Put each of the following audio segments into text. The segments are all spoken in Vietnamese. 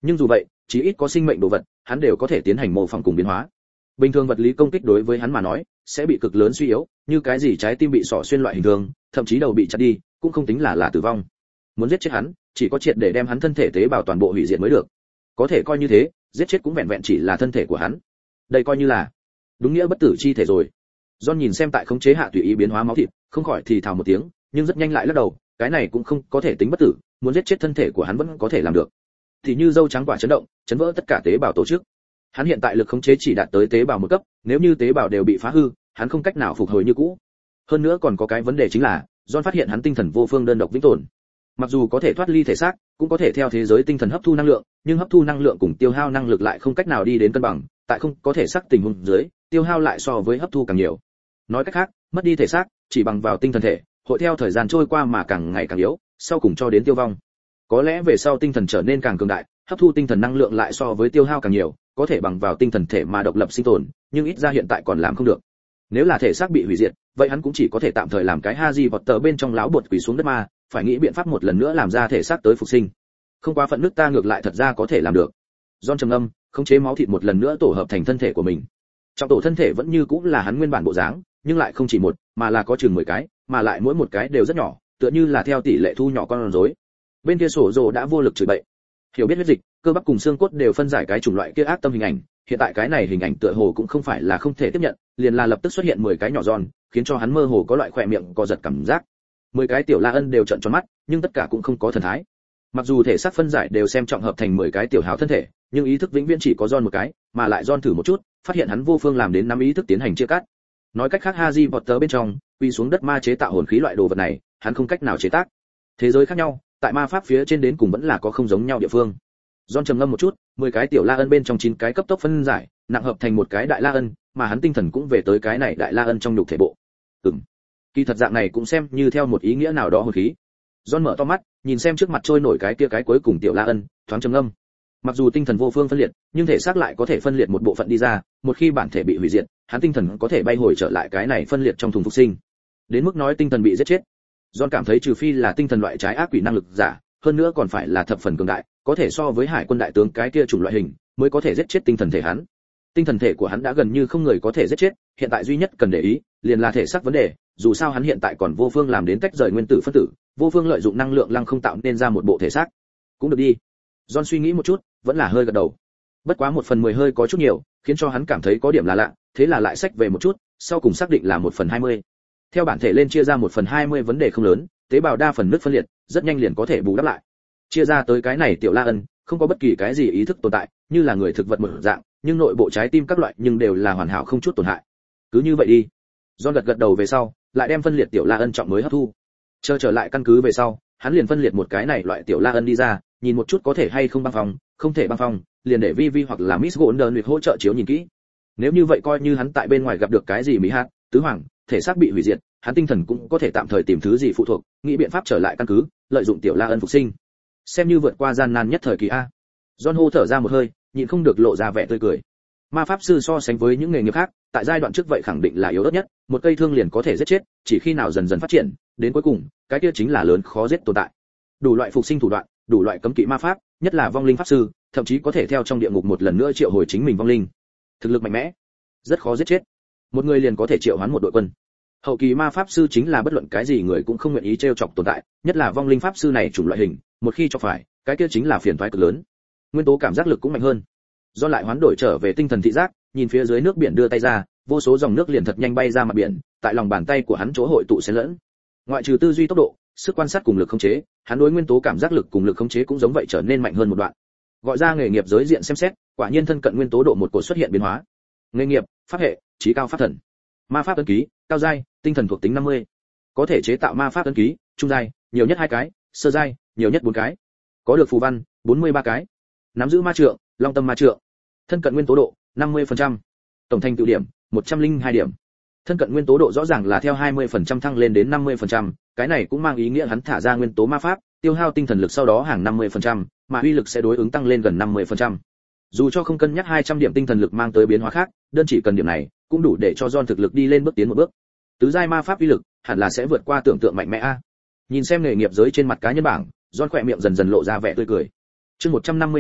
Nhưng dù vậy, chỉ ít có sinh mệnh đồ vật, hắn đều có thể tiến hành mô phỏng cùng biến hóa. Bình thường vật lý công kích đối với hắn mà nói, sẽ bị cực lớn suy yếu, như cái gì trái tim bị xỏ xuyên loại hình thường, thậm chí đầu bị chặt đi, cũng không tính là tử vong. Muốn giết chết hắn, chỉ có triệt để đem hắn thân thể tế bào toàn bộ hủy diệt mới được. Có thể coi như thế, giết chết cũng vẹn vẹn chỉ là thân thể của hắn. Đây coi như là đúng nghĩa bất tử chi thể rồi. John nhìn xem tại khống chế hạ tùy ý biến hóa máu thịt, không khỏi thì thào một tiếng, nhưng rất nhanh lại lắc đầu, cái này cũng không có thể tính bất tử, muốn giết chết thân thể của hắn vẫn có thể làm được. Thì như dâu trắng quả chấn động, chấn vỡ tất cả tế bào tổ chức. Hắn hiện tại lực khống chế chỉ đạt tới tế bào một cấp, nếu như tế bào đều bị phá hư, hắn không cách nào phục hồi như cũ. Hơn nữa còn có cái vấn đề chính là, John phát hiện hắn tinh thần vô phương đơn độc vĩnh tồn. Mặc dù có thể thoát ly thể xác, cũng có thể theo thế giới tinh thần hấp thu năng lượng, nhưng hấp thu năng lượng cùng tiêu hao năng lực lại không cách nào đi đến cân bằng, tại không có thể xác tình huống dưới, tiêu hao lại so với hấp thu càng nhiều. Nói cách khác, mất đi thể xác, chỉ bằng vào tinh thần thể, hội theo thời gian trôi qua mà càng ngày càng yếu, sau cùng cho đến tiêu vong. Có lẽ về sau tinh thần trở nên càng cường đại, hấp thu tinh thần năng lượng lại so với tiêu hao càng nhiều, có thể bằng vào tinh thần thể mà độc lập sinh tồn, nhưng ít ra hiện tại còn làm không được. Nếu là thể xác bị hủy diệt, vậy hắn cũng chỉ có thể tạm thời làm cái Harry Potter bên trong láo bột quỳ xuống đất ma, phải nghĩ biện pháp một lần nữa làm ra thể xác tới phục sinh. Không quá phận nước ta ngược lại thật ra có thể làm được. John trầm ngâm, khống chế máu thịt một lần nữa tổ hợp thành thân thể của mình. Trong tổ thân thể vẫn như cũng là hắn nguyên bản bộ dáng, nhưng lại không chỉ một, mà là có chừng 10 cái, mà lại mỗi một cái đều rất nhỏ, tựa như là theo tỷ lệ thu nhỏ con rối. Bên kia sổ rồ đã vô lực chửi bậy. Hiểu biết huyết dịch, cơ bắp cùng xương cốt đều phân giải cái chủng loại kia ác tâm hình ảnh, hiện tại cái này hình ảnh tựa hồ cũng không phải là không thể tiếp nhận, liền là lập tức xuất hiện 10 cái nhỏ giòn, khiến cho hắn mơ hồ có loại khỏe miệng co giật cảm giác. 10 cái tiểu La Ân đều trợn tròn mắt, nhưng tất cả cũng không có thần thái. Mặc dù thể xác phân giải đều xem trọng hợp thành 10 cái tiểu hào thân thể, nhưng ý thức vĩnh viễn chỉ có John một cái, mà lại John thử một chút, phát hiện hắn vô phương làm đến nắm ý thức tiến hành chia cắt. Nói cách khác, Harry Potter bên trong, quy xuống đất ma chế tạo hồn khí loại đồ vật này, hắn không cách nào chế tác. Thế giới khác nhau, tại ma pháp phía trên đến cùng vẫn là có không giống nhau địa phương. John trầm ngâm một chút, 10 cái tiểu La Ân bên trong 9 cái cấp tốc phân giải, nặng hợp thành một cái đại La Ân, mà hắn tinh thần cũng về tới cái này đại La Ân trong nhục thể bộ. Kỳ thật dạng này cũng xem như theo một ý nghĩa nào đó hồn khí. John mở to mắt, nhìn xem trước mặt trôi nổi cái kia cái cuối cùng tiểu La Ân, thoáng trầm ngâm. Mặc dù tinh thần vô phương phân liệt, nhưng thể xác lại có thể phân liệt một bộ phận đi ra, một khi bản thể bị hủy diệt, hắn tinh thần có thể bay hồi trở lại cái này phân liệt trong thùng phục sinh. Đến mức nói tinh thần bị giết chết, John cảm thấy trừ phi là tinh thần loại trái ác quỷ năng lực giả, hơn nữa còn phải là thập phần cường đại, có thể so với hải quân đại tướng cái kia chủng loại hình, mới có thể giết chết tinh thần thể hắn. Tinh thần thể của hắn đã gần như không người có thể giết chết, hiện tại duy nhất cần để ý, liền là thể xác vấn đề, dù sao hắn hiện tại còn vô phương làm đến tách rời nguyên tử phân tử, vô phương lợi dụng năng lượng lăng không tạo nên ra một bộ thể xác. Cũng được đi. John suy nghĩ một chút, vẫn là hơi gật đầu. Bất quá 1/10 hơi có chút nhiều, khiến cho hắn cảm thấy có điểm là lạ, thế là lại xách về một chút, sau cùng xác định là 1/20. Theo bản thể lên chia ra 1/20 vấn đề không lớn, tế bào đa phần nứt phân liệt, rất nhanh liền có thể bù đắp lại. Chia ra tới cái này tiểu La Ân, không có bất kỳ cái gì ý thức tồn tại, như là người thực vật một dạng, nhưng nội bộ trái tim các loại nhưng đều là hoàn hảo không chút tổn hại. Cứ như vậy đi. John gật đầu về sau, lại đem phân liệt tiểu La Ân trọng mới hấp thu. Chờ trở lại căn cứ về sau, hắn liền phân liệt một cái này loại tiểu La Ân đi ra, nhìn một chút có thể hay không băng phong, không thể băng phong, liền để Vi hoặc là Miss Golden hỗ trợ chiếu nhìn kỹ. Nếu như vậy coi như hắn tại bên ngoài gặp được cái gì mỹ hạt, tứ hoàng, thể xác bị hủy diệt, hắn tinh thần cũng có thể tạm thời tìm thứ gì phụ thuộc, nghĩ biện pháp trở lại căn cứ, lợi dụng tiểu La Ân phục sinh. Xem như vượt qua gian nan nhất thời kỳ a. John hô thở ra một hơi, nhịn không được lộ ra vẻ tươi cười. Ma pháp sư so sánh với những nghề nghiệp khác, tại giai đoạn trước vậy khẳng định là yếu ớt nhất, một cây thương liền có thể giết chết, chỉ khi nào dần dần phát triển, đến cuối cùng, cái kia chính là lớn khó giết tồn tại. Đủ loại phục sinh thủ đoạn, đủ loại cấm kỵ ma pháp, nhất là vong linh pháp sư, thậm chí có thể theo trong địa ngục một lần nữa triệu hồi chính mình vong linh. Thực lực mạnh mẽ, rất khó giết chết. Một người liền có thể triệu hoán một đội quân. Hậu kỳ ma pháp sư chính là bất luận cái gì người cũng không nguyện ý trêu chọc tồn tại, nhất là vong linh pháp sư này chủng loại hình, một khi cho phải, cái kia chính là phiền toái cực lớn. Nguyên tố cảm giác lực cũng mạnh hơn. Do lại hoán đổi trở về tinh thần thị giác, nhìn phía dưới nước biển đưa tay ra, vô số dòng nước liền thật nhanh bay ra mặt biển, tại lòng bàn tay của hắn chỗ hội tụ xen lẫn. Ngoại trừ tư duy tốc độ, sức quan sát cùng lực khống chế, hắn đối nguyên tố cảm giác lực cùng lực khống chế cũng giống vậy trở nên mạnh hơn một đoạn. Gọi ra nghề nghiệp giới diện xem xét, quả nhiên thân cận nguyên tố độ một cột xuất hiện biến hóa. Nghề nghiệp, pháp hệ, chí cao pháp thần. Ma pháp ấn ký, cao giai, tinh thần thuộc tính 50. Có thể chế tạo ma pháp ấn ký, trung giai, nhiều nhất 2 cái, sơ giai, nhiều nhất 4 cái. Có được phù văn, 43 cái. Nắm giữ ma trượng, long tâm ma trượng. Thân cận nguyên tố độ, 50%. Tổng thành tựu điểm, 102 điểm. Thân cận nguyên tố độ rõ ràng là theo 20% thăng lên đến 50%, cái này cũng mang ý nghĩa hắn thả ra nguyên tố ma pháp, tiêu hao tinh thần lực sau đó hàng 50%, mà uy lực sẽ đối ứng tăng lên gần 50%. Dù cho không cân nhắc 200 điểm tinh thần lực mang tới biến hóa khác, đơn chỉ cần điểm này, cũng đủ để cho John thực lực đi lên bước tiến một bước. Tứ giai ma pháp uy lực, hẳn là sẽ vượt qua tưởng tượng mạnh mẽ a. Nhìn xem nghề nghiệp giới trên mặt cá nhân bảng, John khỏe miệng dần dần lộ ra vẻ tươi cười. Chương 152,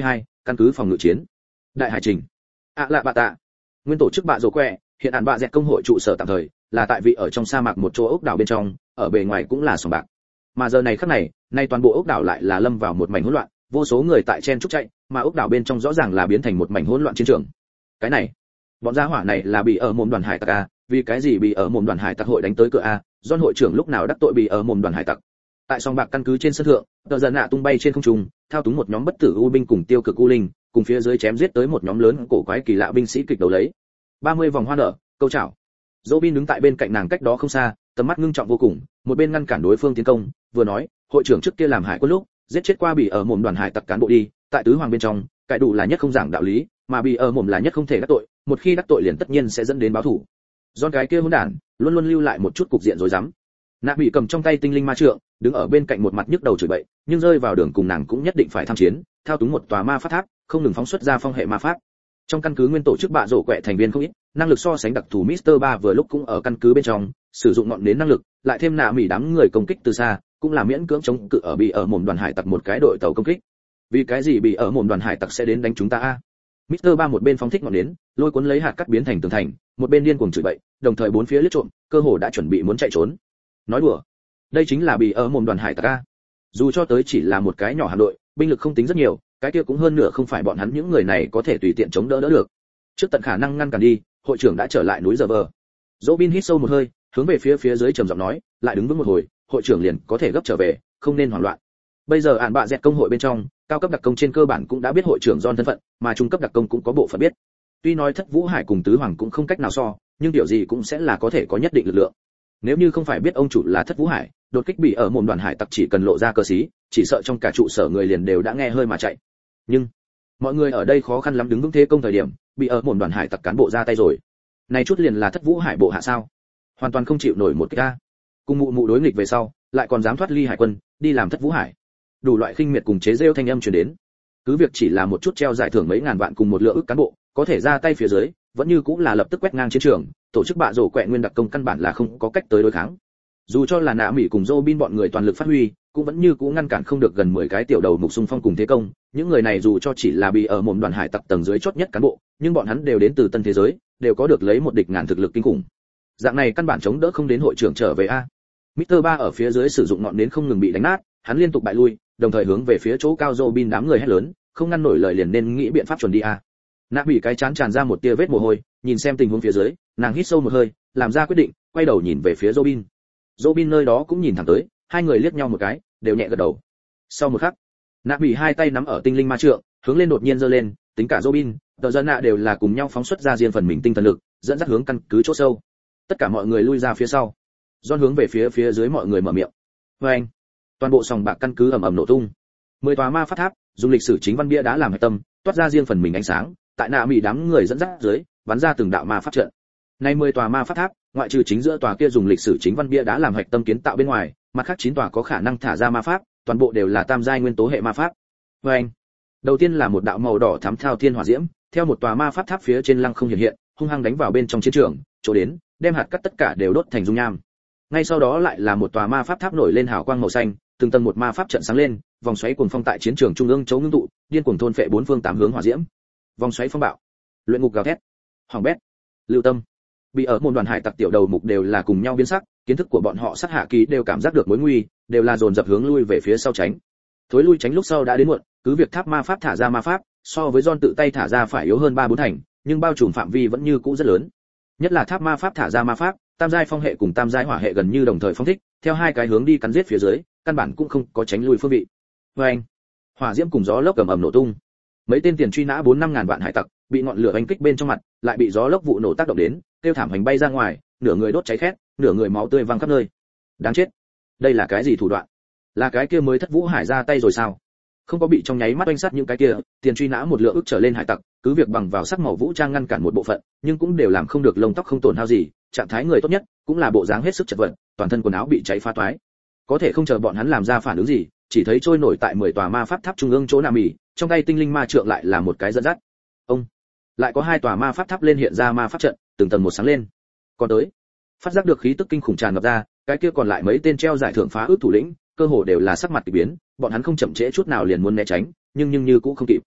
căn cứ phòng ngự chiến. Đại hải trình. Lạ bạ tạ. Nguyên tổ chức bạ rồ quẹ, hiện ản bạ dẹt công hội trụ sở tạm thời, là tại vị ở trong sa mạc một chỗ ốc đảo bên trong, ở bề ngoài cũng là sòng bạc. Mà giờ này khắc này, nay toàn bộ ốc đảo lại là lâm vào một mảnh hỗn loạn, vô số người tại chen chúc chạy, mà ốc đảo bên trong rõ ràng là biến thành một mảnh hỗn loạn chiến trường. Cái này, bọn gia hỏa này là bị ở mồm đoàn hải tặc a, vì cái gì bị ở mồm đoàn hải tặc hội đánh tới cửa a? Don hội trưởng lúc nào đắc tội bị ở mồm đoàn hải tặc? Tại sòng bạc căn cứ trên sân thượng, tờ giận nạ tung bay trên không trung, thao túng một nhóm bất tử u binh cùng tiêu cực u linh, cùng phía dưới chém giết tới một nhóm lớn cổ quái kỳ lạ binh sĩ kịch đấu lấy. 30 vòng hoa nở, câu chảo. Robin đứng tại bên cạnh nàng cách đó không xa, tầm mắt ngưng trọng vô cùng, một bên ngăn cản đối phương tiến công, vừa nói, hội trưởng trước kia làm hải quân lúc, giết chết qua bị ở mồm đoàn hải tặc cán bộ đi, tại tứ hoàng bên trong, cải đủ là nhất không giảng đạo lý, mà bị ở mồm là nhất không thể đắc tội, một khi đắc tội liền tất nhiên sẽ dẫn đến báo thù. Don cái kia hỗn đản, luôn luôn lưu lại một chút cục diện rối rắm. Nạ bị cầm trong tay tinh linh ma trượng, đứng ở bên cạnh một mặt nhức đầu chửi bậy, nhưng rơi vào đường cùng nàng cũng nhất định phải tham chiến, thao túng một tòa ma pháp tháp, không ngừng phóng xuất ra phong hệ ma pháp. Trong căn cứ nguyên tổ chức bạ rổ quẹ thành viên không ít, năng lực so sánh đặc thù Mr. 3 vừa lúc cũng ở căn cứ bên trong, sử dụng ngọn nến năng lực, lại thêm nạ mỉ đám người công kích từ xa, cũng là miễn cưỡng chống cự ở bị ở mồm đoàn hải tặc một cái đội tàu công kích. Vì cái gì bị ở mồm đoàn hải tặc sẽ đến đánh chúng ta a? Mr. 3 một bên phóng thích ngọn nến, lôi cuốn lấy hạt cắt biến thành tường thành, một bên điên cuồng chửi bậy, đồng thời bốn phía liếc trộm, cơ hồ đã chuẩn bị muốn chạy trốn. Nói đùa, đây chính là bị ở mồm đoàn hải tặc a. Dù cho tới chỉ là một cái nhỏ hạm đội, binh lực không tính rất nhiều, cái kia cũng hơn nửa không phải bọn hắn những người này có thể tùy tiện chống đỡ được. Trước tận khả năng ngăn cản đi, hội trưởng đã trở lại núi giờ vờ. Robin hít sâu một hơi, hướng về phía dưới trầm giọng nói, lại đứng vững một hồi, hội trưởng liền có thể gấp trở về, không nên hoảng loạn. Bây giờ ản bạ dẹt công hội bên trong, cao cấp đặc công trên cơ bản cũng đã biết hội trưởng John thân phận, mà trung cấp đặc công cũng có bộ phận biết. Tuy nói Thất Vũ Hải cùng Tứ Hoàng cũng không cách nào so, nhưng điều gì cũng sẽ là có thể có nhất định lực lượng. Nếu như không phải biết ông chủ là Thất Vũ Hải, đột kích bị ở mồm đoàn hải tặc chỉ cần lộ ra cơ sĩ, chỉ sợ trong cả trụ sở người liền đều đã nghe hơi mà chạy. Nhưng mọi người ở đây khó khăn lắm đứng vững thế công thời điểm, bị ở mồm đoàn hải tặc cán bộ ra tay rồi. Này chút liền là Thất Vũ Hải bộ hạ sao? Hoàn toàn không chịu nổi một cái a. Cùng mụ đối nghịch về sau, lại còn dám thoát ly hải quân, đi làm Thất Vũ Hải. Đủ loại khinh miệt cùng chế giễu thanh âm truyền đến. Cứ việc chỉ là một chút treo giải thưởng mấy ngàn vạn cùng một lượng ức cán bộ, có thể ra tay phía dưới, vẫn như cũng là lập tức quét ngang chiến trường, tổ chức bạ rổ quẹ nguyên đặc công căn bản là không có cách tới đối kháng. Dù cho là nạ mỹ cùng Robin bọn người toàn lực phát huy, cũng vẫn như cũng ngăn cản không được gần 10 cái tiểu đầu mục xung phong cùng thế công. Những người này dù cho chỉ là bị ở mồm đoàn hải tặc tầng dưới chót nhất cán bộ, nhưng bọn hắn đều đến từ tân thế giới, đều có được lấy một địch ngàn thực lực kinh khủng. Dạng này căn bản chống đỡ không đến hội trưởng trở về a. Mr. 3 ở phía dưới sử dụng ngọn nến không ngừng bị đánh nát, hắn liên tục bại lui, đồng thời hướng về phía chỗ cao Robin đám người hét lớn, không ngăn nổi lời liền nên nghĩ biện pháp chuẩn đi a. Nạ bị cái chán tràn ra một tia vết mồ hôi, nhìn xem tình huống phía dưới, nàng hít sâu một hơi, làm ra quyết định, quay đầu nhìn về phía Robin. Robin nơi đó cũng nhìn thẳng tới, hai người liếc nhau một cái, đều nhẹ gật đầu. Sau một khắc, Nạ bị hai tay nắm ở tinh linh ma trượng, hướng lên đột nhiên giơ lên, tính cả Robin, tờ dân nạ đều là cùng nhau phóng xuất ra riêng phần mình tinh thần lực, dẫn dắt hướng căn cứ chỗ sâu. Tất cả mọi người lui ra phía sau. John hướng về phía dưới mọi người mở miệng. Anh, toàn bộ sòng bạc căn cứ ầm ầm nổ tung. 10 tòa ma pháp tháp, dùng lịch sử chính văn bia đá làm hệ tâm, toát ra riêng phần mình ánh sáng, tại nạ mỹ đám người dẫn dắt dưới, bắn ra từng đạo ma pháp trận. Nay 10 tòa ma pháp tháp, ngoại trừ chính giữa tòa kia dùng lịch sử chính văn bia đá làm hệ tâm kiến tạo bên ngoài, mặt khác 9 tòa có khả năng thả ra ma pháp, toàn bộ đều là tam giai nguyên tố hệ ma pháp. Anh, đầu tiên là một đạo màu đỏ thắm thao thiên hỏa diễm, theo một tòa ma pháp tháp phía trên lăng không hiện hiện, hung hăng đánh vào bên trong chiến trường, chỗ đến, đem hạt cát tất cả đều đốt thành dung nham. Ngay sau đó lại là một tòa ma pháp tháp nổi lên hào quang màu xanh, từng tầng một ma pháp trận sáng lên, vòng xoáy cuồng phong tại chiến trường trung ương chấu ngưng tụ, điên cuồng thôn phệ bốn phương tám hướng hỏa diễm. Vòng xoáy phong bạo, luyện ngục gào thét, hoàng bét, lưu tâm. Bị ở môn đoàn hải tặc tiểu đầu mục đều là cùng nhau biến sắc, kiến thức của bọn họ sát hạ kỳ đều cảm giác được mối nguy, đều là dồn dập hướng lui về phía sau tránh. Thối lui tránh lúc sau đã đến muộn, cứ việc tháp ma pháp thả ra ma pháp, so với John tự tay thả ra phải yếu hơn 3-4 thành, nhưng bao trùm phạm vi vẫn như cũ rất lớn. Nhất là tháp ma pháp thả ra ma pháp, tam giai phong hệ cùng tam giai hỏa hệ gần như đồng thời phong thích, theo hai cái hướng đi cắn giết phía dưới, căn bản cũng không có tránh lui phương vị. Oeng, hỏa diễm cùng gió lốc ầm ầm nổ tung. Mấy tên tiền truy nã 4-5 ngàn vạn hải tặc, bị ngọn lửa đánh kích bên trong mặt, lại bị gió lốc vụ nổ tác động đến, kêu thảm hành bay ra ngoài, nửa người đốt cháy khét, nửa người máu tươi văng khắp nơi. Đáng chết, đây là cái gì thủ đoạn? Là cái kia mới Thất Vũ Hải ra tay rồi sao? Không có bị trong nháy mắt oanh sát những cái kia, tiền truy nã một lượng ức trở lên hải tặc, cứ việc bằng vào sắc màu vũ trang ngăn cản một bộ phận, nhưng cũng đều làm không được lông tóc không tổn hao gì, trạng thái người tốt nhất, cũng là bộ dáng hết sức chật vật, toàn thân quần áo bị cháy phá toái. Có thể không chờ bọn hắn làm ra phản ứng gì, chỉ thấy trôi nổi tại 10 tòa ma pháp tháp trung ương chỗ Nam Mỹ, trong tay tinh linh ma trượng lại là một cái dẫn dắt. Ông, lại có 2 tòa ma pháp tháp lên hiện ra ma pháp trận, từng tầng một sáng lên. Còn tới, phát giác được khí tức kinh khủng tràn ngập ra, cái kia còn lại mấy tên treo giải thưởng phá ước thủ lĩnh, cơ hồ đều là sắc mặt kỳ biến, bọn hắn không chậm trễ chút nào liền muốn né tránh, nhưng như cũ không kịp.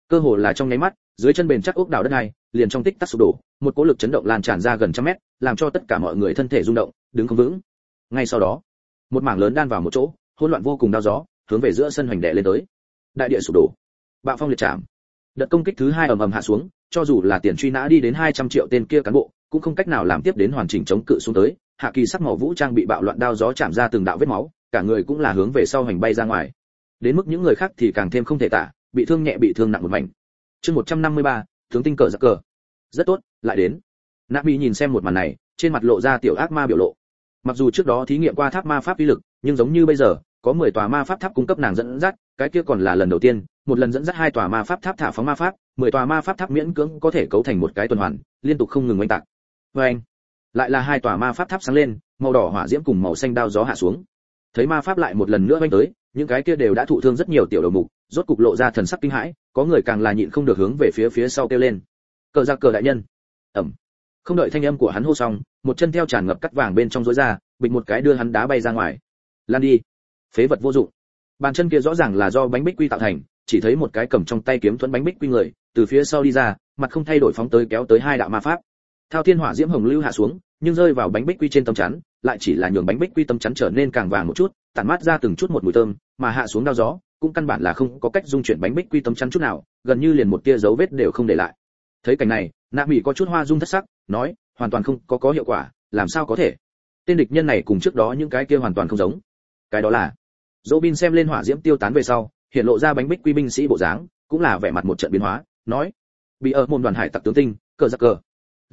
cơ hồ là trong nháy mắt, dưới chân bền chắc ốc đảo đất này liền trong tích tắc sụp đổ, một cỗ lực chấn động lan tràn ra gần trăm mét, làm cho tất cả mọi người thân thể rung động, đứng không vững. Ngay sau đó, một mảng lớn đan vào một chỗ, hỗn loạn vô cùng đao gió, hướng về giữa sân hoành đè lên tới. Đại địa sụp đổ, bạo phong liệt trảm. Đợt công kích thứ 2 ầm ầm hạ xuống, cho dù là tiền truy nã đi đến 200 triệu tên kia cán bộ, cũng không cách nào làm tiếp đến hoàn chỉnh chống cự xuống tới. Hạ Kỳ sắc màu vũ trang bị bạo loạn đao gió chạm ra từng đạo vết máu, cả người cũng là hướng về sau hành bay ra ngoài. Đến mức những người khác thì càng thêm không thể tả, bị thương nhẹ bị thương nặng một mảnh. Chương 153, tướng tinh cờ giặc cờ. Rất tốt, lại đến. Nabi nhìn xem một màn này, trên mặt lộ ra tiểu ác ma biểu lộ. Mặc dù trước đó thí nghiệm qua tháp ma pháp uy lực, nhưng giống như bây giờ, có 10 tòa ma pháp tháp cung cấp nàng dẫn dắt, cái kia còn là lần đầu tiên, một lần dẫn dắt 2 tòa ma pháp tháp thả phóng ma pháp, 10 tòa ma pháp tháp miễn cưỡng có thể cấu thành một cái tuần hoàn, liên tục không ngừng oanh tạc. Oanh! Lại là 2 tòa ma pháp tháp sáng lên, màu đỏ hỏa diễm cùng màu xanh đao gió hạ xuống. Thấy ma pháp lại một lần nữa oanh tới, những cái kia đều đã thụ thương rất nhiều tiểu đầu mục, rốt cục lộ ra thần sắc kinh hãi, có người càng là nhịn không được hướng về phía sau kêu lên. Cờ giặc cờ đại nhân. Ầm. Không đợi thanh âm của hắn hô xong, một chân theo tràn ngập cắt vàng bên trong rối ra, bịch một cái đưa hắn đá bay ra ngoài. Lan đi. Phế vật vô dụng. Bàn chân kia rõ ràng là do bánh bích quy tạo thành, chỉ thấy một cái cầm trong tay kiếm thuẫn bánh bích quy người, từ phía sau đi ra, mặt không thay đổi phóng tới kéo tới 2 đạo ma pháp. Thao thiên hỏa diễm hồng lưu hạ xuống, nhưng rơi vào bánh bích quy trên tấm chắn, lại chỉ là nhường bánh bích quy tấm chắn trở nên càng vàng một chút, tản mát ra từng chút một mùi thơm, mà hạ xuống đao gió, cũng căn bản là không có cách dung chuyển bánh bích quy tấm chắn chút nào, gần như liền một tia dấu vết đều không để lại. Thấy cảnh này, Nạ Mỹ có chút hoa dung thất sắc, nói, hoàn toàn không có hiệu quả, làm sao có thể? Tên địch nhân này cùng trước đó những cái kia hoàn toàn không giống. Cái đó là, Robin xem lên hỏa diễm tiêu tán về sau, hiện lộ ra bánh bích quy binh sĩ bộ dáng, cũng là vẻ mặt một trận biến hóa, nói, bị ở môn đoàn hải tặc tướng tinh, cờ giặc cờ.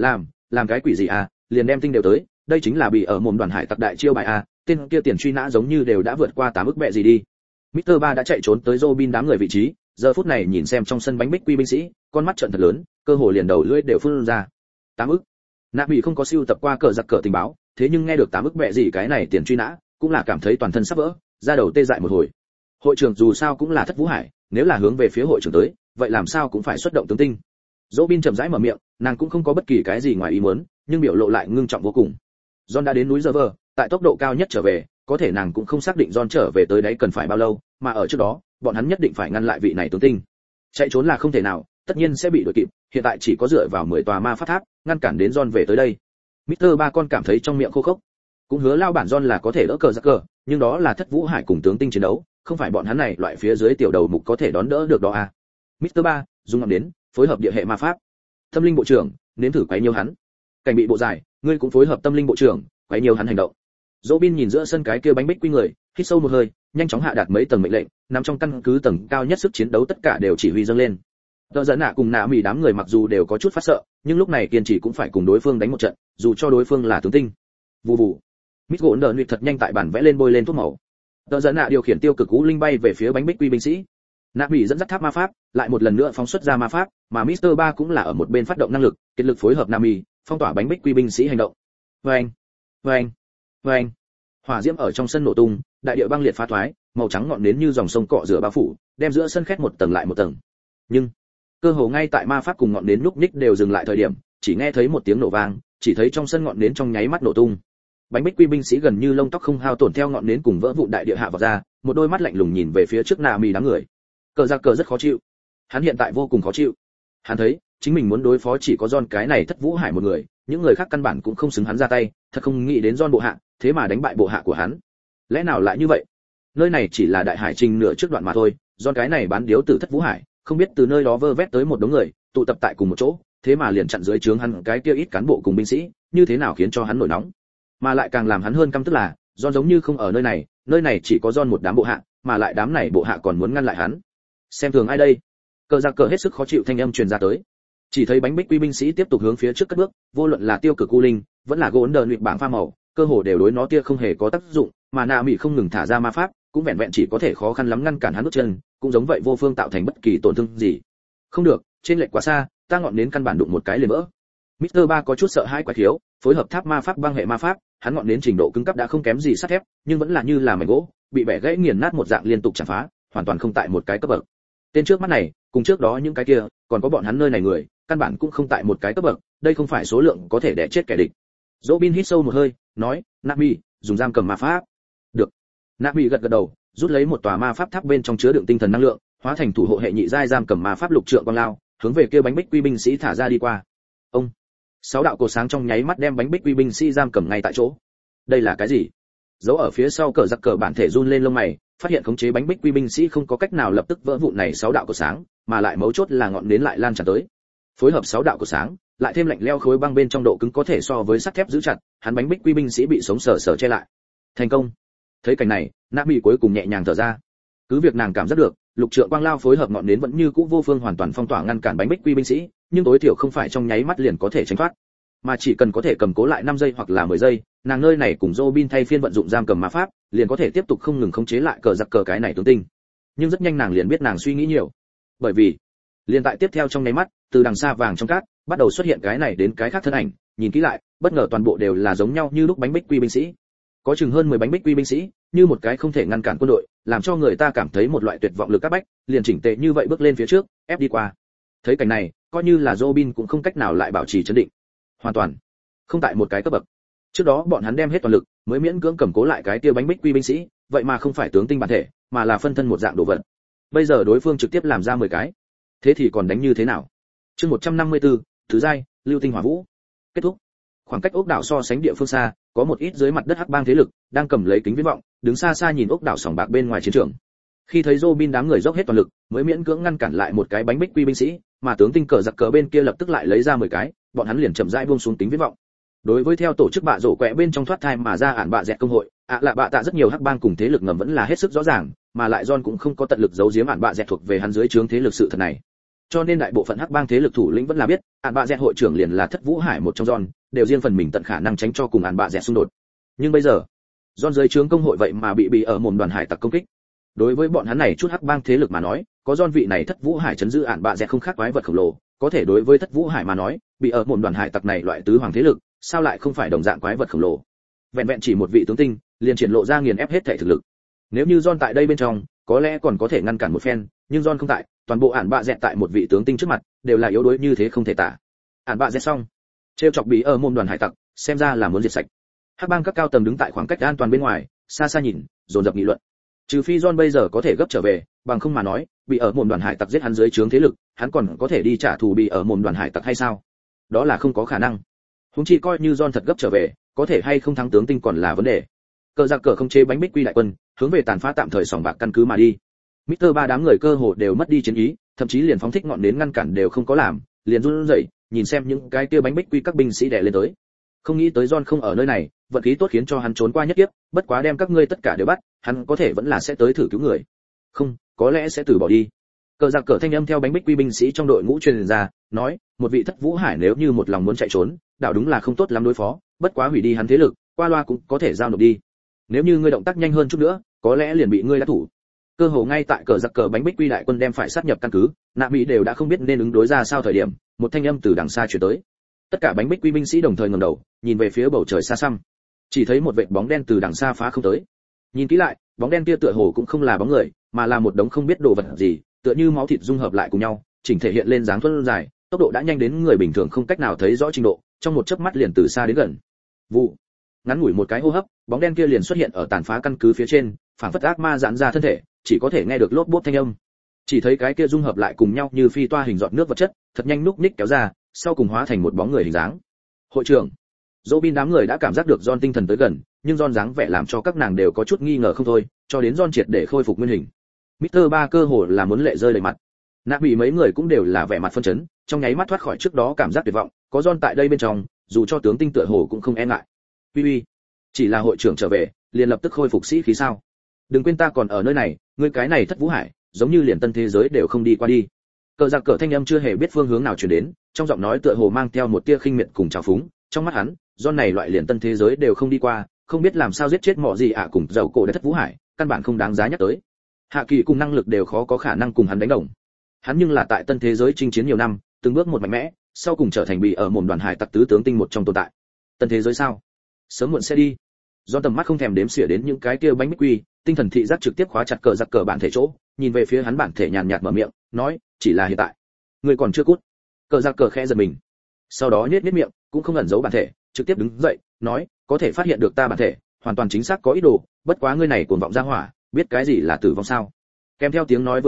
Làm cái quỷ gì à, liền đem tinh đều tới, đây chính là bị ở môn đoàn hải tặc đại chiêu bài à, tên kia tiền truy nã giống như đều đã vượt qua 8 ức bẹ gì đi. Mr. Ba đã chạy trốn tới Robin đám người vị trí, giờ phút này nhìn xem trong sân bánh bích quy binh sĩ, con mắt trợn thật lớn, cơ hồ liền đầu lưỡi đều phun ra. 8 ức. Nạ Bị không có siêu tập qua cờ giặc cờ tình báo, thế nhưng nghe được 8 ức bẹ gì cái này tiền truy nã, cũng là cảm thấy toàn thân sắp vỡ, da đầu tê dại một hồi. Hội trưởng dù sao cũng là Thất Vũ Hải, nếu là hướng về phía hội trưởng tới, vậy làm sao cũng phải xuất động tướng tinh. Robin chậm rãi mở miệng, nàng cũng không có bất kỳ cái gì ngoài ý muốn, nhưng biểu lộ lại ngưng trọng vô cùng. John đã đến núi River, tại tốc độ cao nhất trở về, có thể nàng cũng không xác định John trở về tới đấy cần phải bao lâu, mà ở trước đó, bọn hắn nhất định phải ngăn lại vị này tướng tinh. Chạy trốn là không thể nào, tất nhiên sẽ bị đuổi kịp, hiện tại chỉ có dựa vào 10 tòa ma pháp tháp, ngăn cản đến John về tới đây. Mr. Ba con cảm thấy trong miệng khô khốc. Cũng hứa lao bản John là có thể đỡ cờ giặc cờ, nhưng đó là Thất Vũ Hải cùng tướng tinh chiến đấu, không phải bọn hắn này loại phía dưới tiểu đầu mục có thể đón đỡ được đó à. Mr. Ba, dùng ngắm đến, phối hợp địa hệ ma pháp. Tâm linh bộ trưởng, nếm thử quấy nhiêu hắn. Cảnh bị bộ dài, ngươi cũng phối hợp tâm linh bộ trưởng, quấy nhiêu hắn hành động. Robin nhìn giữa sân cái kia bánh bích quy người, hít sâu một hơi, nhanh chóng hạ đạt mấy tầng mệnh lệnh, nằm trong căn cứ tầng cao nhất sức chiến đấu tất cả đều chỉ huy dâng lên. Đỡ dẫn nạ cùng nạ mỉ đám người mặc dù đều có chút phát sợ, nhưng lúc này kiên trì cũng phải cùng đối phương đánh một trận, dù cho đối phương là tướng tinh. Vù vù. Mít gỗ nở nuyệt thật nhanh tại bản vẽ lên bôi lên thuốc màu. Đỡ dẫn nạ điều khiển tiêu cực cú linh bay về phía bánh bích quy binh sĩ. Nạ mỉ dẫn dắt tháp ma pháp, lại một lần nữa phóng xuất ra ma pháp, mà Mr. Ba cũng là ở một bên phát động năng lực, kết lực phối hợp nạ mỉ, phong tỏa bánh bích quy binh sĩ hành động. Vâng, vâng, vâng. Hỏa diễm ở trong sân nổ tung, đại địa băng liệt phá thoái, màu trắng ngọn nến như dòng sông cọ rửa bao phủ, đem giữa sân khét một tầng lại một tầng. Nhưng cơ hồ ngay tại ma pháp cùng ngọn nến lúc nhích đều dừng lại thời điểm, chỉ nghe thấy một tiếng nổ vang, chỉ thấy trong sân ngọn nến trong nháy mắt nổ tung. Bánh bích quy binh sĩ gần như lông tóc không hao tổn theo ngọn nến cùng vỡ vụn đại địa hạ vào ra, một đôi mắt lạnh lùng nhìn về phía trước nà mì đám người. Cờ giặc cờ rất khó chịu. Hắn hiện tại vô cùng khó chịu. Hắn thấy, chính mình muốn đối phó chỉ có John cái này Thất Vũ Hải một người, những người khác căn bản cũng không xứng hắn ra tay, thật không nghĩ đến John bộ hạ, thế mà đánh bại bộ hạ của hắn. Lẽ nào lại như vậy? Nơi này chỉ là đại hải trình nửa trước đoạn mà thôi, John cái này bán điếu từ Thất Vũ Hải, không biết từ nơi đó vơ vét tới một đống người, tụ tập tại cùng một chỗ, thế mà liền chặn dưới trướng hắn cái kia ít cán bộ cùng binh sĩ, như thế nào khiến cho hắn nổi nóng. Mà lại càng làm hắn hơn căm tức là, John giống như không ở nơi này chỉ có John một đám bộ hạ, mà lại đám này bộ hạ còn muốn ngăn lại hắn. Xem thường ai đây? Cờ giặc cờ hết sức khó chịu thanh âm truyền ra tới. Chỉ thấy bánh bích quy binh sĩ tiếp tục hướng phía trước cất bước, vô luận là tiêu cực u linh, vẫn là gỗ đờn luyện bảng pha màu, cơ hồ đều đối nó tia không hề có tác dụng, mà nạ mị không ngừng thả ra ma pháp, cũng vẹn vẹn chỉ có thể khó khăn lắm ngăn cản hắn bước chân, cũng giống vậy vô phương tạo thành bất kỳ tổn thương gì. Không được, trên lệch quá xa, ta ngọn nến căn bản đụng một cái liền vỡ. Mr. Ba có chút sợ hãi quá thiếu, phối hợp tháp ma pháp băng hệ ma pháp, hắn ngọn nến trình độ cứng cấp đã không kém gì sắt thép, nhưng vẫn là như là mảnh gỗ, bị bẻ gãy nghiền nát một dạng liên tục chạm phá, hoàn toàn không tại một cái cấp bậc. Tên trước mắt này, cùng trước đó những cái kia, còn có bọn hắn nơi này người, căn bản cũng không tại một cái cấp bậc, đây không phải số lượng có thể đè chết kẻ địch. Robin hít sâu một hơi, nói, Nabi, dùng giam cầm ma pháp. Được. Nabi gật gật đầu, rút lấy một tòa ma pháp tháp bên trong chứa đựng tinh thần năng lượng, hóa thành thủ hộ hệ nhị giai giam cầm ma pháp lục trượng quang lao, hướng về kia bánh bích quy binh sĩ thả ra đi qua. Ông, 6 đạo cột sáng trong nháy mắt đem bánh bích quy binh sĩ giam cầm ngay tại chỗ. Đây là cái gì? Giấu ở phía sau cờ giặc cờ bản thể run lên lông mày, phát hiện khống chế bánh bích quy binh sĩ không có cách nào lập tức vỡ vụn này 6 đạo cột sáng, mà lại mấu chốt là ngọn nến lại lan tràn tới. Phối hợp 6 đạo cột sáng, lại thêm lạnh leo khối băng bên trong độ cứng có thể so với sắt thép giữ chặt, hắn bánh bích quy binh sĩ bị sống sờ sờ che lại. Thành công. Thấy cảnh này, Nabi cuối cùng nhẹ nhàng thở ra. Cứ việc nàng cảm giác được, lục trượng quang lao phối hợp ngọn nến vẫn như cũ vô phương hoàn toàn phong tỏa ngăn cản bánh bích quy binh sĩ, nhưng tối thiểu không phải trong nháy mắt liền có thể tránh thoát, mà chỉ cần có thể cầm cố lại 5 giây hoặc là 10 giây, nàng nơi này cùng Robin thay phiên vận dụng giam cầm ma pháp, liền có thể tiếp tục không ngừng khống chế lại cờ giặc cờ cái này tướng tinh. Nhưng rất nhanh nàng liền biết nàng suy nghĩ nhiều, bởi vì liền tại tiếp theo trong nháy mắt, từ đằng xa vàng trong cát bắt đầu xuất hiện cái này đến cái khác thân ảnh, nhìn kỹ lại, bất ngờ toàn bộ đều là giống nhau như lúc bánh bích quy binh sĩ. Có chừng hơn 10 bánh bích quy binh sĩ, như một cái không thể ngăn cản quân đội, làm cho người ta cảm thấy một loại tuyệt vọng lực các bách, liền chỉnh tề như vậy bước lên phía trước, ép đi qua. Thấy cảnh này, coi như là Robin cũng không cách nào lại bảo trì trấn định. Hoàn toàn không tại một cái cấp bậc. Trước đó bọn hắn đem hết toàn lực, mới miễn cưỡng cầm cố lại cái tia bánh bích quy binh sĩ, vậy mà không phải tướng tinh bản thể, mà là phân thân một dạng đồ vật. Bây giờ đối phương trực tiếp làm ra 10 cái. Thế thì còn đánh như thế nào? Chương 154, thứ giai, lưu tinh hỏa vũ. Kết thúc. Khoảng cách ốc đảo so sánh địa phương xa, có một ít dưới mặt đất hắc bang thế lực đang cầm lấy kính viễn vọng, đứng xa xa nhìn ốc đảo sòng bạc bên ngoài chiến trường. Khi thấy Robin đám người dốc hết toàn lực, mới miễn cưỡng ngăn cản lại một cái bánh bích quy binh sĩ, mà tướng tinh cờ giặc cờ bên kia lập tức lại lấy ra 10 cái, bọn hắn liền chậm rãi buông xuống kính viễn vọng. Đối với theo tổ chức bạ rổ quẹ bên trong thoát thai mà ra ản bạ dẹt công hội, lạ bạ tạ rất nhiều hắc bang cùng thế lực ngầm vẫn là hết sức rõ ràng, mà lại John cũng không có tận lực giấu giếm ản bạ dẹt thuộc về hắn dưới trướng thế lực sự thật này. Cho nên đại bộ phận hắc bang thế lực thủ lĩnh vẫn là biết, ản bạ dẹt hội trưởng liền là Thất Vũ Hải một trong John, đều riêng phần mình tận khả năng tránh cho cùng ản bạ dẹt xung đột. Nhưng bây giờ, John dưới trướng công hội vậy mà bị ở mồm đoàn hải tặc công kích. Đối với bọn hắn này chút hắc bang thế lực mà nói, có John vị này Thất Vũ Hải trấn giữ ản bạ dẹt không khác quái vật khổng lồ, có thể đối với Thất Vũ Hải mà nói, bị ở mồm đoàn hải tặc này loại tứ hoàng thế lực, sao lại không phải đồng dạng quái vật khổng lồ. Vẹn vẹn chỉ một vị tướng tinh, liền triển lộ ra nghiền ép hết thể thực lực. Nếu như John tại đây bên trong, có lẽ còn có thể ngăn cản một phen, nhưng John không tại, toàn bộ ản bạ dẹt tại một vị tướng tinh trước mặt, đều là yếu đuối như thế không thể tả. Ản bạ dẹt xong, trêu chọc bị ở mồm đoàn hải tặc, xem ra là muốn diệt sạch. Hắc bang các cao tầng đứng tại khoảng cách an toàn bên ngoài, xa xa nhìn, dồn dập nghị luận. Trừ phi John bây giờ có thể gấp trở về, bằng không mà nói, bị ở mồm đoàn hải tặc giết hắn dưới trướng thế lực, hắn còn có thể đi trả thù bị ở mồm đoàn hải tặc hay sao? Đó là không có khả năng. Huống chi coi như John thật gấp trở về, có thể hay không thắng tướng tinh còn là vấn đề. Cờ giặc cờ không chế bánh bích quy đại quân, hướng về tàn phá tạm thời sòng bạc căn cứ mà đi. Mr. Ba đám người cơ hồ đều mất đi chiến ý, thậm chí liền phóng thích ngọn nến ngăn cản đều không có làm, liền run rẩy, nhìn xem những cái kia bánh bích quy các binh sĩ đè lên tới. Không nghĩ tới John không ở nơi này, vận khí tốt khiến cho hắn trốn qua nhất kiếp, bất quá đem các ngươi tất cả đều bắt, hắn có thể vẫn là sẽ tới thử cứu người. Không, có lẽ sẽ từ bỏ đi. Cờ giặc cờ thanh âm theo bánh bích quy binh sĩ trong đội ngũ truyền ra, nói, một vị Thất Vũ Hải nếu như một lòng muốn chạy trốn, đảo đúng là không tốt lắm đối phó, bất quá hủy đi hắn thế lực, qua loa cũng có thể giao nộp đi. Nếu như ngươi động tác nhanh hơn chút nữa, có lẽ liền bị ngươi đã thủ. Cơ hồ ngay tại cờ giặc cờ bánh bích quy đại quân đem phải sát nhập căn cứ, nạ mỹ đều đã không biết nên ứng đối ra sao thời điểm, một thanh âm từ đằng xa truyền tới. Tất cả bánh bích quy binh sĩ đồng thời ngẩng đầu, nhìn về phía bầu trời xa xăm. Chỉ thấy một vệt bóng đen từ đằng xa phá không tới. Nhìn kỹ lại, bóng đen kia tựa hồ cũng không là bóng người, mà là một đống không biết đồ vật gì, tựa như máu thịt dung hợp lại cùng nhau, chỉnh thể hiện lên dáng thuần dài, tốc độ đã nhanh đến người bình thường không cách nào thấy rõ trình độ, trong một chớp mắt liền từ xa đến gần. Vụ. Ngắn ngủi một cái hô hấp, bóng đen kia liền xuất hiện ở tàn phá căn cứ phía trên, phảng phất ác ma giãn ra thân thể, chỉ có thể nghe được lốp bốp thanh âm. Chỉ thấy cái kia dung hợp lại cùng nhau như phi toa hình giọt nước vật chất, thật nhanh núc ních kéo ra, sau cùng hóa thành một bóng người hình dáng. Hội trưởng, Robin đám người đã cảm giác được John tinh thần tới gần, nhưng John dáng vẻ làm cho các nàng đều có chút nghi ngờ không thôi, cho đến John triệt để khôi phục nguyên hình. Mr. Ba cơ hồ là muốn lệ rơi đầy mặt. Nạ bị mấy người cũng đều là vẻ mặt phân chấn, trong nháy mắt thoát khỏi trước đó cảm giác tuyệt vọng, có John tại đây bên trong, dù cho tướng tinh tựa hồ cũng không e ngại. Uy, chỉ là hội trưởng trở về, liền lập tức khôi phục sĩ khí sao? Đừng quên ta còn ở nơi này, ngươi cái này Thất Vũ Hải, giống như liền tân thế giới đều không đi qua đi. Cờ giặc cờ thanh âm chưa hề biết phương hướng nào truyền đến, trong giọng nói tựa hồ mang theo một tia khinh miệt cùng trào phúng, trong mắt hắn, John này loại liền tân thế giới đều không đi qua, không biết làm sao giết chết mọ gì cùng dầu cổ để Thất Vũ Hải, căn bản không đáng giá nhắc tới. Hạ kỳ cùng năng lực đều khó có khả năng cùng hắn đánh đồng. Hắn nhưng là tại tân thế giới chinh chiến nhiều năm, từng bước một mạnh mẽ, sau cùng trở thành bị ở mồm đoàn hải tặc tứ tướng tinh một trong tồn tại. Tân thế giới sao? Sớm muộn sẽ đi. Do tầm mắt không thèm đếm xỉa đến những cái kia bánh bích quy, tinh thần thị giác trực tiếp khóa chặt cờ giặc cờ bản thể chỗ, nhìn về phía hắn bản thể nhàn nhạt mở miệng, nói, chỉ là hiện tại, người còn chưa cút. Cờ giặc cờ khẽ giật mình, sau đó nhếch miệng, cũng không ẩn giấu bản thể, trực tiếp đứng dậy, nói, có thể phát hiện được ta bản thể, hoàn toàn chính xác có ý đồ, bất quá ngươi này cuồng vọng ra hỏa, biết cái gì là tử vong sao? Kèm theo tiếng nói vừa ra,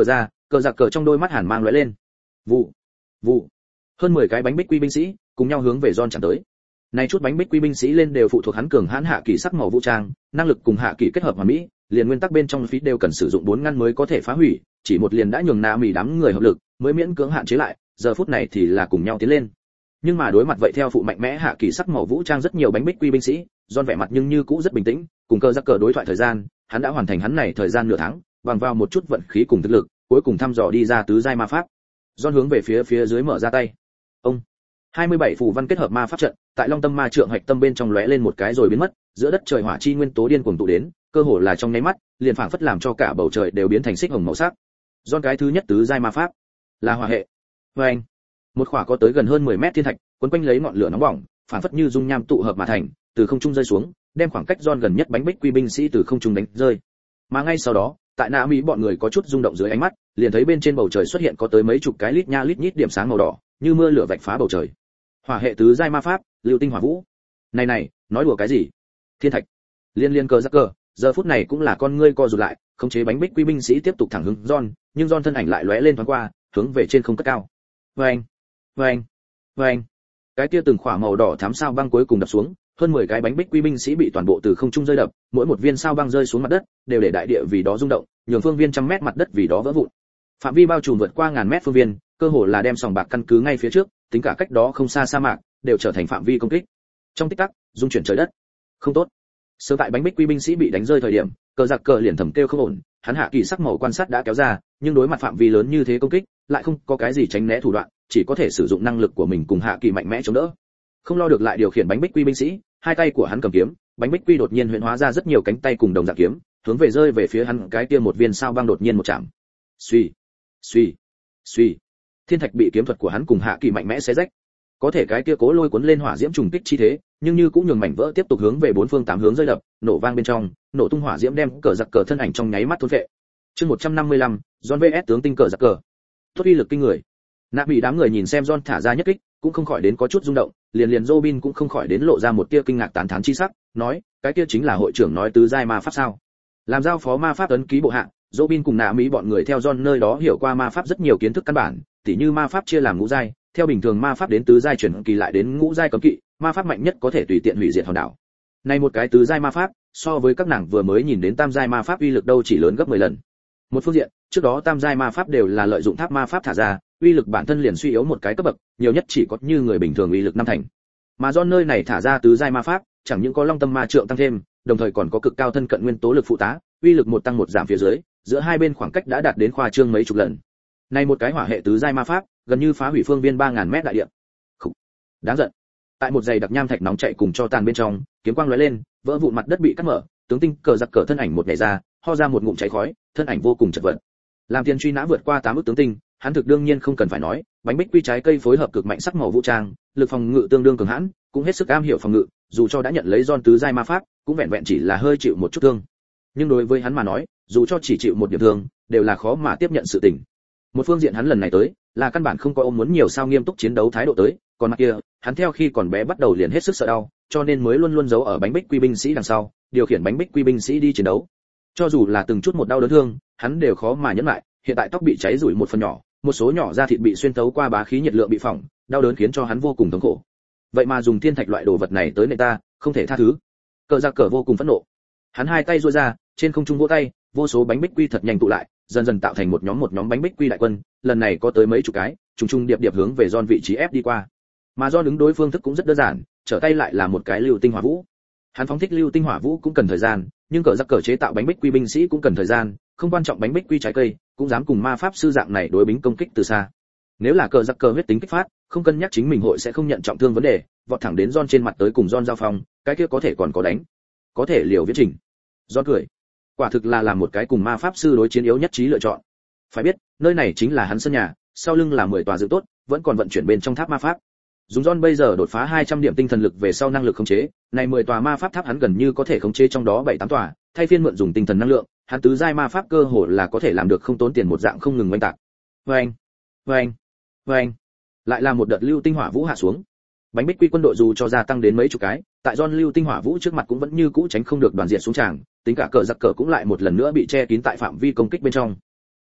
Cờ giặc cờ trong đôi mắt hàn mang lóe lên. Vụ, vụ. Hơn 10 cái bánh bích quy binh sĩ cùng nhau hướng về John chạm tới. Này chút bánh bích quy binh sĩ lên đều phụ thuộc hắn cường hãn hạ kỳ sắc màu vũ trang, năng lực cùng hạ kỳ kết hợp hoàn mỹ, liền nguyên tắc bên trong phí đều cần sử dụng 4 ngăn mới có thể phá hủy, chỉ một liền đã nhường Na Mị đám người hợp lực, mới miễn cưỡng hạn chế lại, giờ phút này thì là cùng nhau tiến lên. Nhưng mà đối mặt vậy theo phụ mạnh mẽ hạ kỳ sắc màu vũ trang rất nhiều bánh bích quy binh sĩ, John vẻ mặt nhưng như cũ rất bình tĩnh, cùng Cờ giặc cờ đối thoại thời gian, hắn đã hoàn thành hắn này thời gian nửa tháng, bằng vào một chút vận khí cùng thực lực, cuối cùng thăm dò đi ra tứ giai ma pháp. John hướng về phía dưới mở ra tay. Ông 27 phù văn kết hợp ma pháp trận, tại Long Tâm Ma Trượng hạch tâm bên trong lóe lên một cái rồi biến mất, giữa đất trời hỏa chi nguyên tố điên cuồng tụ đến, cơ hồ là trong nháy mắt, liền phảng phất làm cho cả bầu trời đều biến thành xích hồng màu sắc. John cái thứ nhất tứ giai ma pháp là hỏa hệ. Oeng! Một khỏa có tới gần hơn 10 mét thiên thạch, quấn quanh lấy ngọn lửa nóng bỏng, phảng phất như dung nham tụ hợp mà thành, từ không trung rơi xuống, đem khoảng cách John gần nhất bánh bích quy binh sĩ từ không trung đánh rơi. Mà ngay sau đó, tại Na Mỹ bọn người có chút rung động dưới ánh mắt, liền thấy bên trên bầu trời xuất hiện có tới mấy chục cái lít nha lít nhít điểm sáng màu đỏ, như mưa lửa vạch phá bầu trời. Hỏa hệ tứ giai ma pháp, Lưu Tinh Hỏa Vũ. Này, nói đùa cái gì? Thiên thạch. Liên Cờ giặc cờ, giờ phút này cũng là con ngươi co rụt lại, khống chế bánh bích quy binh sĩ tiếp tục thẳng hướng John, nhưng John thân ảnh lại lóe lên thoáng qua, hướng về trên không cất cao. Oeng, oeng, oeng. Cái kia từng khỏa màu đỏ thắm sao băng cuối cùng đập xuống, hơn 10 cái bánh bích quy binh sĩ bị toàn bộ từ không trung rơi đập, mỗi một viên sao băng rơi xuống mặt đất, đều để đại địa vì đó rung động, nhường phương viên trăm mét mặt đất vì đó vỡ vụn. Phạm vi bao trùm vượt qua ngàn mét phương viên, cơ hồ là đem sòng bạc căn cứ ngay phía trước, tính cả cách đó không xa sa mạc, đều trở thành phạm vi công kích. Trong tích tắc, dung chuyển trời đất. Không tốt. Sớm tại bánh bích quy binh sĩ bị đánh rơi thời điểm, Cờ giặc cờ liền thầm kêu không ổn, hắn hạ kỳ sắc màu quan sát đã kéo ra, nhưng đối mặt phạm vi lớn như thế công kích, lại không có cái gì tránh né thủ đoạn, chỉ có thể sử dụng năng lực của mình cùng hạ kỳ mạnh mẽ chống đỡ. Không lo được lại điều khiển bánh bích quy binh sĩ, hai tay của hắn cầm kiếm, bánh bích quy đột nhiên huyễn hóa ra rất nhiều cánh tay cùng đồng dạng kiếm, hướng về rơi về phía hắn cái kia một viên sao băng đột nhiên một chạm. Suy, suy, suy. Thiên thạch bị kiếm thuật của hắn cùng hạ kỳ mạnh mẽ xé rách. Có thể cái kia cố lôi cuốn lên hỏa diễm trùng kích chi thế, nhưng như cũng nhường mảnh vỡ tiếp tục hướng về bốn phương tám hướng rơi đập, nổ vang bên trong, nổ tung hỏa diễm đem Cờ giặc cờ thân ảnh trong nháy mắt thôn vệ. Chương 155, John vs tướng tinh Cờ giặc cờ. Tốt uy lực kinh người. Nạ bị đám người nhìn xem John thả ra nhất kích, cũng không khỏi đến có chút rung động, liền Robin cũng không khỏi đến lộ ra một tia kinh ngạc tán thán chi sắc, nói, cái kia chính là hội trưởng nói tứ giai ma pháp sao? Làm giao phó ma pháp ấn ký bộ hạ, Robin cùng Nạ Mỹ bọn người theo John nơi đó hiểu qua ma pháp rất nhiều kiến thức căn bản, tỉ như ma pháp chia làm ngũ giai, theo bình thường ma pháp đến tứ giai chuyển kỳ lại đến ngũ giai cấm kỵ, ma pháp mạnh nhất có thể tùy tiện hủy diệt hòn đảo. Này một cái tứ giai ma pháp, so với các nàng vừa mới nhìn đến tam giai ma pháp uy lực đâu chỉ lớn gấp 10 lần. Một phương diện, trước đó tam giai ma pháp đều là lợi dụng tháp ma pháp thả ra, uy lực bản thân liền suy yếu một cái cấp bậc, nhiều nhất chỉ có như người bình thường uy lực năm thành. Mà do nơi này thả ra tứ giai ma pháp, chẳng những có Long Tâm Ma Trượng tăng thêm, đồng thời còn có cực cao thân cận nguyên tố lực phụ tá, uy lực một tăng một giảm phía dưới, giữa hai bên khoảng cách đã đạt đến khoa trương mấy chục lần. Này một cái hỏa hệ tứ giai ma pháp, gần như phá hủy phương viên 3000 mét đại địa. Khủng. Đáng giận. Tại một giày đặc nham thạch nóng chảy cùng cho tàn bên trong, kiếm quang lóe lên, vỡ vụn mặt đất bị cắt mở, tướng tinh Cờ giặc cờ thân ảnh một nhảy ra, ho ra một ngụm cháy khói, thân ảnh vô cùng chật vật. Làm tiền truy nã vượt qua 8 ức tướng tinh, hắn thực đương nhiên không cần phải nói, bánh bích quy trái cây phối hợp cực mạnh sắc màu vũ trang, lực phòng ngự tương đương cường hãn, cũng hết sức am hiểu phòng ngự, dù cho đã nhận lấy John tứ giai ma pháp, cũng vẹn vẹn chỉ là hơi chịu một chút thương. Nhưng đối với hắn mà nói, dù cho chỉ chịu một điểm thương, đều là khó mà tiếp nhận sự tình. Một phương diện hắn lần này tới, là căn bản không có ôm muốn nhiều sao nghiêm túc chiến đấu thái độ tới, còn mặt kia, hắn theo khi còn bé bắt đầu liền hết sức sợ đau, cho nên mới luôn luôn giấu ở bánh bích quy binh sĩ đằng sau, điều khiển bánh bích quy binh sĩ đi chiến đấu. Cho dù là từng chút một đau đớn thương, hắn đều khó mà nhẫn lại, hiện tại tóc bị cháy rủi một phần nhỏ, một số nhỏ da thịt bị xuyên thấu qua bá khí nhiệt lượng bị phỏng, đau đớn khiến cho hắn vô cùng thống khổ. Vậy mà dùng thiên thạch loại đồ vật này tới nệ ta, không thể tha thứ. Cờ giặc cờ vô cùng phẫn nộ. Hắn hai tay duỗi ra, trên không trung vỗ tay, vô số bánh bích quy thật nhanh tụ lại, dần dần tạo thành một nhóm bánh bích quy đại quân, lần này có tới mấy chục cái, trùng trùng điệp điệp hướng về John vị trí ép đi qua. Mà John đứng đối phương thức cũng rất đơn giản, trở tay lại là một cái lưu tinh hỏa vũ. Hắn phóng thích lưu tinh hỏa vũ cũng cần thời gian, nhưng cờ giặc cờ chế tạo bánh bích quy binh sĩ cũng cần thời gian, không quan trọng bánh bích quy trái cây, cũng dám cùng ma pháp sư dạng này đối bính công kích từ xa. Nếu là cờ giặc cờ huyết tính kích phát, không cân nhắc chính mình hội sẽ không nhận trọng thương vấn đề, vọt thẳng đến John trên mặt tới cùng John giao phong, cái kia có thể còn có đánh, có thể liều viễn trình. John cười, quả thực là làm một cái cùng ma pháp sư đối chiến yếu nhất trí lựa chọn. Phải biết, nơi này chính là hắn sân nhà, sau lưng là 10 tòa dự tốt, vẫn còn vận chuyển bên trong tháp ma pháp. Dùng John bây giờ đột phá 200 điểm tinh thần lực về sau năng lực khống chế, này 10 tòa ma pháp tháp hắn gần như có thể khống chế trong đó 7-8 tòa, thay phiên mượn dùng tinh thần năng lượng, hắn tứ giai ma pháp cơ hồ là có thể làm được không tốn tiền một dạng không ngừng oanh tạc. Oanh, oanh, oanh. Lại là một đợt lưu tinh hỏa vũ hạ xuống. Bánh bích quy quân đội dù cho gia tăng đến mấy chục cái, tại John lưu tinh hỏa vũ trước mặt cũng vẫn như cũ tránh không được đoàn diện xuống tràng, tính cả cờ giặc cờ cũng lại một lần nữa bị che kín tại phạm vi công kích bên trong.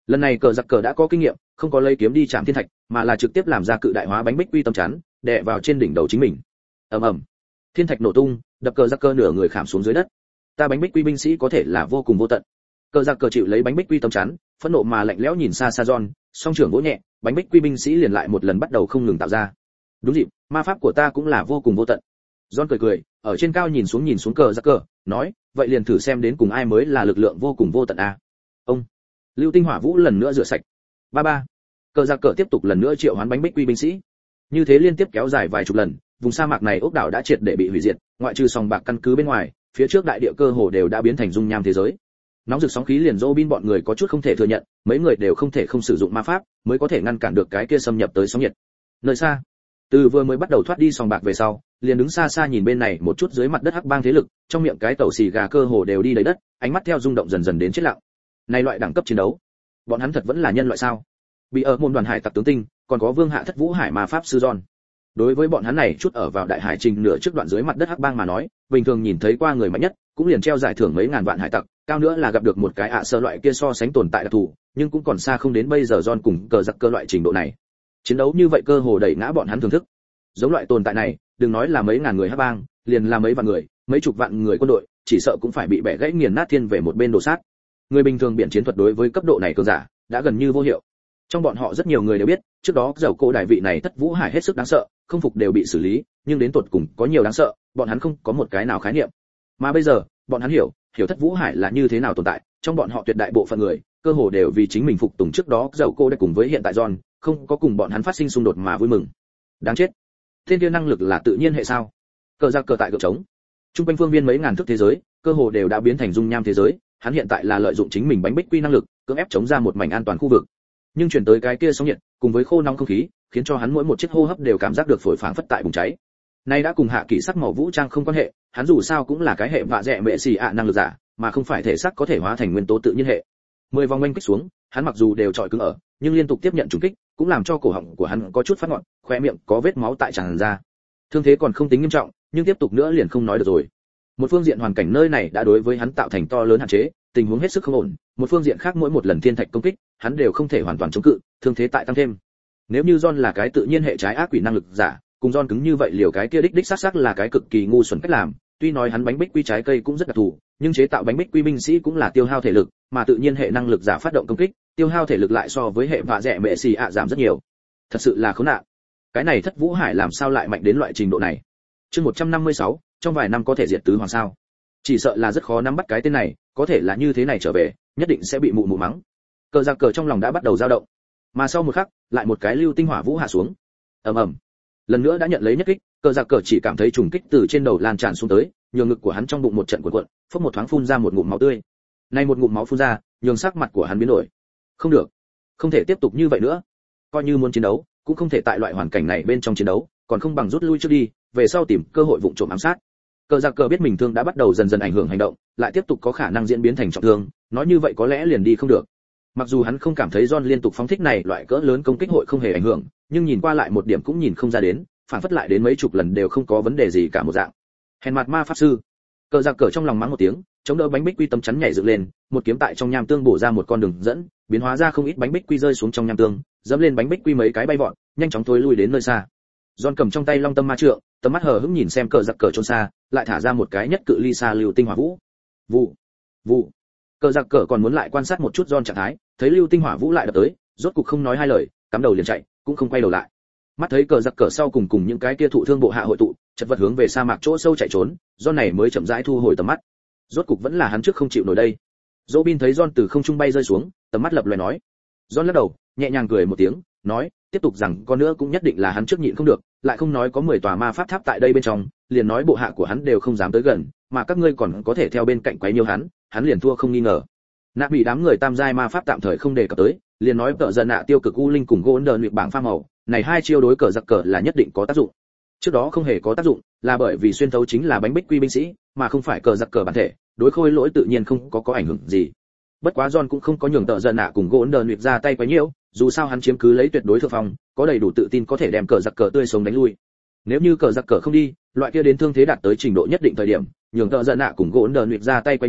Lần này cờ giặc cờ đã có kinh nghiệm, không có lấy kiếm đi chạm thiên thạch, mà là trực tiếp làm ra cự đại hóa bánh bích quy tâm chắn, đè vào trên đỉnh đầu chính mình. Ầm ầm, thiên thạch nổ tung, đập cờ giặc cờ nửa người khảm xuống dưới đất. Ta bánh bích quy binh sĩ có thể là vô cùng vô tận. Cờ giặc cờ chịu lấy bánh bích quy tâm chắn, phẫn nộ mà lạnh lẽo nhìn xa xa John, song trưởng vỗ nhẹ, bánh bích quy binh sĩ liền lại một lần bắt đầu không ngừng tạo ra. Đúng dịp, ma pháp của ta cũng là vô cùng vô tận. John cười cười, ở trên cao nhìn xuống cờ giặc cờ, nói, vậy liền thử xem đến cùng ai mới là lực lượng vô cùng vô tận a. Ông, lưu tinh hỏa vũ lần nữa rửa sạch. Ba ba, cờ giặc cờ tiếp tục lần nữa triệu hoán bánh bích quy binh sĩ. Như thế liên tiếp kéo dài vài chục lần, vùng sa mạc này ốc đảo đã triệt để bị hủy diệt, ngoại trừ sòng bạc căn cứ bên ngoài, phía trước đại địa cơ hồ đều đã biến thành dung nham thế giới. Nóng rực sóng khí liền Robin bọn người có chút không thể thừa nhận, mấy người đều không thể không sử dụng ma pháp mới có thể ngăn cản được cái kia xâm nhập tới sóng nhiệt. Nơi xa, từ vừa mới bắt đầu thoát đi sòng bạc về sau, liền đứng xa xa nhìn bên này một chút dưới mặt đất hắc bang thế lực, trong miệng cái tẩu xì gà cơ hồ đều đi đầy đất, ánh mắt theo rung động dần dần đến chết lặng. Này loại đẳng cấp chiến đấu, bọn hắn thật vẫn là nhân loại sao? Bị ở môn đoàn hải tặc tướng tinh, còn có vương hạ thất vũ hải ma pháp sư John. Đối với bọn hắn này chút ở vào đại hải trình nửa trước đoạn dưới mặt đất hắc bang mà nói, bình thường nhìn thấy qua người mạnh nhất, cũng liền treo giải thưởng mấy ngàn vạn hải tặc, cao nữa là gặp được một cái sơ loại kia so sánh tồn tại đặc thù, nhưng cũng còn xa không đến bây giờ John cùng cờ giặc cơ loại trình độ này. Chiến đấu như vậy cơ hồ đẩy ngã bọn hắn thưởng thức. Giống loại tồn tại này, đừng nói là mấy ngàn người hắc bang, liền là mấy vạn người, mấy chục vạn người quân đội, chỉ sợ cũng phải bị bẻ gãy nghiền nát thiên về một bên đổ sát. Người bình thường biển chiến thuật đối với cấp độ này cường giả đã gần như vô hiệu. Trong bọn họ rất nhiều người đều biết, trước đó dầu cổ đại vị này thất vũ hải hết sức đáng sợ, không phục đều bị xử lý, nhưng đến tột cùng có nhiều đáng sợ, bọn hắn không có một cái nào khái niệm. Mà bây giờ, bọn hắn hiểu thất vũ hải là như thế nào tồn tại, trong bọn họ tuyệt đại bộ phận người, cơ hồ đều vì chính mình phục tùng trước đó dầu cổ đại cùng với hiện tại John, không có cùng bọn hắn phát sinh xung đột mà vui mừng. Đáng chết. Thiên kia năng lực là tự nhiên hệ sao? Cờ giặc cờ tại cờ trống. Trung quanh phương viên mấy ngàn thước thế giới, cơ hồ đều đã biến thành dung nham thế giới, hắn hiện tại là lợi dụng chính mình bánh bích quy năng lực, cưỡng ép chống ra một mảnh an toàn khu vực. Nhưng chuyển tới cái kia sóng nhiệt, cùng với khô nóng không khí, khiến cho hắn mỗi một chiếc hô hấp đều cảm giác được phổi phảng phất tại bùng cháy. Nay đã cùng hạ kỳ sắc màu vũ trang không quan hệ, hắn dù sao cũng là cái hệ vạ dẹ mẹ xì năng lực giả, mà không phải thể xác có thể hóa thành nguyên tố tự nhiên hệ. 10 vòng oanh kích xuống, hắn mặc dù đều trọi cứng ở, nhưng liên tục tiếp nhận trùng kích, cũng làm cho cổ họng của hắn có chút phát ngọn, khóe miệng có vết máu tại tràn ra. Thương thế còn không tính nghiêm trọng, nhưng tiếp tục nữa liền không nói được rồi. Một phương diện hoàn cảnh nơi này đã đối với hắn tạo thành to lớn hạn chế, tình huống hết sức không ổn, một phương diện khác mỗi một lần thiên thạch công kích, hắn đều không thể hoàn toàn chống cự, thương thế tại tăng thêm. Nếu như John là cái tự nhiên hệ trái ác quỷ năng lực giả, cùng John cứng như vậy liều cái kia đích xác là cái cực kỳ ngu xuẩn cách làm, tuy nói hắn bánh bích quy trái cây cũng rất đặc thù, nhưng chế tạo bánh bích quy binh sĩ cũng là tiêu hao thể lực, mà tự nhiên hệ năng lực giả phát động công kích, tiêu hao thể lực lại so với hệ vạ rẻ mẹ xì giảm rất nhiều. Thật sự là khốn nạn. Cái này thất vũ hải làm sao lại mạnh đến loại trình độ này? Chương 156, trong vài năm có thể diệt tứ hoàng sao? Chỉ sợ là rất khó nắm bắt cái tên này, có thể là như thế này trở về, nhất định sẽ bị mụ mắng. Cờ giặc cờ trong lòng đã bắt đầu dao động. Mà sau một khắc, lại một cái lưu tinh hỏa vũ hạ xuống. Ầm ầm. Lần nữa đã nhận lấy nhất kích, cờ giặc cờ chỉ cảm thấy trùng kích từ trên đầu lan tràn xuống tới, nhường ngực của hắn trong bụng một trận cuộn, phốc một thoáng phun ra một ngụm máu tươi. Nay một ngụm máu phun ra, nhường sắc mặt của hắn biến đổi. Không được, không thể tiếp tục như vậy nữa. Coi như muốn chiến đấu, cũng không thể tại loại hoàn cảnh này bên trong chiến đấu, còn không bằng rút lui trước đi, về sau tìm cơ hội vụng trộm ám sát. Cờ giặc cờ biết mình thương đã bắt đầu dần dần ảnh hưởng hành động, lại tiếp tục có khả năng diễn biến thành trọng thương, nói như vậy có lẽ liền đi không được. Mặc dù hắn không cảm thấy John liên tục phóng thích này loại cỡ lớn công kích hội không hề ảnh hưởng, nhưng nhìn qua lại một điểm cũng nhìn không ra đến, phản phất lại đến mấy chục lần đều không có vấn đề gì cả một dạng. Hèn mặt ma pháp sư. Cờ giặc cờ trong lòng mắng một tiếng, chống đỡ bánh bích quy tấm chắn nhảy dựng lên, một kiếm tại trong nham tương bổ ra một con đường dẫn, biến hóa ra không ít bánh bích quy rơi xuống trong nham tương, dẫm lên bánh bích quy mấy cái bay vọt, nhanh chóng thối lui đến nơi xa. John cầm trong tay long tâm ma trượng, tầm mắt hờ hững nhìn xem cờ giặc cờ trốn xa, lại thả ra một cái nhất cự ly xa lưu tinh hỏa vũ. Vụ, vụ. Cờ giặc cờ còn muốn lại quan sát một chút John trạng thái, thấy lưu tinh hỏa vũ lại đập tới, rốt cục không nói hai lời, cắm đầu liền chạy, cũng không quay đầu lại. Mắt thấy cờ giặc cờ sau cùng những cái kia thụ thương bộ hạ hội tụ, chật vật hướng về sa mạc chỗ sâu chạy trốn, John này mới chậm rãi thu hồi tầm mắt. Rốt cục vẫn là hắn trước không chịu nổi đây. Robin thấy John từ không trung bay rơi xuống, tầm mắt lập lòe nói. John lắc đầu, nhẹ nhàng cười một tiếng, nói, tiếp tục rằng con nữa cũng nhất định là hắn trước nhịn không được, lại không nói có 10 tòa ma pháp tháp tại đây bên trong, liền nói bộ hạ của hắn đều không dám tới gần, mà các ngươi còn có thể theo bên cạnh quấy nhiễu hắn liền thua không nghi ngờ. Nạ bị đám người tam giai ma pháp tạm thời không đề cập tới, liền nói tợ giận nạ tiêu cực u linh cùng gỗ đờn luyện bảng pha màu, này hai chiêu đối cờ giặc cờ là nhất định có tác dụng. Trước đó không hề có tác dụng, là bởi vì xuyên thấu chính là bánh bích quy binh sĩ, mà không phải cờ giặc cờ bản thể, đối khôi lỗi tự nhiên không có ảnh hưởng gì. Bất quá John cũng không có nhường tợ giận nạ cùng gỗ đờn luyện ra tay quấy nhiễu, dù sao hắn chiếm cứ lấy tuyệt đối thượng phong, có đầy đủ tự tin có thể đem cờ giặc cờ tươi sống đánh lui. Nếu như cờ giặc cờ không đi, loại kia đến thương thế đạt tới trình độ nhất định thời điểm, nhường tợ giận nạ cùng gỗ đờn luyện ra tay quấy nhiễu,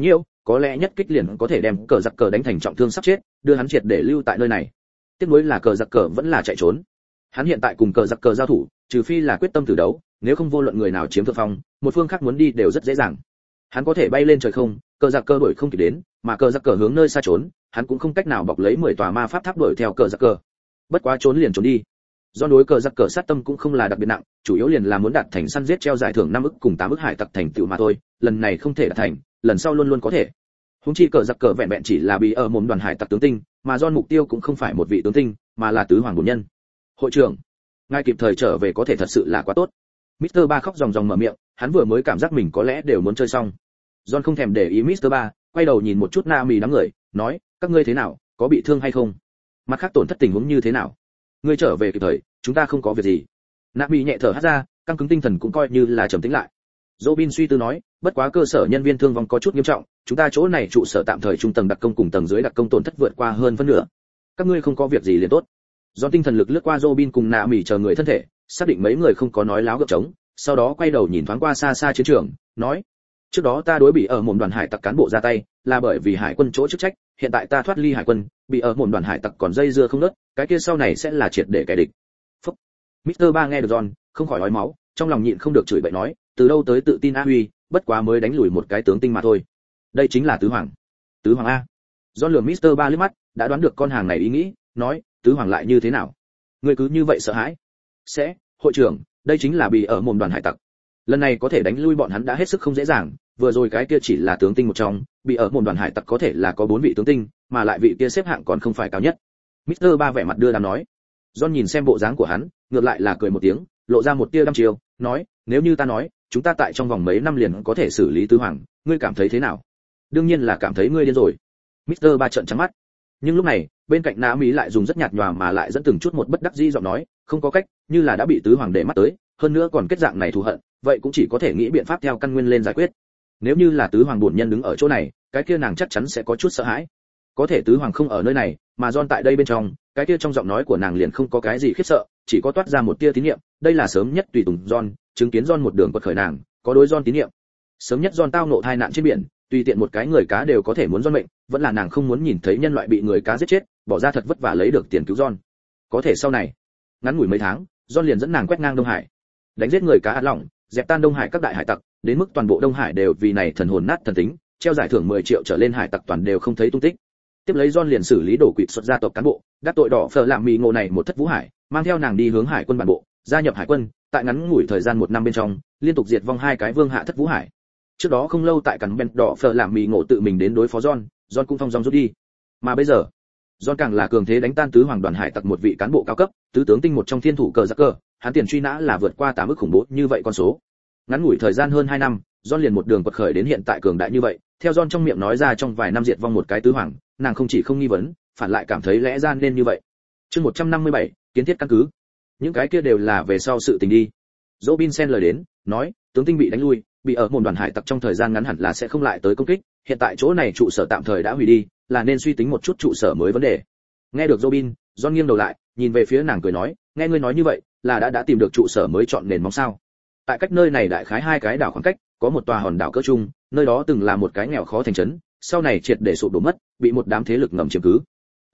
có lẽ nhất kích liền có thể đem cờ giặc cờ đánh thành trọng thương sắp chết, đưa hắn triệt để lưu tại nơi này. Tiếc nuối là cờ giặc cờ vẫn là chạy trốn. Hắn hiện tại cùng cờ giặc cờ giao thủ, trừ phi là quyết tâm tử đấu, nếu không vô luận người nào chiếm thượng phong, một phương khác muốn đi đều rất dễ dàng. Hắn có thể bay lên trời không, cờ giặc cờ đuổi không kịp đến, mà cờ giặc cờ hướng nơi xa trốn, hắn cũng không cách nào bọc lấy 10 tòa ma pháp tháp đuổi theo cờ giặc cờ. Bất quá trốn liền trốn đi. Do đối cờ giặc cờ sát tâm cũng không là đặc biệt nặng, chủ yếu liền là muốn đạt thành săn giết treo giải thưởng 5 ức cùng 8 ức hải tặc thành tựu mà thôi, lần này không thể đạt thành, lần sau luôn luôn có thể. Huống chi cờ giặc cờ vẹn vẹn chỉ là bị ở mồm đoàn hải tặc tướng tinh, mà do mục tiêu cũng không phải một vị tướng tinh, mà là tứ hoàng bổn nhân. Hội trưởng, ngài kịp thời trở về có thể thật sự là quá tốt. Mr. Ba khóc ròng ròng mở miệng, hắn vừa mới cảm giác mình có lẽ đều muốn chơi xong. John không thèm để ý Mr. Ba, quay đầu nhìn một chút Nami đám người, nói, các ngươi thế nào, có bị thương hay không? Mặt khác tổn thất tình huống như thế nào? Ngươi trở về kịp thời, chúng ta không có việc gì. Nami nhẹ thở hắt ra, căng cứng tinh thần cũng coi như là trầm tĩnh lại. Robin suy tư nói, bất quá cơ sở nhân viên thương vong có chút nghiêm trọng, chúng ta chỗ này trụ sở tạm thời trung tầng đặc công cùng tầng dưới đặc công tổn thất vượt qua hơn phân nửa. Các ngươi không có việc gì liền tốt. Do tinh thần lực lướt qua Robin cùng Nami chờ người thân thể, xác định mấy người không có nói láo gượng trống, sau đó quay đầu nhìn thoáng qua xa xa chiến trường, nói: trước đó ta đối bị ở một đoàn hải tặc cán bộ ra tay, là bởi vì hải quân chỗ chức trách, hiện tại ta thoát ly hải quân, bị ở một đoàn hải tặc còn dây dưa không ngớt, cái kia sau này sẽ là triệt để kẻ địch. Phúc. Mr. Ba nghe được John, không khỏi ói máu, trong lòng nhịn không được chửi bậy nói, từ đâu tới tự tin a huy, bất quá mới đánh lùi một cái tướng tinh mà thôi. Đây chính là tứ hoàng. Tứ hoàng a. John lườm Mr. Ba liếc mắt, đã đoán được con hàng này ý nghĩ, nói, tứ hoàng lại như thế nào? Ngươi cứ như vậy sợ hãi? Sẽ, hội trưởng, đây chính là bị ở một đoàn hải tặc. Lần này có thể đánh lui bọn hắn đã hết sức không dễ dàng, vừa rồi cái kia chỉ là tướng tinh một trong, bị ở một đoàn hải tặc có thể là có 4 vị tướng tinh, mà lại vị kia xếp hạng còn không phải cao nhất. Mr. Ba vẻ mặt đưa đám nói. John nhìn xem bộ dáng của hắn, ngược lại là cười một tiếng, lộ ra một tia đăm chiêu, nói, nếu như ta nói, chúng ta tại trong vòng mấy năm liền có thể xử lý tứ hoàng, ngươi cảm thấy thế nào? Đương nhiên là cảm thấy ngươi điên rồi. Mr. Ba trợn trắng mắt. Nhưng lúc này, bên cạnh Na Mỹ lại dùng rất nhạt nhòa mà lại dẫn từng chút một bất đắc dĩ giọng nói, không có cách, như là đã bị tứ hoàng để mắt tới, hơn nữa còn kết dạng này thù hận, vậy cũng chỉ có thể nghĩ biện pháp theo căn nguyên lên giải quyết. Nếu như là tứ hoàng bổn nhân đứng ở chỗ này, cái kia nàng chắc chắn sẽ có chút sợ hãi. Có thể tứ hoàng không ở nơi này, mà John tại đây bên trong, cái kia trong giọng nói của nàng liền không có cái gì khiếp sợ, chỉ có toát ra một tia tín niệm, đây là sớm nhất tùy tùng John, chứng kiến John một đường quật khởi nàng, có đối John tín niệm. Sớm nhất John tao ngộ tai nạn trên biển, tùy tiện một cái người cá đều có thể muốn John mệnh, vẫn là nàng không muốn nhìn thấy nhân loại bị người cá giết chết, bỏ ra thật vất vả lấy được tiền cứu John. Có thể sau này, ngắn ngủi mấy tháng, John liền dẫn nàng quét ngang Đông Hải, đánh giết người cá ạt lỏng, dẹp tan Đông Hải các đại hải tặc, đến mức toàn bộ Đông Hải đều vì này thần hồn nát thần tính, treo giải thưởng 10 triệu trở lên hải tặc toàn đều không thấy tung tích. Tiếp lấy John liền xử lý đổ quỵt xuất gia tộc cán bộ, đắc tội đỏ phở làm mì ngộ này một thất vũ hải, mang theo nàng đi hướng hải quân bản bộ, gia nhập hải quân, tại ngắn ngủi thời gian 1 năm bên trong, liên tục diệt vong 2 cái vương hạ thất vũ hải. Trước đó không lâu tại cắn bên đỏ phở làm mì ngộ tự mình đến đối phó John cũng phong dong rút đi. Mà bây giờ, John càng là cường thế đánh tan tứ hoàng đoàn hải tặc một vị cán bộ cao cấp, tứ tướng tinh một trong thiên thủ cờ giặc cờ, hắn tiền truy nã là vượt qua 8 ức khủng bố như vậy con số. Ngắn ngủi thời gian hơn 2 năm, John liền một đường quật khởi đến hiện tại cường đại như vậy, theo John trong miệng nói ra trong vài năm diệt vong một cái tứ hoàng, nàng không chỉ không nghi vấn, phản lại cảm thấy lẽ ra nên như vậy. Chương 157, kiến thiết căn cứ. Những cái kia đều là về sau sự tình đi. Robin xen lời đến, nói, tướng tinh bị đánh lui, bị ở một đoàn hải tặc trong thời gian ngắn hẳn là sẽ không lại tới công kích, hiện tại chỗ này trụ sở tạm thời đã hủy đi, là nên suy tính một chút trụ sở mới vấn đề. Nghe được Robin, John nghiêng đầu lại, nhìn về phía nàng cười nói, nghe ngươi nói như vậy, là đã tìm được trụ sở mới chọn nền móng sao? Tại cách nơi này đại khái 2 cái đảo khoảng cách, có một tòa hòn đảo cỡ trung, nơi đó từng là một cái nghèo khó thành trấn, sau này triệt để sụp đổ mất, bị một đám thế lực ngầm chiếm cứ.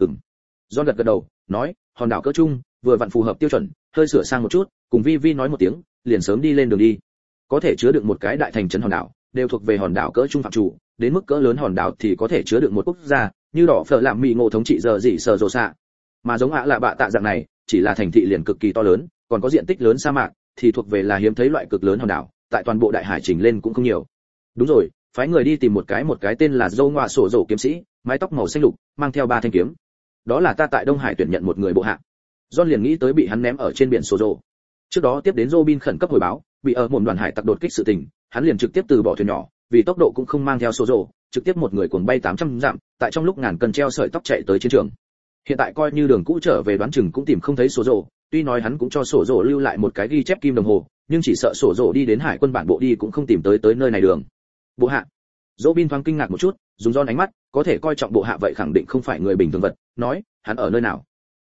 John gật đầu, nói, hòn đảo cỡ trung, vừa vặn phù hợp tiêu chuẩn, hơi sửa sang một chút, cùng Vi nói một tiếng, liền sớm đi lên đường đi. Có thể chứa đựng một cái đại thành trấn hòn đảo, đều thuộc về hòn đảo cỡ trung phạm chủ, đến mức cỡ lớn hòn đảo thì có thể chứa đựng một quốc gia, như đỏ phở làm mì ngộ thống trị giờ gì sờ rồ xạ. Mà giống ạ lạ bạ tạ dạng này, chỉ là thành thị liền cực kỳ to lớn, còn có diện tích lớn sa mạc, thì thuộc về là hiếm thấy loại cực lớn hòn đảo, tại toàn bộ đại hải trình lên cũng không nhiều. Đúng rồi, phái người đi tìm một cái tên là Dâu Ngoa Sổ Dầu kiếm sĩ, mái tóc màu xanh lục, mang theo 3 thanh kiếm. Đó là ta tại Đông Hải tuyển nhận một người bộ hạ. John liền nghĩ tới bị hắn ném ở trên biển Sổ Dầu. Trước đó tiếp đến Robin khẩn cấp hồi báo, bị ở một đoàn hải tặc đột kích sự tình, hắn liền trực tiếp từ bỏ thuyền nhỏ, vì tốc độ cũng không mang theo Sổ Dầu, trực tiếp một người cuồng bay 800 dặm, tại trong lúc ngàn cân treo sợi tóc chạy tới chiến trường. Hiện tại coi như đường cũ trở về đoán chừng cũng tìm không thấy Sổ Dầu, tuy nói hắn cũng cho Sổ Dầu lưu lại một cái ghi chép kim đồng hồ, nhưng chỉ sợ Sổ Dầu đi đến hải quân bản bộ đi cũng không tìm tới nơi này đường. Bộ hạ. Robin thoáng kinh ngạc một chút, dùng John ánh mắt, có thể coi trọng bộ hạ vậy khẳng định không phải người bình thường vật, nói, hắn ở nơi nào?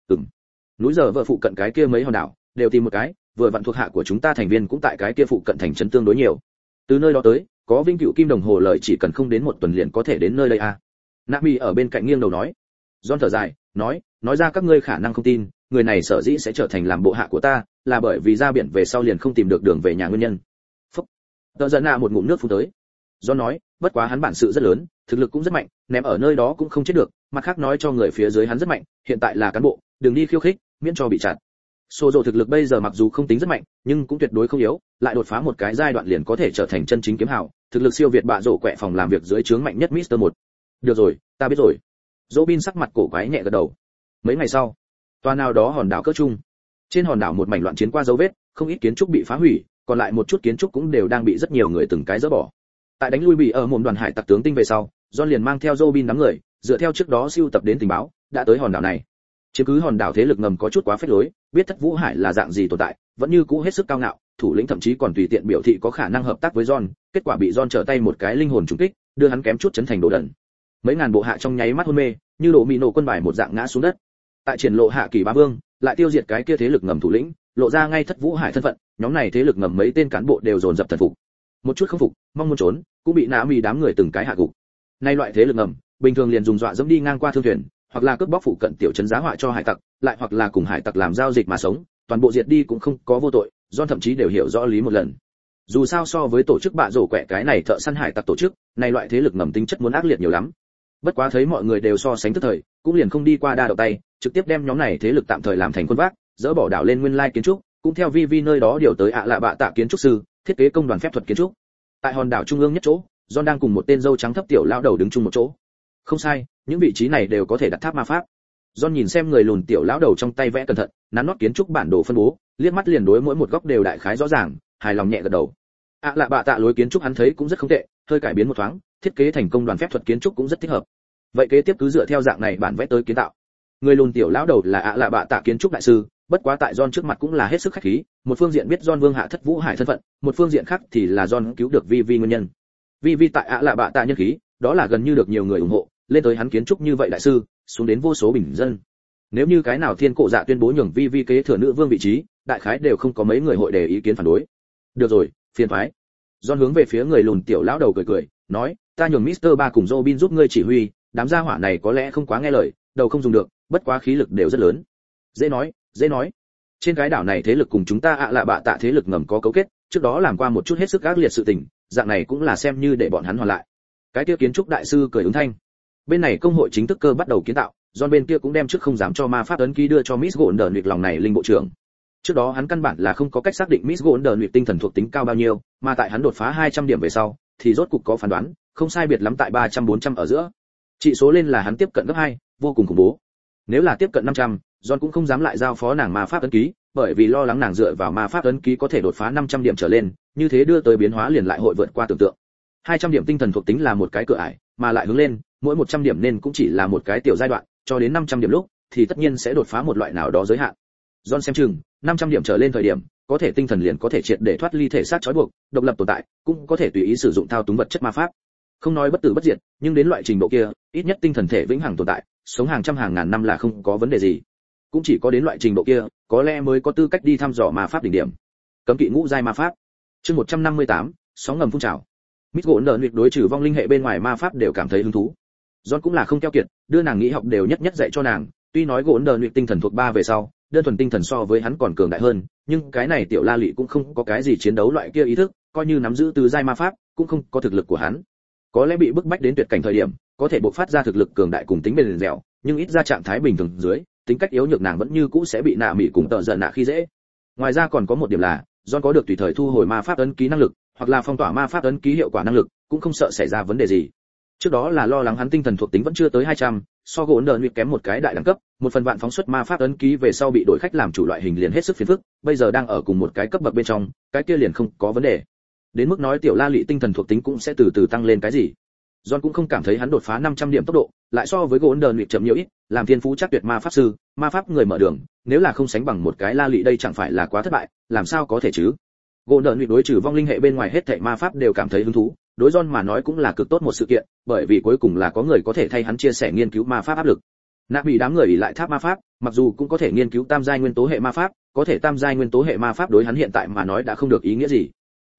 Núi giờ vợ phụ cận cái kia mấy hòn đảo, đều tìm một cái, vừa vặn thuộc hạ của chúng ta thành viên cũng tại cái kia phụ cận thành trấn tương đối nhiều. Từ nơi đó tới, có vinh cựu kim đồng hồ lời chỉ cần không đến một tuần liền có thể đến nơi đây à. Nabi ở bên cạnh nghiêng đầu nói. John thở dài, nói ra các ngươi khả năng không tin, người này sở dĩ sẽ trở thành làm bộ hạ của ta, là bởi vì ra biển về sau liền không tìm được đường về nhà nguyên nhân. Phúc. Tờ giận nạ một ngụm nước phun tới. John nói, bất quá hắn bản sự rất lớn, thực lực cũng rất mạnh, ném ở nơi đó cũng không chết được, mặt khác nói cho người phía dưới hắn rất mạnh, hiện tại là cán bộ, đừng đi khiêu khích, miễn cho bị chặn. Sô Dô thực lực bây giờ mặc dù không tính rất mạnh, nhưng cũng tuyệt đối không yếu, lại đột phá một cái giai đoạn liền có thể trở thành chân chính kiếm hào, thực lực siêu việt bạ rổ quẹ phòng làm việc dưới trướng mạnh nhất Mr. 1. Được rồi, ta biết rồi. Robin sắc mặt cổ quái nhẹ gật đầu. Mấy ngày sau, tòa nào đó hòn đảo cỡ trung. Trên hòn đảo một mảnh loạn chiến qua dấu vết, không ít kiến trúc bị phá hủy, còn lại một chút kiến trúc cũng đều đang bị rất nhiều người từng cái dỡ bỏ. Tại đánh lui bị ở một đoàn hải tặc tướng tinh về sau, John liền mang theo Robin đám người, dựa theo trước đó siêu tập đến tình báo, đã tới hòn đảo này. Chiếm cứ hòn đảo thế lực ngầm có chút quá phết lối, biết Thất Vũ Hải là dạng gì tồn tại, vẫn như cũ hết sức cao ngạo, thủ lĩnh thậm chí còn tùy tiện biểu thị có khả năng hợp tác với John, kết quả bị John trở tay một cái linh hồn trùng kích, đưa hắn kém chút chấn thành đồ đần. Mấy ngàn bộ hạ trong nháy mắt hôn mê, như đổ mì nổ quân bài một dạng ngã xuống đất. Tại triển lộ hạ kỳ bá vương, lại tiêu diệt cái kia thế lực ngầm thủ lĩnh, lộ ra ngay Thất Vũ Hải thân phận, nhóm này thế lực ngầm mấy tên cán bộ đều dồn dập thần phục. Một chút không phục, mong muốn trốn, cũng bị nã mì đám người từng cái hạ gục. Nay loại thế lực ngầm, bình thường liền dùng dọa dẫm đi ngang qua thương thuyền, hoặc là cướp bóc phụ cận tiểu trấn giá họa cho hải tặc, lại hoặc là cùng hải tặc làm giao dịch mà sống, toàn bộ diệt đi cũng không có vô tội, John thậm chí đều hiểu rõ lý một lần. Dù sao so với tổ chức bạ rổ quẹ cái này thợ săn hải tặc tổ chức, này loại thế lực ngầm tính chất muốn ác liệt nhiều lắm. Bất quá thấy mọi người đều so sánh tức thời, cũng liền không đi qua đa đầu tay, trực tiếp đem nhóm này thế lực tạm thời làm thành quân vác, dỡ bỏ đảo lên nguyên lai kiến trúc, cũng theo vi nơi đó điều tới lạ bạ tạ kiến trúc sư, thiết kế công đoàn phép thuật kiến trúc. Tại hòn đảo trung ương nhất chỗ, John đang cùng một tên dâu trắng thấp tiểu lão đầu đứng chung một chỗ. Không sai, những vị trí này đều có thể đặt tháp ma pháp. John nhìn xem người lùn tiểu lão đầu trong tay vẽ cẩn thận, nắn nót kiến trúc bản đồ phân bố, liếc mắt liền đối mỗi một góc đều đại khái rõ ràng, hài lòng nhẹ gật đầu. Lạ bạ tạ lối kiến trúc hắn thấy cũng rất không tệ, hơi cải biến một thoáng, thiết kế thành công đoàn phép thuật kiến trúc cũng rất thích hợp. Vậy kế tiếp cứ dựa theo dạng này bản vẽ tới kiến tạo. Người lùn tiểu lão đầu là lạ bạ tạ kiến trúc đại sư, bất quá tại John trước mặt cũng là hết sức khách khí, một phương diện biết John vương hạ Thất Vũ Hải thân phận, một phương diện khác thì là John cứu được Vi nguyên nhân. Vi tại lạ bạ tạ nhân khí, đó là gần như được nhiều người ủng hộ, lên tới hắn kiến trúc như vậy đại sư, xuống đến vô số bình dân. Nếu như cái nào thiên cổ dạ tuyên bố nhường Vi kế thừa nữ vương vị trí, đại khái đều không có mấy người hội đề ý kiến phản đối. Được rồi, phiền toái. John hướng về phía người lùn tiểu lão đầu cười, nói, ta nhường Mr. 3 cùng Robin giúp ngươi chỉ huy, đám gia hỏa này có lẽ không quá nghe lời, đầu không dùng được, bất quá khí lực đều rất lớn. Dễ nói. Trên cái đảo này thế lực cùng chúng ta lạ bạ tạ thế lực ngầm có cấu kết, trước đó làm qua một chút hết sức ác liệt sự tình, dạng này cũng là xem như để bọn hắn hoàn lại. Cái kia kiến trúc đại sư cười ứng thanh. Bên này công hội chính thức cơ bắt đầu kiến tạo, John bên kia cũng đem trước không dám cho ma pháp ấn ký đưa cho Miss Golden việc lòng này linh bộ trưởng. Trước đó hắn căn bản là không có cách xác định Miss Golden việc tinh thần thuộc tính cao bao nhiêu, mà tại hắn đột phá 200 điểm về sau, thì rốt cục có phán đoán, không sai biệt lắm tại 300-400 ở giữa. Trị số lên là hắn tiếp cận gấp 2, vô cùng khủng bố. Nếu là tiếp cận 500, John cũng không dám lại giao phó nàng ma pháp ấn ký, bởi vì lo lắng nàng dựa vào ma pháp ấn ký có thể đột phá 500 điểm trở lên, như thế đưa tới biến hóa liền lại hội vượt qua tưởng tượng. 200 điểm tinh thần thuộc tính là một cái cửa ải, mà lại hướng lên, mỗi 100 điểm nên cũng chỉ là một cái tiểu giai đoạn, cho đến 500 điểm lúc thì tất nhiên sẽ đột phá một loại nào đó giới hạn. John xem chừng, 500 điểm trở lên thời điểm, có thể tinh thần liền có thể triệt để thoát ly thể xác trói buộc, độc lập tồn tại, cũng có thể tùy ý sử dụng thao túng vật chất ma pháp. Không nói bất tử bất diệt, nhưng đến loại trình độ kia, ít nhất tinh thần thể vĩnh hằng tồn tại, sống hàng trăm hàng ngàn năm là không có vấn đề gì. Cũng chỉ có đến loại trình độ kia, có lẽ mới có tư cách đi thăm dò ma pháp đỉnh điểm. Cấm kỵ ngũ giai ma pháp. Chương 158, sóng ngầm phun trào. Miss Golden việc đối trừ vong linh hệ bên ngoài ma pháp đều cảm thấy hứng thú. John cũng là không keo kiệt, đưa nàng nghĩ học đều nhất dạy cho nàng, tuy nói Golden việc tinh thần thuộc 3 về sau, đơn thuần tinh thần so với hắn còn cường đại hơn, nhưng cái này tiểu la lị cũng không có cái gì chiến đấu loại kia ý thức, coi như nắm giữ tứ giai ma pháp, cũng không có thực lực của hắn. Có lẽ bị bức bách đến tuyệt cảnh thời điểm, có thể bộc phát ra thực lực cường đại cùng tính bền dẻo, nhưng ít ra trạng thái bình thường dưới, tính cách yếu nhược nàng vẫn như cũ sẽ bị nạ mỉ cùng tợ giận nạ khi dễ. Ngoài ra còn có một điểm là, John có được tùy thời thu hồi ma pháp ấn ký năng lực, hoặc là phong tỏa ma pháp ấn ký hiệu quả năng lực, cũng không sợ xảy ra vấn đề gì. Trước đó là lo lắng hắn tinh thần thuộc tính vẫn chưa tới 200, so gỗ đợn kém một cái đại đẳng cấp, một phần vạn phóng xuất ma pháp ấn ký về sau bị đổi khách làm chủ loại hình liền hết sức phiền phức, bây giờ đang ở cùng một cái cấp bậc bên trong, cái kia liền không có vấn đề. Đến mức nói tiểu la lị tinh thần thuộc tính cũng sẽ từ từ tăng lên cái gì. John cũng không cảm thấy hắn đột phá 500 điểm tốc độ, lại so với gỗ đợn chậm nhiều ít, làm thiên phú chắc tuyệt ma pháp sư, ma pháp người mở đường, nếu là không sánh bằng một cái la lị đây chẳng phải là quá thất bại, làm sao có thể chứ? Gỗ đợn đối trừ vong linh hệ bên ngoài hết thảy ma pháp đều cảm thấy hứng thú, đối John mà nói cũng là cực tốt một sự kiện, bởi vì cuối cùng là có người có thể thay hắn chia sẻ nghiên cứu ma pháp áp lực. Nạ bị đám người ỷ lại tháp ma pháp, mặc dù cũng có thể nghiên cứu tam giai nguyên tố hệ ma pháp, có thể tam giai nguyên tố hệ ma pháp đối hắn hiện tại mà nói đã không được ý nghĩa gì.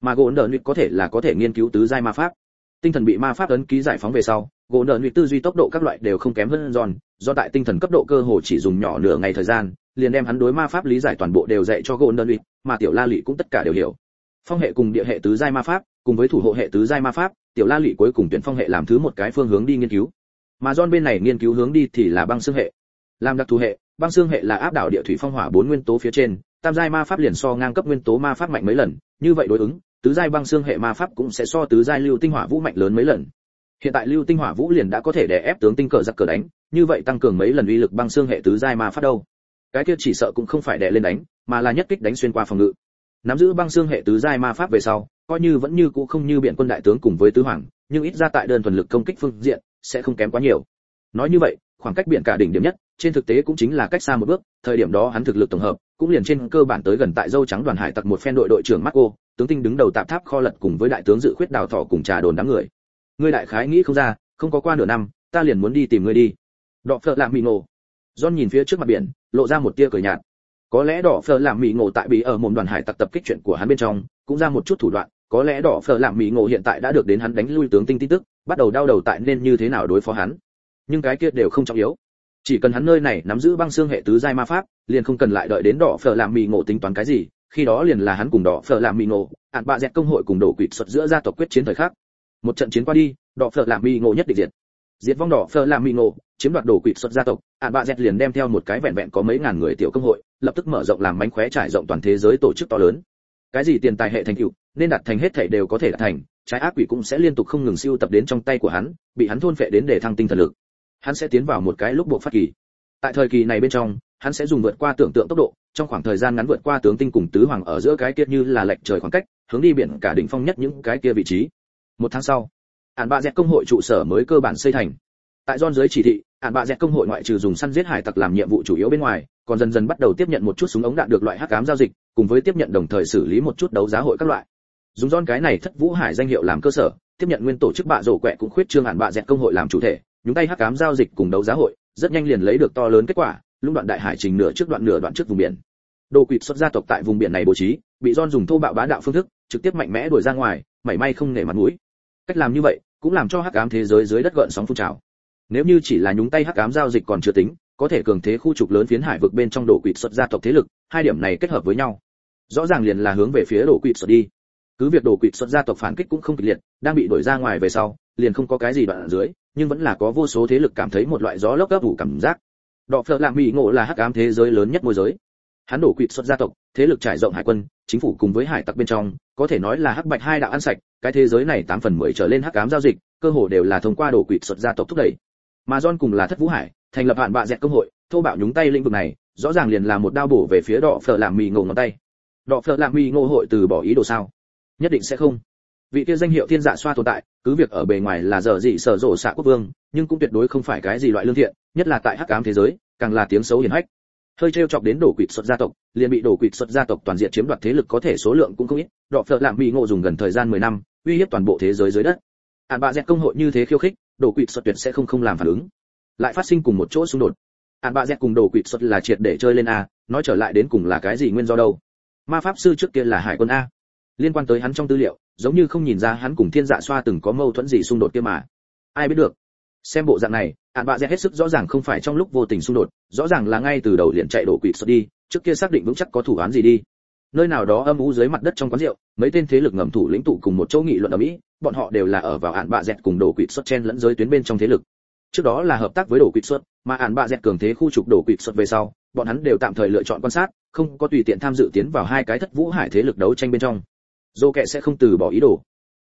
mà gỗ đờ nuyệt có thể là có thể nghiên cứu tứ giai ma pháp. Tinh thần bị ma pháp ấn ký giải phóng về sau, gỗ đờ nuyệt tư duy tốc độ các loại đều không kém hơn John, do tại tinh thần cấp độ cơ hồ chỉ dùng nhỏ nửa ngày thời gian, liền đem hắn đối ma pháp lý giải toàn bộ đều dạy cho gỗ đờ nuyệt, mà tiểu La Lị cũng tất cả đều hiểu. Phong hệ cùng địa hệ tứ giai ma pháp, cùng với thủ hộ hệ tứ giai ma pháp, tiểu La Lị cuối cùng tuyển phong hệ làm thứ một cái phương hướng đi nghiên cứu. Mà John bên này nghiên cứu hướng đi thì là băng xương hệ. Làm đặc thù hệ, băng xương hệ là áp đảo địa thủy phong hỏa bốn nguyên tố phía trên, tam giai ma pháp liền so ngang cấp nguyên tố ma pháp mạnh mấy lần, như vậy đối ứng, tứ giai băng xương hệ ma pháp cũng sẽ so tứ giai lưu tinh hỏa vũ mạnh lớn mấy lần. Hiện tại lưu tinh hỏa vũ liền đã có thể đè ép tướng tinh cờ giặc cờ đánh, như vậy tăng cường mấy lần uy lực băng xương hệ tứ giai ma pháp đâu. Cái kia chỉ sợ cũng không phải đè lên đánh, mà là nhất kích đánh xuyên qua phòng ngự. Nắm giữ băng xương hệ tứ giai ma pháp về sau, coi như vẫn như cũ không như biện quân đại tướng cùng với tứ hoàng, nhưng ít ra tại đơn thuần lực công kích phương diện sẽ không kém quá nhiều. Nói như vậy, khoảng cách biển cả đỉnh điểm nhất, trên thực tế cũng chính là cách xa một bước, thời điểm đó hắn thực lực tổng hợp cũng liền trên cơ bản tới gần tại dâu trắng đoàn hải tặc một phen đội trưởng Marco, tướng tinh đứng đầu tạp tháp kho lật cùng với đại tướng dự khuyết đào thọ cùng trà đồn đám người. Ngươi đại khái nghĩ không ra, không có qua nửa năm, ta liền muốn đi tìm ngươi đi. Đỏ Phở làm mì ngộ. John nhìn phía trước mặt biển, lộ ra một tia cười nhạt. Có lẽ Đỏ Phở làm mì ngộ tại bị ở mồm đoàn hải tặc tập kích chuyện của hắn bên trong, cũng ra một chút thủ đoạn, có lẽ Đỏ Phở làm mì ngộ hiện tại đã được đến hắn đánh lui tướng tinh tin tức, bắt đầu đau đầu tại nên như thế nào đối phó hắn. Nhưng cái kia đều không trọng yếu. Chỉ cần hắn nơi này nắm giữ băng xương hệ tứ giai ma pháp, liền không cần lại đợi đến Đỏ Phở làm mì ngộ tính toán cái gì, khi đó liền là hắn cùng Đỏ Phở làm mì ngộ, ản bạ dẹt công hội cùng đổ quỵt xuất giữa gia tộc quyết chiến thời khắc. Một trận chiến qua đi, Đỏ Phở làm mì ngộ nhất định diệt vong Đỏ Phở làm mì ngộ, chiếm đoạt đổ quỵt xuất gia tộc, ản bạ dẹt liền đem theo một cái vẹn vẹn có mấy ngàn người tiểu công hội, lập tức mở rộng làm mánh khóe trải rộng toàn thế giới tổ chức to lớn. Cái gì tiền tài hệ thành tựu, nên đạt thành hết thảy đều có thể đạt thành, trái ác quỷ cũng sẽ liên tục không ngừng siêu tập đến trong tay của hắn, bị hắn thôn phệ đến để thăng tinh thần lực. Hắn sẽ tiến vào một cái lúc buộc phát kỳ. Tại thời kỳ này bên trong, hắn sẽ dùng vượt qua tưởng tượng tốc độ, trong khoảng thời gian ngắn vượt qua tướng tinh cùng tứ hoàng ở giữa cái kia như là lệch trời khoảng cách, hướng đi biển cả đỉnh phong nhất những cái kia vị trí. Một tháng sau, ản bạ dẹt công hội trụ sở mới cơ bản xây thành. Tại John dưới chỉ thị, ản bạ dẹt công hội ngoại trừ dùng săn giết hải tặc làm nhiệm vụ chủ yếu bên ngoài, còn dần dần bắt đầu tiếp nhận một chút súng ống đạn được loại hắc ám giao dịch, cùng với tiếp nhận đồng thời xử lý một chút đấu giá hội các loại. Dùng John cái này thất vũ hải danh hiệu làm cơ sở, tiếp nhận nguyên tổ chức bạ rổ quẹ cũng khuyết trương ản bạ dẹt công hội làm chủ thể, nhúng tay hắc ám giao dịch cùng đấu giá hội, rất nhanh liền lấy được to lớn kết quả, lũng đoạn đại hải trình nửa đoạn trước vùng biển. Đồ quỵt xuất gia tộc tại vùng biển này bố trí, bị John dùng thô bạo bá đạo phương thức, trực tiếp mạnh mẽ đuổi ra ngoài, mảy may không nể mặt mũi. Cách làm như vậy, cũng làm cho hắc ám thế giới dưới đất gợn sóng phun trào. Nếu như chỉ là nhúng tay hắc ám giao dịch còn chưa tính, có thể cường thế khu trục lớn phiến hải vực bên trong đồ quỵt xuất gia tộc thế lực, hai điểm này kết hợp với nhau, rõ ràng liền là hướng về phía đồ quỵt xuất đi. Cứ việc đồ quỵt xuất gia tộc phản kích cũng không kịch liệt, đang bị đuổi ra ngoài về sau, liền không có cái gì đoạn ở dưới, nhưng vẫn là có vô số thế lực cảm thấy một loại gió lốc ấp ủ cảm giác. Đỏ Phở làm mì ngộ là hắc ám thế giới lớn nhất môi giới. Hắn đổ quỵt xuất gia tộc, thế lực trải rộng hải quân, chính phủ cùng với hải tặc bên trong, có thể nói là hắc bạch hai đạo ăn sạch, cái thế giới này 8/10 trở lên hắc ám giao dịch, cơ hồ đều là thông qua đổ quỵt xuất gia tộc thúc đẩy. Mà John cùng là thất vũ hải, thành lập hạn bạ dẹt công hội, thô bạo nhúng tay lĩnh vực này, rõ ràng liền là một đao bổ về phía Đỏ Phở làm mì ngộ ngón tay. Đỏ Phở làm mì ngộ hội từ bỏ ý đồ sao? Nhất định sẽ không. Vị kia danh hiệu thiên dạ xoa tồn tại, cứ việc ở bề ngoài là dở dị sở rộ xạ quốc vương, nhưng cũng tuyệt đối không phải cái gì loại lương thiện, nhất là tại hắc ám thế giới, càng là tiếng xấu hiển hách. Hơi trêu chọc đến đổ quỵt xuất gia tộc, liền bị đổ quỵt xuất gia tộc toàn diện chiếm đoạt thế lực có thể số lượng cũng không ít. Đỏ Phở làm mì ngộ dùng gần thời gian 10 năm, uy hiếp toàn bộ thế giới dưới đất. Ản bạ dẹt công hội như thế khiêu khích, đổ quỵt xuất tuyệt sẽ không làm phản ứng. Lại phát sinh cùng một chỗ xung đột. Ản bạ dẹt cùng đổ quỵt xuất là triệt để chơi lên a, nói trở lại đến cùng là cái gì nguyên do đâu? Ma pháp sư trước kia là hải quân a. Liên quan tới hắn trong tư liệu, giống như không nhìn ra hắn cùng thiên dạ xoa từng có mâu thuẫn gì xung đột kia mà. Ai biết được. Xem bộ dạng này, ản bạ dẹt hết sức rõ ràng không phải trong lúc vô tình xung đột, rõ ràng là ngay từ đầu liền chạy đổ quỵt xuất đi, trước kia xác định vững chắc có thủ án gì đi. Nơi nào đó âm u dưới mặt đất trong quán rượu, mấy tên thế lực ngầm thủ lĩnh tụ cùng một chỗ nghị luận ở Mỹ, bọn họ đều là ở vào ản bạ dẹt cùng đổ quỵt xuất chen lẫn giới tuyến bên trong thế lực. Trước đó là hợp tác với đổ quỵt xuất, mà ản bạ dẹt cường thế khu trục đổ quỵt xuất về sau, bọn hắn đều tạm thời lựa chọn quan sát, không có tùy tiện tham dự tiến vào hai cái thất vũ hải thế lực đấu tranh bên trong. Dô kệ sẽ không từ bỏ ý đồ.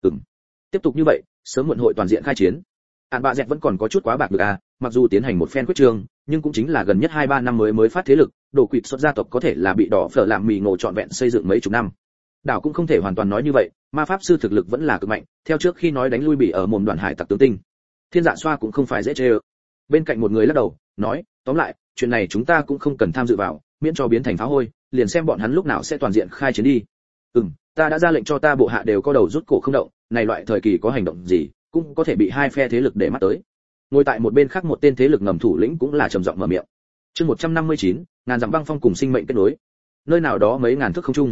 Tiếp tục như vậy, sớm muộn hội toàn diện khai chiến. Ản bạ dẹt vẫn còn có chút quá bạc được à, mặc dù tiến hành một phen quyết trương, nhưng cũng chính là gần nhất 2-3 năm mới phát thế lực, đổ quỵt xuất gia tộc có thể là bị Đỏ Phở làm mì ngộ trọn vẹn xây dựng mấy chục năm. Đảo cũng không thể hoàn toàn nói như vậy, ma pháp sư thực lực vẫn là cực mạnh, theo trước khi nói đánh lui bị ở mồm đoàn hải tặc tướng tinh. Thiên dạ xoa cũng không phải dễ chơi. Bên cạnh một người lắc đầu, nói, tóm lại, chuyện này chúng ta cũng không cần tham dự vào, miễn cho biến thành phá hôi, liền xem bọn hắn lúc nào sẽ toàn diện khai chiến đi. Ta đã ra lệnh cho ta bộ hạ đều có đầu rút cổ không động, này loại thời kỳ có hành động gì, cũng có thể bị hai phe thế lực để mắt tới. Ngồi tại một bên khác một tên thế lực ngầm thủ lĩnh cũng là trầm giọng mở miệng. Chương 159, ngàn dặm băng phong cùng sinh mệnh kết nối. Nơi nào đó mấy ngàn thước không trung,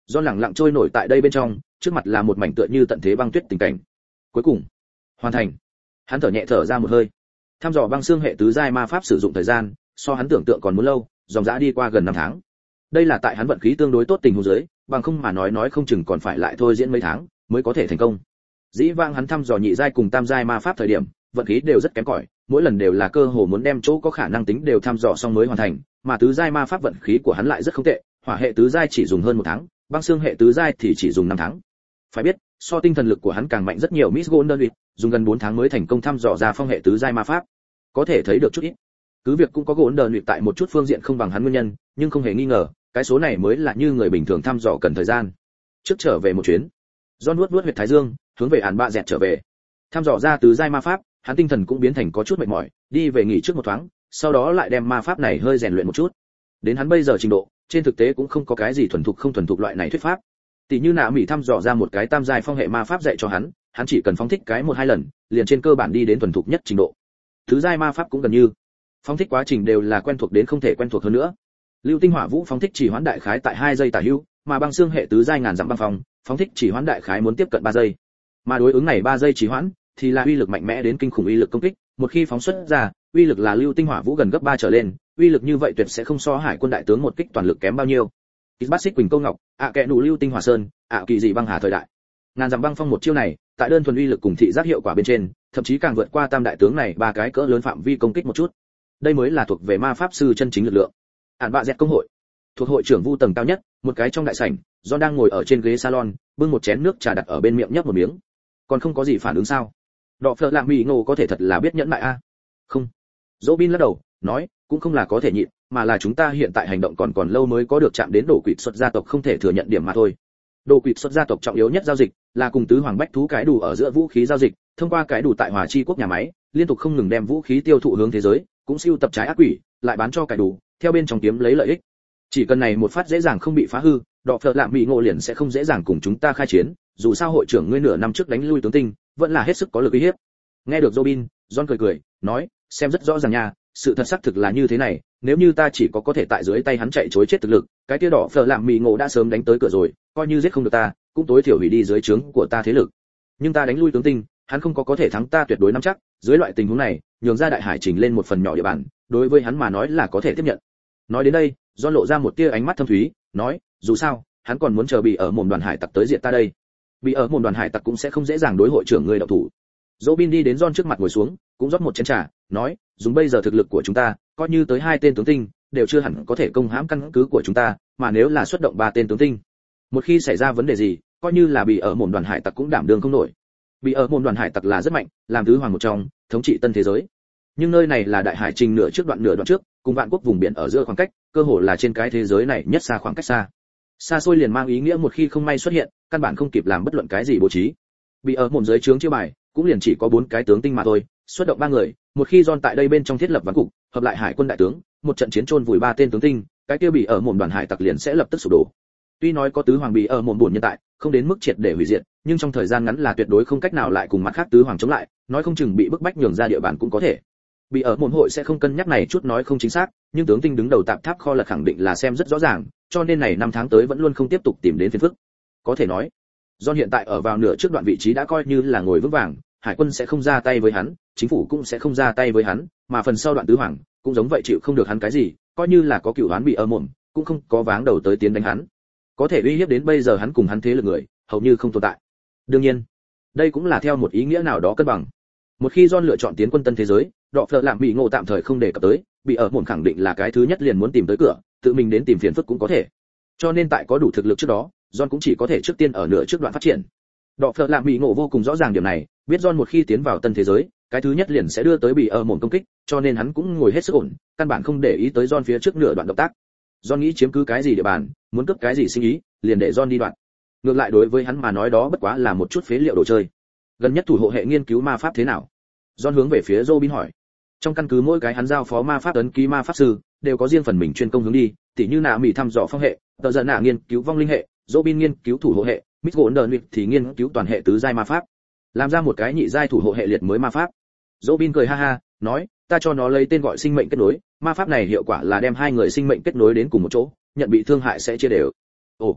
John lặng lặng trôi nổi tại đây bên trong, trước mặt là một mảnh tựa như tận thế băng tuyết tình cảnh. Cuối cùng, hoàn thành. Hắn thở nhẹ thở ra một hơi. Thăm dò băng xương hệ tứ giai ma pháp sử dụng thời gian, so hắn tưởng tượng còn muốn lâu, dòng dã đi qua gần 5 tháng. Đây là tại hắn vận khí tương đối tốt tình huống dưới, bằng không mà nói không chừng còn phải lại thôi diễn mấy tháng mới có thể thành công. Dĩ vãng hắn thăm dò nhị giai cùng tam giai ma pháp thời điểm, vận khí đều rất kém cỏi, mỗi lần đều là cơ hồ muốn đem chỗ có khả năng tính đều thăm dò xong mới hoàn thành, mà tứ giai ma pháp vận khí của hắn lại rất không tệ, hỏa hệ tứ giai chỉ dùng hơn 1 tháng, băng xương hệ tứ giai thì chỉ dùng 5 tháng. Phải biết, so tinh thần lực của hắn càng mạnh rất nhiều, Miss Golden Week dùng gần 4 tháng mới thành công thăm dò ra phong hệ tứ giai ma pháp. Có thể thấy được chút ít. Cứ việc cũng có Golden Week tại một chút phương diện không bằng hắn nguyên nhân, nhưng không hề nghi ngờ, cái số này mới là như người bình thường thăm dò cần thời gian. Trước trở về một chuyến, John nuốt huyệt thái dương, hướng về Án Bạ Dẹt trở về. Thăm dò ra tứ giai ma pháp, hắn tinh thần cũng biến thành có chút mệt mỏi, đi về nghỉ trước một thoáng, sau đó lại đem ma pháp này hơi rèn luyện một chút. Đến hắn bây giờ trình độ, trên thực tế cũng không có cái gì thuần thục không thuần thục loại này thuyết pháp. Tỷ như Nạ Mỹ thăm dò ra một cái tam giai phong hệ ma pháp dạy cho hắn chỉ cần phóng thích cái 1-2 lần, liền trên cơ bản đi đến thuần thục nhất trình độ. Tứ giai ma pháp cũng gần như. Phóng thích quá trình đều là quen thuộc đến không thể quen thuộc hơn nữa. Lưu tinh hỏa vũ phóng thích chỉ hoãn đại khái tại 2 giây tả hữu, mà băng xương hệ tứ giai ngàn dặm băng phong, phóng thích chỉ hoãn đại khái muốn tiếp cận 3 giây. Mà đối ứng này 3 giây chỉ hoãn thì là uy lực mạnh mẽ đến kinh khủng uy lực công kích, một khi phóng xuất ra, uy lực là lưu tinh hỏa vũ gần gấp 3 trở lên, uy lực như vậy tuyệt sẽ không so hải quân đại tướng một kích toàn lực kém bao nhiêu. Bát Quỳnh Câu Ngọc, kẹ đủ lưu tinh hỏa sơn, kỳ dị băng hà thời đại. Ngàn dặm băng phong một chiêu này, tại đơn thuần uy lực cùng thị giác hiệu quả bên trên, thậm chí càng vượt qua tam đại tướng này 3 cái cỡ lớn phạm vi công kích một chút. Đây mới là thuộc về ma pháp sư chân chính lực lượng. Án Bạ Dẹt công hội, thuộc hội trưởng vu tầng cao nhất, một cái trong đại sảnh, John đang ngồi ở trên ghế salon, bưng một chén nước trà đặt ở bên miệng nhấp một miếng. Còn không có gì phản ứng sao? Đọ Phở Lạng Mỹ Ngộ có thể thật là biết nhẫn nại a. Không. Robin lắc đầu, nói, cũng không là có thể nhịn, mà là chúng ta hiện tại hành động còn lâu mới có được chạm đến đồ quỷ xuất gia tộc không thể thừa nhận điểm mà thôi. Đồ quỷ xuất gia tộc trọng yếu nhất giao dịch là cùng tứ hoàng bách thú cái đủ ở giữa vũ khí giao dịch, thông qua cái đủ tại Hòa Chi quốc nhà máy, liên tục không ngừng đem vũ khí tiêu thụ hướng thế giới, cũng siêu tập trái ác quỷ, lại bán cho cái đủ, theo bên trong kiếm lấy lợi ích. Chỉ cần này một phát dễ dàng không bị phá hư, Đọ Phở Lạng Mỹ Ngộ liền sẽ không dễ dàng cùng chúng ta khai chiến, dù sao hội trưởng ngươi nửa năm trước đánh lui tướng tinh, vẫn là hết sức có lực uy hiếp. Nghe được Robin, John cười, nói, xem rất rõ ràng nha, sự thật xác thực là như thế này, nếu như ta chỉ có thể tại dưới tay hắn chạy trối chết thực lực, cái kia Đọ Phở Lạng Mỹ Ngộ đã sớm đánh tới cửa rồi, coi như giết không được ta, cũng tối thiểu hủy đi dưới trướng của ta thế lực. Nhưng ta đánh lui tướng tinh, hắn không có thể thắng ta tuyệt đối nắm chắc, dưới loại tình huống này, nhường ra đại hải trình lên một phần nhỏ địa bàn, đối với hắn mà nói là có thể tiếp nhận. Nói đến đây, John lộ ra một tia ánh mắt thâm thúy, nói, dù sao, hắn còn muốn chờ bị ở mồm đoàn hải tặc tới diện ta đây. Bị ở mồm đoàn hải tặc cũng sẽ không dễ dàng đối hội trưởng người động thủ. Robin đi đến John trước mặt ngồi xuống, cũng rót một chén trà, nói, dùng bây giờ thực lực của chúng ta, coi như tới 2 tên tướng tinh, đều chưa hẳn có thể công hãm căn cứ của chúng ta, mà nếu là xuất động 3 tên tướng tinh, một khi xảy ra vấn đề gì, coi như là bị ở mồm đoàn hải tặc cũng đảm đương không nổi. Bị ở mồm đoàn hải tặc là rất mạnh, làm tứ hoàng một trong, thống trị tân thế giới. Nhưng nơi này là đại hải trình nửa đoạn trước, cùng vạn quốc vùng biển ở giữa khoảng cách, cơ hồ là trên cái thế giới này nhất xa khoảng cách xa. Xa xôi liền mang ý nghĩa một khi không may xuất hiện, căn bản không kịp làm bất luận cái gì bố trí. Bị ở mồm dưới trướng chiêu bài, cũng liền chỉ có 4 cái tướng tinh mà thôi, xuất động 3 người, một khi John tại đây bên trong thiết lập ván cục, hợp lại hải quân đại tướng, một trận chiến chôn vùi 3 tên tướng tinh, cái kia bị ở mồm đoàn hải tặc liền sẽ lập tức sụp đổ. Tuy nói có tứ hoàng bị ở mồm buồn nhân tại, không đến mức triệt để hủy diệt, nhưng trong thời gian ngắn là tuyệt đối không cách nào lại cùng mặt khác tứ hoàng chống lại, nói không chừng bị bức bách nhường ra địa bàn cũng có thể. Bị ở mồm hội sẽ không cân nhắc này chút nói không chính xác, nhưng tướng tinh đứng đầu tạp tháp kho lật khẳng định là xem rất rõ ràng, cho nên này 5 tháng tới vẫn luôn không tiếp tục tìm đến phiền phức. Có thể nói, John hiện tại ở vào nửa trước đoạn vị trí đã coi như là ngồi vững vàng, hải quân sẽ không ra tay với hắn, chính phủ cũng sẽ không ra tay với hắn, mà phần sau đoạn tứ hoàng cũng giống vậy chịu không được hắn cái gì, coi như là có cựu đoán bị ở mồm, cũng không có váng đầu tới tiến đánh hắn. Có thể uy hiếp đến bây giờ hắn cùng hắn thế lực người, hầu như không tồn tại. Đương nhiên, đây cũng là theo một ý nghĩa nào đó cân bằng. Một khi John lựa chọn tiến quân tân thế giới, Đọ Phở Lạng Mỹ Ngộ tạm thời không đề cập tới, bị ở mồm khẳng định là cái thứ nhất liền muốn tìm tới cửa, tự mình đến tìm phiền phức cũng có thể. Cho nên tại có đủ thực lực trước đó, John cũng chỉ có thể trước tiên ở nửa trước đoạn phát triển. Đọ Phở Lạng Mỹ Ngộ vô cùng rõ ràng điểm này, biết John một khi tiến vào tân thế giới, cái thứ nhất liền sẽ đưa tới bị ở mồm công kích, cho nên hắn cũng ngồi hết sức ổn, căn bản không để ý tới John phía trước nửa đoạn động tác. John nghĩ chiếm cứ cái gì địa bàn, muốn cướp cái gì sinh ý, liền để John đi đoạn. Ngược lại đối với hắn mà nói đó bất quá là một chút phế liệu đồ chơi. Gần nhất thủ hộ hệ nghiên cứu ma pháp thế nào? John hướng về phía Robin hỏi. Trong căn cứ mỗi cái hắn giao phó ma pháp ấn ký ma pháp sư đều có riêng phần mình chuyên công hướng đi, tỉ như Nạ Mỹ thăm dò phong hệ, Tờ Giận Nạ nghiên cứu vong linh hệ, Robin nghiên cứu thủ hộ hệ, Miss Golden Week thì nghiên cứu toàn hệ tứ giai ma pháp, làm ra một cái nhị giai thủ hộ hệ liệt mới ma pháp. Robin cười ha ha, nói, ta cho nó lấy tên gọi sinh mệnh kết nối, ma pháp này hiệu quả là đem 2 người sinh mệnh kết nối đến cùng một chỗ, nhận bị thương hại sẽ chia đều. Ồ,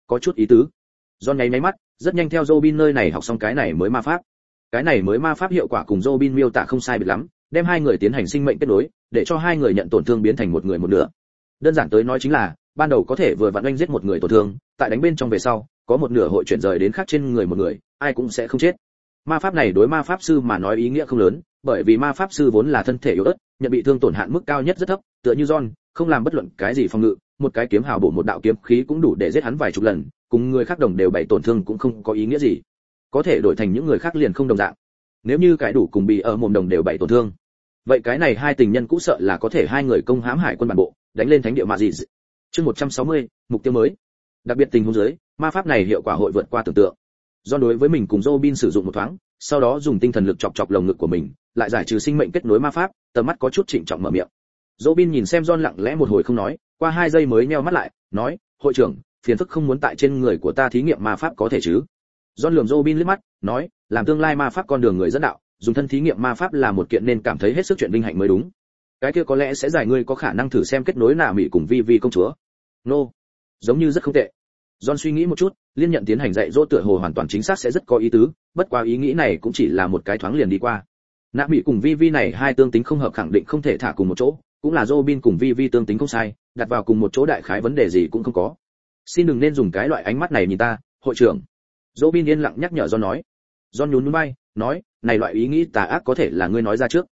Có chút ý tứ. John nháy mắt, rất nhanh theo Robin nơi này học xong cái này mới ma pháp. Cái này mới ma pháp hiệu quả cùng Robin miêu tả không sai biệt lắm, đem hai người tiến hành sinh mệnh kết nối, để cho hai người nhận tổn thương biến thành một người một nửa. Đơn giản tới nói chính là, ban đầu có thể vừa vặn oanh giết một người tổn thương, tại đánh bên trong về sau, có một nửa hội chuyển rời đến khác trên người một người, ai cũng sẽ không chết. Ma pháp này đối ma pháp sư mà nói ý nghĩa không lớn, bởi vì ma pháp sư vốn là thân thể yếu ớt, nhận bị thương tổn hạn mức cao nhất rất thấp, tựa như John, không làm bất luận cái gì phòng ngự, một cái kiếm hào bổ một đạo kiếm khí cũng đủ để giết hắn vài chục lần, cùng người khác đồng đều bảy tổn thương cũng không có ý nghĩa gì. Có thể đổi thành những người khác liền không đồng dạng. Nếu như cái đủ cùng bị ở mồm đồng đều bảy tổn thương, vậy cái này hai tình nhân cũ sợ là có thể hai người công hãm hải quân bản bộ, đánh lên thánh địa mà gì. Chương 160, mục tiêu mới. Đặc biệt tình huống dưới, ma pháp này hiệu quả hội vượt qua tưởng tượng. Do đối với mình cùng Robin sử dụng một thoáng, sau đó dùng tinh thần lực chọc chọc lồng ngực của mình, lại giải trừ sinh mệnh kết nối ma pháp, tầm mắt có chút trịnh trọng mở miệng. Robin nhìn xem John lặng lẽ một hồi không nói, qua 2 giây mới nheo mắt lại, nói, "Hội trưởng, phiền phức không muốn tại trên người của ta thí nghiệm ma pháp có thể chứ?" John lườm Robin liếc mắt, nói, "Làm tương lai ma pháp con đường người dẫn đạo, dùng thân thí nghiệm ma pháp là một kiện nên cảm thấy hết sức chuyện vinh hạnh mới đúng. Cái kia có lẽ sẽ giải ngươi có khả năng thử xem kết nối nạ mị cùng Vi Vi công chúa." "Nô, giống như rất không tệ." John suy nghĩ một chút, liên nhận tiến hành dạy dỗ tựa hồ hoàn toàn chính xác sẽ rất có ý tứ, bất quá ý nghĩ này cũng chỉ là một cái thoáng liền đi qua. Nạ Mị cùng Vi Vi này hai tương tính không hợp khẳng định không thể thả cùng một chỗ, cũng là Robin cùng Vi Vi tương tính không sai, đặt vào cùng một chỗ đại khái vấn đề gì cũng không có. Xin đừng nên dùng cái loại ánh mắt này nhìn ta, hội trưởng. Robin yên lặng nhắc nhở John nói. John nhún nhún vai, nói, này loại ý nghĩ tà ác có thể là ngươi nói ra trước.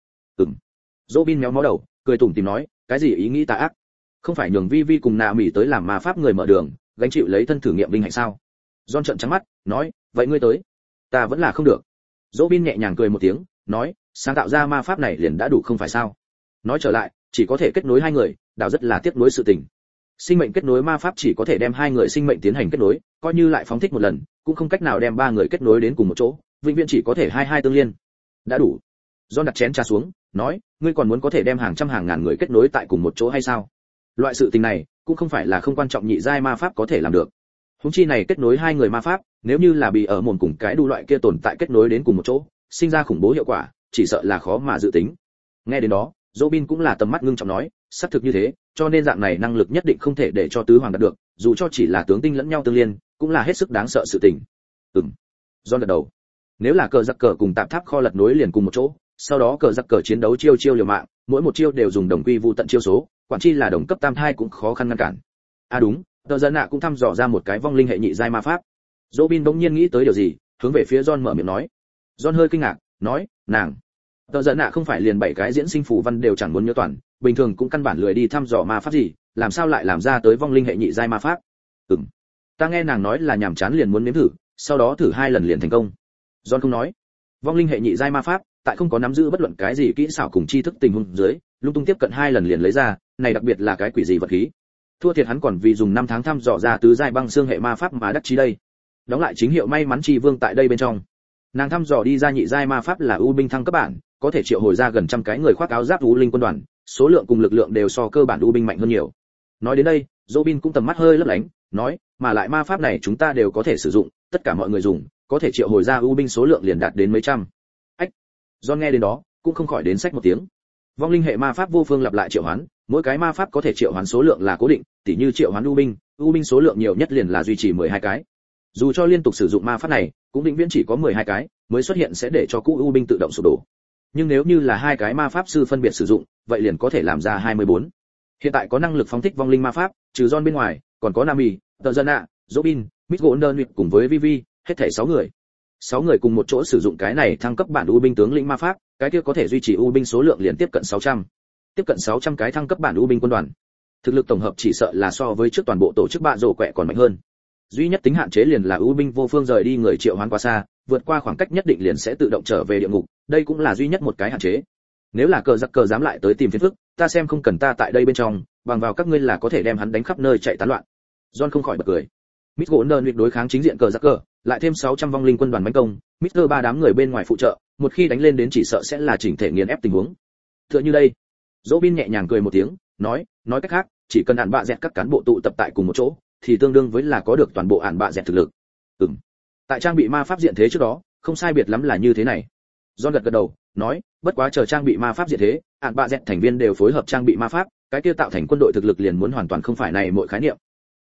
Robin méo mó đầu, cười tủm tỉm nói, cái gì ý nghĩ tà ác? Không phải nhường Vi Vi cùng Nạ Mị tới làm ma pháp người mở đường, gánh chịu lấy thân thử nghiệm vinh hạnh sao? John trợn trắng mắt, nói, vậy ngươi tới? Ta vẫn là không được. Robin nhẹ nhàng cười một tiếng, nói, sáng tạo ra ma pháp này liền đã đủ không phải sao? Nói trở lại, chỉ có thể kết nối hai người, đảo rất là tiếc nuối sự tình. Sinh mệnh kết nối ma pháp chỉ có thể đem hai người sinh mệnh tiến hành kết nối, coi như lại phóng thích một lần, cũng không cách nào đem ba người kết nối đến cùng một chỗ, vĩnh viễn chỉ có thể hai tương liên. Đã đủ. John đặt chén trà xuống, nói, ngươi còn muốn có thể đem hàng trăm hàng ngàn người kết nối tại cùng một chỗ hay sao? Loại sự tình này, cũng không phải là không quan trọng nhị giai ma pháp có thể làm được. Huống chi này kết nối hai người ma pháp, nếu như là bị ở mồm cùng cái đủ loại kia tồn tại kết nối đến cùng một chỗ, sinh ra khủng bố hiệu quả, chỉ sợ là khó mà dự tính. Nghe đến đó, Robin cũng là tầm mắt ngưng trọng nói, xác thực như thế, cho nên dạng này năng lực nhất định không thể để cho tứ hoàng đạt được, dù cho chỉ là tướng tinh lẫn nhau tương liên, cũng là hết sức đáng sợ sự tình. John gật đầu. Nếu là cờ giặc cờ cùng tạp tháp kho lật nối liền cùng một chỗ, sau đó cờ giặc cờ chiến đấu chiêu chiêu liều mạng, mỗi một chiêu đều dùng đồng quy vu tận chiêu số, quản chi là đồng cấp tam thai cũng khó khăn ngăn cản. À đúng, tờ dân nạ cũng thăm dò ra một cái vong linh hệ nhị giai ma pháp. Robin bỗng nhiên nghĩ tới điều gì, hướng về phía John mở miệng nói. John hơi kinh ngạc, nói, nàng. Tờ dân nạ không phải liền 7 cái diễn sinh phù văn đều chẳng muốn nhớ toàn, bình thường cũng căn bản lười đi thăm dò ma pháp gì, làm sao lại làm ra tới vong linh hệ nhị giai ma pháp? Ta nghe nàng nói là nhàm chán liền muốn nếm thử, sau đó thử 2 lần liền thành công. John không nói. Vong linh hệ nhị giai ma pháp, tại không có nắm giữ bất luận cái gì kỹ xảo cùng tri thức tình huống dưới, lung tung tiếp cận 2 lần liền lấy ra, này đặc biệt là cái quỷ gì vật khí. Thua thiệt hắn còn vì dùng 5 tháng thăm dò ra tứ giai băng xương hệ ma pháp mà đắc chí đây. Đóng lại chính hiệu may mắn chi vương tại đây bên trong. Nàng thăm dò đi ra nhị giai ma pháp là u binh thăng cấp bản, có thể triệu hồi ra gần trăm cái người khoác áo giáp u linh quân đoàn, số lượng cùng lực lượng đều so cơ bản u binh mạnh hơn nhiều. Nói đến đây, Robin cũng tầm mắt hơi lấp lánh, nói, mà lại ma pháp này chúng ta đều có thể sử dụng, tất cả mọi người dùng, có thể triệu hồi ra u binh số lượng liền đạt đến mấy trăm. Ách. John nghe đến đó, cũng không khỏi đến sách một tiếng. Vong linh hệ ma pháp vô phương lặp lại triệu hoán, mỗi cái ma pháp có thể triệu hoán số lượng là cố định, tỉ như triệu hoán u binh số lượng nhiều nhất liền là duy trì 12 cái. Dù cho liên tục sử dụng ma pháp này, cũng vĩnh viễn chỉ có 12 cái, mới xuất hiện sẽ để cho cũ u binh tự động sụp đổ. Nhưng nếu như là 2 cái ma pháp sư phân biệt sử dụng, vậy liền có thể làm ra 24. Hiện tại có năng lực phóng thích vong linh ma pháp, trừ John bên ngoài, còn có Nami, tờ dân ạ, Robin, Miss Golden cùng với Vivi, hết thảy 6 người. 6 người cùng một chỗ sử dụng cái này thăng cấp bản u binh tướng lĩnh ma pháp, cái kia có thể duy trì u binh số lượng liền tiếp cận 600. Tiếp cận 600 cái thăng cấp bản u binh quân đoàn. Thực lực tổng hợp chỉ sợ là so với trước toàn bộ tổ chức bạ rổ quẹ còn mạnh hơn. Duy nhất tính hạn chế liền là u binh vô phương rời đi người triệu hoán quá xa, vượt qua khoảng cách nhất định liền sẽ tự động trở về địa ngục, đây cũng là duy nhất một cái hạn chế. Nếu là cờ giặc cờ dám lại tới tìm phiền phức, ta xem không cần ta tại đây bên trong, bằng vào các ngươi là có thể đem hắn đánh khắp nơi chạy tán loạn. John không khỏi bật cười. Miss Golden đối kháng chính diện cờ giặc cờ, lại thêm 600 vong linh quân đoàn mãnh công, Mr. 3 đám người bên ngoài phụ trợ, một khi đánh lên đến chỉ sợ sẽ là chỉnh thể nghiền ép tình huống. Tựa như đây. Robin nhẹ nhàng cười một tiếng, nói cách khác, chỉ cần ản bạ dẹt các cán bộ tụ tập tại cùng một chỗ, thì tương đương với là có được toàn bộ ản bạ dẹt thực lực. Tại trang bị ma pháp diện thế trước đó, không sai biệt lắm là như thế này. John gật đầu, nói, bất quá chờ trang bị ma pháp diện thế, ản bạ dẹt thành viên đều phối hợp trang bị ma pháp, cái kia tạo thành quân đội thực lực liền muốn hoàn toàn không phải này mọi khái niệm.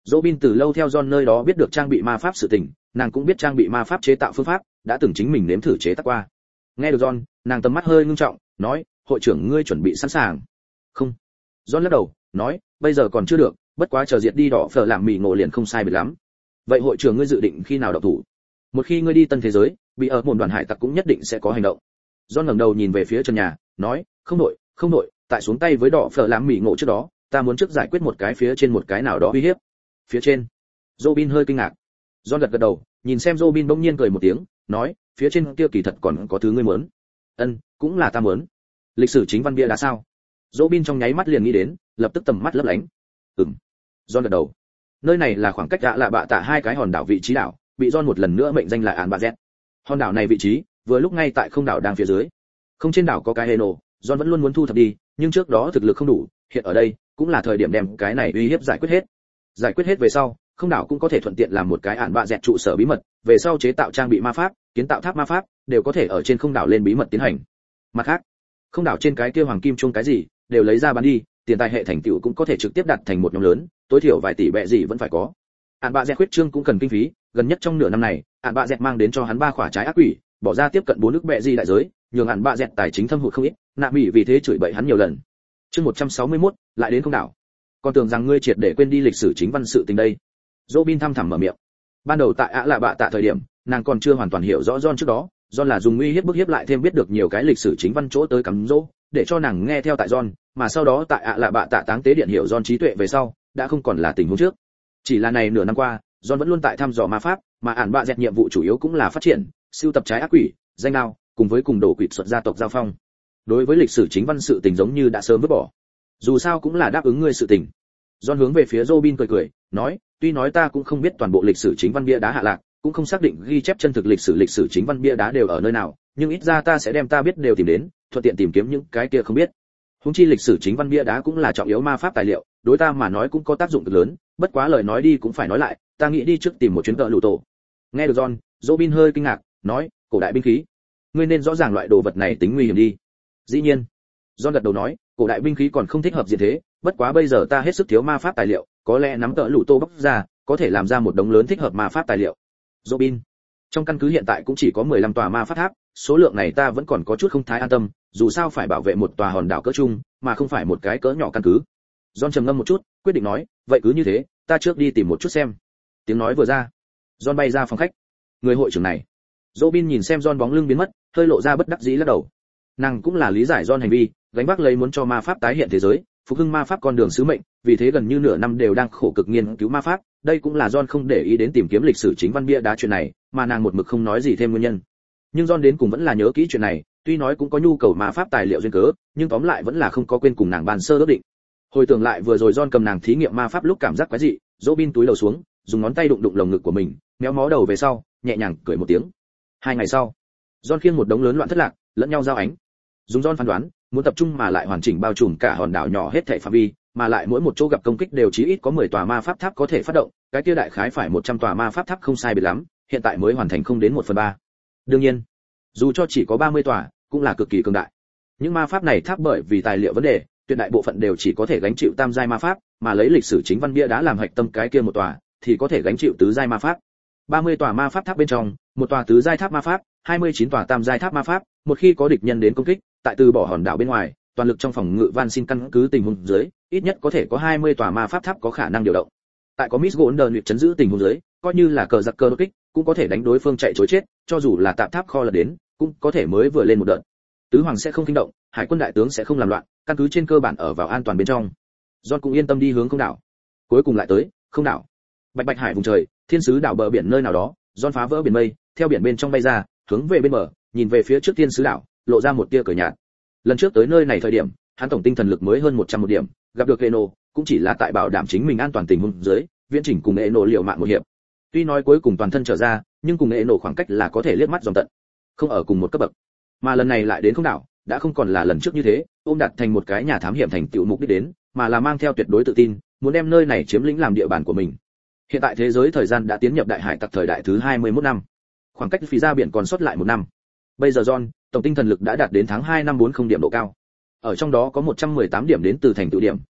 Robin từ lâu theo John nơi đó biết được trang bị ma pháp sự tình, nàng cũng biết trang bị ma pháp chế tạo phương pháp, đã từng chính mình nếm thử chế tác qua. Nghe được John, nàng tầm mắt hơi ngưng trọng, nói, hội trưởng ngươi chuẩn bị sẵn sàng? Không. John lắc đầu, nói, bây giờ còn chưa được, bất quá chờ diệt đi đỏ phở làm mì ngộ liền không sai biệt lắm. Vậy hội trưởng ngươi dự định khi nào động thủ? Một khi ngươi đi tân thế giới, bị ở một đoàn hải tặc cũng nhất định sẽ có hành động. John ngẩng đầu nhìn về phía trần nhà, nói, không đội, tại xuống tay với đỏ phở làm mì ngộ trước đó, ta muốn trước giải quyết một cái phía trên một cái nào đó uy hiếp. Phía trên? Robin hơi kinh ngạc. John gật đầu, nhìn xem Robin bỗng nhiên cười một tiếng, nói, phía trên kia kỳ thật còn có thứ ngươi muốn. Ân, cũng là ta muốn. Lịch sử chính văn bia đá sao? Robin trong nháy mắt liền nghĩ đến, lập tức tầm mắt lấp lánh. John gật đầu. Nơi này là khoảng cách ạ lạ bạ tạ hai cái hòn đảo vị trí đảo, bị John một lần nữa mệnh danh là Án Bạ Z. Hòn đảo này vị trí, vừa lúc ngay tại không đảo đang phía dưới. Không trên đảo có cái Heno, John vẫn luôn muốn thu thập đi, nhưng trước đó thực lực không đủ, hiện ở đây, cũng là thời điểm đem cái này uy hiếp giải quyết hết. Giải quyết hết về sau, không đảo cũng có thể thuận tiện làm một cái Án Bạ Z trụ sở bí mật, về sau chế tạo trang bị ma pháp, kiến tạo tháp ma pháp, đều có thể ở trên không đảo lên bí mật tiến hành. Mặt khác, không đảo trên cái kia hoàng kim chuông cái gì, đều lấy ra bán đi, tiền tài hệ thành tựu cũng có thể trực tiếp đặt thành một nhóm lớn, tối thiểu vài tỷ bẹ gì vẫn phải có. Án Bạ Z khuyết trương cũng cần kinh phí, gần nhất trong nửa năm này, Án Bạ Z mang đến cho hắn 3 quả trái ác quỷ, bỏ ra tiếp cận 4 nước bẹ gì đại giới, nhường Án Bạ Z tài chính thâm hụt không ít, nạ mỹ vì thế chửi bậy hắn nhiều lần. Chương 161, lại đến không đảo. Còn tưởng rằng ngươi triệt để quên đi lịch sử chính văn sự tình đây. Robin thăm thẳm mở miệng. Ban đầu tại ạ lạ bạ tạ thời điểm, nàng còn chưa hoàn toàn hiểu rõ John trước đó, John là dùng uy hiếp bức hiếp lại thêm biết được nhiều cái lịch sử chính văn chỗ tới cắm dỗ, để cho nàng nghe theo tại John, mà sau đó tại ạ lạ bạ tạ táng tế điện hiểu John trí tuệ về sau, đã không còn là tình huống trước. Chỉ là này nửa năm qua, John vẫn luôn tại thăm dò ma pháp, mà Án Bạ Z nhiệm vụ chủ yếu cũng là phát triển, sưu tập trái ác quỷ, danh đao, cùng với cùng đổ quỷ xuất gia tộc giao phong. Đối với lịch sử chính văn sự tình giống như đã sớm vứt bỏ. Dù sao cũng là đáp ứng ngươi sự tình. John hướng về phía Robin cười, nói, tuy nói ta cũng không biết toàn bộ lịch sử chính văn bia đá hạ lạc, cũng không xác định ghi chép chân thực lịch sử chính văn bia đá đều ở nơi nào, nhưng ít ra ta sẽ đem ta biết đều tìm đến, thuận tiện tìm kiếm những cái kia không biết. Huống chi lịch sử chính văn bia đá cũng là trọng yếu ma pháp tài liệu, đối ta mà nói cũng có tác dụng cực lớn, bất quá lời nói đi cũng phải nói lại, ta nghĩ đi trước tìm một chuyến tợ lụ tổ. Nghe được John, Robin hơi kinh ngạc, nói, cổ đại binh khí, ngươi nên rõ ràng loại đồ vật này tính nguy hiểm đi. Dĩ nhiên. John gật đầu nói, cổ đại binh khí còn không thích hợp diện thế, bất quá bây giờ ta hết sức thiếu ma pháp tài liệu, có lẽ nắm tợ lụ tô bóc ra, có thể làm ra một đống lớn thích hợp ma pháp tài liệu. Robin, trong căn cứ hiện tại cũng chỉ có 15 tòa ma pháp tháp, số lượng này ta vẫn còn có chút không thái an tâm, dù sao phải bảo vệ một tòa hòn đảo cỡ trung, mà không phải một cái cỡ nhỏ căn cứ. John trầm ngâm một chút, quyết định nói, vậy cứ như thế, ta trước đi tìm một chút xem. Tiếng nói vừa ra, John bay ra phòng khách. Người hội trưởng này. Robin nhìn xem John bóng lưng biến mất, hơi lộ ra bất đắc dĩ lắc đầu. Nàng cũng là lý giải John hành vi, gánh vác lấy muốn cho ma pháp tái hiện thế giới, phục hưng ma pháp con đường sứ mệnh, vì thế gần như nửa năm đều đang khổ cực nghiên cứu ma pháp, đây cũng là John không để ý đến tìm kiếm lịch sử chính văn bia đá chuyện này, mà nàng một mực không nói gì thêm nguyên nhân. Nhưng John đến cùng vẫn là nhớ kỹ chuyện này, tuy nói cũng có nhu cầu ma pháp tài liệu duyên cớ, nhưng tóm lại vẫn là không có quên cùng nàng bàn sơ ước định. Hồi tưởng lại vừa rồi John cầm nàng thí nghiệm ma pháp lúc cảm giác quái dị, Robin túi đầu xuống, dùng ngón tay đụng đụng lồng ngực của mình, méo mó đầu về sau, nhẹ nhàng cười một tiếng. 2 ngày sau, John khiêng một đống lớn loạn thất lạc, lẫn nhau giao ánh. Dùng John phán đoán, muốn tập trung mà lại hoàn chỉnh bao trùm cả hòn đảo nhỏ hết thảy phạm vi, mà lại mỗi một chỗ gặp công kích đều chí ít có 10 tòa ma pháp tháp có thể phát động, cái kia đại khái phải 100 tòa ma pháp tháp không sai biệt lắm, hiện tại mới hoàn thành không đến 1/3. Đương nhiên, dù cho chỉ có 30 tòa, cũng là cực kỳ cường đại. Những ma pháp này tháp bởi vì tài liệu vấn đề, tuyệt đại bộ phận đều chỉ có thể gánh chịu tam giai ma pháp, mà lấy lịch sử chính văn bia đá làm hạch tâm cái kia một tòa, thì có thể gánh chịu tứ giai ma pháp. 30 tòa ma pháp tháp bên trong, một tòa tứ giai tháp ma pháp, 29 tòa tam giai tháp ma pháp, một khi có địch nhân đến công kích, tại từ bỏ hòn đảo bên ngoài, toàn lực trong phòng ngự van xin căn cứ tình huống dưới, ít nhất có thể có 20 tòa ma pháp tháp có khả năng điều động. Tại có Miss Golden Nguyệt chấn giữ tình huống dưới, coi như là cờ giặc cơ đột kích, cũng có thể đánh đối phương chạy trối chết, cho dù là tạm tháp kho là đến, cũng có thể mới vừa lên một đợt. Tứ hoàng sẽ không kinh động, hải quân đại tướng sẽ không làm loạn, căn cứ trên cơ bản ở vào an toàn bên trong. John cũng yên tâm đi hướng không đảo. Cuối cùng lại tới không đảo. Bạch Bạch Hải vùng trời, thiên sứ đảo bờ biển nơi nào đó, John phá vỡ biển mây, theo biển bên trong bay ra, hướng về bên bờ, nhìn về phía trước thiên sứ đảo, lộ ra một tia cười nhạt. Lần trước tới nơi này thời điểm, hắn tổng tinh thần lực mới hơn 100 một điểm, gặp được Eno, cũng chỉ là tại bảo đảm chính mình an toàn tình huống dưới, viễn chỉnh cùng Eno liều mạng một hiệp. Tuy nói cuối cùng toàn thân trở ra, nhưng cùng Eno khoảng cách là có thể liếc mắt dòng tận, không ở cùng một cấp bậc. Mà lần này lại đến không đảo, đã không còn là lần trước như thế, ôm đặt thành một cái nhà thám hiểm thành tựu mục đích đến, mà là mang theo tuyệt đối tự tin, muốn đem nơi này chiếm lĩnh làm địa bàn của mình. Hiện tại thế giới thời gian đã tiến nhập đại hải tặc thời đại thứ 21 năm. Khoảng cách phía ra biển còn sót lại 1 năm. Bây giờ John, tổng tinh thần lực đã đạt đến tháng 2 năm 40 điểm độ cao. Ở trong đó có 118 điểm đến từ thành tựu điểm,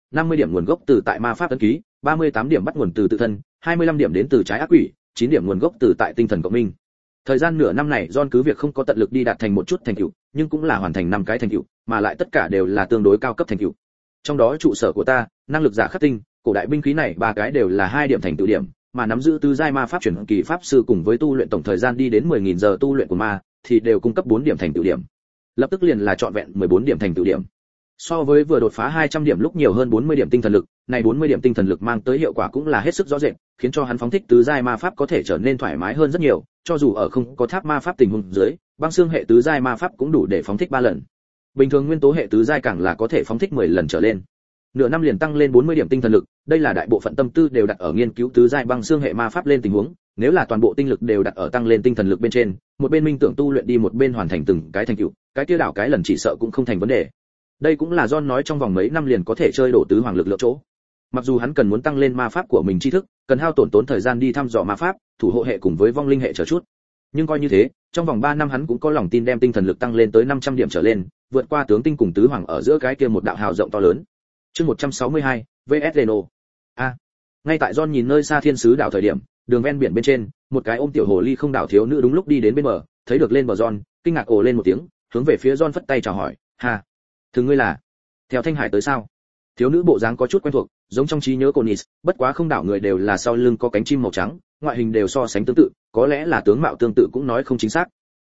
50 điểm nguồn gốc từ tại ma pháp ấn ký, 38 điểm bắt nguồn từ tự thân, 25 điểm đến từ trái ác quỷ, 9 điểm nguồn gốc từ tại tinh thần cộng minh. Thời gian nửa năm này John cứ việc không có tận lực đi đạt thành một chút thành tựu, nhưng cũng là hoàn thành 5 cái thành tựu, mà lại tất cả đều là tương đối cao cấp thành tựu. Trong đó trụ sở của ta, năng lực giả khắc tinh, cổ đại binh khí này 3 cái đều là 2 điểm thành tựu điểm, mà nắm giữ tứ giai ma pháp chuyển kỳ pháp sư cùng với tu luyện tổng thời gian đi đến 10.000 giờ tu luyện của ma, thì đều cung cấp 4 điểm thành tựu điểm. Lập tức liền là trọn vẹn 14 điểm thành tựu điểm. So với vừa đột phá 200 điểm lúc nhiều hơn 40 điểm tinh thần lực, này 40 điểm tinh thần lực mang tới hiệu quả cũng là hết sức rõ rệt, khiến cho hắn phóng thích tứ giai ma pháp có thể trở nên thoải mái hơn rất nhiều, cho dù ở không có tháp ma pháp tình huống dưới, băng xương hệ tứ giai ma pháp cũng đủ để phóng thích 3 lần. Bình thường nguyên tố hệ tứ giai càng là có thể phóng thích 10 lần trở lên. Nửa năm liền tăng lên 40 điểm tinh thần lực, đây là đại bộ phận tâm tư đều đặt ở nghiên cứu tứ giai băng xương hệ ma pháp lên tình huống, nếu là toàn bộ tinh lực đều đặt ở tăng lên tinh thần lực bên trên, một bên minh tưởng tu luyện đi một bên hoàn thành từng cái thành tựu, cái kia đảo cái lần chỉ sợ cũng không thành vấn đề. Đây cũng là John nói trong vòng mấy năm liền có thể chơi đổ tứ hoàng lực lượng chỗ. Mặc dù hắn cần muốn tăng lên ma pháp của mình tri thức, cần hao tổn thời gian đi thăm dò ma pháp, thủ hộ hệ cùng với vong linh hệ chờ chút. Nhưng coi như thế, trong vòng 3 năm hắn cũng có lòng tin đem tinh thần lực tăng lên tới 500 điểm trở lên, vượt qua tướng tinh cùng tứ hoàng ở giữa cái kia một đạo hào rộng to lớn. Chương 162, VS Reno. Ngay tại John nhìn nơi xa thiên sứ đảo thời điểm, đường ven biển bên trên, một cái ôm tiểu hồ ly không đảo thiếu nữ đúng lúc đi đến bên bờ, thấy được lên bờ John, kinh ngạc ồ lên một tiếng, hướng về phía John phất tay chào hỏi, "Ha, thường ngươi là theo Thanh Hải tới sao?" Thiếu nữ bộ dáng có chút quen thuộc, giống trong trí nhớ của Nis, bất quá không đảo người đều là sau lưng có cánh chim màu trắng, ngoại hình đều so sánh tương tự, có lẽ là tướng mạo tương tự cũng nói không chính xác.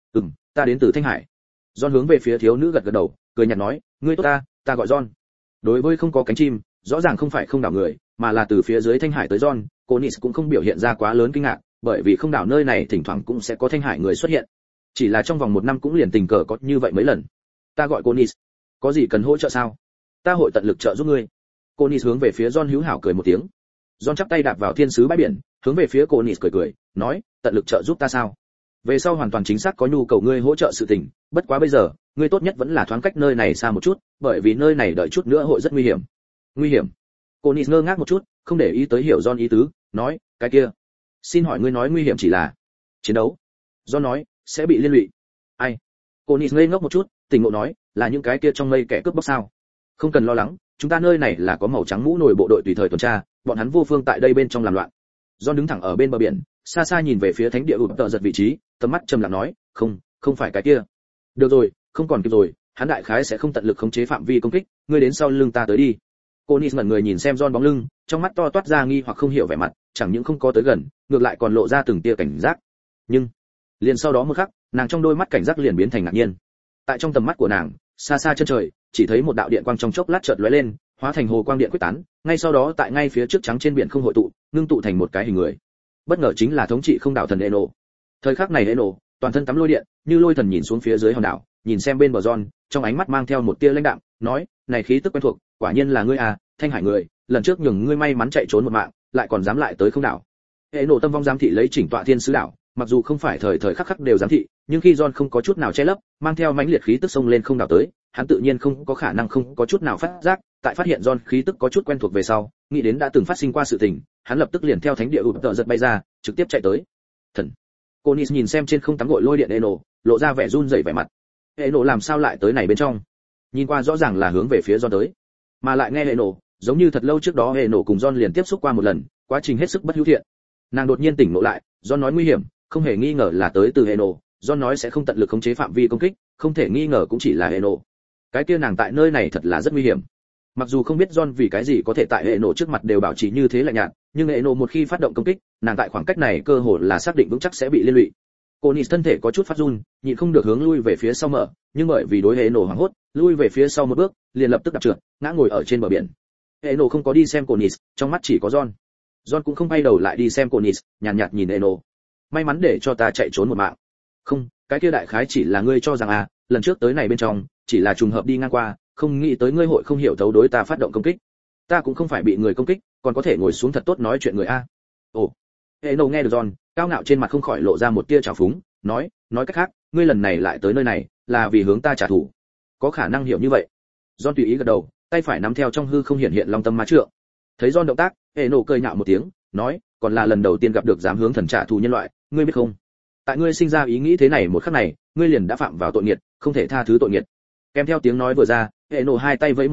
Ta đến từ Thanh Hải." John hướng về phía thiếu nữ gật gật đầu, cười nhạt nói, "Ngươi tốt ta gọi John." Đối với không có cánh chim, rõ ràng không phải không đảo người, mà là từ phía dưới Thanh Hải tới John, cô Nis cũng không biểu hiện ra quá lớn kinh ngạc, bởi vì không đảo nơi này thỉnh thoảng cũng sẽ có Thanh Hải người xuất hiện. Chỉ là trong vòng 1 năm cũng liền tình cờ có như vậy mấy lần. "Ta gọi cô Nis, có gì cần hỗ trợ sao?" "Ta hội tận lực trợ giúp ngươi." Cô Nis hướng về phía John hữu hảo cười một tiếng. John chắp tay đạp vào thiên sứ bãi biển, hướng về phía cô Nis cười, nói, "Tận lực trợ giúp ta sao? Về sau hoàn toàn chính xác có nhu cầu ngươi hỗ trợ sự tình, bất quá bây giờ, ngươi tốt nhất vẫn là thoáng cách nơi này xa một chút, bởi vì nơi này đợi chút nữa hội rất nguy hiểm." "Nguy hiểm?" Cô Nis ngơ ngác một chút, không để ý tới hiểu John ý tứ, nói, "Cái kia, xin hỏi ngươi nói nguy hiểm chỉ là chiến đấu?" John nói, "Sẽ bị liên lụy." "Ai?" Cô Nis ngây ngốc một chút, tỉnh ngộ nói, "Là những cái kia trong mây kẻ cướp bóc sao?" "Không cần lo lắng, chúng ta nơi này là có màu trắng mũ nổi bộ đội tùy thời tuần tra, bọn hắn vô phương tại đây bên trong làm loạn." John đứng thẳng ở bên bờ biển, xa xa nhìn về phía thánh địa ụp tợ giật vị trí, tầm mắt trầm lặng nói, không phải cái kia." "Được rồi, không còn kịp rồi, hắn đại khái sẽ không tận lực khống chế phạm vi công kích, ngươi đến sau lưng ta tới đi." Cô Nis ngẩn người nhìn xem John bóng lưng, trong mắt to toát ra nghi hoặc không hiểu vẻ mặt, chẳng những không có tới gần, ngược lại còn lộ ra từng tia cảnh giác. Nhưng liền sau đó một khắc, nàng trong đôi mắt cảnh giác liền biến thành ngạc nhiên. Tại trong tầm mắt của nàng, xa xa chân trời, chỉ thấy một đạo điện quang trong chốc lát chợt lóe lên, hóa thành hồ quang điện quyết tán, ngay sau đó tại ngay phía trước trắng trên biển không hội tụ, ngưng tụ thành một cái hình người. Bất ngờ chính là thống trị không đảo thần Eno. Thời khắc này Eno, toàn thân tắm lôi điện, như lôi thần nhìn xuống phía dưới hòn đảo, nhìn xem bên bờ John, trong ánh mắt mang theo một tia lãnh đạm, nói, "Này khí tức quen thuộc, quả nhiên là ngươi à, Thanh Hải người, lần trước nhường ngươi may mắn chạy trốn một mạng, lại còn dám lại tới không đảo." Eno tâm vong giám thị lấy chỉnh tọa thiên sứ đảo, mặc dù không phải thời thời khắc khắc đều giám thị, nhưng khi John không có chút nào che lấp, mang theo mãnh liệt khí tức xông lên không đảo tới, hắn tự nhiên không có khả năng không có chút nào phát giác, tại phát hiện John khí tức có chút quen thuộc về sau, nghĩ đến đã từng phát sinh qua sự tình, hắn lập tức liền theo thánh địa ụp tợ giật bay ra, trực tiếp chạy tới. Thần. Cô Nis nhìn xem trên không tắm gội lôi điện Eno, lộ ra vẻ run rẩy vẻ mặt. Eno làm sao lại tới này bên trong? Nhìn qua rõ ràng là hướng về phía John tới, mà lại nghe Eno, giống như thật lâu trước đó Eno cùng John liền tiếp xúc qua một lần, quá trình hết sức bất hữu thiện. Nàng đột nhiên tỉnh ngộ lại, John nói nguy hiểm, không hề nghi ngờ là tới từ Eno, John nói sẽ không tận lực khống chế phạm vi công kích, không thể nghi ngờ cũng chỉ là Eno. Cái kia nàng tại nơi này thật là rất nguy hiểm. Mặc dù không biết John vì cái gì có thể tại Eno trước mặt đều bảo trì như thế lạnh nhạt, nhưng Eno một khi phát động công kích, nàng tại khoảng cách này cơ hồ là xác định vững chắc sẽ bị liên lụy. Cô Nis thân thể có chút phát run, nhịn không được hướng lui về phía sau mở, nhưng bởi vì đối Eno hoảng hốt, lui về phía sau một bước, liền lập tức đạp trượt, ngã ngồi ở trên bờ biển. Eno không có đi xem cô Nis, trong mắt chỉ có John. John cũng không quay đầu lại đi xem cô Nis, nhàn nhạt nhìn Eno. "May mắn để cho ta chạy trốn một mạng." "Không, cái kia đại khái chỉ là ngươi cho rằng à, lần trước tới này bên trong, chỉ là trùng hợp đi ngang qua, không nghĩ tới ngươi hội không hiểu thấu đối ta phát động công kích. Ta cũng không phải bị người công kích, còn có thể ngồi xuống thật tốt nói chuyện người a." "Ồ." Eno nghe được John, cao ngạo trên mặt không khỏi lộ ra một tia trào phúng, nói cách khác, ngươi lần này lại tới nơi này, là vì hướng ta trả thù. Có khả năng hiểu như vậy. John tùy ý gật đầu, tay phải nắm theo trong hư không hiện hiện long tâm ma trượng. Thấy John động tác, Eno cười nhạo một tiếng, nói, còn là lần đầu tiên gặp được dám hướng thần trả thù nhân loại, ngươi biết không? Tại ngươi sinh ra ý nghĩ thế này một khắc này, ngươi liền đã phạm vào tội nghiệt, không thể tha thứ tội nghiệt. Kèm theo tiếng nói vừa ra, Eno hai tay vẫy một cái,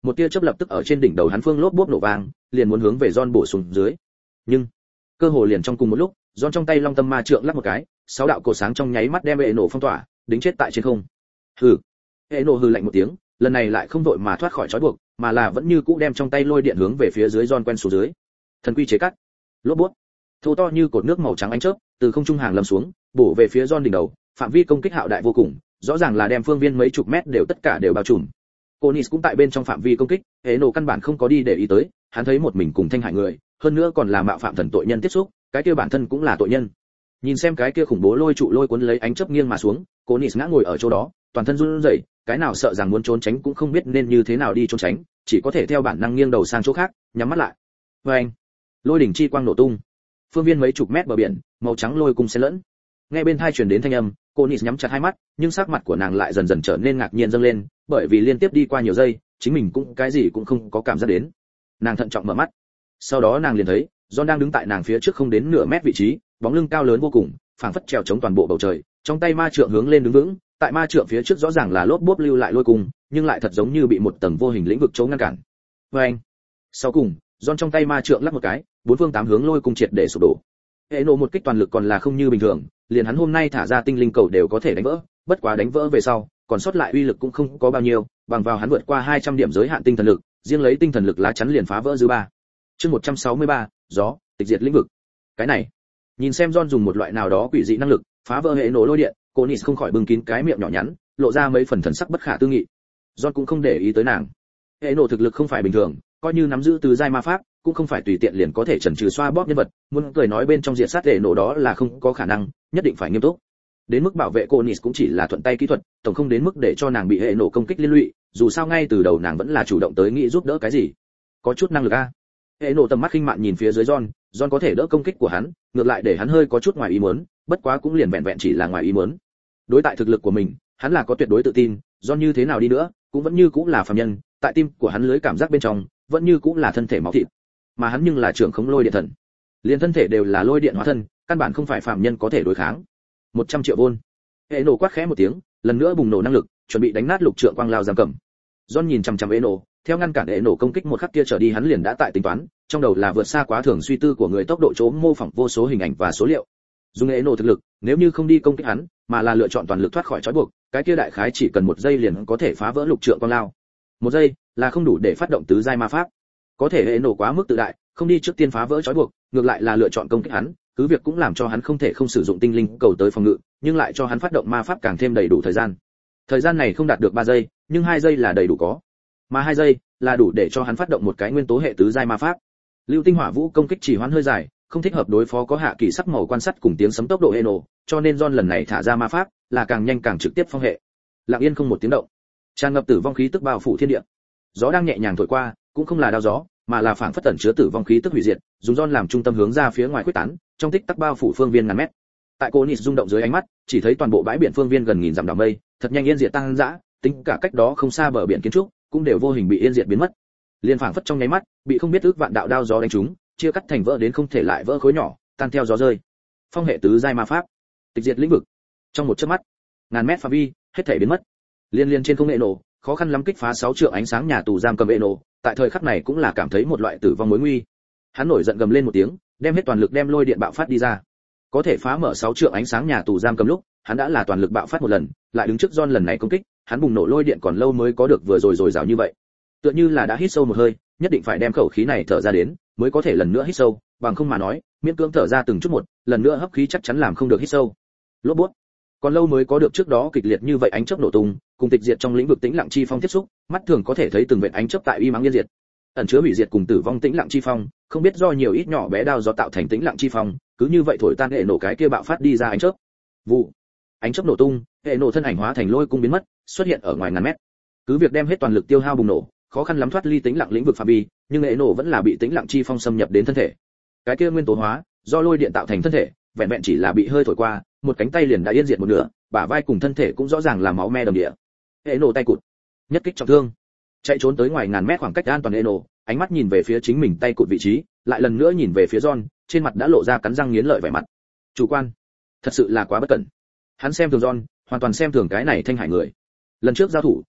một tia chớp lập tức ở trên đỉnh đầu hắn phương lốp bốp nổ vang, liền muốn hướng về John bổ xuống dưới. Nhưng cơ hồ liền trong cùng một lúc, John trong tay long tâm ma trượng lắc một cái, 6 đạo cổ sáng trong nháy mắt đem Eno phong tỏa, đính chết tại trên không. Hừ. Eno hừ lạnh một tiếng, lần này lại không vội mà thoát khỏi trói buộc, mà là vẫn như cũ đem trong tay lôi điện hướng về phía dưới John quen xuống dưới. Thần quy chế cắt. Lốp bút. Thô to như cột nước màu trắng ánh chớp, từ không trung hàng lâm xuống, bổ về phía John đỉnh đầu, phạm vi công kích hạo đại vô cùng, rõ ràng là đem phương viên mấy chục mét đều tất cả đều bao trùm. Conis cũng tại bên trong phạm vi công kích, Eno căn bản không có đi để ý tới, hắn thấy một mình cùng thanh hại người, hơn nữa còn là mạo phạm thần tội nhân tiếp xúc, cái kia bản thân cũng là tội nhân. Nhìn xem cái kia khủng bố lôi trụ lôi cuốn lấy ánh chớp nghiêng mà xuống, Conis ngã ngồi ở chỗ đó, toàn thân run rẩy, cái nào sợ rằng muốn trốn tránh cũng không biết nên như thế nào đi trốn tránh, chỉ có thể theo bản năng nghiêng đầu sang chỗ khác, nhắm mắt lại. Oeng! Lôi đỉnh chi quang nổ tung. Phương viên mấy chục mét bờ biển, màu trắng lôi cùng xen lẫn. Nghe bên tai truyền đến thanh âm, Conis nhắm chặt hai mắt, nhưng sắc mặt của nàng lại dần dần trở nên ngạc nhiên dâng lên, bởi vì liên tiếp đi qua nhiều giây, chính mình cũng cái gì cũng không có cảm giác đến. Nàng thận trọng mở mắt. Sau đó nàng liền thấy, John đang đứng tại nàng phía trước không đến nửa mét vị trí, bóng lưng cao lớn vô cùng, phảng phất trèo chống toàn bộ bầu trời, trong tay ma trượng hướng lên đứng vững, tại ma trượng phía trước rõ ràng là lốp bốp lưu lại lôi cùng, nhưng lại thật giống như bị một tầng vô hình lĩnh vực chống ngăn cản. Oeng! Sau cùng, John trong tay ma trượng lắc một cái, bốn phương tám hướng lôi cùng triệt để sụp đổ. Eno một kích toàn lực còn là không như bình thường, liền hắn hôm nay thả ra tinh linh cầu đều có thể đánh vỡ, bất quá đánh vỡ về sau, còn sót lại uy lực cũng không có bao nhiêu, bằng vào hắn vượt qua 200 điểm giới hạn tinh thần lực, riêng lấy tinh thần lực lá chắn liền phá vỡ dư ba. Chương 163, gió, tịch diệt lĩnh vực. Cái này, nhìn xem John dùng một loại nào đó quỷ dị năng lực, phá vỡ hệ nổ lôi điện, Conis không khỏi bưng kín cái miệng nhỏ nhắn, lộ ra mấy phần thần sắc bất khả tư nghị. John cũng không để ý tới nàng. Hệ nổ thực lực không phải bình thường, coi như nắm giữ tứ giai ma pháp, cũng không phải tùy tiện liền có thể chần chừ xoa bóp nhân vật, muốn cười nói bên trong diện sát hệ nổ đó là không có khả năng, nhất định phải nghiêm túc. Đến mức bảo vệ Conis cũng chỉ là thuận tay kỹ thuật, tổng không đến mức để cho nàng bị hệ nổ công kích liên lụy, dù sao ngay từ đầu nàng vẫn là chủ động tới nghĩ giúp đỡ cái gì. Có chút năng lực a. Hệ nổ tầm mắt khinh mạn nhìn phía dưới John có thể đỡ công kích của hắn, ngược lại để hắn hơi có chút ngoài ý muốn, bất quá cũng liền vẹn vẹn chỉ là ngoài ý muốn. Đối tại thực lực của mình, hắn là có tuyệt đối tự tin, John như thế nào đi nữa, cũng vẫn như cũng là phàm nhân, tại tim của hắn lưới cảm giác bên trong, vẫn như cũng là thân thể máu thịt. Mà hắn nhưng là trưởng khống lôi điện thần. Liên thân thể đều là lôi điện hóa thân, căn bản không phải phàm nhân có thể đối kháng. 100 triệu vôn. Hệ nổ quát khẽ một tiếng, lần nữa bùng nổ năng lực, chuẩn bị đánh nát lục trượng quang lao giam cầm. John nhìn chằm chằm hệ nổ, theo ngăn cản hệ nổ công kích một khắc kia trở đi hắn liền đã tại tính toán, trong đầu là vượt xa quá thường suy tư của người tốc độ chỗ mô phỏng vô số hình ảnh và số liệu. Dùng hệ nổ thực lực, nếu như không đi công kích hắn, mà là lựa chọn toàn lực thoát khỏi trói buộc, cái kia đại khái chỉ cần 1 giây liền có thể phá vỡ lục trượng quang lao. 1 giây là không đủ để phát động tứ giai ma pháp. Có thể hệ nổ quá mức tự đại, không đi trước tiên phá vỡ trói buộc, ngược lại là lựa chọn công kích hắn, cứ việc cũng làm cho hắn không thể không sử dụng tinh linh cầu tới phòng ngự, nhưng lại cho hắn phát động ma pháp càng thêm đầy đủ thời gian. Thời gian này không đạt được 3 giây, nhưng 2 giây là đầy đủ có. Mà 2 giây là đủ để cho hắn phát động một cái nguyên tố hệ tứ giai ma pháp. Lưu tinh hỏa vũ công kích chỉ hoãn hơi dài, không thích hợp đối phó có hạ kỳ sắc màu quan sát cùng tiếng sấm tốc độ hệ nổ, cho nên John lần này thả ra ma pháp là càng nhanh càng trực tiếp phong hệ. Lặng yên không một tiếng động, tràn ngập tử vong khí tức bao phủ thiên địa. Gió đang nhẹ nhàng thổi qua, cũng không là đao gió, mà là phảng phất tẩn chứa tử vong khí tức hủy diệt, dùng John làm trung tâm hướng ra phía ngoài khuếch tán, trong tích tắc bao phủ phương viên ngàn mét. Tại Conis rung động dưới ánh mắt, chỉ thấy toàn bộ bãi biển phương viên gần nghìn dặm đảo mây, thật nhanh yên diệt tăng dã, tính cả cách đó không xa bờ biển kiến trúc, cũng đều vô hình bị yên diệt biến mất. Liên phảng phất trong nháy mắt, bị không biết ước vạn đạo đao gió đánh trúng, chia cắt thành vỡ đến không thể lại vỡ khối nhỏ, tan theo gió rơi. Phong hệ tứ giai ma pháp, tịch diệt lĩnh vực. Trong một chớp mắt, ngàn mét phạm vi hết thảy biến mất. Liên trên không hệ nổ, khó khăn lắm kích phá 6 trượng ánh sáng nhà tù giam cầm hệ nổ, tại thời khắc này cũng là cảm thấy một loại tử vong mối nguy. Hắn nổi giận gầm lên một tiếng, đem hết toàn lực đem lôi điện bạo phát đi ra. Có thể phá mở 6 trượng ánh sáng nhà tù giam cầm lúc, hắn đã là toàn lực bạo phát một lần, lại đứng trước John lần này công kích, hắn bùng nổ lôi điện còn lâu mới có được vừa rồi rào như vậy. Tựa như là đã hít sâu một hơi, nhất định phải đem khẩu khí này thở ra đến, mới có thể lần nữa hít sâu, bằng không mà nói, miễn cưỡng thở ra từng chút một, lần nữa hấp khí chắc chắn làm không được hít sâu. Lốp bút. Còn lâu mới có được trước đó kịch liệt như vậy ánh chớp nổ tung, cùng tịch diệt trong lĩnh vực tĩnh lặng chi phong tiếp xúc, mắt thường có thể thấy từng vệt ánh chớp tại uy mắng yên diệt. Ẩn chứa hủy diệt cùng tử vong tĩnh lặng chi phong, không biết do nhiều ít nhỏ bé đao do tạo thành tĩnh lặng chi phong, cứ như vậy thổi tan hệ nổ cái kia bạo phát đi ra ánh chớp. Vụ. Ánh chớp nổ tung, hệ nổ thân ảnh hóa thành lôi cung biến mất, xuất hiện ở ngoài ngàn mét. Cứ việc đem hết toàn lực tiêu hao bùng nổ, khó khăn lắm thoát ly tĩnh lặng lĩnh vực phạm vi, nhưng hệ nổ vẫn là bị tĩnh lặng chi phong xâm nhập đến thân thể. Cái kia nguyên tố hóa, do lôi điện tạo thành thân thể, vẹn vẹn chỉ là bị hơi thổi qua, một cánh tay liền đã yên diệt một nửa, bả vai cùng thân thể cũng rõ ràng là máu me đầm địa. Hệ nổ tay cụt, nhất kích trọng thương, chạy trốn tới ngoài ngàn mét khoảng cách an toàn. Hệ nổ ánh mắt nhìn về phía chính mình tay cụt vị trí, lại lần nữa nhìn về phía John, trên mặt đã lộ ra cắn răng nghiến lợi vẻ mặt. Chủ quan, thật sự là quá bất cẩn. Hắn xem thường John, hoàn toàn xem thường cái này thanh hải người. Lần trước giao thủ,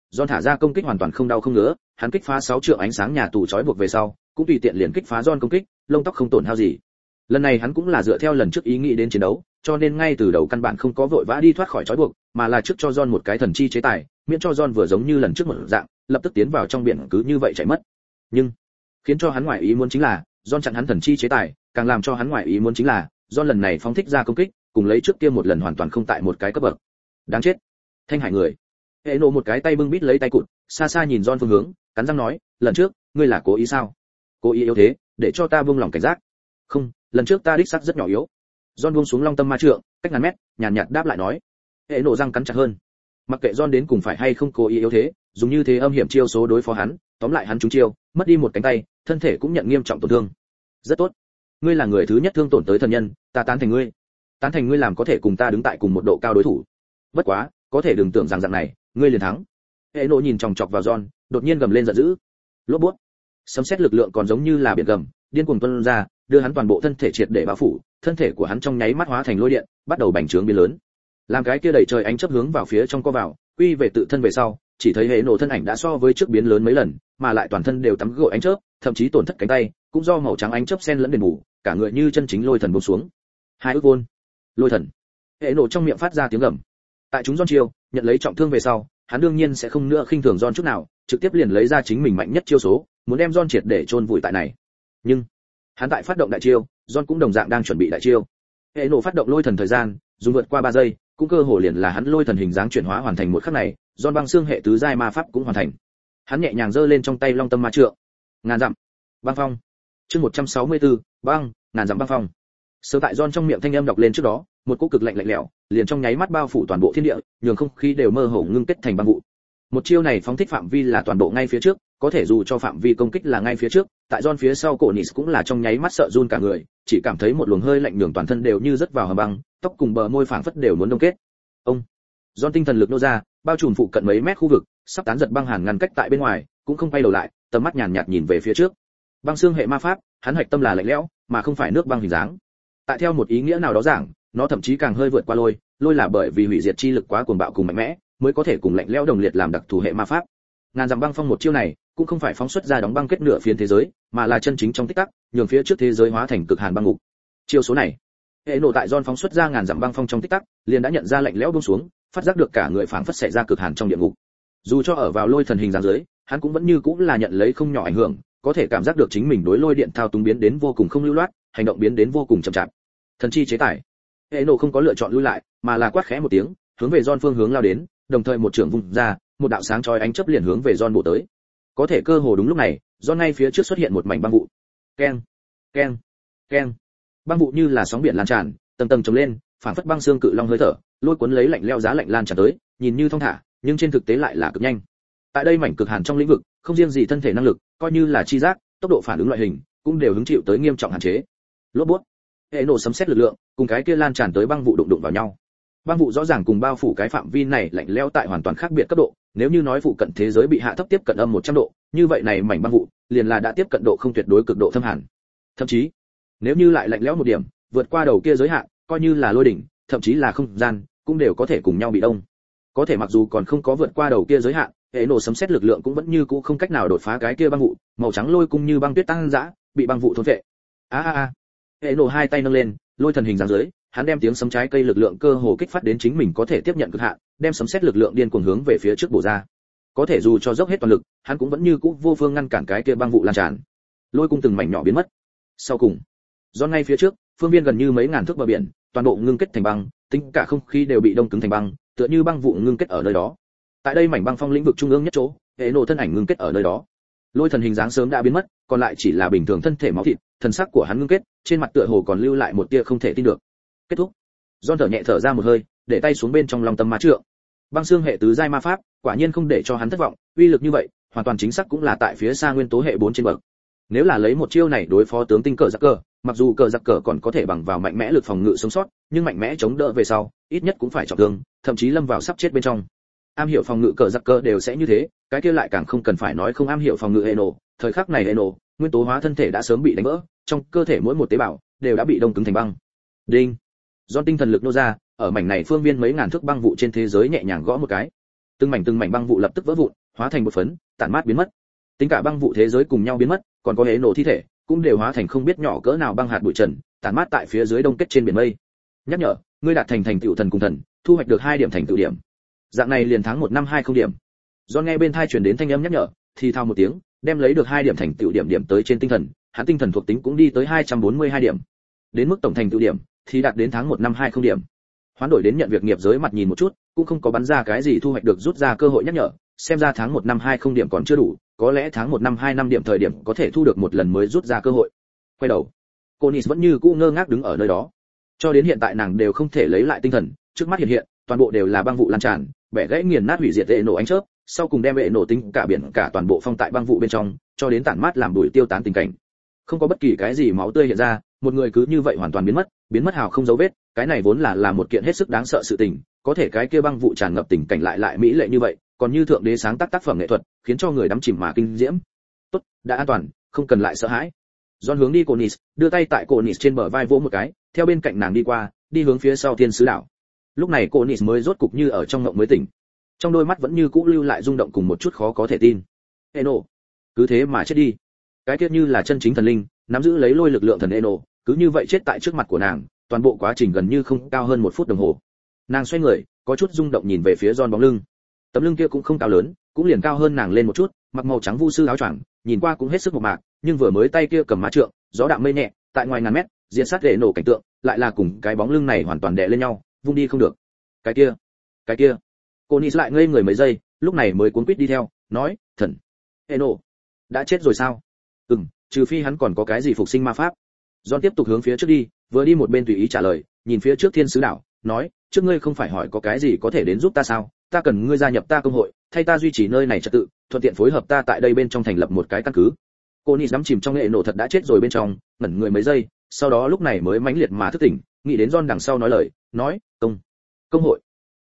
John thả ra công kích hoàn toàn không đau không ngứa, hắn kích phá 6 trượng ánh sáng nhà tù trói buộc về sau, cũng tùy tiện liền kích phá John công kích, lông tóc không tổn hao gì. Lần này hắn cũng là dựa theo lần trước ý nghĩ đến chiến đấu, cho nên ngay từ đầu căn bản không có vội vã đi thoát khỏi trói buộc, mà là trước cho John một cái thần chi chế tài, miễn cho John vừa giống như lần trước một dạng, lập tức tiến vào trong biển cứ như vậy chạy mất. Nhưng khiến cho hắn ngoại ý muốn chính là, John chặn hắn thần chi chế tài, càng làm cho hắn ngoại ý muốn chính là, John lần này phóng thích ra công kích, cùng lấy trước kia một lần hoàn toàn không tại một cái cấp bậc. Đáng chết. Thanh hải người. Hệ nổ một cái tay bưng bít lấy tay cụt, xa xa nhìn John phương hướng, cắn răng nói, lần trước, ngươi là cố ý sao? Cố ý yếu thế, để cho ta buông lòng cảnh giác. Không, lần trước ta đích xác rất nhỏ yếu. John buông xuống long tâm ma trượng, cách ngàn mét, nhàn nhạt đáp lại nói. Hệ nổ răng cắn chặt hơn. Mặc kệ John đến cùng phải hay không cố ý yếu thế, dùng như thế âm hiểm chiêu số đối phó hắn, tóm lại hắn trúng chiêu, mất đi một cánh tay, thân thể cũng nhận nghiêm trọng tổn thương. Rất tốt. Ngươi là người thứ nhất thương tổn tới thần nhân, ta tán thành ngươi. Tán thành ngươi làm có thể cùng ta đứng tại cùng một độ cao đối thủ. Bất quá, có thể đừng tưởng rằng dạng này, ngươi liền thắng. Hệ nổ nhìn chòng chọc vào John, đột nhiên gầm lên giận dữ. Lốp bút. Sấm sét lực lượng còn giống như là biển gầm, điên cuồng tuôn ra, đưa hắn toàn bộ thân thể triệt để bao phủ, thân thể của hắn trong nháy mắt hóa thành lôi điện, bắt đầu bành trướng biến lớn. Làm cái kia đẩy trời ánh chớp hướng vào phía trong co vào, quy về tự thân về sau, chỉ thấy hệ nổ thân ảnh đã so với trước biến lớn mấy lần, mà lại toàn thân đều tắm gội ánh chớp, thậm chí tổn thất cánh tay, cũng do màu trắng ánh chớp xen lẫn đền bù, cả người như chân chính lôi thần buông xuống. Hai ước vôn. Lôi thần. Hệ nổ trong miệng phát ra tiếng gầm. Tại chúng John chiêu, nhận lấy trọng thương về sau, hắn đương nhiên sẽ không nữa khinh thường John chút nào, trực tiếp liền lấy ra chính mình mạnh nhất chiêu số, muốn đem John triệt để chôn vùi tại này. Nhưng hắn tại phát động đại chiêu, John cũng đồng dạng đang chuẩn bị đại chiêu. Hệ nổ phát động lôi thần thời gian, dùng vượt qua 3 giây, cũng cơ hồ liền là hắn lôi thần hình dáng chuyển hóa hoàn thành một khắc này, John băng xương hệ tứ giai ma pháp cũng hoàn thành. Hắn nhẹ nhàng giơ lên trong tay long tâm ma trượng. Ngàn dặm, băng phong. Chương 164, băng, ngàn dặm băng phong. Sơ tại John trong miệng thanh âm đọc lên trước đó, một cỗ cực lạnh lạnh lẽo, liền trong nháy mắt bao phủ toàn bộ thiên địa, nhường không khí đều mơ hồ ngưng kết thành băng vụ. Một chiêu này phóng thích phạm vi là toàn bộ ngay phía trước, có thể dù cho phạm vi công kích là ngay phía trước, tại John phía sau cổ Nis cũng là trong nháy mắt sợ run cả người, chỉ cảm thấy một luồng hơi lạnh nhường toàn thân đều như rớt vào hầm băng, tóc cùng bờ môi phảng phất đều muốn đông kết. Ông John tinh thần lực nô ra, bao trùm phụ cận mấy mét khu vực, sắp tán giật băng hàn ngăn cách tại bên ngoài, cũng không quay đầu lại, tầm mắt nhàn nhạt nhìn về phía trước. Băng xương hệ ma pháp, hắn hạch tâm là lạnh lẽo, mà không phải nước băng hình dáng. Tại theo một ý nghĩa nào đó giảng, nó thậm chí càng hơi vượt qua lôi, lôi là bởi vì hủy diệt chi lực quá cuồng bạo cùng mạnh mẽ, mới có thể cùng lạnh lẽo đồng liệt làm đặc thù hệ ma pháp. Ngàn dặm băng phong một chiêu này, cũng không phải phóng xuất ra đóng băng kết nửa phiến thế giới, mà là chân chính trong tích tắc, nhường phía trước thế giới hóa thành cực hàn băng ngục. Chiêu số này, hệ nổ tại John phóng xuất ra ngàn dặm băng phong trong tích tắc, liền đã nhận ra lạnh lẽo buông xuống, phát giác được cả người phảng phất xảy ra cực hàn trong địa ngục. Dù cho ở vào lôi thần hình dáng dưới, hắn cũng vẫn như cũng là nhận lấy không nhỏ ảnh hưởng, có thể cảm giác được chính mình đối lôi điện thao túng biến đến vô cùng không lưu loát, hành động biến đến vô cùng chậm chạp. Thần chi chế tài. Hệ nổ không có lựa chọn lui lại, mà là quát khẽ một tiếng, hướng về John phương hướng lao đến, đồng thời một trường vung ra, một đạo sáng chói ánh chớp liền hướng về John bổ tới. Có thể cơ hồ đúng lúc này, John ngay phía trước xuất hiện một mảnh băng vụ. Keng, keng, keng. Băng vụ như là sóng biển lan tràn, tầng tầng chồng lên, phảng phất băng xương cự long hơi thở, lôi cuốn lấy lạnh lẽo giá lạnh lan tràn tới, nhìn như thong thả, nhưng trên thực tế lại là cực nhanh. Tại đây mảnh cực hàn trong lĩnh vực, không riêng gì thân thể năng lực, coi như là chi giác, tốc độ phản ứng loại hình, cũng đều hứng chịu tới nghiêm trọng hạn chế. Lốp bút. Hệ nổ sấm sét lực lượng, cùng cái kia lan tràn tới băng vụ đụng vào nhau. Băng vụ rõ ràng cùng bao phủ cái phạm vi này lạnh lẽo tại hoàn toàn khác biệt cấp độ, nếu như nói phụ cận thế giới bị hạ thấp tiếp cận âm 100 độ, như vậy này mảnh băng vụ liền là đã tiếp cận độ không tuyệt đối cực độ thâm hàn. Thậm chí, nếu như lại lạnh lẽo một điểm, vượt qua đầu kia giới hạn, coi như là lôi đỉnh, thậm chí là không gian, cũng đều có thể cùng nhau bị đông. Có thể mặc dù còn không có vượt qua đầu kia giới hạn, hệ nổ sấm sét lực lượng cũng vẫn như cũ không cách nào đột phá cái kia băng vụ, màu trắng lôi cung như băng tuyết tăng dã, bị băng vụ thôn phệ. Hệ nổ hai tay nâng lên, lôi thần hình dáng dưới, hắn đem tiếng sấm trái cây lực lượng cơ hồ kích phát đến chính mình có thể tiếp nhận cực hạn, đem sấm sét lực lượng điên cuồng hướng về phía trước bổ ra. Có thể dù cho dốc hết toàn lực, hắn cũng vẫn như cũ vô phương ngăn cản cái kia băng vụ lan tràn. Lôi cung từng mảnh nhỏ biến mất. Sau cùng, do ngay phía trước, phương viên gần như mấy ngàn thước bờ biển, toàn bộ ngưng kết thành băng, tính cả không khí đều bị đông cứng thành băng, tựa như băng vụ ngưng kết ở nơi đó. Tại đây mảnh băng phong lĩnh vực trung ương nhất chỗ, hệ nổ thân ảnh ngưng kết ở nơi đó. Lôi thần hình dáng sớm đã biến mất, còn lại chỉ là bình thường thân thể máu thịt, thần sắc của hắn ngưng kết, trên mặt tựa hồ còn lưu lại một tia không thể tin được. Kết thúc. John thở nhẹ thở ra một hơi, để tay xuống bên trong lòng tâm ma trượng. Băng xương hệ tứ giai ma pháp, quả nhiên không để cho hắn thất vọng, uy lực như vậy, hoàn toàn chính xác cũng là tại phía xa nguyên tố hệ 4 trên bậc. Nếu là lấy một chiêu này đối phó tướng tinh cờ giặc cờ, mặc dù cờ giặc cờ còn có thể bằng vào mạnh mẽ lực phòng ngự sống sót, nhưng mạnh mẽ chống đỡ về sau, ít nhất cũng phải trọng thương, thậm chí lâm vào sắp chết bên trong. Am hiểu phòng ngự cờ giặc cờ đều sẽ như thế, cái kia lại càng không cần phải nói không am hiểu phòng ngự hệ nổ. Thời khắc này hệ nổ, nguyên tố hóa thân thể đã sớm bị đánh vỡ, trong cơ thể mỗi một tế bào đều đã bị đông cứng thành băng. Đinh. John tinh thần lực nô ra, ở mảnh này phương viên mấy ngàn thước băng vụ trên thế giới nhẹ nhàng gõ một cái. Từng mảnh băng vụ lập tức vỡ vụn, hóa thành một phấn, tản mát biến mất. Tính cả băng vụ thế giới cùng nhau biến mất, còn có hệ nổ thi thể cũng đều hóa thành không biết nhỏ cỡ nào băng hạt bụi trần, tản mát tại phía dưới đông kết trên biển mây. Nhắc nhở, ngươi đạt thành tựu thần cùng thần, thu hoạch được 2 điểm thành tựu điểm. Dạng này liền tháng 1 năm 20 điểm. Do nghe bên tai truyền đến thanh âm nhắc nhở, thì thao một tiếng, đem lấy được 2 điểm thành tựu điểm điểm tới trên tinh thần, hắn tinh thần thuộc tính cũng đi tới 242 điểm. Đến mức tổng thành tựu điểm thì đạt đến tháng 1 năm 20 điểm. Hoán đổi đến nhận việc nghiệp giới mặt nhìn một chút, cũng không có bắn ra cái gì thu hoạch được rút ra cơ hội nhắc nhở, xem ra tháng 1 năm 20 điểm còn chưa đủ, có lẽ tháng 1 năm 25 điểm thời điểm có thể thu được một lần mới rút ra cơ hội. Quay đầu, Conis vẫn như cũ ngơ ngác đứng ở nơi đó. Cho đến hiện tại nàng đều không thể lấy lại tinh thần, trước mắt hiện toàn bộ đều là băng vụ lan tràn, bẻ gãy nghiền nát hủy diệt hệ nổ ánh chớp, sau cùng đem hệ nổ tính cả biển cả toàn bộ phong tại băng vụ bên trong, cho đến tản mát làm bụi tiêu tán tình cảnh. Không có bất kỳ cái gì máu tươi hiện ra, một người cứ như vậy hoàn toàn biến mất hào không dấu vết, cái này vốn là một kiện hết sức đáng sợ sự tình, có thể cái kia băng vụ tràn ngập tình cảnh lại mỹ lệ như vậy, còn như thượng đế sáng tác tác phẩm nghệ thuật, khiến cho người đắm chìm mà kinh diễm. Tốt, đã an toàn, không cần lại sợ hãi. John hướng đi Conis, đưa tay tại Conis trên bờ vai vỗ một cái, theo bên cạnh nàng đi qua, đi hướng phía sau thiên sứ đảo. Lúc này Conis mới rốt cục như ở trong ngộng mới tỉnh. Trong đôi mắt vẫn như cũ lưu lại rung động cùng một chút khó có thể tin. Eno, cứ thế mà chết đi. Cái kia như là chân chính thần linh, nắm giữ lấy lôi lực lượng thần Eno, cứ như vậy chết tại trước mặt của nàng, toàn bộ quá trình gần như không cao hơn 1 phút đồng hồ. Nàng xoay người, có chút rung động nhìn về phía John bóng lưng. Tấm lưng kia cũng không cao lớn, cũng liền cao hơn nàng lên một chút, mặc màu trắng vu sư áo choàng, nhìn qua cũng hết sức mộc mạc, nhưng vừa mới tay kia cầm má trượng, gió đạm mây nhẹ, tại ngoài ngàn mét, diệt sát để nổ cảnh tượng, lại là cùng cái bóng lưng này hoàn toàn đè lên nhau, vung đi không được. Cái kia. Conis lại ngây người mấy giây, lúc này mới cuống quýt đi theo, nói, thần, Eno, đã chết rồi sao? Trừ phi hắn còn có cái gì phục sinh ma pháp. John tiếp tục hướng phía trước đi, vừa đi một bên tùy ý trả lời, nhìn phía trước thiên sứ đảo, nói, trước ngươi không phải hỏi có cái gì có thể đến giúp ta sao? Ta cần ngươi gia nhập ta công hội, thay ta duy trì nơi này trật tự, thuận tiện phối hợp ta tại đây bên trong thành lập một cái căn cứ. Conis đắm chìm trong nghệ nổ thật đã chết rồi bên trong, ngẩn người mấy giây, sau đó lúc này mới mãnh liệt mà thức tỉnh, nghĩ đến John đằng sau nói lời, nói, công hội.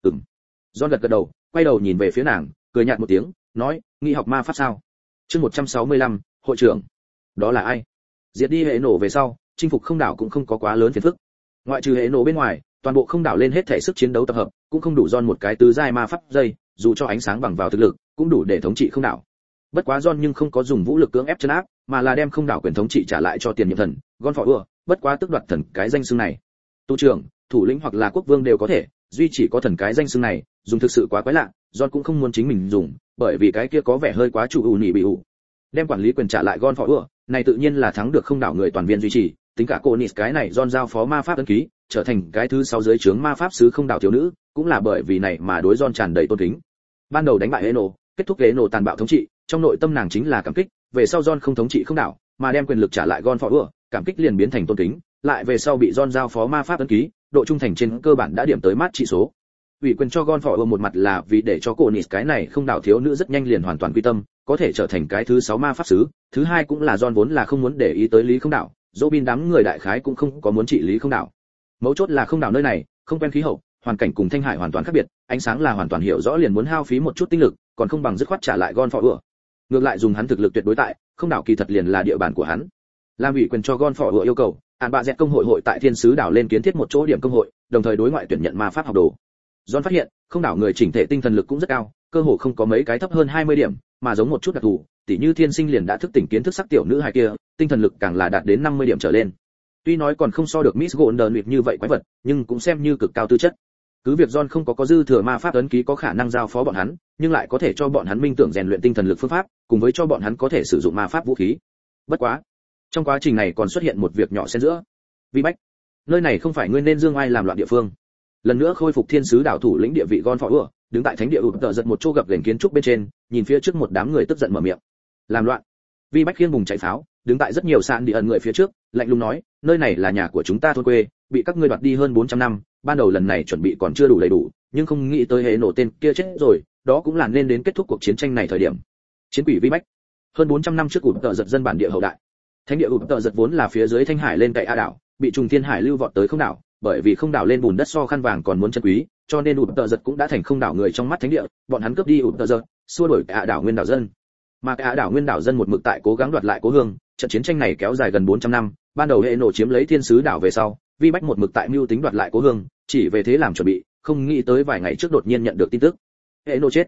John gật đầu, quay đầu nhìn về phía nàng, cười nhạt một tiếng, nói, nghĩ học ma pháp sao? Chương 165, hội trưởng. Đó là ai? Diệt đi hệ nổ về sau, chinh phục không đảo cũng không có quá lớn phiền phức. Ngoại trừ hệ nổ bên ngoài, toàn bộ không đảo lên hết thể sức chiến đấu tập hợp, cũng không đủ John một cái tứ giai ma pháp dây, dù cho ánh sáng bằng vào thực lực, cũng đủ để thống trị không đảo. Bất quá John nhưng không có dùng vũ lực cưỡng ép trấn áp, mà là đem không đảo quyền thống trị trả lại cho tiền nhiệm thần, Gonfort, bất quá tước đoạt thần cái danh xưng này. Tu trưởng, thủ lĩnh hoặc là quốc vương đều có thể, duy chỉ có thần cái danh xưng này, dùng thực sự quá quái lạ, John cũng không muốn chính mình dùng, bởi vì cái kia có vẻ hơi quá chủ ủ nhị bị ủ. Đem quản lý quyền trả lại Gonfort, này tự nhiên là thắng được không đảo người toàn viên duy trì, tính cả Conis cái này John giao phó ma pháp ấn ký, trở thành cái thứ 6 dưới trướng ma pháp sứ không đảo thiếu nữ, cũng là bởi vì này mà đối John tràn đầy tôn kính. Ban đầu đánh bại Eno, kết thúc Eno tàn bạo thống trị, trong nội tâm nàng chính là cảm kích, về sau John không thống trị không đảo, mà đem quyền lực trả lại Gonfort, cảm kích liền biến thành tôn kính, lại về sau bị John giao phó ma pháp ấn ký, độ trung thành trên cơ bản đã điểm tới mát trị số. Ủy quyền cho Gonfort một mặt là vì để cho Conis cái này không đảo thiếu nữ rất nhanh liền hoàn toàn quy tâm, có thể trở thành cái thứ 6 ma pháp sứ, thứ hai cũng là John vốn là không muốn để ý tới Lý Không đảo, Robin đám người đại khái cũng không có muốn trị Lý Không đảo. Mấu chốt là không đảo nơi này, không quen khí hậu, hoàn cảnh cùng Thanh Hải hoàn toàn khác biệt, ánh sáng là hoàn toàn hiểu rõ liền muốn hao phí một chút tinh lực, còn không bằng dứt khoát trả lại Gonfort. Ngược lại dùng hắn thực lực tuyệt đối tại, không đảo kỳ thật liền là địa bàn của hắn. Làm ủy quyền cho Gonfort yêu cầu, Án Bạ Dẹt công hội tại Thiên sứ đảo lên kiến thiết một chỗ điểm công hội, đồng thời đối ngoại tuyển nhận ma pháp học đồ. John phát hiện, không đảo người chỉnh thể tinh thần lực cũng rất cao, cơ hồ không có mấy cái thấp hơn 20 điểm, mà giống một chút đặc thù, tỉ như thiên sinh liền đã thức tỉnh kiến thức sắc tiểu nữ hài kia, tinh thần lực càng là đạt đến 50 điểm trở lên. Tuy nói còn không so được Miss Golden như vậy quái vật, nhưng cũng xem như cực cao tư chất. Cứ việc John không có dư thừa ma pháp ấn ký có khả năng giao phó bọn hắn, nhưng lại có thể cho bọn hắn minh tưởng rèn luyện tinh thần lực phương pháp, cùng với cho bọn hắn có thể sử dụng ma pháp vũ khí. Bất quá, trong quá trình này còn xuất hiện một việc nhỏ xen giữa. Vi Bách, nơi này không phải ngươi nên dương ai làm loạn địa phương. Lần nữa khôi phục thiên sứ đảo thủ lĩnh địa vị Gonfort, đứng tại thánh địa ụp tợ giật một chỗ gập ghềnh kiến trúc bên trên, nhìn phía trước một đám người tức giận mở miệng. Làm loạn. Vi Bách khiêng bùng chạy pháo, đứng tại rất nhiều sạn địa ẩn người phía trước, lạnh lùng nói, nơi này là nhà của chúng ta thôn quê, bị các ngươi đoạt đi hơn 400 năm, ban đầu lần này chuẩn bị còn chưa đủ đầy đủ, nhưng không nghĩ tới hệ nổ tên kia chết rồi, đó cũng là nên đến kết thúc cuộc chiến tranh này thời điểm. Chiến quỷ Vi Bách. Hơn 400 năm trước ụp tợ giật dân bản địa hậu đại. Thánh địa ụp tợ giật vốn là phía dưới Thanh Hải lên cậy A đảo, bị trùng thiên hải lưu vọt tới không đảo, bởi vì không đảo lên bùn đất so khăn vàng còn muốn chân quý, cho nên ụp tợ giật cũng đã thành không đảo người trong mắt thánh địa, bọn hắn cướp đi ụp tợ giật, xua đuổi cả đảo nguyên đảo dân. Mà cả đảo nguyên đảo dân một mực tại cố gắng đoạt lại cố hương, trận chiến tranh này kéo dài gần 400 năm, ban đầu hệ nổ chiếm lấy thiên sứ đảo về sau, Vi Bách một mực tại mưu tính đoạt lại cố hương, chỉ về thế làm chuẩn bị, không nghĩ tới vài ngày trước đột nhiên nhận được tin tức, hệ nổ chết.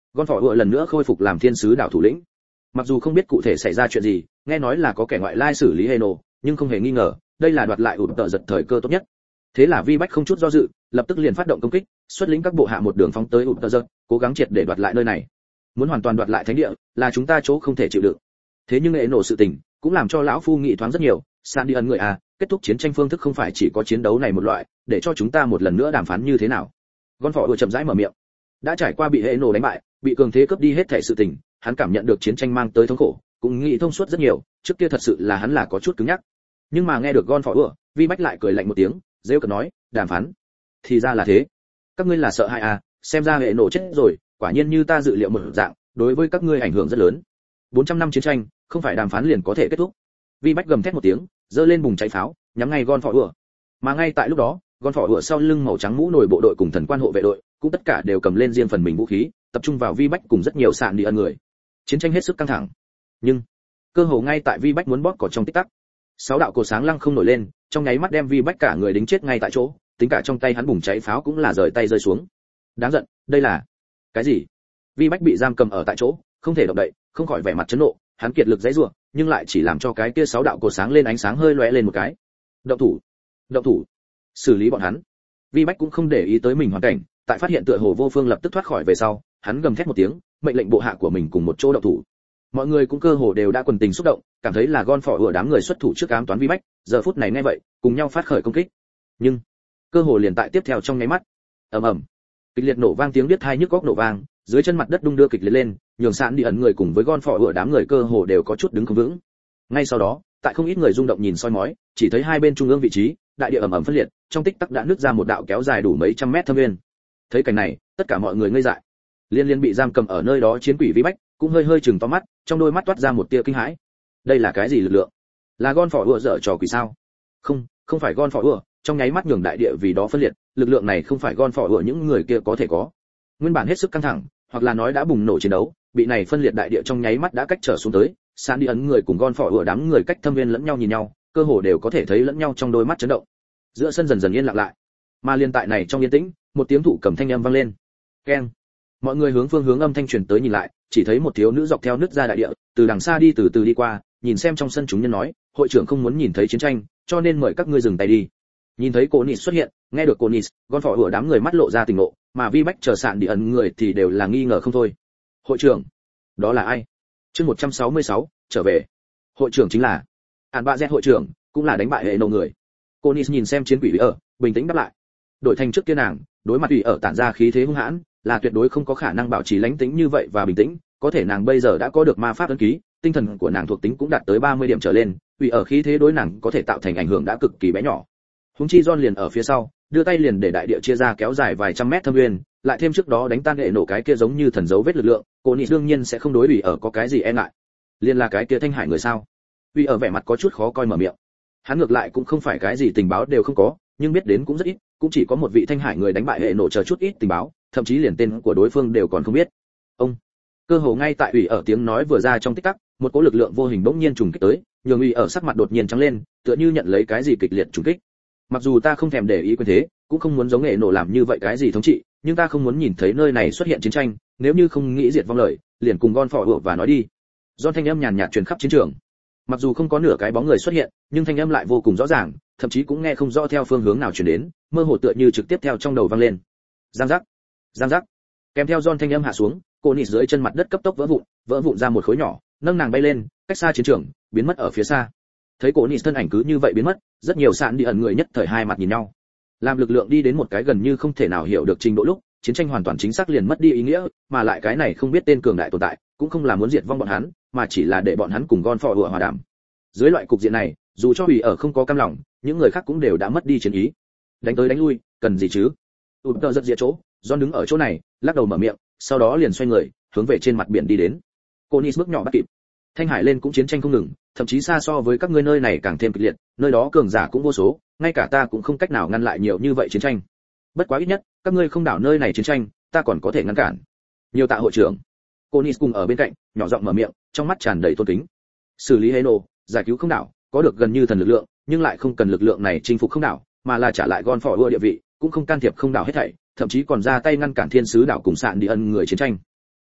Gon phỏ ựa lần nữa khôi phục làm thiên sứ đảo thủ lĩnh. Mặc dù không biết cụ thể xảy ra chuyện gì, nghe nói là có kẻ ngoại lai xử lý Heno, nhưng không hề nghi ngờ, đây là đoạt lại ụt tợ giật thời cơ tốt nhất. Thế là Vi Bách không chút do dự, lập tức liền phát động công kích, xuất lĩnh các bộ hạ một đường phóng tới ụt tợ giật, cố gắng triệt để đoạt lại nơi này. Muốn hoàn toàn đoạt lại thánh địa, là chúng ta chỗ không thể chịu đựng. Thế nhưng Heno sự tình, cũng làm cho lão phu nghĩ thoáng rất nhiều. San đi ẩn người à, kết thúc chiến tranh phương thức không phải chỉ có chiến đấu này một loại, để cho chúng ta một lần nữa đàm phán như thế nào. Gon phỏ ựa chậm rãi mở miệng. Đã trải qua bị Heno đánh bại, bị cường thế cướp đi hết thể sự tình, hắn cảm nhận được chiến tranh mang tới thống khổ, cũng nghĩ thông suốt rất nhiều. Trước kia thật sự là hắn là có chút cứng nhắc, nhưng mà nghe được Gon phỏ ựa, Vi Bách lại cười lạnh một tiếng, rêu cợt nói, đàm phán, thì ra là thế. Các ngươi là sợ hãi à? Xem ra Heno chết rồi, quả nhiên như ta dự liệu một dạng, đối với các ngươi ảnh hưởng rất lớn. 400 năm chiến tranh, không phải đàm phán liền có thể kết thúc. Vi Bách gầm thét một tiếng, giơ lên bùng cháy pháo, nhắm ngay Gon phỏ ựa. Mà ngay tại lúc đó, Gon phỏ ựa sau lưng màu trắng mũ nổi bộ đội cùng thần quan hộ vệ đội, cũng tất cả đều cầm lên riêng phần mình vũ khí, tập trung vào Vi Bách cùng rất nhiều sạn đi ân người. Chiến tranh hết sức căng thẳng. Nhưng cơ hồ ngay tại Vi Bách muốn bóp cỏ trong tích tắc, 6 đạo cột sáng lăng không nổi lên, trong nháy mắt đem Vi Bách cả người đính chết ngay tại chỗ, tính cả trong tay hắn bùng cháy pháo cũng là rời tay rơi xuống. Đáng giận, đây là cái gì? Vi Bách bị giam cầm ở tại chỗ, không thể động đậy, không khỏi vẻ mặt chấn nộ, hắn kiệt lực giãy giụa, nhưng lại chỉ làm cho cái kia 6 đạo cột sáng lên ánh sáng hơi lóe lên một cái. Động thủ, xử lý bọn hắn. Vi Bách cũng không để ý tới mình hoàn cảnh, tại phát hiện tựa hồ vô phương lập tức thoát khỏi về sau, hắn gầm thét một tiếng, mệnh lệnh bộ hạ của mình cùng một chỗ động thủ. Mọi người cũng cơ hồ đều đã quần tình xúc động, cảm thấy là Gon phỏ ựa đám người xuất thủ trước ám toán Vi Bách, giờ phút này nghe vậy, cùng nhau phát khởi công kích. Nhưng cơ hồ liền tại tiếp theo trong nháy mắt, ầm ầm, kịch liệt nổ vang tiếng biết tai nhức óc nổ vang, dưới chân mặt đất đung đưa kịch liệt lên, nhường sạn đi ẩn người cùng với Gon phỏ ựa đám người cơ hồ đều có chút đứng không vững. Ngay sau đó, tại không ít người rung động nhìn soi mói, chỉ thấy hai bên trung ương vị trí, đại địa ầm ầm phân liệt, trong tích tắc đã nứt ra một đạo kéo dài đủ mấy trăm mét thâm nguyên. Thấy cảnh này, tất cả mọi người ngây dại. Liên bị giam cầm ở nơi đó chiến quỷ Vi Bách, cũng hơi chừng to mắt, trong đôi mắt toát ra một tia kinh hãi. Đây là cái gì lực lượng? Là Gon phỏ ựa dở trò quỷ sao? Không phải Gon phỏ ựa, trong nháy mắt nhường đại địa vì đó phân liệt, lực lượng này không phải Gon phỏ ựa những người kia có thể có. Nguyên bản hết sức căng thẳng, hoặc là nói đã bùng nổ chiến đấu, bị này phân liệt đại địa trong nháy mắt đã cách trở xuống tới, San đi ấn người cùng Gon phỏ ựa đám người cách thâm viên lẫn nhau nhìn nhau, cơ hồ đều có thể thấy lẫn nhau trong đôi mắt chấn động. Giữa sân dần dần yên lặng lại. Mà liên tại này trong yên tĩnh, một tiếng thụ cầm thanh âm vang lên. Keng. Mọi người hướng phương hướng âm thanh truyền tới nhìn lại, chỉ thấy một thiếu nữ dọc theo nứt ra đại địa, từ đằng xa đi từ từ đi qua, nhìn xem trong sân chúng nhân nói, hội trưởng không muốn nhìn thấy chiến tranh, cho nên mời các ngươi dừng tay đi. Nhìn thấy cô Nis xuất hiện, nghe được cô Nis, Gon phỏ ựa đám người mắt lộ ra tình ngộ, mà Vi Bách chờ sạn đi ẩn người thì đều là nghi ngờ không thôi. Hội trưởng, đó là ai? Chương 166, trở về. Hội trưởng chính là Ản Bạ Dẹt hội trưởng, cũng là đánh bại hệ nổ người. Cô Nis nhìn xem chiến quỷ ở, bình tĩnh đáp lại. Đổi thành trước kia nàng, đối mặt ủy ở tản ra khí thế hung hãn, là tuyệt đối không có khả năng bảo trì lãnh tĩnh như vậy và bình tĩnh, có thể nàng bây giờ đã có được ma pháp ấn ký, tinh thần của nàng thuộc tính cũng đạt tới 30 điểm trở lên, ủy ở khí thế đối nàng có thể tạo thành ảnh hưởng đã cực kỳ bé nhỏ. Huống chi John liền ở phía sau, đưa tay liền để đại địa chia ra kéo dài vài trăm mét thâm nguyên, lại thêm trước đó đánh tan hệ nổ cái kia giống như thần dấu vết lực lượng, cô Nị đương nhiên sẽ không đối ủy ở có cái gì e ngại. Liên là cái kia Thanh Hải người sao? Ủy ở vẻ mặt có chút khó coi mở miệng. Hắn ngược lại cũng không phải cái gì tình báo đều không có, nhưng biết đến cũng rất ít, cũng chỉ có một vị Thanh Hải người đánh bại hệ nổ chờ chút ít tình báo, thậm chí liền tên của đối phương đều còn không biết. Ông, cơ hồ ngay tại ủy ở tiếng nói vừa ra trong tích tắc, một cỗ lực lượng vô hình bỗng nhiên trùng kích tới, nhường ủy ở sắc mặt đột nhiên trắng lên, tựa như nhận lấy cái gì kịch liệt trùng kích. Mặc dù ta không thèm để ý quyền thế, cũng không muốn giống hệ nổ làm như vậy cái gì thống trị, nhưng ta không muốn nhìn thấy nơi này xuất hiện chiến tranh, nếu như không nghĩ diệt vong lời, liền cùng Gon phỏ ựa và nói đi. John thanh âm nhàn nhạt truyền khắp chiến trường. Mặc dù không có nửa cái bóng người xuất hiện, nhưng thanh âm lại vô cùng rõ ràng, thậm chí cũng nghe không rõ theo phương hướng nào truyền đến, mơ hồ tựa như trực tiếp theo trong đầu vang lên. Giang giác. Kèm theo John thanh âm hạ xuống, cô Nị dưới chân mặt đất cấp tốc vỡ vụn ra một khối nhỏ, nâng nàng bay lên, cách xa chiến trường, biến mất ở phía xa. Thấy cô Nị thân ảnh cứ như vậy biến mất, rất nhiều sạn đi ẩn người nhất thời hai mặt nhìn nhau. Làm lực lượng đi đến một cái gần như không thể nào hiểu được trình độ lúc, chiến tranh hoàn toàn chính xác liền mất đi ý nghĩa, mà lại cái này không biết tên cường đại tồn tại, cũng không là muốn diệt vong bọn hắn, mà chỉ là để bọn hắn cùng Gon phỏ ựa hòa đàm. Dưới loại cục diện này, dù cho ủy ở không có cam lòng, những người khác cũng đều đã mất đi chiến ý. Đánh tới đánh lui, cần gì chứ? Tờ rất dễ chỗ, John đứng ở chỗ này, lắc đầu mở miệng, sau đó liền xoay người, hướng về trên mặt biển đi đến. Cô Nị bước nhỏ bắt kịp. Thanh Hải lên cũng chiến tranh không ngừng, thậm chí xa so với các ngươi nơi này càng thêm kịch liệt, nơi đó cường giả cũng vô số, ngay cả ta cũng không cách nào ngăn lại nhiều như vậy chiến tranh. Bất quá ít nhất, các ngươi không đảo nơi này chiến tranh, ta còn có thể ngăn cản. Nhiều tạ hội trưởng. Cô Nị cùng ở bên cạnh, nhỏ giọng mở miệng, trong mắt tràn đầy tôn kính. Xử lý Heno, giải cứu không đảo, có được gần như thần lực lượng, nhưng lại không cần lực lượng này chinh phục không đảo, mà là trả lại Gon phỏ ựa địa vị, cũng không can thiệp không đảo hết thảy, thậm chí còn ra tay ngăn cản thiên sứ đảo cùng sạn đi ân người chiến tranh.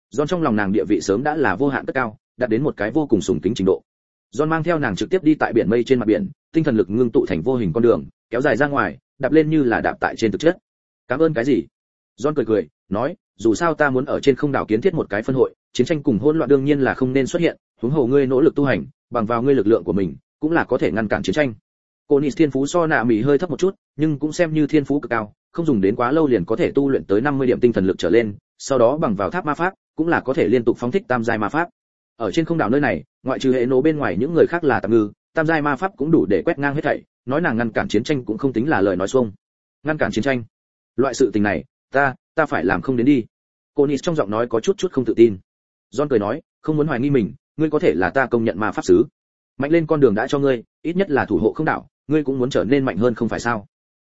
John trong lòng nàng địa vị sớm đã là vô hạn cất cao, đạt đến một cái vô cùng sùng kính trình độ. John mang theo nàng trực tiếp đi tại biển mây trên mặt biển, tinh thần lực ngưng tụ thành vô hình con đường, kéo dài ra ngoài, đạp lên như là đạp tại trên thực chất. Cảm ơn cái gì? John cười cười, nói, dù sao ta muốn ở trên không đảo kiến thiết một cái phân hội, chiến tranh cùng hỗn loạn đương nhiên là không nên xuất hiện, huống hồ ngươi nỗ lực tu hành, bằng vào ngươi lực lượng của mình, cũng là có thể ngăn cản chiến tranh. Cô Nis thiên phú so nạ mỉ hơi thấp một chút, nhưng cũng xem như thiên phú cực cao, không dùng đến quá lâu liền có thể tu luyện tới 50 điểm tinh thần lực trở lên, sau đó bằng vào tháp ma pháp, cũng là có thể liên tục phóng thích tam giai ma pháp. Ở trên không đảo nơi này, ngoại trừ hệ nổ bên ngoài những người khác là tạm ngư, tam giai ma pháp cũng đủ để quét ngang hết thảy, nói nàng ngăn cản chiến tranh cũng không tính là lời nói xuông. Ngăn cản chiến tranh? Loại sự tình này, ta phải làm không đến đi. Cô Nis trong giọng nói có chút không tự tin. John cười nói, không muốn hoài nghi mình, ngươi có thể là ta công nhận ma pháp sứ. Mạnh lên con đường đã cho ngươi, ít nhất là thủ hộ không đảo, ngươi cũng muốn trở nên mạnh hơn không phải sao?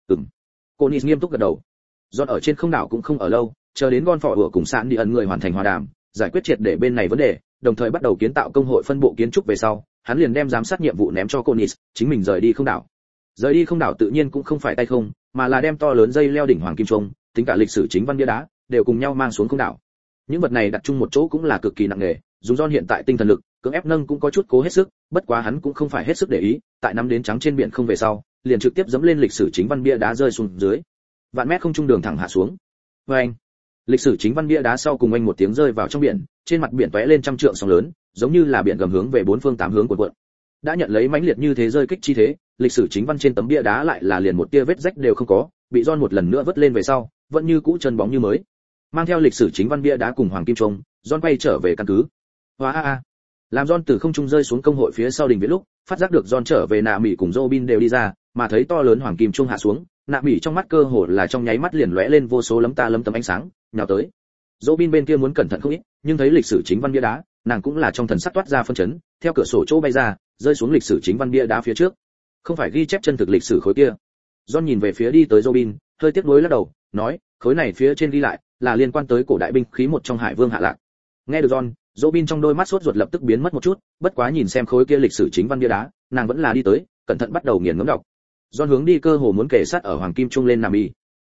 Cô Nis nghiêm túc gật đầu. John ở trên không đảo cũng không ở lâu, chờ đến Gon Phỏ Ủa cùng Sạn đi ẩn người hoàn thành hòa đàm, giải quyết triệt để bên này vấn đề, đồng thời bắt đầu kiến tạo công hội phân bộ kiến trúc về sau, hắn liền đem giám sát nhiệm vụ ném cho cô Nis, chính mình rời đi không đảo. Rời đi không đảo tự nhiên cũng không phải tay không, mà là đem to lớn dây leo đỉnh hoàng kim trung, tính cả lịch sử chính văn bia đá, đều cùng nhau mang xuống không đảo. Những vật này đặt chung một chỗ cũng là cực kỳ nặng nề, dùng John hiện tại tinh thần lực, cưỡng ép nâng cũng có chút cố hết sức, bất quá hắn cũng không phải hết sức để ý, tại nắm đến trắng trên biển không về sau, liền trực tiếp dẫm lên lịch sử chính văn bia đá rơi xuống dưới. Vạn mét không trung đường thẳng hạ xuống. Oeng! Lịch sử chính văn bia đá sau cùng anh một tiếng rơi vào trong biển, trên mặt biển tóe lên trăm trượng sóng lớn, giống như là biển gầm hướng về bốn phương tám hướng cuộn cuộn. Đã nhận lấy mãnh liệt như thế rơi kích chi thế, lịch sử chính văn trên tấm bia đá lại là liền một tia vết rách đều không có, bị John một lần nữa vớt lên về sau, vẫn như cũ chân bóng như mới. Mang theo lịch sử chính văn bia đá cùng hoàng kim trung, John quay trở về căn cứ. Hoa làm John từ không trung rơi xuống công hội phía sau đình viện lúc, phát giác được John trở về nạ mỉ cùng Robin đều đi ra, mà thấy to lớn hoàng kim trung hạ xuống, nạ mỉ trong mắt cơ hồ là trong nháy mắt liền lóe lên vô số lấm tấm ánh sáng, nhào tới. Robin bên kia muốn cẩn thận không ít, nhưng thấy lịch sử chính văn bia đá, nàng cũng là trong thần sắc toát ra phân chấn, theo cửa sổ chỗ bay ra, rơi xuống lịch sử chính văn bia đá phía trước. Không phải ghi chép chân thực lịch sử khối kia. John nhìn về phía đi tới Robin, hơi tiếc nuối lắc đầu, nói, khối này phía trên ghi lại là liên quan tới cổ đại binh khí một trong Hải Vương hạ lạc. Nghe được John, Robin trong đôi mắt sốt ruột lập tức biến mất một chút, bất quá nhìn xem khối kia lịch sử chính văn bia đá, nàng vẫn là đi tới, cẩn thận bắt đầu nghiền ngẫm đọc. John hướng đi cơ hồ muốn kề sát ở hoàng kim trung lên nằm y.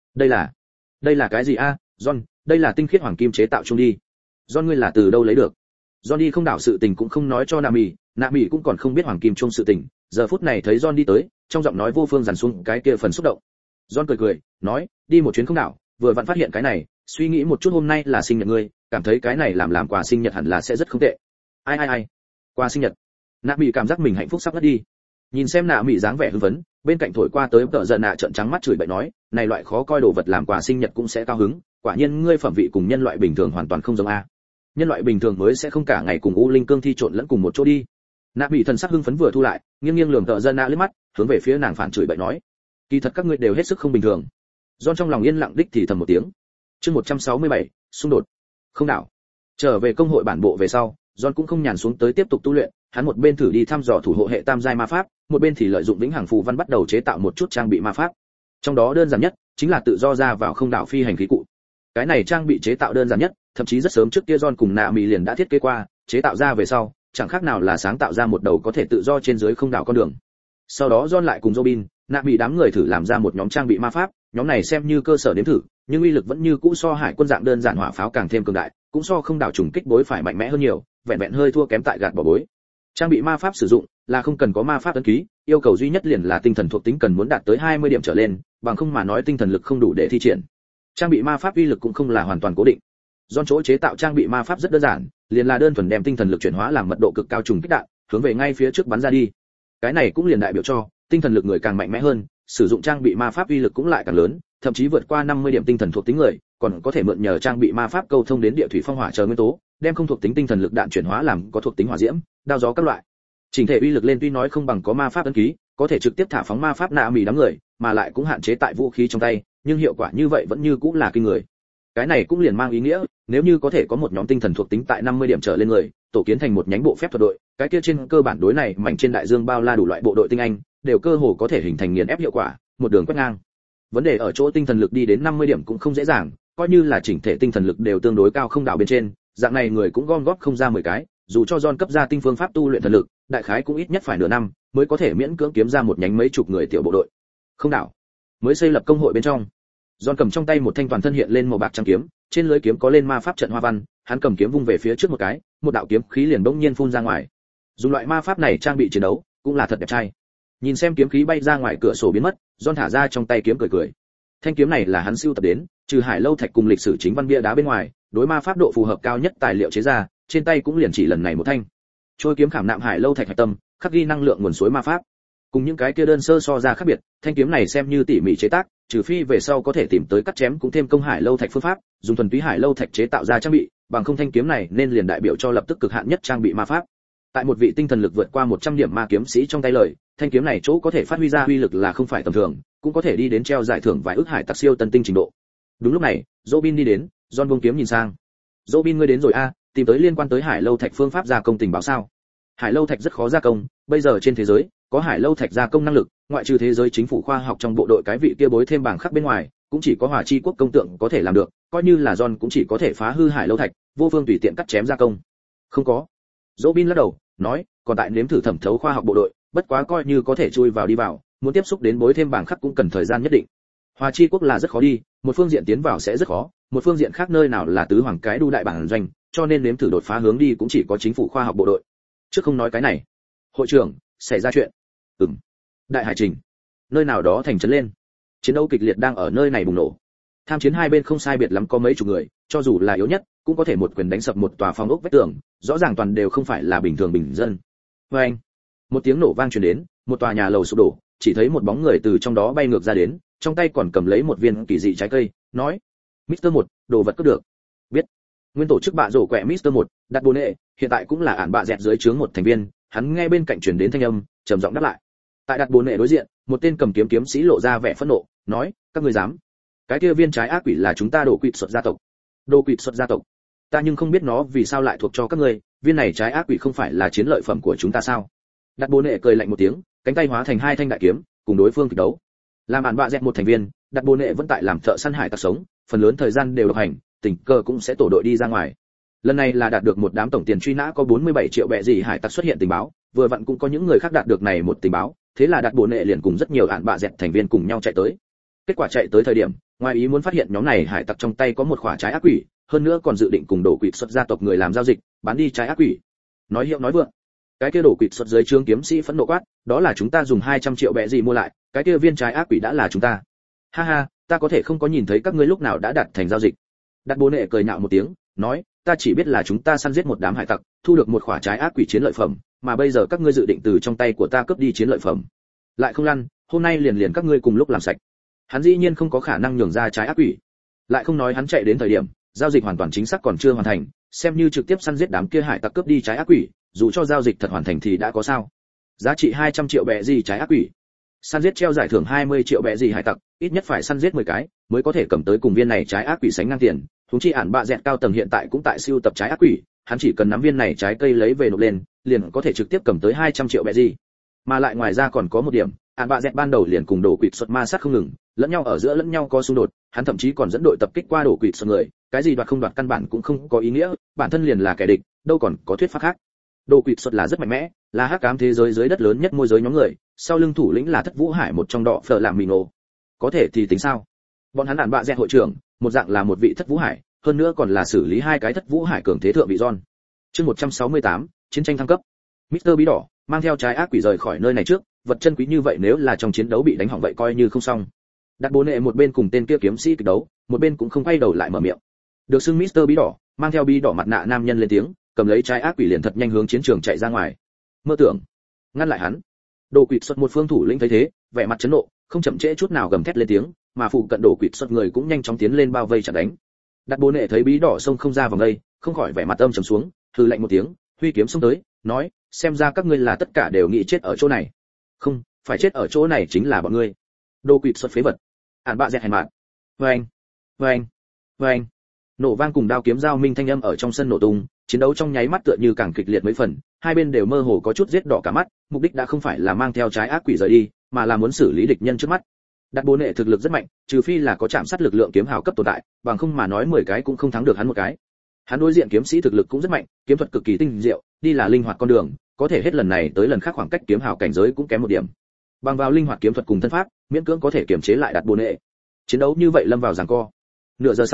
Đây là cái gì a, John, đây là tinh khiết hoàng kim chế tạo trung đi. John ngươi là từ đâu lấy được? John đi không đảo sự tình cũng không nói cho Nạ Mị cũng còn không biết hoàng kim trung sự tình, giờ phút này thấy John đi tới, trong giọng nói vô phương dằn xuống cái kia phần xúc động. John cười, nói, đi một chuyến không đảo, vừa vặn phát hiện cái này, suy nghĩ một chút hôm nay là sinh nhật ngươi, cảm thấy cái này làm quà sinh nhật hẳn là sẽ rất không tệ. Ai, quà sinh nhật. Nạ Mị cảm giác mình hạnh phúc sắp ngất đi. Nhìn xem Nạ Mị dáng vẻ hưng phấn, bên cạnh thổi qua tới tợ giận nạ trợn trắng mắt chửi bậy nói, này loại khó coi đồ vật làm quà sinh nhật cũng sẽ cao hứng, quả nhiên ngươi phẩm vị cùng nhân loại bình thường hoàn toàn không giống a. Nhân loại bình thường mới sẽ không cả ngày cùng u linh cương thi trộn lẫn cùng một chỗ đi. Nạ Mị thần sắc hưng phấn vừa thu lại, nghiêng lườm tợ giận nạ liếc mắt, hướng về phía nàng phản chửi bậy nói, kỳ thật các ngươi đều hết sức không bình thường. John trong lòng yên lặng đích thì thầm một tiếng. Chương 167, xung đột. Không đảo. Trở về công hội bản bộ về sau, John cũng không nhàn xuống tới tiếp tục tu luyện, hắn một bên thử đi thăm dò thủ hộ hệ tam giai ma pháp, một bên thì lợi dụng vĩnh hằng phù văn bắt đầu chế tạo một chút trang bị ma pháp. Trong đó đơn giản nhất chính là tự do ra vào không đảo phi hành khí cụ. Cái này trang bị chế tạo đơn giản nhất, thậm chí rất sớm trước kia John cùng Nạ Mị liền đã thiết kế qua, chế tạo ra về sau, chẳng khác nào là sáng tạo ra một đầu có thể tự do trên dưới không đảo con đường. Sau đó John lại cùng Robin, Nạ Mị đám người thử làm ra một nhóm trang bị ma pháp, nhóm này xem như cơ sở nếm thử, nhưng uy lực vẫn như cũ so hải quân dạng đơn giản hỏa pháo càng thêm cường đại, cũng so không đảo trùng kích bối phải mạnh mẽ hơn nhiều, vẹn hơi thua kém tại gạt bỏ bối. Trang bị ma pháp sử dụng là không cần có ma pháp ấn ký, yêu cầu duy nhất liền là tinh thần thuộc tính cần muốn đạt tới 20 điểm trở lên, bằng không mà nói tinh thần lực không đủ để thi triển. Trang bị ma pháp uy lực cũng không là hoàn toàn cố định. Do chỗ chế tạo trang bị ma pháp rất đơn giản, liền là đơn thuần đem tinh thần lực chuyển hóa làm mật độ cực cao trùng kích đạn, hướng về ngay phía trước bắn ra đi. Cái này cũng liền đại biểu cho tinh thần lực người càng mạnh mẽ hơn, sử dụng trang bị ma pháp uy lực cũng lại càng lớn, thậm chí vượt qua 50 điểm tinh thần thuộc tính người, còn có thể mượn nhờ trang bị ma pháp câu thông đến địa thủy phong hỏa chờ nguyên tố, đem không thuộc tính tinh thần lực đạn chuyển hóa làm có thuộc tính hỏa diễm, đao gió các loại. Chỉnh thể uy lực lên tuy nói không bằng có ma pháp ấn ký, có thể trực tiếp thả phóng ma pháp Nạ Mị đám người, mà lại cũng hạn chế tại vũ khí trong tay, nhưng hiệu quả như vậy vẫn như cũng là kinh người. Cái này cũng liền mang ý nghĩa, nếu như có thể có một nhóm tinh thần thuộc tính tại 50 điểm trở lên người, tổ kiến thành một nhánh bộ phép thuật đội, cái kia trên cơ bản đối này mảnh trên đại dương bao la đủ loại bộ đội tinh anh, đều cơ hồ có thể hình thành nghiền ép hiệu quả, một đường quét ngang. Vấn đề ở chỗ tinh thần lực đi đến 50 điểm cũng không dễ dàng, coi như là chỉnh thể tinh thần lực đều tương đối cao không đảo bên trên, dạng này người cũng gom góp không ra 10 cái, dù cho John cấp ra tinh phương pháp tu luyện thần lực, đại khái cũng ít nhất phải nửa năm mới có thể miễn cưỡng kiếm ra một nhánh mấy chục người tiểu bộ đội. Không đảo mới xây lập công hội bên trong, John cầm trong tay một thanh toàn thân hiện lên màu bạc trắng kiếm, trên lưỡi kiếm có lên ma pháp trận hoa văn, hắn cầm kiếm vung về phía trước một cái, một đạo kiếm khí liền bỗng nhiên phun ra ngoài. Dùng loại ma pháp này trang bị chiến đấu, cũng là thật đẹp trai. Nhìn xem kiếm khí bay ra ngoài cửa sổ biến mất, John thả ra trong tay kiếm cười cười. Thanh kiếm này là hắn sưu tập đến, trừ Hải Lâu Thạch cùng lịch sử chính văn bia đá bên ngoài, đối ma pháp độ phù hợp cao nhất tài liệu chế ra, trên tay cũng liền chỉ lần này một thanh. Trôi kiếm khảm nạm Hải Lâu Thạch hạch tâm, khắc ghi năng lượng nguồn suối ma pháp. Cùng những cái kia đơn sơ so ra khác biệt, thanh kiếm này xem như tỉ mỉ chế tác, trừ phi về sau có thể tìm tới cắt chém cũng thêm công Hải Lâu Thạch phương pháp, dùng thuần túy Hải Lâu Thạch chế tạo ra trang bị, bằng không thanh kiếm này nên liền đại biểu cho lập tức cực hạn nhất trang bị ma pháp. Tại một vị tinh thần lực vượt qua 100 điểm ma kiếm sĩ trong tay lời, thanh kiếm này chỗ có thể phát huy ra uy lực là không phải tầm thường, cũng có thể đi đến treo giải thưởng vài ức hải tặc siêu tân tinh trình độ. Đúng lúc này, Robin đi đến, John vung kiếm nhìn sang. Robin ngươi đến rồi a, tìm tới liên quan tới Hải Lâu Thạch phương pháp gia công tình báo sao? Hải Lâu Thạch rất khó gia công, bây giờ trên thế giới có Hải Lâu Thạch gia công năng lực, ngoại trừ thế giới chính phủ khoa học trong bộ đội cái vị kia bối thêm bảng khắc bên ngoài, cũng chỉ có Hỏa Chi quốc công tượng có thể làm được, coi như là John cũng chỉ có thể phá hư Hải Lâu Thạch, vô phương tùy tiện cắt chém gia công. Không có. Robin lắc đầu, nói, còn tại nếm thử thẩm thấu khoa học bộ đội, bất quá coi như có thể chui vào đi vào, muốn tiếp xúc đến bối thêm bảng khắc cũng cần thời gian nhất định. Hỏa Chi quốc là rất khó đi, một phương diện tiến vào sẽ rất khó, một phương diện khác nơi nào là tứ hoàng cái đu đại bản doanh, cho nên nếm thử đột phá hướng đi cũng chỉ có chính phủ khoa học bộ đội. Trước không nói cái này, hội trưởng, xảy ra chuyện. Đại hải trình, nơi nào đó thành trấn lên, chiến đấu kịch liệt đang ở nơi này bùng nổ. Tham chiến hai bên không sai biệt lắm có mấy chục người, cho dù là yếu nhất cũng có thể một quyền đánh sập một tòa phòng ốc vách tường, rõ ràng toàn đều không phải là bình thường bình dân. Oeng, một tiếng nổ vang truyền đến, một tòa nhà lầu sụp đổ, chỉ thấy một bóng người từ trong đó bay ngược ra đến, trong tay còn cầm lấy một viên kỳ dị trái cây, nói: "Mr. 1, đồ vật cướp được." Biết. Nguyên tổ chức bạ rổ quẹ Mr. 1, đặt bồ nệ, hiện tại cũng là ản bạ dẹt dưới trướng một thành viên, hắn nghe bên cạnh truyền đến thanh âm, trầm giọng đáp lại. Tại đặt bồ nệ đối diện, một tên cầm kiếm kiếm sĩ lộ ra vẻ phẫn nộ, nói: "Các ngươi dám? Cái kia viên trái ác quỷ là chúng ta Đồ Quỵt Xuất gia tộc." Đồ Quỵt Xuất gia tộc? Ta nhưng không biết nó vì sao lại thuộc cho các ngươi, viên này trái ác quỷ không phải là chiến lợi phẩm của chúng ta sao? Đặt bồ nệ cười lạnh một tiếng, cánh tay hóa thành hai thanh đại kiếm, cùng đối phương kịch đấu. Làm ản bạ dẹt một thành viên, đặt bồ nệ vẫn tại làm thợ săn hải tặc sống, phần lớn thời gian đều độc hành, tình cờ cũng sẽ tổ đội đi ra ngoài. Lần này là đạt được một đám tổng tiền truy nã có 47 triệu bẹ gì hải tặc xuất hiện tình báo, vừa vặn cũng có những người khác đạt được này một tình báo, thế là đặt bồ nệ liền cùng rất nhiều ản bạ dẹt thành viên cùng nhau chạy tới. Kết quả chạy tới thời điểm, ngoài ý muốn phát hiện nhóm này hải tặc trong tay có một quả trái ác quỷ, hơn nữa còn dự định cùng Đồ Quỵt Xuất gia tộc người làm giao dịch, bán đi trái ác quỷ. Nói hiệu nói vượng. Cái kia Đồ Quỵt Xuất dưới trướng kiếm sĩ phẫn nộ quát, đó là chúng ta dùng 200 triệu bẹ gì mua lại, cái kia viên trái ác quỷ đã là chúng ta. Ha ha, ta có thể không có nhìn thấy các ngươi lúc nào đã đạt thành giao dịch. Đặt bồ nệ cười nhạo một tiếng, nói, ta chỉ biết là chúng ta săn giết một đám hải tặc, thu được một quả trái ác quỷ chiến lợi phẩm, mà bây giờ các ngươi dự định từ trong tay của ta cướp đi chiến lợi phẩm. Lại không lăn, hôm nay liền các ngươi cùng lúc làm sạch. Hắn dĩ nhiên không có khả năng nhường ra trái ác quỷ. Lại không nói hắn chạy đến thời điểm, giao dịch hoàn toàn chính xác còn chưa hoàn thành, xem như trực tiếp săn giết đám kia hải tặc cướp đi trái ác quỷ, dù cho giao dịch thật hoàn thành thì đã có sao? Giá trị 200 triệu bẹ gì trái ác quỷ. Săn giết treo giải thưởng 20 triệu bẹ gì hải tặc, ít nhất phải săn giết 10 cái mới có thể cầm tới cùng viên này trái ác quỷ sánh ngang tiền. Huống chi ản bạ dẹt cao tầng hiện tại cũng tại siêu tập trái ác quỷ, hắn chỉ cần nắm viên này trái cây lấy về nộp lên, liền có thể trực tiếp cầm tới 200 triệu bẹ gì. Mà lại ngoài ra còn có một điểm, ản bạ dẹt ban đầu liền cùng Đồ Quỵt Xuất ma sát không ngừng, lẫn nhau ở giữa lẫn nhau có xung đột, hắn thậm chí còn dẫn đội tập kích qua Đồ Quỵt Xuất người, cái gì đoạt không đoạt căn bản cũng không có ý nghĩa, bản thân liền là kẻ địch, đâu còn có thuyết pháp khác. Đồ Quỵt Xuất là rất mạnh mẽ, là hắc ám thế giới dưới đất lớn nhất môi giới nhóm người, sau lưng thủ lĩnh là Thất Vũ Hải một trong đọ phở làm mì nổ. Có thể thì tính sao? Bọn hắn ản bạ dẹt hội trưởng, một dạng là một vị Thất Vũ Hải, hơn nữa còn là xử lý hai cái Thất Vũ Hải cường thế thượng vị John. Chương 168, chiến tranh thăng cấp. Mr. Bí đỏ mang theo trái ác quỷ rời khỏi nơi này trước, vật chân quý như vậy nếu là trong chiến đấu bị đánh hỏng vậy coi như không xong. Đặt bố nệ một bên cùng tên kia kiếm sĩ kịch đấu, một bên cũng không quay đầu lại mở miệng. Được xưng Mr. Bí đỏ, mang theo bí đỏ mặt nạ nam nhân lên tiếng, cầm lấy trái ác quỷ liền thật nhanh hướng chiến trường chạy ra ngoài. Mơ tưởng ngăn lại hắn. Đồ Quỵt Xuất một phương thủ lĩnh thấy thế, vẻ mặt chấn nộ, không chậm trễ chút nào gầm thét lên tiếng, mà phụ cận Đồ Quỵt Xuất người cũng nhanh chóng tiến lên bao vây chặn đánh. Đặt bố nệ thấy bí đỏ xông không ra vòng đây, không khỏi vẻ mặt âm trầm xuống, hừ lạnh một tiếng, huy kiếm xông tới, nói, xem ra các ngươi là tất cả đều nghĩ chết ở chỗ này. Không, phải chết ở chỗ này chính là bọn ngươi. Đồ Quỵt Xuất phế vật. Ản bạ dẹt hèn mạn. Vâng, vâng, vâng. Nổ vang cùng đao kiếm giao minh thanh âm ở trong sân nổ tung, chiến đấu trong nháy mắt tựa như càng kịch liệt mấy phần, hai bên đều mơ hồ có chút giết đỏ cả mắt, mục đích đã không phải là mang theo trái ác quỷ rời đi, mà là muốn xử lý địch nhân trước mắt. Đặt bố nệ thực lực rất mạnh, trừ phi là có chạm sát lực lượng kiếm hào cấp tồn tại, bằng không mà nói 10 cái cũng không thắng được hắn một cái. Hắn đối diện kiếm sĩ thực lực cũng rất mạnh, kiếm thuật cực kỳ tinh diệu, đi là linh hoạt con đường, có thể hết lần này tới lần khác khoảng cách kiếm hào cảnh giới cũng kém một điểm. Bằng vào linh hoạt kiếm thuật cùng thân pháp, miễn cưỡng có thể kiềm chế lại đặt bố nệ. Chiến đấu như vậy lâm vào giằng co. Nửa giờ sau,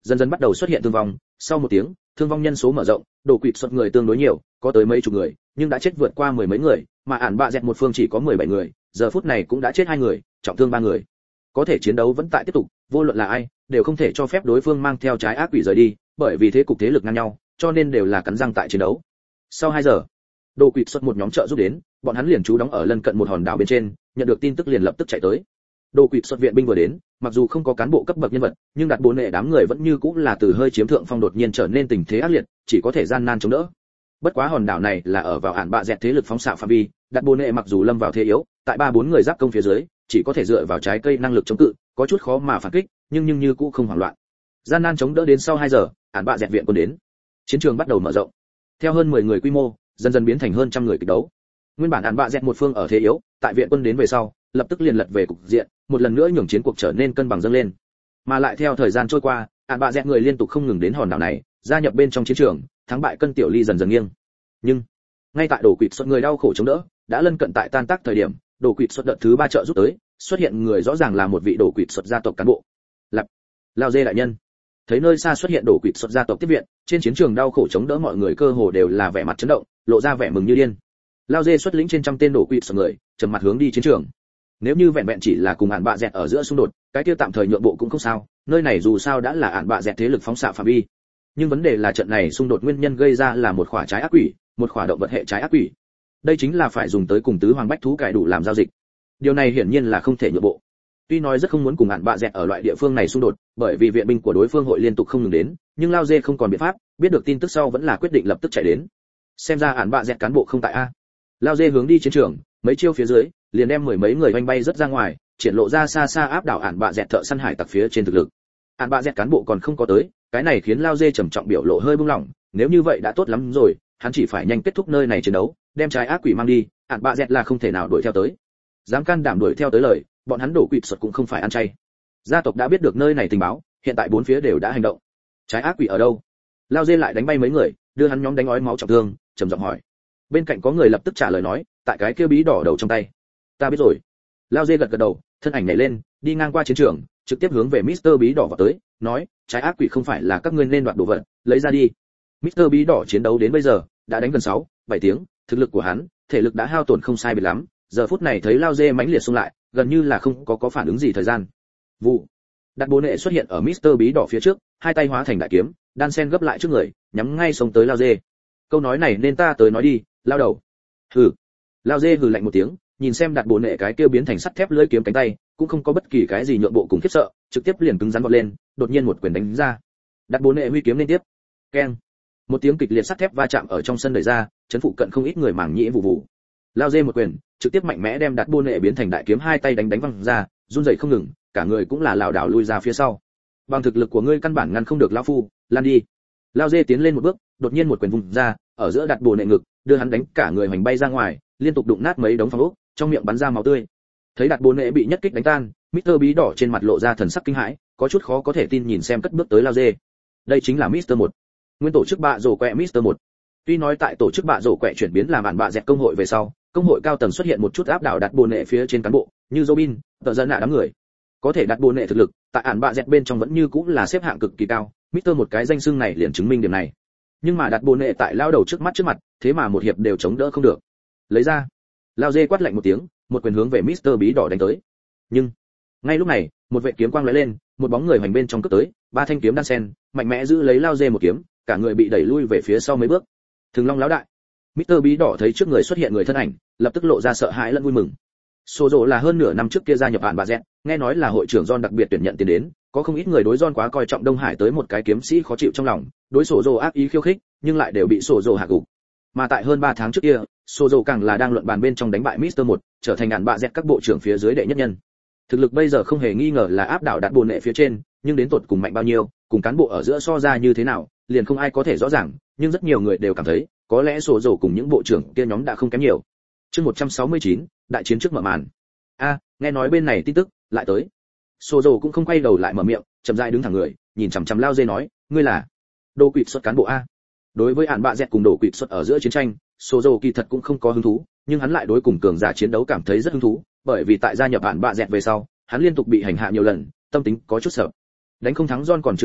dần dần bắt đầu xuất hiện thương vong. Sau một tiếng, thương vong nhân số mở rộng, đổ quỵt xuất người tương đối nhiều, có tới mấy chục người, nhưng đã chết vượt qua mười mấy người, mà ản bạ dẹt một phương chỉ có 17 người, giờ phút này cũng đã chết 2 người, trọng thương 3 người. Có thể chiến đấu vẫn tại tiếp tục, vô luận là ai, đều không thể cho phép đối phương mang theo trái ác quỷ rời đi, bởi vì thế cục thế lực ngang nhau, cho nên đều là cắn răng tại chiến đấu. Sau 2 giờ, đổ quỵt xuất một nhóm trợ giúp đến, bọn hắn liền trú đóng ở lân cận một hòn đảo bên trên, nhận được tin tức liền lập tức chạy tới. Đổ quỵt xuất viện binh vừa đến, mặc dù không có cán bộ cấp bậc nhân vật, nhưng đặt bốn nệ đám người vẫn như cũng là từ hơi chiếm thượng phong đột nhiên trở nên tình thế ác liệt, chỉ có thể gian nan chống đỡ. Bất quá hòn đảo này là ở vào ản bạ dẹt thế lực phóng xạ phạm vi, đặt bốn nệ mặc dù lâm vào thế yếu, tại 3-4 người giáp công phía dưới, chỉ có thể dựa vào trái cây năng lực chống cự, có chút khó mà phản kích, nhưng như cũ không hoảng loạn. Gian nan chống đỡ đến sau 2 giờ, ản bạ dẹt viện quân đến. Chiến trường bắt đầu mở rộng. Theo hơn 10 người quy mô, dần dần biến thành hơn trăm người kịch đấu. Nguyên bản ản bạ dẹt một phương ở thế yếu, tại viện quân đến về sau, lập tức liền lật về cục diện, một lần nữa nhường chiến cuộc trở nên cân bằng dâng lên. Mà lại theo thời gian trôi qua, ản bạ dẹt người liên tục không ngừng đến hòn đảo này, gia nhập bên trong chiến trường, thắng bại cân tiểu ly dần dần nghiêng. Nhưng ngay tại đổ quỵt xuất người đau khổ chống đỡ, đã lân cận tại tan tác thời điểm, đổ quỵt xuất đợt thứ 3 trợ giúp tới, xuất hiện người rõ ràng là một vị đổ quỵt xuất gia tộc cán bộ. Lạp, Lao Dê đại nhân. Thấy nơi xa xuất hiện đổ quỵt xuất gia tộc tiếp viện, trên chiến trường đau khổ chống đỡ mọi người cơ hồ đều là vẻ mặt chấn động, lộ ra vẻ mừng như điên. Lao Dê xuất lĩnh trên trăm tên đổ quỵt xuất người, trầm mặt hướng đi chiến trường. Nếu như vẹn vẹn chỉ là cùng ản bạ dẹt ở giữa xung đột, cái kia tạm thời nhượng bộ cũng không sao, nơi này dù sao đã là ản bạ dẹt thế lực phóng xạ phạm vi. Nhưng vấn đề là trận này xung đột nguyên nhân gây ra là một khỏa trái ác quỷ, một khỏa động vật hệ trái ác quỷ. Đây chính là phải dùng tới cùng tứ hoàng bách thú cải đủ làm giao dịch. Điều này hiển nhiên là không thể nhượng bộ. Tuy nói rất không muốn cùng ản bạ dẹt ở loại địa phương này xung đột, bởi vì viện binh của đối phương hội liên tục không ngừng đến, nhưng Lao Dê không còn biện pháp, biết được tin tức sau vẫn là quyết định lập tức chạy đến. Xem ra ản bạ dẹt cán bộ không tại a. Lao Dê hướng đi chiến trường, mấy chiêu phía dưới, liền đem mười mấy người vanh bay rất ra ngoài, triển lộ ra xa xa áp đảo ản bạ dẹt thợ săn hải tặc phía trên thực lực. Ản bạ dẹt cán bộ còn không có tới, cái này khiến Lao Dê trầm trọng biểu lộ hơi buông lỏng, nếu như vậy đã tốt lắm rồi, hắn chỉ phải nhanh kết thúc nơi này chiến đấu, đem trái ác quỷ mang đi, ản bạ dẹt là không thể nào đuổi theo tới. Dám can đảm đuổi theo tới lời, bọn hắn đổ quỵt xuất cũng không phải ăn chay. Gia tộc đã biết được nơi này tình báo, hiện tại bốn phía đều đã hành động. Trái ác quỷ ở đâu? Lao Dê lại đánh bay mấy người, đưa hắn nhóm đánh ói máu trọng thương, trầm giọng hỏi. Bên cạnh có người lập tức trả lời nói, tại cái kia bí đỏ đầu trong tay. Ta biết rồi. Lao Dê gật gật đầu, thân ảnh nhảy lên, đi ngang qua chiến trường, trực tiếp hướng về Mr. Bí đỏ vào tới, nói, trái ác quỷ không phải là các ngươi nên đoạt đồ vật, lấy ra đi. Mr. Bí đỏ chiến đấu đến bây giờ, đã đánh gần 6-7 tiếng, thực lực của hắn, thể lực đã hao tổn không sai biệt lắm, giờ phút này thấy Lao Dê mãnh liệt xung lại, gần như là không có phản ứng gì thời gian. Vụ. Đặt bố nệ xuất hiện ở Mr. Bí đỏ phía trước, hai tay hóa thành đại kiếm, đan sen gấp lại trước người, nhắm ngay sống tới Lao Dê. Câu nói này nên ta tới nói đi, lao đầu. Hừ. Lao Dê hừ lạnh một tiếng, nhìn xem đặt bố nệ cái kia biến thành sắt thép lưỡi kiếm cánh tay, cũng không có bất kỳ cái gì nhượng bộ cùng khiếp sợ, trực tiếp liền cứng rắn vọt lên, đột nhiên một quyền đánh ra. Đặt bố nệ huy kiếm liên tiếp. Keng. Một tiếng kịch liệt sắt thép va chạm ở trong sân đẩy ra, chấn phụ cận không ít người màng nhĩ vụ vụ. Lao Dê một quyền, trực tiếp mạnh mẽ đem đặt bố nệ biến thành đại kiếm hai tay đánh văng ra, run rẩy không ngừng, cả người cũng là lảo đảo lui ra phía sau. Bằng thực lực của ngươi căn bản ngăn không được lão phu, lan đi. Lao Dê tiến lên một bước, đột nhiên một quyền vùng ra, ở giữa đặt bồ nệ ngực, đưa hắn đánh cả người hoành bay ra ngoài, liên tục đụng nát mấy đống phòng ốc, trong miệng bắn ra máu tươi. Thấy đặt bồ nệ bị nhất kích đánh tan, Mr. Bí đỏ trên mặt lộ ra thần sắc kinh hãi, có chút khó có thể tin nhìn xem cất bước tới Lao Dê. Đây chính là Mr. 1. Nguyên tổ chức bạ rổ quẹ Mr. 1. Tuy nói tại tổ chức bạ rổ quẹ chuyển biến làm ản bạ dẹt công hội về sau, công hội cao tầng xuất hiện một chút áp đảo đặt bồ nệ phía trên cán bộ, như Robin, tợ dân nạ đám người. Có thể đặt bồ nệ thực lực, tại ản bạ dẹt bên trong vẫn như cũng là xếp hạng cực kỳ cao, Mr. một cái danh xưng này liền chứng minh điểm này. Nhưng mà đặt bồ nệ tại lao đầu trước mặt, thế mà một hiệp đều chống đỡ không được. Lấy ra. Lao Dê quát lạnh một tiếng, một quyền hướng về Mr. Bí đỏ đánh tới. Nhưng ngay lúc này, một vệ kiếm quang lóe lên, một bóng người hoành bên trong cướp tới, ba thanh kiếm đan sen, mạnh mẽ giữ lấy Lao Dê một kiếm, cả người bị đẩy lui về phía sau mấy bước. Thường Long lão đại. Mr. Bí đỏ thấy trước người xuất hiện người thân ảnh, lập tức lộ ra sợ hãi lẫn vui mừng. Sô Dỗ là hơn nửa năm trước kia gia nhập ản bạ dẹt, nghe nói là hội trưởng John đặc biệt tuyển nhận tiền đến, có không ít người đối John quá coi trọng Đông Hải tới một cái kiếm sĩ khó chịu trong lòng, đối Sô Dỗ ác ý khiêu khích, nhưng lại đều bị Sô Dỗ hạ gục. Mà tại hơn 3 tháng trước kia, Sô Dỗ càng là đang luận bàn bên trong đánh bại Mr. 1, trở thành ản bạ dẹt các bộ trưởng phía dưới đệ nhất nhân. Thực lực bây giờ không hề nghi ngờ là áp đảo đặt bồn nệ phía trên, nhưng đến tột cùng mạnh bao nhiêu, cùng cán bộ ở giữa so ra như thế nào, liền không ai có thể rõ ràng, nhưng rất nhiều người đều cảm thấy, có lẽ Sô Dỗ cùng những bộ trưởng kia nhóm đã không kém nhiều. Chương 169, đại chiến trước mở màn. Nghe nói bên này tin tức, lại tới. Sô Dỗ cũng không quay đầu lại mở miệng, chậm rãi đứng thẳng người, nhìn chằm chằm Lao Dê nói, ngươi là Đồ Quỵt xuất cán bộ a? Đối với ản bạ dẹt cùng Đồ Quỵt xuất ở giữa chiến tranh, Sô Dỗ kỳ thật cũng không có hứng thú, nhưng hắn lại đối cùng cường giả chiến đấu cảm thấy rất hứng thú, bởi vì tại gia nhập ản bạ dẹt về sau, hắn liên tục bị hành hạ nhiều lần, tâm tính có chút sợ. Đánh không thắng John còn chưa tính,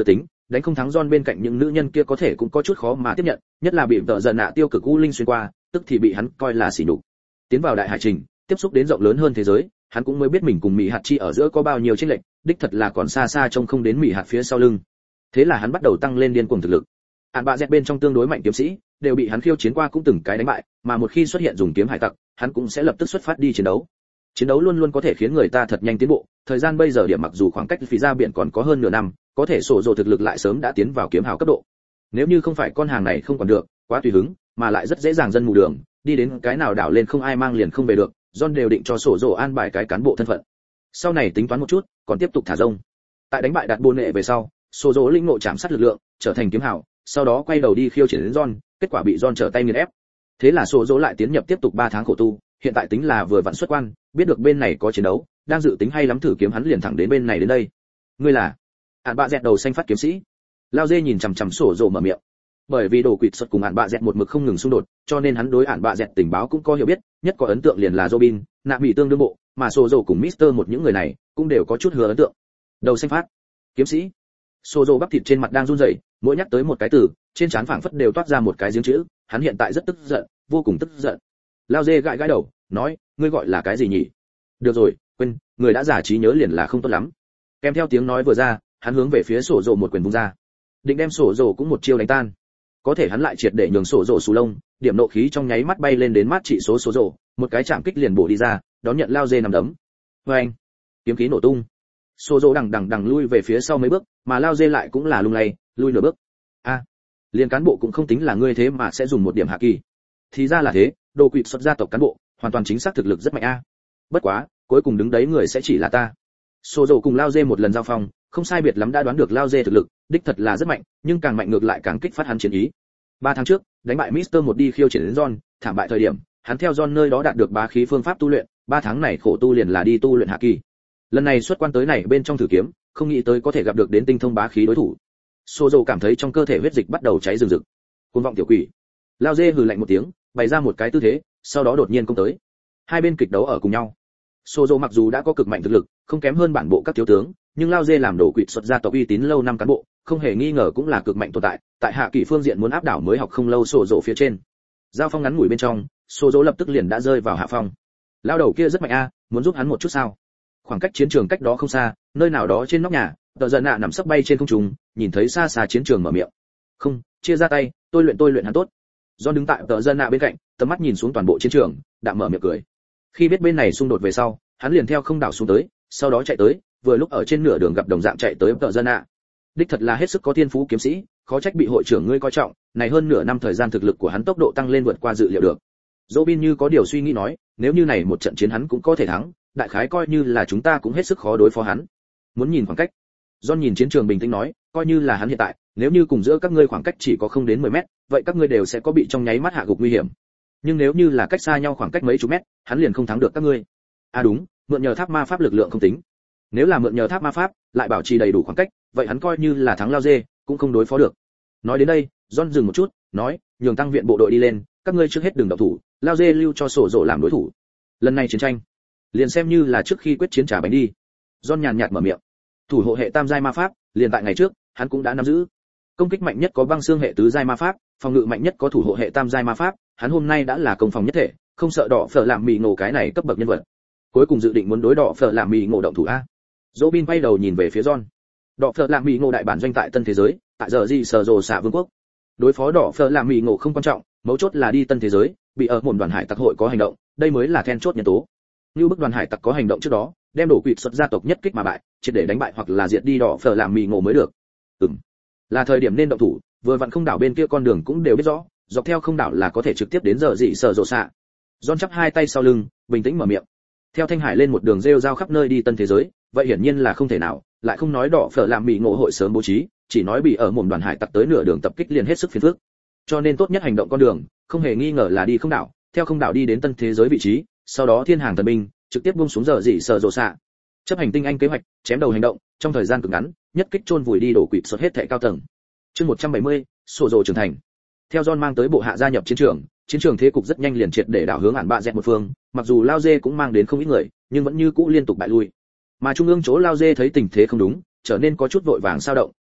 đánh không thắng John bên cạnh những nữ nhân kia có thể cũng có chút khó mà tiếp nhận, nhất là bị tợ giận nạ tiêu cực u linh xuyên qua, tức thì bị hắn coi là sỉ nhục. Tiến vào đại hải trình, tiếp xúc đến rộng lớn hơn thế giới, hắn cũng mới biết mình cùng Mỹ Hạt Chi ở giữa có bao nhiêu chênh lệch, đích thật là còn xa xa trông không đến Mỹ Hạt phía sau lưng. Thế là hắn bắt đầu tăng lên điên cuồng thực lực. Ản bạ dẹt bên trong tương đối mạnh kiếm sĩ, đều bị hắn khiêu chiến qua cũng từng cái đánh bại, mà một khi xuất hiện dùng kiếm hải tặc, hắn cũng sẽ lập tức xuất phát đi chiến đấu. Chiến đấu luôn luôn có thể khiến người ta thật nhanh tiến bộ, thời gian bây giờ điểm mặc dù khoảng cách phí ra biển còn có hơn nửa năm, có thể sổ rồ thực lực lại sớm đã tiến vào kiếm hào cấp độ. Nếu như không phải con hàng này không còn được, quá tùy hứng, mà lại rất dễ dàng dân mù đường, đi đến cái nào đảo lên không ai mang liền không về được, John đều định cho sổ rồ an bài cái cán bộ thân phận. Sau này tính toán một chút, còn tiếp tục thả rông. Tại đánh bại đạt bồn nệ về sau, sổ rồ linh ngộ chạm sát lực lượng, trở thành kiếm hào, sau đó quay đầu đi khiêu chiến đến John, kết quả bị John trở tay nghiền ép. Thế là sổ rồ lại tiến nhập tiếp tục 3 tháng khổ tu, hiện tại tính là vừa vặn xuất quan, biết được bên này có chiến đấu, đang dự tính hay lắm thử kiếm hắn liền thẳng đến bên này đến đây. Ngươi là? Ản bạ dẹt đầu xanh phát kiếm sĩ. Lao dê nhìn chằm chằm sổ rồ mở miệng. Bởi vì đồ quỵt xuất cùng Ản bạ dẹt một mực không ngừng xung đột, cho nên hắn đối Ản bạ dẹt tình báo cũng có hiểu biết, nhất có ấn tượng liền là Robin, nạ bị tương đương bộ, mà sổ rồ cùng Mister một những người này cũng đều có chút hứa ấn tượng. Đầu xanh phát kiếm sĩ. Sổ rồ bắp thịt trên mặt đang run rẩy, mỗi nhắc tới một cái từ, trên trán phảng phất đều toát ra một cái giếng chữ, hắn hiện tại rất tức giận, vô cùng tức giận. Lao dê gãi gãi đầu, nói, ngươi gọi là cái gì nhỉ? Được rồi, quên, người đã giả trí nhớ liền là không tốt lắm. Kèm theo tiếng nói vừa ra, hắn hướng về phía sổ rồ một quyền vung ra, định đem sổ rồ cũng một chiêu đánh tan. Có thể hắn lại triệt để nhường sổ rồ xù lông, điểm nộ khí trong nháy mắt bay lên đến mát trị số sổ rồ, một cái chạm kích liền bổ đi ra, đón nhận Lao dê nằm đấm. Oeng, kiếm khí nổ tung. Sổ rồ đằng lui về phía sau mấy bước, mà Lao dê lại cũng là lung lay, lui nửa bước. A, liền cán bộ cũng không tính là ngươi thế mà sẽ dùng một điểm hạ kỳ. Thì ra là thế, đồ quỵt xuất gia tộc cán bộ, hoàn toàn chính xác thực lực rất mạnh a. Bất quá, cuối cùng đứng đấy người sẽ chỉ là ta. Sô dầu cùng Lao dê một lần giao phong, không sai biệt lắm đã đoán được Lao dê thực lực, đích thật là rất mạnh, nhưng càng mạnh ngược lại càng kích phát hắn chiến ý. 3 tháng trước, đánh bại Mister một đi khiêu chiến đến John, thảm bại thời điểm, hắn theo John nơi đó đạt được bá khí phương pháp tu luyện, 3 tháng này khổ tu liền là đi tu luyện hạ kỳ. Lần này xuất quan tới này bên trong thử kiếm, không nghĩ tới có thể gặp được đến tinh thông bá khí đối thủ. Sô dầu cảm thấy trong cơ thể huyết dịch bắt đầu cháy rừng rực. Cuồng vọng tiểu quỷ. Lao dê hừ lạnh một tiếng, bày ra một cái tư thế, sau đó đột nhiên công tới. Hai bên kịch đấu ở cùng nhau. Sô dầu mặc dù đã có cực mạnh thực lực, không kém hơn bản bộ các thiếu tướng, nhưng Lao dê làm đổ quỵt xuất gia tộc uy tín lâu năm cán bộ, không hề nghi ngờ cũng là cực mạnh tồn tại, tại hạ kỳ phương diện muốn áp đảo mới học không lâu Sô dầu phía trên. Giao phong ngắn ngủi bên trong, Sô dầu lập tức liền đã rơi vào hạ phong. Lao đầu kia rất mạnh a, muốn giúp hắn một chút sao? Khoảng cách chiến trường cách đó không xa, nơi nào đó trên nóc nhà, Tờ Giận Nạ nằm sấp bay trên không trung, nhìn thấy xa xa chiến trường mở miệng. Không, chia ra tay, tôi luyện hắn tốt. John đứng tại Tờ Giận Nạ bên cạnh, tầm mắt nhìn xuống toàn bộ chiến trường, đạm mở miệng cười. Khi biết bên này xung đột về sau, hắn liền theo không đảo xuống tới, sau đó chạy tới, vừa lúc ở trên nửa đường gặp đồng dạng chạy tới Tờ Giận Nạ. Đích thật là hết sức có thiên phú kiếm sĩ, khó trách bị hội trưởng ngươi coi trọng, này hơn nửa năm thời gian thực lực của hắn tốc độ tăng lên vượt qua dự liệu được. Robin như có điều suy nghĩ nói, nếu như này một trận chiến hắn cũng có thể thắng, đại khái coi như là chúng ta cũng hết sức khó đối phó hắn. Muốn nhìn khoảng cách. John nhìn chiến trường bình tĩnh nói, coi như là hắn hiện tại, nếu như cùng giữa các ngươi khoảng cách chỉ có không đến 10 mét, vậy các ngươi đều sẽ có bị trong nháy mắt hạ gục nguy hiểm. Nhưng nếu như là cách xa nhau khoảng cách mấy chục mét, hắn liền không thắng được các ngươi. À đúng, mượn nhờ tháp ma pháp lực lượng không tính. Nếu là mượn nhờ tháp ma pháp, lại bảo trì đầy đủ khoảng cách, vậy hắn coi như là thắng Lao dê, cũng không đối phó được. Nói đến đây, John dừng một chút, nói, nhường tăng viện bộ đội đi lên, các ngươi trước hết đừng động thủ, Lao dê lưu cho sổ rộ làm đối thủ. Lần này chiến tranh, liền xem như là trước khi quyết chiến trả bánh đi. John nhàn nhạt mở miệng. Thủ hộ hệ tam giai ma pháp, liền tại ngày trước, hắn cũng đã nắm giữ. Công kích mạnh nhất có băng xương hệ tứ giai ma pháp, phòng ngự mạnh nhất có thủ hộ hệ tam giai ma pháp, hắn hôm nay đã là công phòng nhất thể, không sợ đỏ phở làm mì ngộ cái này cấp bậc nhân vật. Cuối cùng dự định muốn đối đỏ phở làm mì ngộ động thủ a. Robin quay đầu nhìn về phía John. Đỏ phở làm mì ngộ đại bản doanh tại Tân Thế Giới, tại giờ gì sở rồ xạ vương quốc. Đối phó đỏ phở làm mì ngộ không quan trọng, mấu chốt là đi Tân Thế Giới, bị ở một đoàn hải tặc hội có hành động, đây mới là then chốt nhân tố. Như bức đoàn hải tặc có hành động trước đó, đem đổ quỵt xuất gia tộc nhất kích mà bại, triệt để đánh bại hoặc là diệt đi đỏ phở làm mì ngộ mới được. Là thời điểm nên động thủ, vừa vặn không đảo bên kia con đường cũng đều biết rõ, dọc theo không đảo là có thể trực tiếp đến giờ dị sở rộ xạ. John chắp hai tay sau lưng, bình tĩnh mở miệng. Theo Thanh Hải lên một đường rêu rao khắp nơi đi Tân Thế Giới, vậy hiển nhiên là không thể nào, lại không nói đỏ phở làm mì ngộ hội sớm bố trí, chỉ nói bị ở một đoàn hải tặc tới nửa đường tập kích liền hết sức phiền phức. Cho nên tốt nhất hành động con đường, không hề nghi ngờ là đi không đảo, theo không đảo đi đến Tân Thế Giới vị trí, sau đó thiên hàng thần binh, trực tiếp buông xuống giờ dị sở rộ xạ. Chấp hành tinh anh kế hoạch, chém đầu hành động, trong thời gian cực ngắn, nhất kích chôn vùi đi đổ quỵt xuất hết thảy cao tầng. Chương 170, sổ rồ trưởng thành. Theo John mang tới bộ hạ gia nhập chiến trường thế cục rất nhanh liền triệt để đảo hướng Ản bạ dẹt một phương, mặc dù Lao dê cũng mang đến không ít người, nhưng vẫn như cũ liên tục bại lui. Mà trung ương chỗ Lao dê thấy tình thế không đúng, trở nên có chút vội vàng sao động,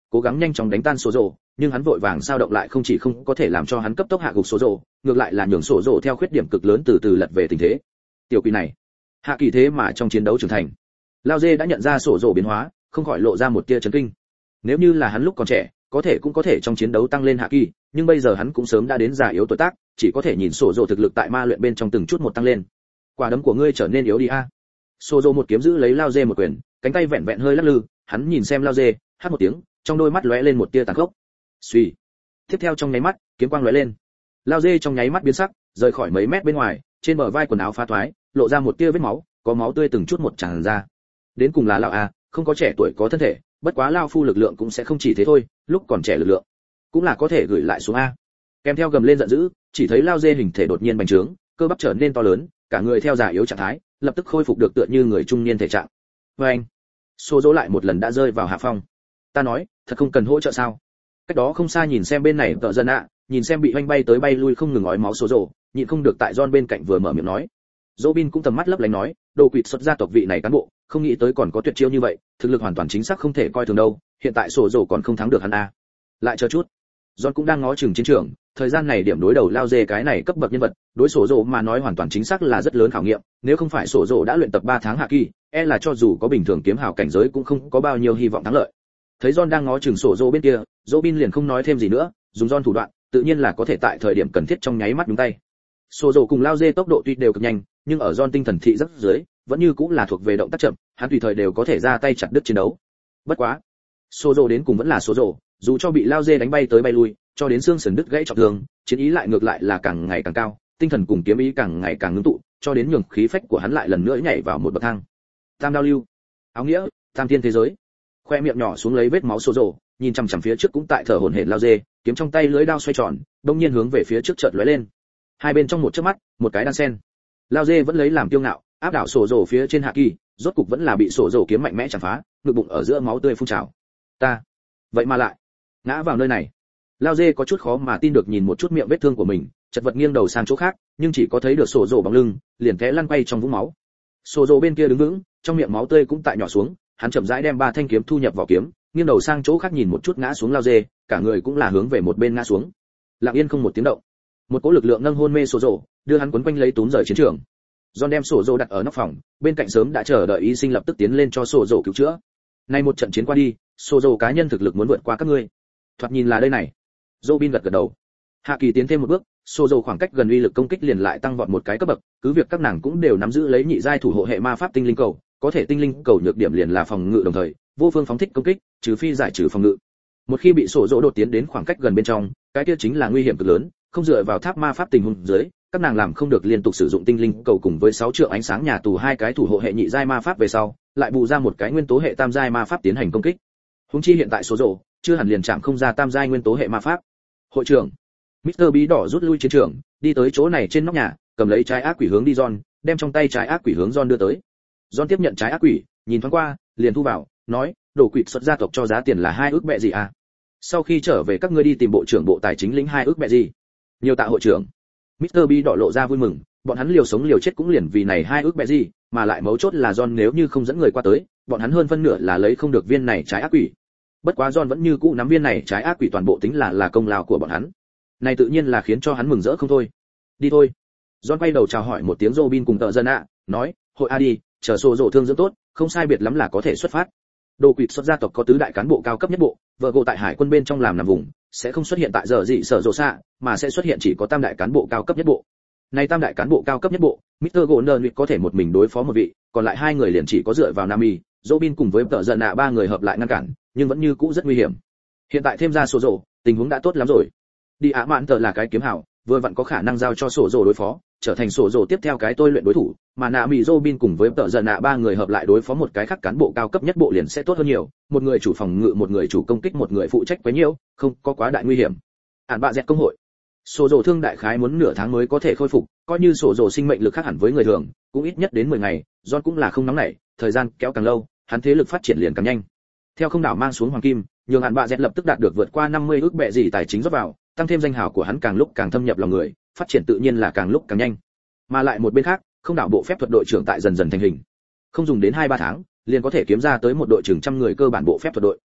cố gắng nhanh chóng đánh tan sổ rồ, nhưng hắn vội vàng sao động lại không chỉ không có thể làm cho hắn cấp tốc hạ gục sổ rồ, ngược lại là nhường sổ rồ theo khuyết điểm cực lớn từ từ lật về tình thế. Tiểu quỷ này, hạ kỳ thế mà trong chiến đấu trưởng thành. Lao Dê đã nhận ra sổ rồ biến hóa, không khỏi lộ ra một tia chấn kinh. Nếu như là hắn lúc còn trẻ, có thể cũng có thể trong chiến đấu tăng lên hạ kỳ, nhưng bây giờ hắn cũng sớm đã đến già yếu tuổi tác, chỉ có thể nhìn sổ rồ thực lực tại ma luyện bên trong từng chút một tăng lên. Quả đấm của ngươi trở nên yếu đi a. Sổ rồ một kiếm giữ lấy Lao Dê một quyền, cánh tay vẹn vẹn hơi lắc lư, hắn nhìn xem Lao Dê, hát một tiếng, trong đôi mắt lóe lên một tia tàn khốc. Suy. Tiếp theo trong nháy mắt, kiếm quang lóe lên. Lao Dê trong nháy mắt biến sắc, rời khỏi mấy mét bên ngoài, trên bờ vai quần áo phá thoái, lộ ra một tia vết máu, có máu tươi từng chút một tràn ra. Đến cùng là lão a, không có trẻ tuổi có thân thể, bất quá lao phu lực lượng cũng sẽ không chỉ thế thôi, lúc còn trẻ lực lượng cũng là có thể gửi lại xuống a. Kèm theo gầm lên giận dữ, chỉ thấy Lao Dê hình thể đột nhiên bành trướng, cơ bắp trở nên to lớn, cả người theo già yếu trạng thái, lập tức khôi phục được tựa như người trung niên thể trạng. Với anh, Sô Dỗ lại một lần đã rơi vào hạ phong. Ta nói, thật không cần hỗ trợ sao? Cách đó không xa nhìn xem bên này tợ dân ạ, nhìn xem bị oanh bay tới bay lui không ngừng ói máu Sô Dỗ, nhịn không được tại John bên cạnh vừa mở miệng nói. Robin cũng tầm mắt lấp lánh nói, đồ quỷ xuất gia tộc vị này cán bộ, không nghĩ tới còn có tuyệt chiêu như vậy, thực lực hoàn toàn chính xác không thể coi thường đâu, hiện tại Sô Dỗ còn không thắng được hắn a. Lại chờ chút. John cũng đang ngó chừng chiến trường, thời gian này điểm đối đầu Lao Dê cái này cấp bậc nhân vật, đối Sô Dỗ mà nói hoàn toàn chính xác là rất lớn khảo nghiệm, nếu không phải Sô Dỗ đã luyện tập 3 tháng hạ kỳ, e là cho dù có bình thường kiếm hào cảnh giới cũng không có bao nhiêu hy vọng thắng lợi. Thấy John đang ngó chừng Sô Dỗ bên kia, Robin liền không nói thêm gì nữa, dùng John thủ đoạn, tự nhiên là có thể tại thời điểm cần thiết trong nháy mắt nhúng tay. Sô Dỗ cùng Lao Dê tốc độ tuy đều cực nhanh, nhưng ở John tinh thần thị rất dưới, vẫn như cũng là thuộc về động tác chậm, hắn tùy thời đều có thể ra tay chặt đứt chiến đấu. Bất quá, Sô Dỗ đến cùng vẫn là Sô Dỗ, dù cho bị Lao Dê đánh bay tới bay lui, cho đến xương sườn đứt gãy trọng thương, chiến ý lại ngược lại là càng ngày càng cao, tinh thần cùng kiếm ý càng ngày càng ngưng tụ, cho đến nhường khí phách của hắn lại lần nữa nhảy vào một bậc thang. Tam đao lưu, áo nghĩa, tam thiên thế giới. Khoe miệng nhỏ xuống lấy vết máu Sô Dỗ, nhìn chằm chằm phía trước cũng tại thở hổn hển Lao Dê, kiếm trong tay lưỡi đao xoay tròn, đông nhiên hướng về phía trước chợt lóe lên. Hai bên trong một chớp mắt, một cái đan sen. Lao Dê vẫn lấy làm kiêu ngạo, áp đảo Sô Dỗ phía trên hạ kỳ, rốt cục vẫn là bị Sô Dỗ kiếm mạnh mẽ chặt phá, ngực bụng ở giữa máu tươi phun trào. Ta, vậy mà lại ngã vào nơi này. Lao Dê có chút khó mà tin được nhìn một chút miệng vết thương của mình, chật vật nghiêng đầu sang chỗ khác, nhưng chỉ có thấy được Sô Dỗ bóng lưng, liền té lăn quay trong vũng máu. Sô Dỗ bên kia đứng vững, trong miệng máu tươi cũng tại nhỏ xuống, hắn chậm rãi đem 3 thanh kiếm thu nhập vào kiếm, nghiêng đầu sang chỗ khác nhìn một chút ngã xuống Lao Dê, cả người cũng là hướng về một bên ngã xuống. Lặng yên không một tiếng động. Một cỗ lực lượng nâng hôn mê Sô Dỗ, đưa hắn quấn quanh lấy túm rời chiến trường. John đem Sô Dỗ đặt ở nóc phòng, bên cạnh sớm đã chờ đợi y sinh lập tức tiến lên cho Sô Dỗ cứu chữa. Nay một trận chiến qua đi, Sô Dỗ cá nhân thực lực muốn vượt qua các ngươi. Thoạt nhìn là đây này. Robin gật gật đầu. Hạ kỳ tiến thêm một bước, Sô Dỗ khoảng cách gần uy lực công kích liền lại tăng vọt một cái cấp bậc, cứ việc các nàng cũng đều nắm giữ lấy nhị giai thủ hộ hệ ma pháp tinh linh cầu, có thể tinh linh cầu nhược điểm liền là phòng ngự đồng thời, vô phương phóng thích công kích, trừ phi giải trừ phòng ngự. Một khi bị Sô Dỗ đột tiến đến khoảng cách gần bên trong, cái kia chính là nguy hiểm cực lớn, không dựa vào tháp ma pháp tình huống dưới, các nàng làm không được liên tục sử dụng tinh linh cầu cùng với 6 trượng ánh sáng nhà tù 2 cái thủ hộ hệ nhị giai ma pháp về sau, lại bù ra một cái nguyên tố hệ tam giai ma pháp tiến hành công kích. Huống chi hiện tại Sô Dỗ chưa hẳn liền chạm không ra tam giai nguyên tố hệ ma pháp. Hội trưởng, Mr. Bí đỏ rút lui chiến trường, đi tới chỗ này trên nóc nhà, cầm lấy trái ác quỷ hướng đi John, đem trong tay trái ác quỷ hướng John đưa tới. John tiếp nhận trái ác quỷ, nhìn thoáng qua, liền thu vào, nói, đồ quỷ xuất gia tộc cho giá tiền là 2 ức bẹ gì à? Sau khi trở về các ngươi đi tìm bộ trưởng bộ tài chính lĩnh 2 ức bẹ gì? Nhiều tạ hội trưởng. Mr. Bí đỏ lộ ra vui mừng, bọn hắn liều sống liều chết cũng liền vì này 2 ức bẹ gì, mà lại mấu chốt là John nếu như không dẫn người qua tới, bọn hắn hơn phân nửa là lấy không được viên này trái ác quỷ. Bất quá John vẫn như cũ nắm viên này trái ác quỷ toàn bộ tính là công lao của bọn hắn. Này tự nhiên là khiến cho hắn mừng rỡ không thôi. Đi thôi. John quay đầu chào hỏi một tiếng Robin cùng tợ dân ạ, nói, hội a đi, chờ Sô Dỗ thương dưỡng tốt, không sai biệt lắm là có thể xuất phát. Đồ quỷ xuất gia tộc có tứ đại cán bộ cao cấp nhất bộ, vợ gộ tại hải quân bên trong làm nằm vùng, sẽ không xuất hiện tại giờ dị sở rộ xạ, mà sẽ xuất hiện chỉ có tam đại cán bộ cao cấp nhất bộ. Này tam đại cán bộ cao cấp nhất bộ, Mr. Golden có thể một mình đối phó một vị, còn lại 2 người liền chỉ có dựa vào Nami, Robin cùng với tợ dân ạ 3 người hợp lại ngăn cản, nhưng vẫn như cũ rất nguy hiểm. Hiện tại thêm ra Sô Dỗ, tình huống đã tốt lắm rồi. Đi Á Mạn Tờ là cái kiếm hảo, vừa vặn có khả năng giao cho Sô Dỗ đối phó, trở thành Sô Dỗ tiếp theo cái tôi luyện đối thủ, mà Nami Robin cùng với tợ dân ạ 3 người hợp lại đối phó một cái khác cán bộ cao cấp nhất bộ liền sẽ tốt hơn nhiều, một người chủ phòng ngự, một người chủ công kích, một người phụ trách quấy nhiễu, không có quá đại nguy hiểm. Ản bạ dẹt công hội. Sô Dỗ thương đại khái muốn nửa tháng mới có thể khôi phục, coi như Sô Dỗ sinh mệnh lực khác hẳn với người thường, cũng ít nhất đến 10 ngày, John cũng là không nóng nảy, thời gian kéo càng lâu, hắn thế lực phát triển liền càng nhanh. Theo không đảo mang xuống hoàng kim, nhường Ản bạ dẹt lập tức đạt được vượt qua 50 ức bẹ gì tài chính rót vào, tăng thêm danh hào của hắn càng lúc càng thâm nhập lòng người, phát triển tự nhiên là càng lúc càng nhanh. Mà lại một bên khác, không đảo bộ phép thuật đội trưởng tại dần dần thành hình. Không dùng đến 2-3 tháng, liền có thể kiếm ra tới một đội trưởng trăm người cơ bản bộ phép thuật đội.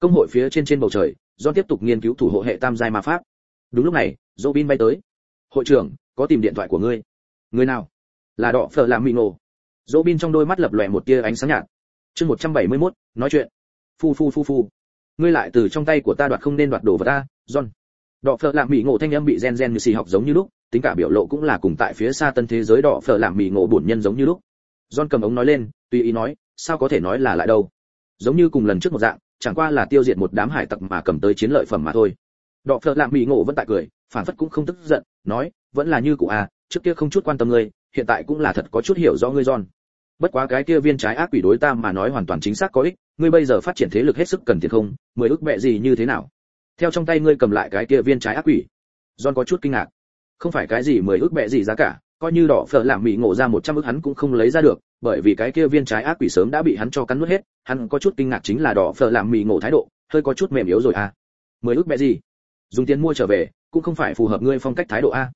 Công hội phía trên bầu trời, John tiếp tục nghiên cứu thủ hộ hệ tam giai ma pháp. Đúng lúc này, Robin bay tới. "Hội trưởng, có tìm điện thoại của ngươi." "Người nào?" "Là Đọ Phở làm Mino." Robin trong đôi mắt lập lòe một tia ánh sáng nhạt. Chương 171, nói chuyện. Phu. Ngươi lại từ trong tay của ta đoạt không nên đoạt đồ vật ta, John. Đọ Phở làm Mino thanh âm bị gen như xì học giống như lúc, tính cả biểu lộ cũng là cùng tại phía xa tân thế giới Đọ Phở làm Mino bổn nhân giống như lúc. John cầm ống nói lên, tùy ý nói, sao có thể nói là lại đâu? Giống như cùng lần trước một dạng, chẳng qua là tiêu diệt một đám hải tặc mà cầm tới chiến lợi phẩm mà thôi. Đọ Phở làm Mino vẫn tại cười, phản phất cũng không tức giận, nói, vẫn là như cũ à, trước kia không chút quan tâm ngươi, hiện tại cũng là thật có chút hiểu rõ ngươi John. Bất quá cái kia viên trái ác quỷ đối ta mà nói hoàn toàn chính xác có ích, ngươi bây giờ phát triển thế lực hết sức cần thiết không? 10 ức bẹ gì như thế nào? Theo trong tay ngươi cầm lại cái kia viên trái ác quỷ. John có chút kinh ngạc. Không phải cái gì 10 ức bẹ gì giá cả, coi như Đọ Phở làm Mị ngộ ra 100 ức hắn cũng không lấy ra được, bởi vì cái kia viên trái ác quỷ sớm đã bị hắn cho cắn nuốt hết, hắn có chút kinh ngạc chính là Đọ Phở làm Mị ngộ thái độ, hơi có chút mềm yếu rồi à. 10 ức bẹ gì? Dùng tiền mua trở về, cũng không phải phù hợp ngươi phong cách thái độ a.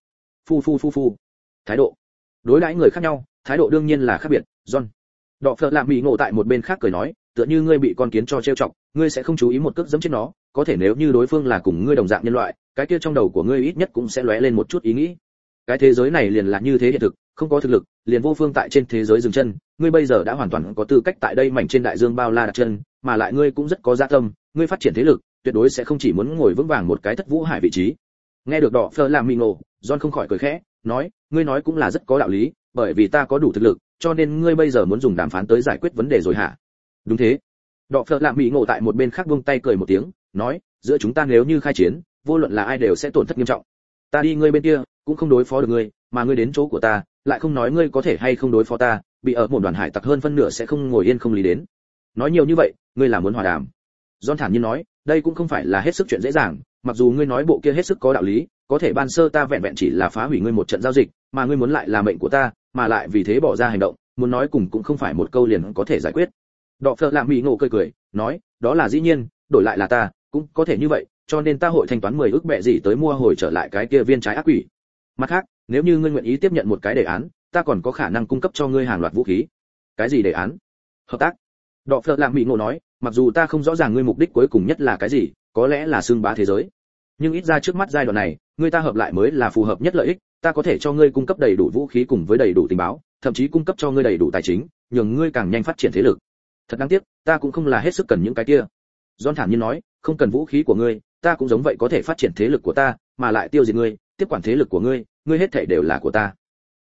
Phu. Thái độ. Đối đãi người khác nhau, thái độ đương nhiên là khác biệt, John. Đọ Phở làm Mị ngộ tại một bên khác cười nói, tựa như ngươi bị con kiến cho trêu chọc, ngươi sẽ không chú ý một cước giẫm chết nó, có thể nếu như đối phương là cùng ngươi đồng dạng nhân loại, cái kia trong đầu của ngươi ít nhất cũng sẽ lóe lên một chút ý nghĩ. Cái thế giới này liền là như thế hiện thực, không có thực lực, liền vô phương tại trên thế giới dừng chân, ngươi bây giờ đã hoàn toàn có tư cách tại đây mảnh trên đại dương bao la đặt chân, mà lại ngươi cũng rất có dạ tâm, ngươi phát triển thế lực, tuyệt đối sẽ không chỉ muốn ngồi vững vàng một cái thất vũ hải vị trí. Nghe được Đọ Phở làm Mị ngộ, John không khỏi cười khẽ, nói, ngươi nói cũng là rất có đạo lý, bởi vì ta có đủ thực lực, cho nên ngươi bây giờ muốn dùng đàm phán tới giải quyết vấn đề rồi hả? Đúng thế. Đọ Phở làm Mị ngộ tại một bên khác vung tay cười một tiếng, nói, giữa chúng ta nếu như khai chiến, vô luận là ai đều sẽ tổn thất nghiêm trọng. Ta đi ngươi bên kia, cũng không đối phó được ngươi, mà ngươi đến chỗ của ta, lại không nói ngươi có thể hay không đối phó ta, bị ở một đoàn hải tặc hơn phân nửa sẽ không ngồi yên không lý đến. Nói nhiều như vậy, ngươi là muốn hòa đàm? John thản nhiên nói, đây cũng không phải là hết sức chuyện dễ dàng, mặc dù ngươi nói bộ kia hết sức có đạo lý, có thể ban sơ ta vẹn vẹn chỉ là phá hủy ngươi một trận giao dịch, mà ngươi muốn lại là mệnh của ta, mà lại vì thế bỏ ra hành động, muốn nói cùng cũng không phải một câu liền có thể giải quyết. Đọ Phở làm Mị ngộ cười, nói, đó là dĩ nhiên, đổi lại là ta, cũng có thể như vậy, cho nên ta hội thanh toán 10 ức bẹ gì tới mua hồi trở lại cái kia viên trái ác quỷ. Mặt khác, nếu như ngươi nguyện ý tiếp nhận một cái đề án, ta còn có khả năng cung cấp cho ngươi hàng loạt vũ khí. Cái gì đề án? Hợp tác. Đọ Phở làm Mị ngộ nói, mặc dù ta không rõ ràng ngươi mục đích cuối cùng nhất là cái gì, có lẽ là xưng bá thế giới, nhưng ít ra trước mắt giai đoạn này, ngươi ta hợp lại mới là phù hợp nhất lợi ích, ta có thể cho ngươi cung cấp đầy đủ vũ khí cùng với đầy đủ tình báo, thậm chí cung cấp cho ngươi đầy đủ tài chính, nhường ngươi càng nhanh phát triển thế lực. Thật đáng tiếc, ta cũng không là hết sức cần những cái kia. John thản nhiên nói, không cần vũ khí của ngươi, ta cũng giống vậy có thể phát triển thế lực của ta, mà lại tiêu diệt ngươi, tiếp quản thế lực của ngươi, ngươi hết thảy đều là của ta.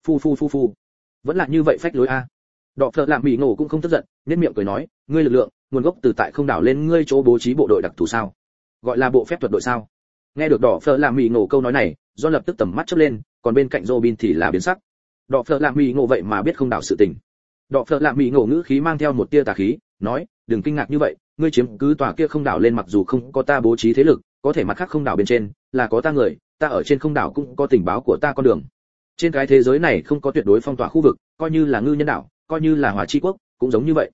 Phu. Vẫn là như vậy phách lối a. Đọ Phở làm Mị ngộ cũng không tức giận, nhếch miệng cười nói, ngươi lực lượng, nguồn gốc từ tại không đảo lên ngươi chỗ bố trí bộ đội đặc thù sao? Gọi là bộ phép thuật đội sao? Nghe được Đọ Phở làm Mị ngộ câu nói này, John lập tức tầm mắt chớp lên, còn bên cạnh Robin thì là biến sắc. Đọ Phở làm Mị ngộ vậy mà biết không đảo sự tình. Đọ Phở làm Mị ngộ ngữ khí mang theo một tia tà khí, nói, đừng kinh ngạc như vậy, ngươi chiếm cứ tòa kia không đảo lên mặc dù không có ta bố trí thế lực, có thể mặt khác không đảo bên trên là có ta người, ta ở trên không đảo cũng có tình báo của ta con đường. Trên cái thế giới này không có tuyệt đối phong tỏa khu vực, coi như là ngư nhân đảo, coi như là Hòa Chi quốc, cũng giống như vậy.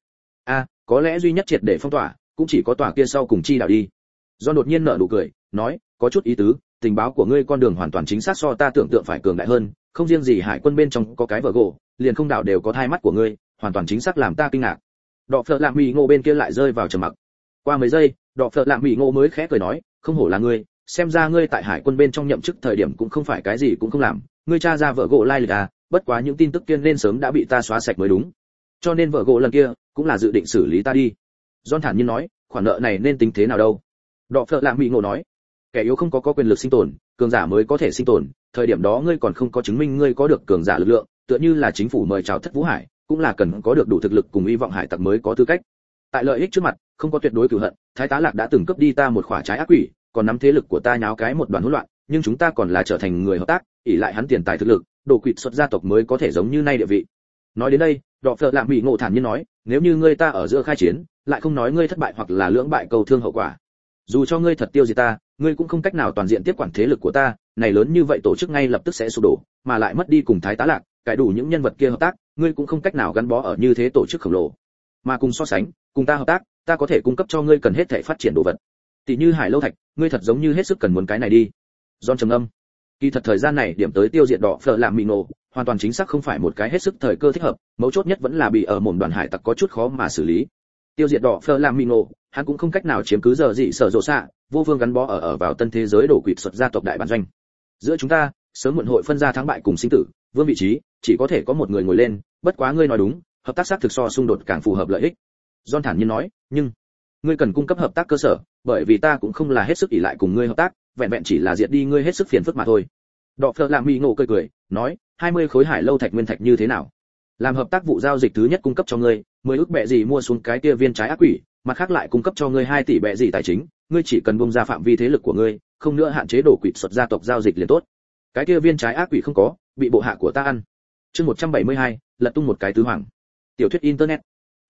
Có lẽ duy nhất triệt để phong tỏa, cũng chỉ có tòa kia sau cùng chi đảo đi. Do đột nhiên nở nụ cười, nói, có chút ý tứ, tình báo của ngươi con đường hoàn toàn chính xác so ta tưởng tượng phải cường đại hơn, không riêng gì hải quân bên trong có cái vở gỗ, liền không đảo đều có thai mắt của ngươi, hoàn toàn chính xác làm ta kinh ngạc. Đọ Phở làm Mị ngộ bên kia lại rơi vào trầm mặc. Qua mấy giây, Đọ Phở làm Mị ngộ mới khẽ cười nói, không hổ là ngươi, xem ra ngươi tại hải quân bên trong nhậm chức thời điểm cũng không phải cái gì cũng không làm, ngươi tra ra vở gỗ lai lịch à, bất quá những tin tức kia nên sớm đã bị ta xóa sạch mới đúng. Cho nên vở gỗ lần kia cũng là dự định xử lý ta đi. John thản nhiên nói, khoản nợ này nên tính thế nào đâu? Đọ Phở làm Mị ngộ nói, kẻ yếu không có quyền lực sinh tồn, cường giả mới có thể sinh tồn, thời điểm đó ngươi còn không có chứng minh ngươi có được cường giả lực lượng, tựa như là chính phủ mời chào thất vũ hải, cũng là cần có được đủ thực lực cùng hy vọng hải tặc mới có tư cách. Tại lợi ích trước mặt, không có tuyệt đối cửu hận, Thái tá Lạc đã từng cướp đi ta một khỏa trái ác quỷ, còn nắm thế lực của ta nháo cái một đoàn hỗn loạn, nhưng chúng ta còn là trở thành người hợp tác, ỷ lại hắn tiền tài thực lực, đồ quỵt xuất gia tộc mới có thể giống như nay địa vị. Nói đến đây, Đọ Phở làm Mị ngộ thản nhiên nói, nếu như ngươi ta ở giữa khai chiến, lại không nói ngươi thất bại hoặc là lưỡng bại cầu thương hậu quả, dù cho ngươi thật tiêu diệt ta, ngươi cũng không cách nào toàn diện tiếp quản thế lực của ta, này lớn như vậy tổ chức ngay lập tức sẽ sụp đổ, mà lại mất đi cùng Thái tá Lạc, cải đủ những nhân vật kia hợp tác, ngươi cũng không cách nào gắn bó ở như thế tổ chức khổng lồ. Mà cùng so sánh, cùng ta hợp tác, ta có thể cung cấp cho ngươi cần hết thể phát triển đồ vật. Tỷ như Hải Lâu Thạch, ngươi thật giống như hết sức cần muốn cái này đi. John trầm âm. Kỳ thật thời gian này điểm tới tiêu diệt Đọ Phở làm Mị ngộ, hoàn toàn chính xác không phải một cái hết sức thời cơ thích hợp, mấu chốt nhất vẫn là bị ở mồm đoàn hải tặc có chút khó mà xử lý. Tiêu diệt đỏ phở làm mì ngộ, hắn cũng không cách nào chiếm cứ giờ gì sở rộ xạ, vô phương gắn bó ở vào tân thế giới đổ quỵt xuất gia tộc đại bản doanh. Giữa chúng ta, sớm muộn hội phân ra thắng bại cùng sinh tử, vương vị trí, chỉ có thể có một người ngồi lên, bất quá ngươi nói đúng, hợp tác xác thực so xung đột càng phù hợp lợi ích. John thản nhiên nói, nhưng ngươi cần cung cấp hợp tác cơ sở, bởi vì ta cũng không là hết sức ỷ lại cùng ngươi hợp tác, vẹn vẹn chỉ là diệt đi ngươi hết sức phiền phức mà thôi. Đọ Phở làm mì ngộ cười cười, nói, 20 khối hải lâu thạch nguyên thạch như thế nào? Làm hợp tác vụ giao dịch thứ nhất cung cấp cho ngươi, 10 ức bẹ gì mua xuống cái kia viên trái ác quỷ, mặt khác lại cung cấp cho ngươi 2 tỷ bẹ gì tài chính, ngươi chỉ cần bung ra phạm vi thế lực của ngươi, không nữa hạn chế đổ quỵt xuất gia tộc giao dịch liền tốt. Cái kia viên trái ác quỷ không có, bị bộ hạ của ta ăn. Chương 172, lật tung một cái tứ hoàng. Tiểu thuyết internet.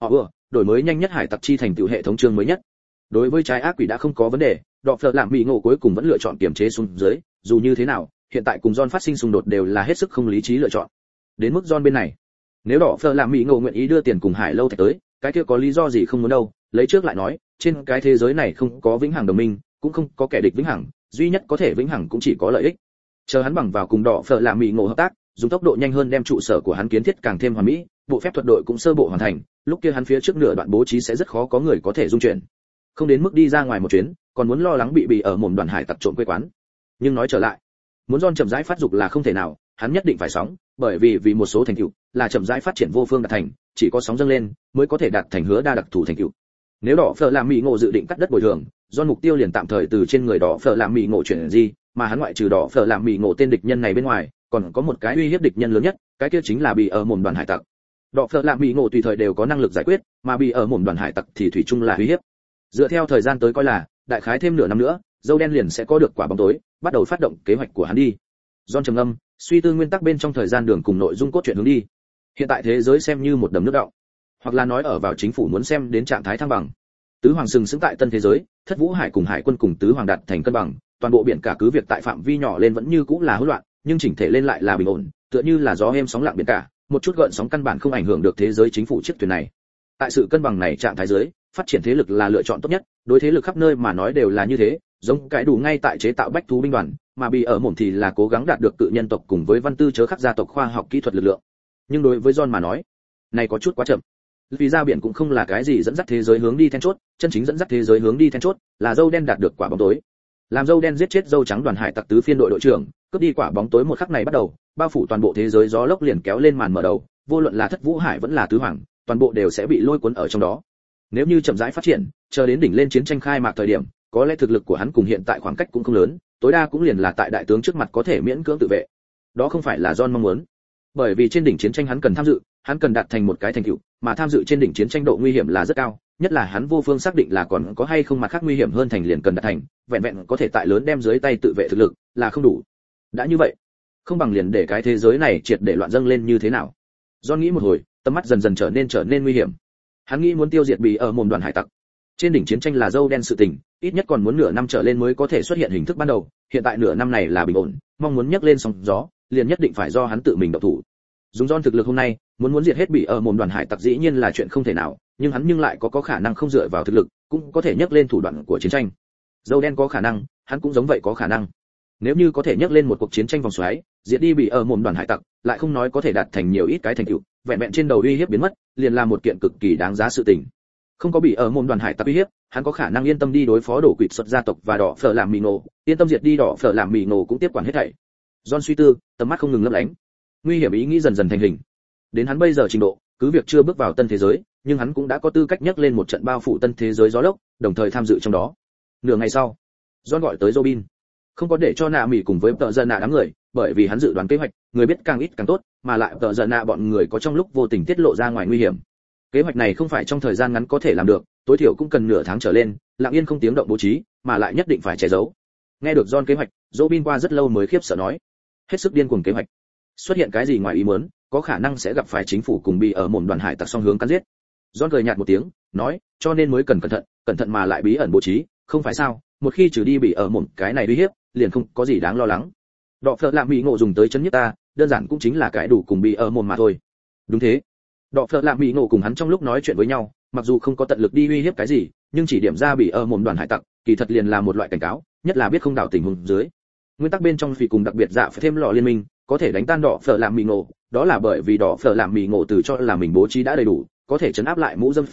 Đổi mới nhanh nhất hải tặc chi thành tựu hệ thống chương mới nhất. Đối với trái ác quỷ đã không có vấn đề, Đọ Phở làm mì ngộ cuối cùng vẫn lựa chọn kiềm chế xuống dưới, dù như thế nào, hiện tại cùng John phát sinh xung đột đều là hết sức không lý trí lựa chọn. Đến mức John bên này, nếu Đọ Phở làm mì ngộ nguyện ý đưa tiền cùng hải lâu thạch tới, cái kia có lý do gì không muốn đâu, lấy trước lại nói, trên cái thế giới này không có vĩnh hằng đồng minh, cũng không có kẻ địch vĩnh hằng, duy nhất có thể vĩnh hằng cũng chỉ có lợi ích. Chờ hắn bằng vào cùng Đọ Phở làm mì ngộ hợp tác, dùng tốc độ nhanh hơn đem trụ sở của hắn kiến thiết càng thêm hoàn mỹ, bộ phép thuật đội cũng sơ bộ hoàn thành, lúc kia hắn phía trước nửa đoạn bố trí sẽ rất khó có người có thể dung chuyển. Không đến mức đi ra ngoài một chuyến, còn muốn lo lắng bị ở mồm đoàn hải tặc trộm quê quán. Nhưng nói trở lại, muốn John chậm rãi phát dục là không thể nào, hắn nhất định phải sóng, bởi vì một số thành tựu là chậm rãi phát triển vô phương đạt thành, chỉ có sóng dâng lên mới có thể đạt thành hứa đa đặc thù thành tựu. Nếu Đọ Phở làm mì ngộ dự định cắt đất bồi thường, John mục tiêu liền tạm thời từ trên người Đọ Phở làm mì ngộ chuyển gì, mà hắn ngoại trừ Đọ Phở làm mì ngộ tên địch nhân này bên ngoài, còn có một cái uy hiếp địch nhân lớn nhất, cái kia chính là bị ở mồm đoàn hải tặc. Đọ Phở làm mì ngộ tùy thời đều có năng lực giải quyết, mà bị ở mồm đoàn hải tặc thì thủy chung là uy hiếp. Dựa theo thời gian tới coi là, đại khái thêm nửa năm nữa, dâu đen liền sẽ có được quả bóng tối, bắt đầu phát động kế hoạch của hắn đi. John trầm ngâm, suy tư nguyên tắc bên trong thời gian đường cùng nội dung cốt truyện hướng đi. Hiện tại thế giới xem như một đầm nước đọng, hoặc là nói ở vào chính phủ muốn xem đến trạng thái thăng bằng. Tứ hoàng sừng sững tại tân thế giới, Thất Vũ Hải cùng hải quân cùng tứ hoàng đạt thành cân bằng, toàn bộ biển cả cứ việc tại phạm vi nhỏ lên vẫn như cũ là hỗn loạn, nhưng chỉnh thể lên lại là bình ổn, tựa như là gió êm sóng lặng biển cả, một chút gợn sóng căn bản không ảnh hưởng được thế giới chính phủ chiếc thuyền này. Tại sự cân bằng này trạng thái dưới, phát triển thế lực là lựa chọn tốt nhất, đối thế lực khắp nơi mà nói đều là như thế, giống cái đủ ngay tại chế tạo bách thú binh đoàn, mà bị ở mồm thì là cố gắng đạt được cự nhân tộc cùng với văn tư chớ khắc gia tộc khoa học kỹ thuật lực lượng. Nhưng đối với John mà nói, này có chút quá chậm. Vì ra biển cũng không là cái gì dẫn dắt thế giới hướng đi then chốt, chân chính dẫn dắt thế giới hướng đi then chốt là dâu đen đạt được quả bóng tối. Làm dâu đen giết chết dâu trắng đoàn hải tặc tứ phiên đội đội trưởng, cướp đi quả bóng tối một khắc này bắt đầu, bao phủ toàn bộ thế giới gió lốc liền kéo lên màn mở đầu, vô luận là Thất Vũ Hải vẫn là tứ hoàng, toàn bộ đều sẽ bị lôi cuốn ở trong đó. Nếu như chậm rãi phát triển, chờ đến đỉnh lên chiến tranh khai mạc thời điểm, có lẽ thực lực của hắn cùng hiện tại khoảng cách cũng không lớn, tối đa cũng liền là tại đại tướng trước mặt có thể miễn cưỡng tự vệ. Đó không phải là John mong muốn, bởi vì trên đỉnh chiến tranh hắn cần tham dự, hắn cần đạt thành một cái thành tựu, mà tham dự trên đỉnh chiến tranh độ nguy hiểm là rất cao, nhất là hắn vô phương xác định là còn có hay không mặt khác nguy hiểm hơn thành liền cần đạt thành, vẹn vẹn có thể tại lớn đem dưới tay tự vệ thực lực là không đủ. Đã như vậy, không bằng liền để cái thế giới này triệt để loạn dâng lên như thế nào. John nghĩ một hồi, tầm mắt dần dần trở nên nguy hiểm. Hắn nghĩ muốn tiêu diệt bị ở mồm đoàn hải tặc. Trên đỉnh chiến tranh là dâu đen sự tình, ít nhất còn muốn nửa năm trở lên mới có thể xuất hiện hình thức ban đầu, hiện tại nửa năm này là bình ổn, mong muốn nhấc lên sóng gió, liền nhất định phải do hắn tự mình động thủ. Dùng John thực lực hôm nay, muốn diệt hết bị ở mồm đoàn hải tặc dĩ nhiên là chuyện không thể nào, nhưng hắn nhưng lại có khả năng không dựa vào thực lực, cũng có thể nhấc lên thủ đoạn của chiến tranh. Dâu đen có khả năng, hắn cũng giống vậy có khả năng. Nếu như có thể nhấc lên một cuộc chiến tranh vòng xoáy, diệt đi bị ở mồm đoàn hải tặc, lại không nói có thể đạt thành nhiều ít cái thành tựu, vẹn vẹn trên đầu uy hiếp biến mất, liền là một kiện cực kỳ đáng giá sự tình. Không có bị ở mồm đoàn hải tặc uy hiếp, hắn có khả năng yên tâm đi đối phó đổ quỵt xuất gia tộc và đỏ phở làm mì nổ, yên tâm diệt đi đỏ phở làm mì nổ cũng tiếp quản hết thảy. John suy tư, tầm mắt không ngừng lấp lánh. Nguy hiểm ý nghĩ dần dần thành hình. Đến hắn bây giờ trình độ, cứ việc chưa bước vào tân thế giới, nhưng hắn cũng đã có tư cách nhấc lên một trận bao phủ tân thế giới gió lốc, đồng thời tham dự trong đó. Nửa ngày sau, John gọi tới Robin. Không có để cho nạ mỉ cùng với tợ dân nạ đám người, bởi vì hắn dự đoán kế hoạch, người biết càng ít càng tốt, mà lại tợ dân nạ bọn người có trong lúc vô tình tiết lộ ra ngoài nguy hiểm. Kế hoạch này không phải trong thời gian ngắn có thể làm được, tối thiểu cũng cần nửa tháng trở lên, lặng yên không tiếng động bố trí, mà lại nhất định phải che giấu. Nghe được John kế hoạch, Robin qua rất lâu mới khiếp sợ nói, hết sức điên cuồng kế hoạch. Xuất hiện cái gì ngoài ý muốn, có khả năng sẽ gặp phải chính phủ cùng bị ở mồm đoàn hải tặc song hướng cắn giết. John cười nhạt một tiếng, nói, cho nên mới cần cẩn thận mà lại bí ẩn bố trí, không phải sao? Một khi trừ đi bị ở mồm cái này uy hiếp, liền không có gì đáng lo lắng. Đọ Phở làm mì ngộ dùng tới chấn nhất ta, đơn giản cũng chính là cái đủ cùng bị ở mồm mà thôi. Đúng thế. Đọ Phở làm mì ngộ cùng hắn trong lúc nói chuyện với nhau, mặc dù không có tận lực đi uy hiếp cái gì, nhưng chỉ điểm ra bị ở mồm đoàn hải tặc, kỳ thật liền là một loại cảnh cáo, nhất là biết không đảo tình huống dưới. Nguyên tắc bên trong vì cùng đặc biệt dạ phải thêm lọ liên minh, có thể đánh tan Đọ Phở làm mì ngộ, đó là bởi vì Đọ Phở làm mì ngộ từ cho là mình bố trí đã đầy đủ, có thể chấn áp lại mũ dâm phi,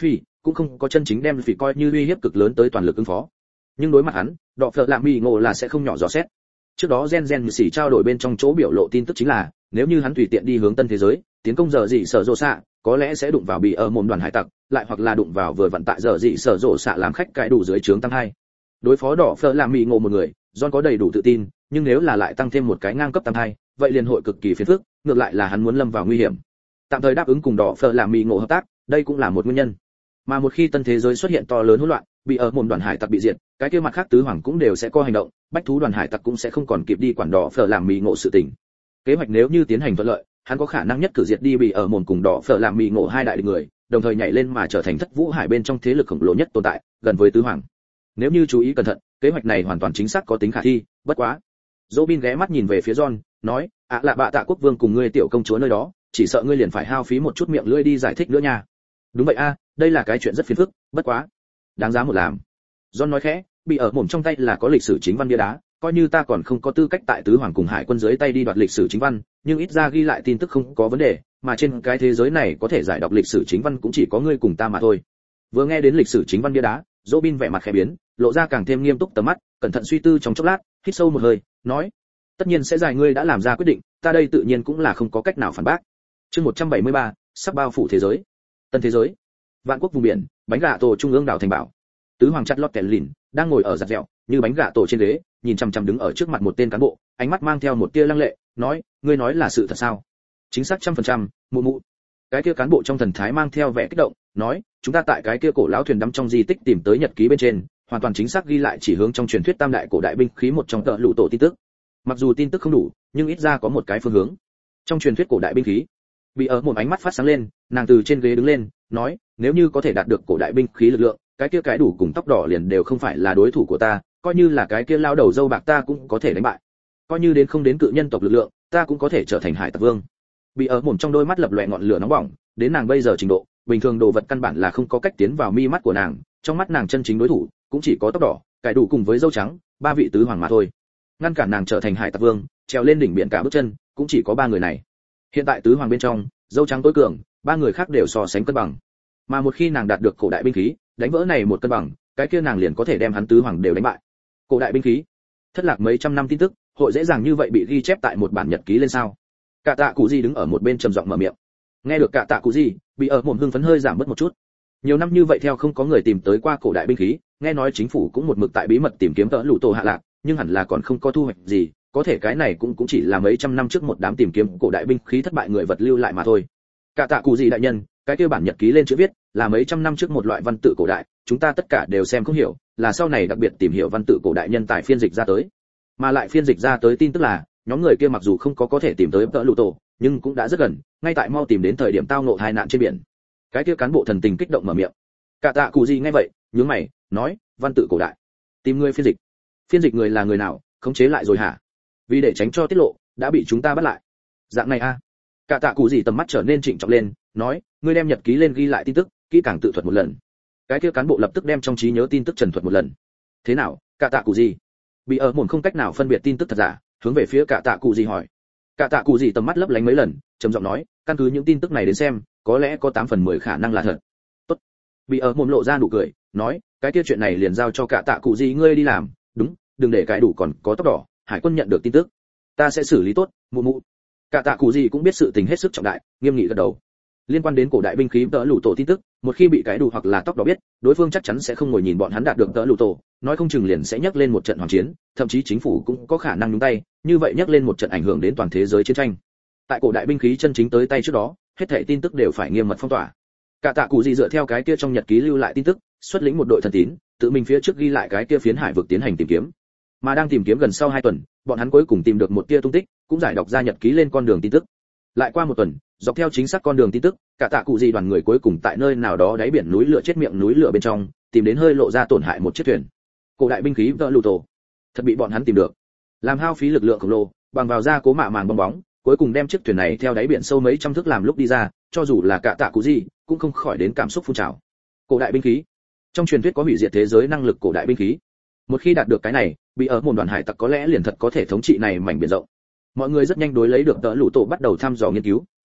cũng không có chân chính đem vì coi như uy hiếp cực lớn tới toàn lực ứng phó. Nhưng đối mặt hắn, đọ phở làm mì ngộ là sẽ không nhỏ dò xét. Trước đó Gen xỉ trao đổi bên trong chỗ biểu lộ tin tức chính là, nếu như hắn tùy tiện đi hướng tân thế giới, tiến công giờ gì sở rộ xạ, có lẽ sẽ đụng vào bị ở môn đoàn hải tặc, lại hoặc là đụng vào vừa vận tại giờ gì sở rộ xạ làm khách cái đủ dưới trướng tăng hai. Đối phó đỏ phở làm mì ngộ một người, John có đầy đủ tự tin, nhưng nếu là lại tăng thêm một cái ngang cấp tăng hai, vậy liền hội cực kỳ phiền phức, ngược lại là hắn muốn lâm vào nguy hiểm. Tạm thời đáp ứng cùng đỏ phở làm mì ngộ hợp tác, đây cũng là một nguyên nhân. Mà một khi tân thế giới xuất hiện to lớn hỗn loạn, bị ở môn đoàn hải tặc bị diệt, cái kia mặt khác tứ hoàng cũng đều sẽ có hành động, bách thú đoàn hải tặc cũng sẽ không còn kịp đi quản đỏ phở làm mì ngộ sự tình. Kế hoạch nếu như tiến hành thuận lợi, hắn có khả năng nhất cử diệt đi bị ở môn cùng đỏ phở làm mì ngộ hai đại địch người, đồng thời nhảy lên mà trở thành thất vũ hải bên trong thế lực khổng lồ nhất tồn tại, gần với tứ hoàng. Nếu như chú ý cẩn thận, kế hoạch này hoàn toàn chính xác có tính khả thi, bất quá. Robin ghé mắt nhìn về phía John, nói, là bạ tạ quốc vương cùng ngươi tiểu công chúa nơi đó, chỉ sợ ngươi liền phải hao phí một chút miệng lưỡi đi giải thích nữa nha. Đúng vậy a, đây là cái chuyện rất phiền phức, bất quá, đáng giá một làm. John nói khẽ, bị ở mồm trong tay là có lịch sử chính văn bia đá, coi như ta còn không có tư cách tại tứ hoàng cùng hải quân dưới tay đi đoạt lịch sử chính văn, nhưng ít ra ghi lại tin tức không có vấn đề, mà trên cái thế giới này có thể giải đọc lịch sử chính văn cũng chỉ có ngươi cùng ta mà thôi. Vừa nghe đến lịch sử chính văn bia đá, Robin vẻ mặt khẽ biến, lộ ra càng thêm nghiêm túc tầm mắt, cẩn thận suy tư trong chốc lát, hít sâu một hơi, nói: "Tất nhiên sẽ giải ngươi đã làm ra quyết định, ta đây tự nhiên cũng là không có cách nào phản bác." Chương 173, sắp bao phủ thế giới. Tân thế giới. Vạn quốc vùng biển, bánh gà tổ trung ương đảo thành bảo. Tứ hoàng chặt lót kèn lìn đang ngồi ở giặt dẻo, như bánh gà tổ trên ghế, nhìn chằm chằm đứng ở trước mặt một tên cán bộ, ánh mắt mang theo một tia lăng lệ, nói: "Ngươi nói là sự thật sao?" "Chính xác 100%, mụ mụ." Cái kia cán bộ trong thần thái mang theo vẻ kích động, nói: "Chúng ta tại cái kia cổ lão thuyền đắm trong di tích tìm tới nhật ký bên trên, hoàn toàn chính xác ghi lại chỉ hướng trong truyền thuyết tam đại cổ đại binh khí một trong tợ lũ tổ tin tức. Mặc dù tin tức không đủ, nhưng ít ra có một cái phương hướng. Trong truyền thuyết cổ đại binh khí." Bị ở một ánh mắt phát sáng lên, nàng từ trên ghế đứng lên, nói: "Nếu như có thể đạt được cổ đại binh khí lực lượng, cái kia cái đủ cùng tóc đỏ liền đều không phải là đối thủ của ta, coi như là cái kia lao đầu dâu bạc ta cũng có thể đánh bại. Coi như đến không đến cự nhân tộc lực lượng, ta cũng có thể trở thành hải tặc vương." Bị ở mồm trong đôi mắt lập lòe ngọn lửa nóng bỏng, đến nàng bây giờ trình độ, bình thường đồ vật căn bản là không có cách tiến vào mi mắt của nàng, trong mắt nàng chân chính đối thủ cũng chỉ có tóc đỏ, cái đủ cùng với dâu trắng, ba vị tứ hoàng mà thôi. Ngăn cản nàng trở thành hải tặc vương, trèo lên đỉnh biển cả bước chân, cũng chỉ có ba người này. Hiện tại tứ hoàng bên trong, dâu trắng tối cường, ba người khác đều so sánh cân bằng. Mà một khi nàng đạt được cổ đại binh khí, đánh vỡ này một cân bằng, cái kia nàng liền có thể đem hắn tứ hoàng đều đánh bại. Cổ đại binh khí, thất lạc mấy trăm năm tin tức, hội dễ dàng như vậy bị ghi chép tại một bản nhật ký lên sao? Cả tạ cụ gì đứng ở một bên trầm giọng mở miệng. Nghe được cả tạ cụ gì, bị ở mồm hưng phấn hơi giảm bớt một chút. Nhiều năm như vậy theo không có người tìm tới qua cổ đại binh khí, nghe nói chính phủ cũng một mực tại bí mật tìm kiếm tợ lũ tổ hạ lạc, nhưng hẳn là còn không có thu hoạch gì, có thể cái này cũng chỉ là mấy trăm năm trước một đám tìm kiếm cổ đại binh khí thất bại người vật lưu lại mà thôi. Cả tạ cụ gì đại nhân, cái kia bản nhật ký lên chữ viết là mấy trăm năm trước một loại văn tự cổ đại, chúng ta tất cả đều xem không hiểu, là sau này đặc biệt tìm hiểu văn tự cổ đại nhân tài phiên dịch ra tới. Mà lại phiên dịch ra tới tin tức là, nhóm người kia mặc dù không có thể tìm tới tợ lũ tổ, nhưng cũng đã rất gần, ngay tại mau tìm đến thời điểm tao ngộ tai nạn trên biển. Cái kia cán bộ thần tình kích động mở miệng. Cả tạ cụ gì nghe vậy, nhướng mày, nói: "Văn tự cổ đại, tìm người phiên dịch. Phiên dịch người là người nào, khống chế lại rồi hả? Vì để tránh cho tiết lộ, đã bị chúng ta bắt lại." Dạng này a. Cả tạ cụ gì tầm mắt trở nên trịnh trọng lên, nói: "Ngươi đem nhật ký lên ghi lại tin tức, kỹ càng tự thuật một lần." Cái kia cán bộ lập tức đem trong trí nhớ tin tức trần thuật một lần. "Thế nào, cả tạ cụ gì?" Bị ở mồm không cách nào phân biệt tin tức thật giả, hướng về phía cả tạ cụ gì hỏi. Cả tạ cụ gì tầm mắt lấp lánh mấy lần, trầm giọng nói: "Căn cứ những tin tức này đến xem, có lẽ có 8 phần 10 khả năng là thật." "Tốt." Bị ở mồm lộ ra nụ cười, nói: "Cái kia chuyện này liền giao cho cả tạ cụ gì ngươi đi làm, đúng, đừng để cái đủ còn có tóc đỏ, hải quân nhận được tin tức, ta sẽ xử lý tốt." Mụ mụ. Cả tạ cụ gì cũng biết sự tình hết sức trọng đại, nghiêm nghị gật đầu. Liên quan đến cổ đại binh khí tợ lũ tổ tin tức, một khi bị cái đủ hoặc là tóc đỏ biết, đối phương chắc chắn sẽ không ngồi nhìn bọn hắn đạt được tợ lũ tổ, nói không chừng liền sẽ nhắc lên một trận hoàng chiến, thậm chí chính phủ cũng có khả năng nhúng tay, như vậy nhắc lên một trận ảnh hưởng đến toàn thế giới chiến tranh. Tại cổ đại binh khí chân chính tới tay trước đó, hết thảy tin tức đều phải nghiêm mật phong tỏa. Cả tạ cụ gì dựa theo cái kia trong nhật ký lưu lại tin tức, xuất lĩnh một đội thần tín, tự mình phía trước ghi lại cái kia phiến hải vực tiến hành tìm kiếm. Mà đang tìm kiếm gần sau 2 tuần, bọn hắn cuối cùng tìm được một tia tung tích, cũng giải đọc ra nhật ký lên con đường tin tức. Lại qua 1 tuần, dọc theo chính xác con đường tin tức, cả tạ cụ gì đoàn người cuối cùng tại nơi nào đó đáy biển núi lửa chết miệng núi lửa bên trong, tìm đến hơi lộ ra tổn hại một chiếc thuyền. Cổ đại binh khí tợ lũ tổ, thật bị bọn hắn tìm được. Làm hao phí lực lượng khổng lồ, bằng vào ra cố mạ màng bong bóng, cuối cùng đem chiếc thuyền này theo đáy biển sâu mấy trăm thước làm lúc đi ra, cho dù là cả tạ cụ gì, cũng không khỏi đến cảm xúc phun trào. Cổ đại binh khí, trong truyền thuyết có hủy diệt thế giới năng lực cổ đại binh khí. Một khi đạt được cái này, bị ở một đoàn hải tặc có lẽ liền thật có thể thống trị này mảnh biển rộng. Mọi người rất nhanh đối lấy được tợ lũ tổ bắt đầu thăm dò nghiên cứu,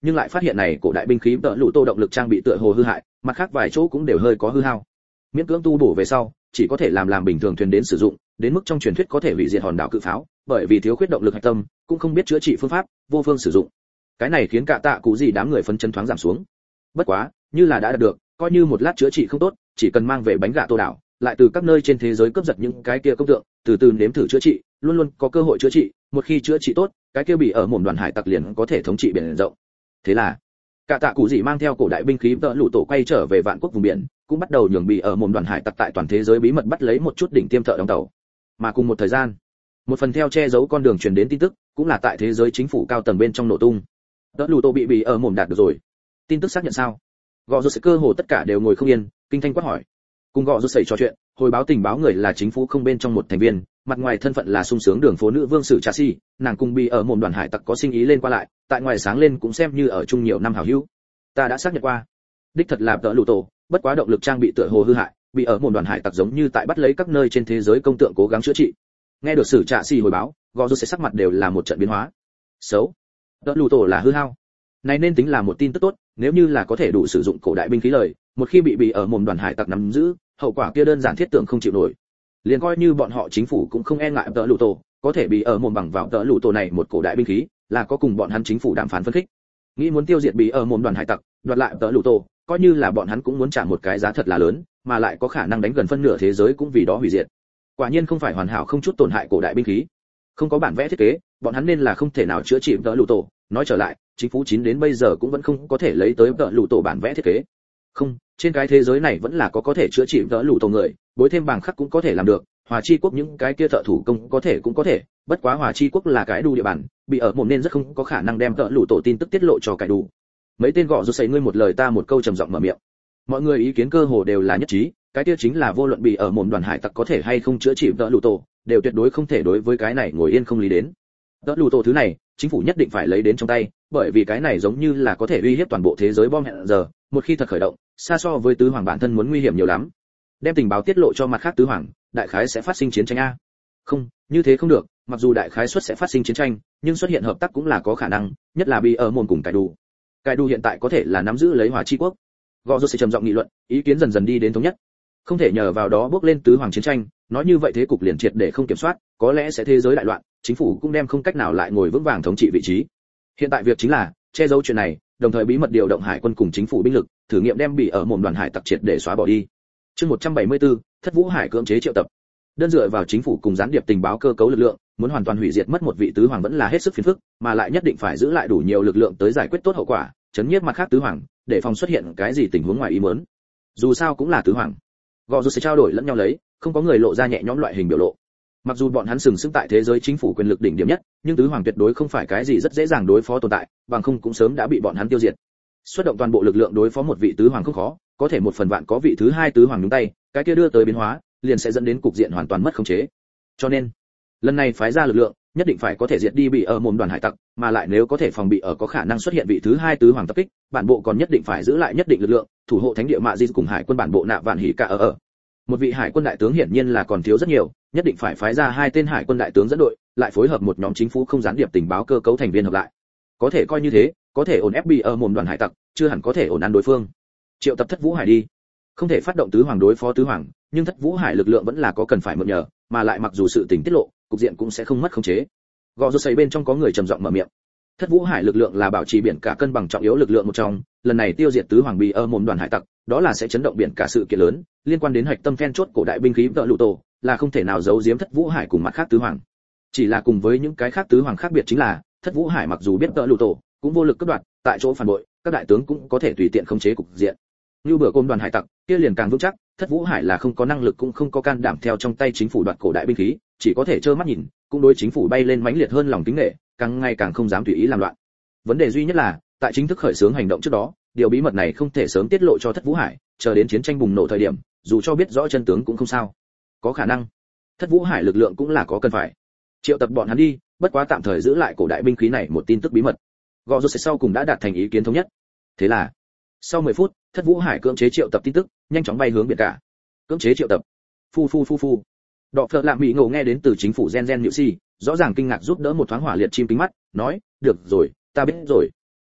nhưng lại phát hiện này cổ đại binh khí tợ lụ tô động lực trang bị tựa hồ hư hại, mặt khác vài chỗ cũng đều hơi có hư hao. Miễn cưỡng tu bổ về sau, chỉ có thể làm bình thường thuyền đến sử dụng, đến mức trong truyền thuyết có thể hủy diệt hòn đảo cự pháo, bởi vì thiếu khuyết động lực hạch tâm, cũng không biết chữa trị phương pháp, vô phương sử dụng. Cái này khiến cả tạ cụ gì đám người phấn chấn thoáng giảm xuống. Bất quá, như là đã đạt được, coi như một lát chữa trị không tốt, chỉ cần mang về bánh gạ tô đảo, lại từ các nơi trên thế giới cướp giật những cái kia công tượng, từ từ nếm thử chữa trị, luôn luôn có cơ hội chữa trị, một khi chữa trị tốt, cái kia bị ở mồm đoàn hải tặc liền có thể thống trị biển rộng. Thế là, cả tạ cụ gì mang theo cổ đại binh khí tợ lụ tổ quay trở về vạn quốc vùng biển, cũng bắt đầu nhường bị ở mồm đoàn hải tặc tại toàn thế giới bí mật bắt lấy một chút đỉnh tiêm thợ đóng tàu. Mà cùng một thời gian, một phần theo che giấu con đường truyền đến tin tức, cũng là tại thế giới chính phủ cao tầng bên trong nổ tung. Tợ lụ tổ bị ở mồm đạt được rồi. Tin tức xác nhận sao? Gọ rột cơ hồ tất cả đều ngồi không yên, kinh thanh quát hỏi. Cùng gọ rột trò chuyện, hồi báo tình báo người là chính phủ không bên trong một thành viên, mặt ngoài thân phận là sung sướng đường phố nữ vương sử trà si, nàng cùng bị ở mồm đoàn hải tặc có sinh ý lên qua lại, tại ngoài sáng lên cũng xem như ở chung nhiều năm hảo hữu. Ta đã xác nhận qua, đích thật là tợ lụ tổ, bất quá động lực trang bị tựa hồ hư hại, bị ở mồm đoàn hải tặc giống như tại bắt lấy các nơi trên thế giới công tượng cố gắng chữa trị. Nghe được sử trà si hồi báo, gọ rột sắc mặt đều là một trận biến hóa. Xấu, tợ lụ tổ là hư hao. Này nên tính là một tin tức tốt, nếu như là có thể đủ sử dụng cổ đại binh khí lời, một khi bị ở mồm đoàn hải tặc nắm giữ, hậu quả kia đơn giản thiết tưởng không chịu nổi. Liền coi như bọn họ chính phủ cũng không e ngại tợ lụ tổ, có thể bị ở mồm bằng vào tợ lụ tổ này một cổ đại binh khí, là có cùng bọn hắn chính phủ đàm phán phân khích. Nghĩ muốn tiêu diệt bị ở mồm đoàn hải tặc, đoạt lại tợ lụ tổ, coi như là bọn hắn cũng muốn trả một cái giá thật là lớn, mà lại có khả năng đánh gần phân nửa thế giới cũng vì đó hủy diệt. Quả nhiên không phải hoàn hảo không chút tổn hại cổ đại binh khí. Không có bản vẽ thiết kế, bọn hắn nên là không thể nào chữa trị tợ lụ tổ. Nói trở lại, chính phủ 9 đến bây giờ cũng vẫn không có thể lấy tới tợ lụ tổ bản vẽ thiết kế. Không, trên cái thế giới này vẫn là có thể chữa trị tợ lụ tổ người, bối thêm bằng khắc cũng có thể làm được, Hòa Chi quốc những cái kia thợ thủ công có thể cũng có thể, bất quá Hòa Chi quốc là cái đu địa bàn, bị ở mồm nên rất không có khả năng đem tợ lụ tổ tin tức tiết lộ cho cái đu. Mấy tên gọ rút xây ngươi một lời ta một câu trầm giọng mở miệng. Mọi người ý kiến cơ hồ đều là nhất trí, cái kia chính là vô luận bị ở mồm đoàn hải tặc có thể hay không chữa trị tợ lụ tổ, đều tuyệt đối không thể đối với cái này ngồi yên không lý đến. Tợ lụ tổ thứ này, chính phủ nhất định phải lấy đến trong tay, bởi vì cái này giống như là có thể uy hiếp toàn bộ thế giới bom hẹn giờ, một khi thật khởi động, xa so với tứ hoàng bản thân muốn nguy hiểm nhiều lắm. Đem tình báo tiết lộ cho mặt khác tứ hoàng, đại khái sẽ phát sinh chiến tranh a. Không, như thế không được, mặc dù đại khái suất sẽ phát sinh chiến tranh, nhưng xuất hiện hợp tác cũng là có khả năng, nhất là bị ở mồm cùng cải đủ. Cải đủ hiện tại có thể là nắm giữ lấy Hòa Chi quốc. Gọ rút sẽ trầm giọng nghị luận, ý kiến dần dần đi đến thống nhất. Không thể nhờ vào đó bước lên tứ hoàng chiến tranh, nói như vậy thế cục liền triệt để không kiểm soát, có lẽ sẽ thế giới đại loạn, chính phủ cũng đem không cách nào lại ngồi vững vàng thống trị vị trí. Hiện tại việc chính là che giấu chuyện này, đồng thời bí mật điều động hải quân cùng chính phủ binh lực, thử nghiệm đem bị ở mồm đoàn hải tặc triệt để xóa bỏ đi. Chương 174, Thất Vũ Hải cưỡng chế triệu tập. Đơn dựa vào chính phủ cùng gián điệp tình báo cơ cấu lực lượng, muốn hoàn toàn hủy diệt mất một vị tứ hoàng vẫn là hết sức phiền phức, mà lại nhất định phải giữ lại đủ nhiều lực lượng tới giải quyết tốt hậu quả, chấn nhiếp mặt khác tứ hoàng, để phòng xuất hiện cái gì tình huống ngoài ý muốn. Dù sao cũng là tứ hoàng. Gọ rút sẽ trao đổi lẫn nhau lấy, không có người lộ ra nhẹ nhõm loại hình biểu lộ. Mặc dù bọn hắn sừng sững tại thế giới chính phủ quyền lực đỉnh điểm nhất, nhưng tứ hoàng tuyệt đối không phải cái gì rất dễ dàng đối phó tồn tại, bằng không cũng sớm đã bị bọn hắn tiêu diệt. Xuất động toàn bộ lực lượng đối phó một vị tứ hoàng không khó, có thể một phần vạn có vị thứ hai tứ hoàng nhúng tay, cái kia đưa tới biến hóa, liền sẽ dẫn đến cục diện hoàn toàn mất khống chế. Cho nên, lần này phái ra lực lượng, nhất định phải có thể diệt đi bị ở mồm đoàn hải tặc, mà lại nếu có thể phòng bị ở có khả năng xuất hiện vị thứ hai tứ hoàng tập kích, bản bộ còn nhất định phải giữ lại nhất định lực lượng, thủ hộ thánh địa Mạ Di cùng hải quân bản bộ nạ vạn hỉ cả ở. Một vị hải quân đại tướng hiển nhiên là còn thiếu rất nhiều, nhất định phải phái ra hai tên hải quân đại tướng dẫn đội, lại phối hợp một nhóm chính phủ không gián điệp tình báo cơ cấu thành viên hợp lại. Có thể coi như thế, có thể ổn ép bị ở mồm đoàn hải tặc, chưa hẳn có thể ổn ăn đối phương. Triệu tập Thất Vũ Hải đi. Không thể phát động tứ hoàng đối phó tứ hoàng, nhưng Thất Vũ Hải lực lượng vẫn là có cần phải mượn nhờ, mà lại mặc dù sự tình tiết lộ, cục diện cũng sẽ không mất khống chế. Gò rút xây bên trong có người trầm giọng mở miệng. Thất Vũ Hải lực lượng là bảo trì biển cả cân bằng trọng yếu lực lượng một trong, lần này tiêu diệt tứ hoàng bị ở mồm đoàn hải tặc, đó là sẽ chấn động biển cả sự kiện lớn, liên quan đến hạch tâm then chốt cổ đại binh khí tợ lụ tổ, là không thể nào giấu giếm Thất Vũ Hải cùng mặt khác tứ hoàng. Chỉ là cùng với những cái khác tứ hoàng khác biệt chính là, Thất Vũ Hải mặc dù biết tợ lụ tổ, cũng vô lực cướp đoạt, tại chỗ phản bội, các đại tướng cũng có thể tùy tiện khống chế cục diện. Như bữa cơm đoàn hải tặc, kia liền càng vững chắc, Thất Vũ Hải là không có năng lực cũng không có can đảm theo trong tay chính phủ đoạt cổ đại binh khí, chỉ có thể trơ mắt nhìn, cũng đối chính phủ bay lên mãnh liệt hơn lòng kính nể, càng ngày càng không dám tùy ý làm loạn. Vấn đề duy nhất là, tại chính thức khởi xướng hành động trước đó, điều bí mật này không thể sớm tiết lộ cho Thất Vũ Hải, chờ đến chiến tranh bùng nổ thời điểm, dù cho biết rõ chân tướng cũng không sao. Có khả năng, Thất Vũ Hải lực lượng cũng là có cần phải. Triệu tập bọn hắn đi, bất quá tạm thời giữ lại cổ đại binh khí này một tin tức bí mật. Gò rút sau cùng đã đạt thành ý kiến thống nhất. Thế là, sau 10 phút, Thất Vũ Hải cưỡng chế triệu tập tin tức, nhanh chóng bay hướng biển cả. Cưỡng chế triệu tập. Phu. Đọ Phở Lạm Mỹ ngộ nghe đến từ chính phủ Gen Nhự Si, rõ ràng kinh ngạc giúp đỡ một thoáng hỏa liệt chim kính mắt, nói, "Được rồi, ta biết rồi."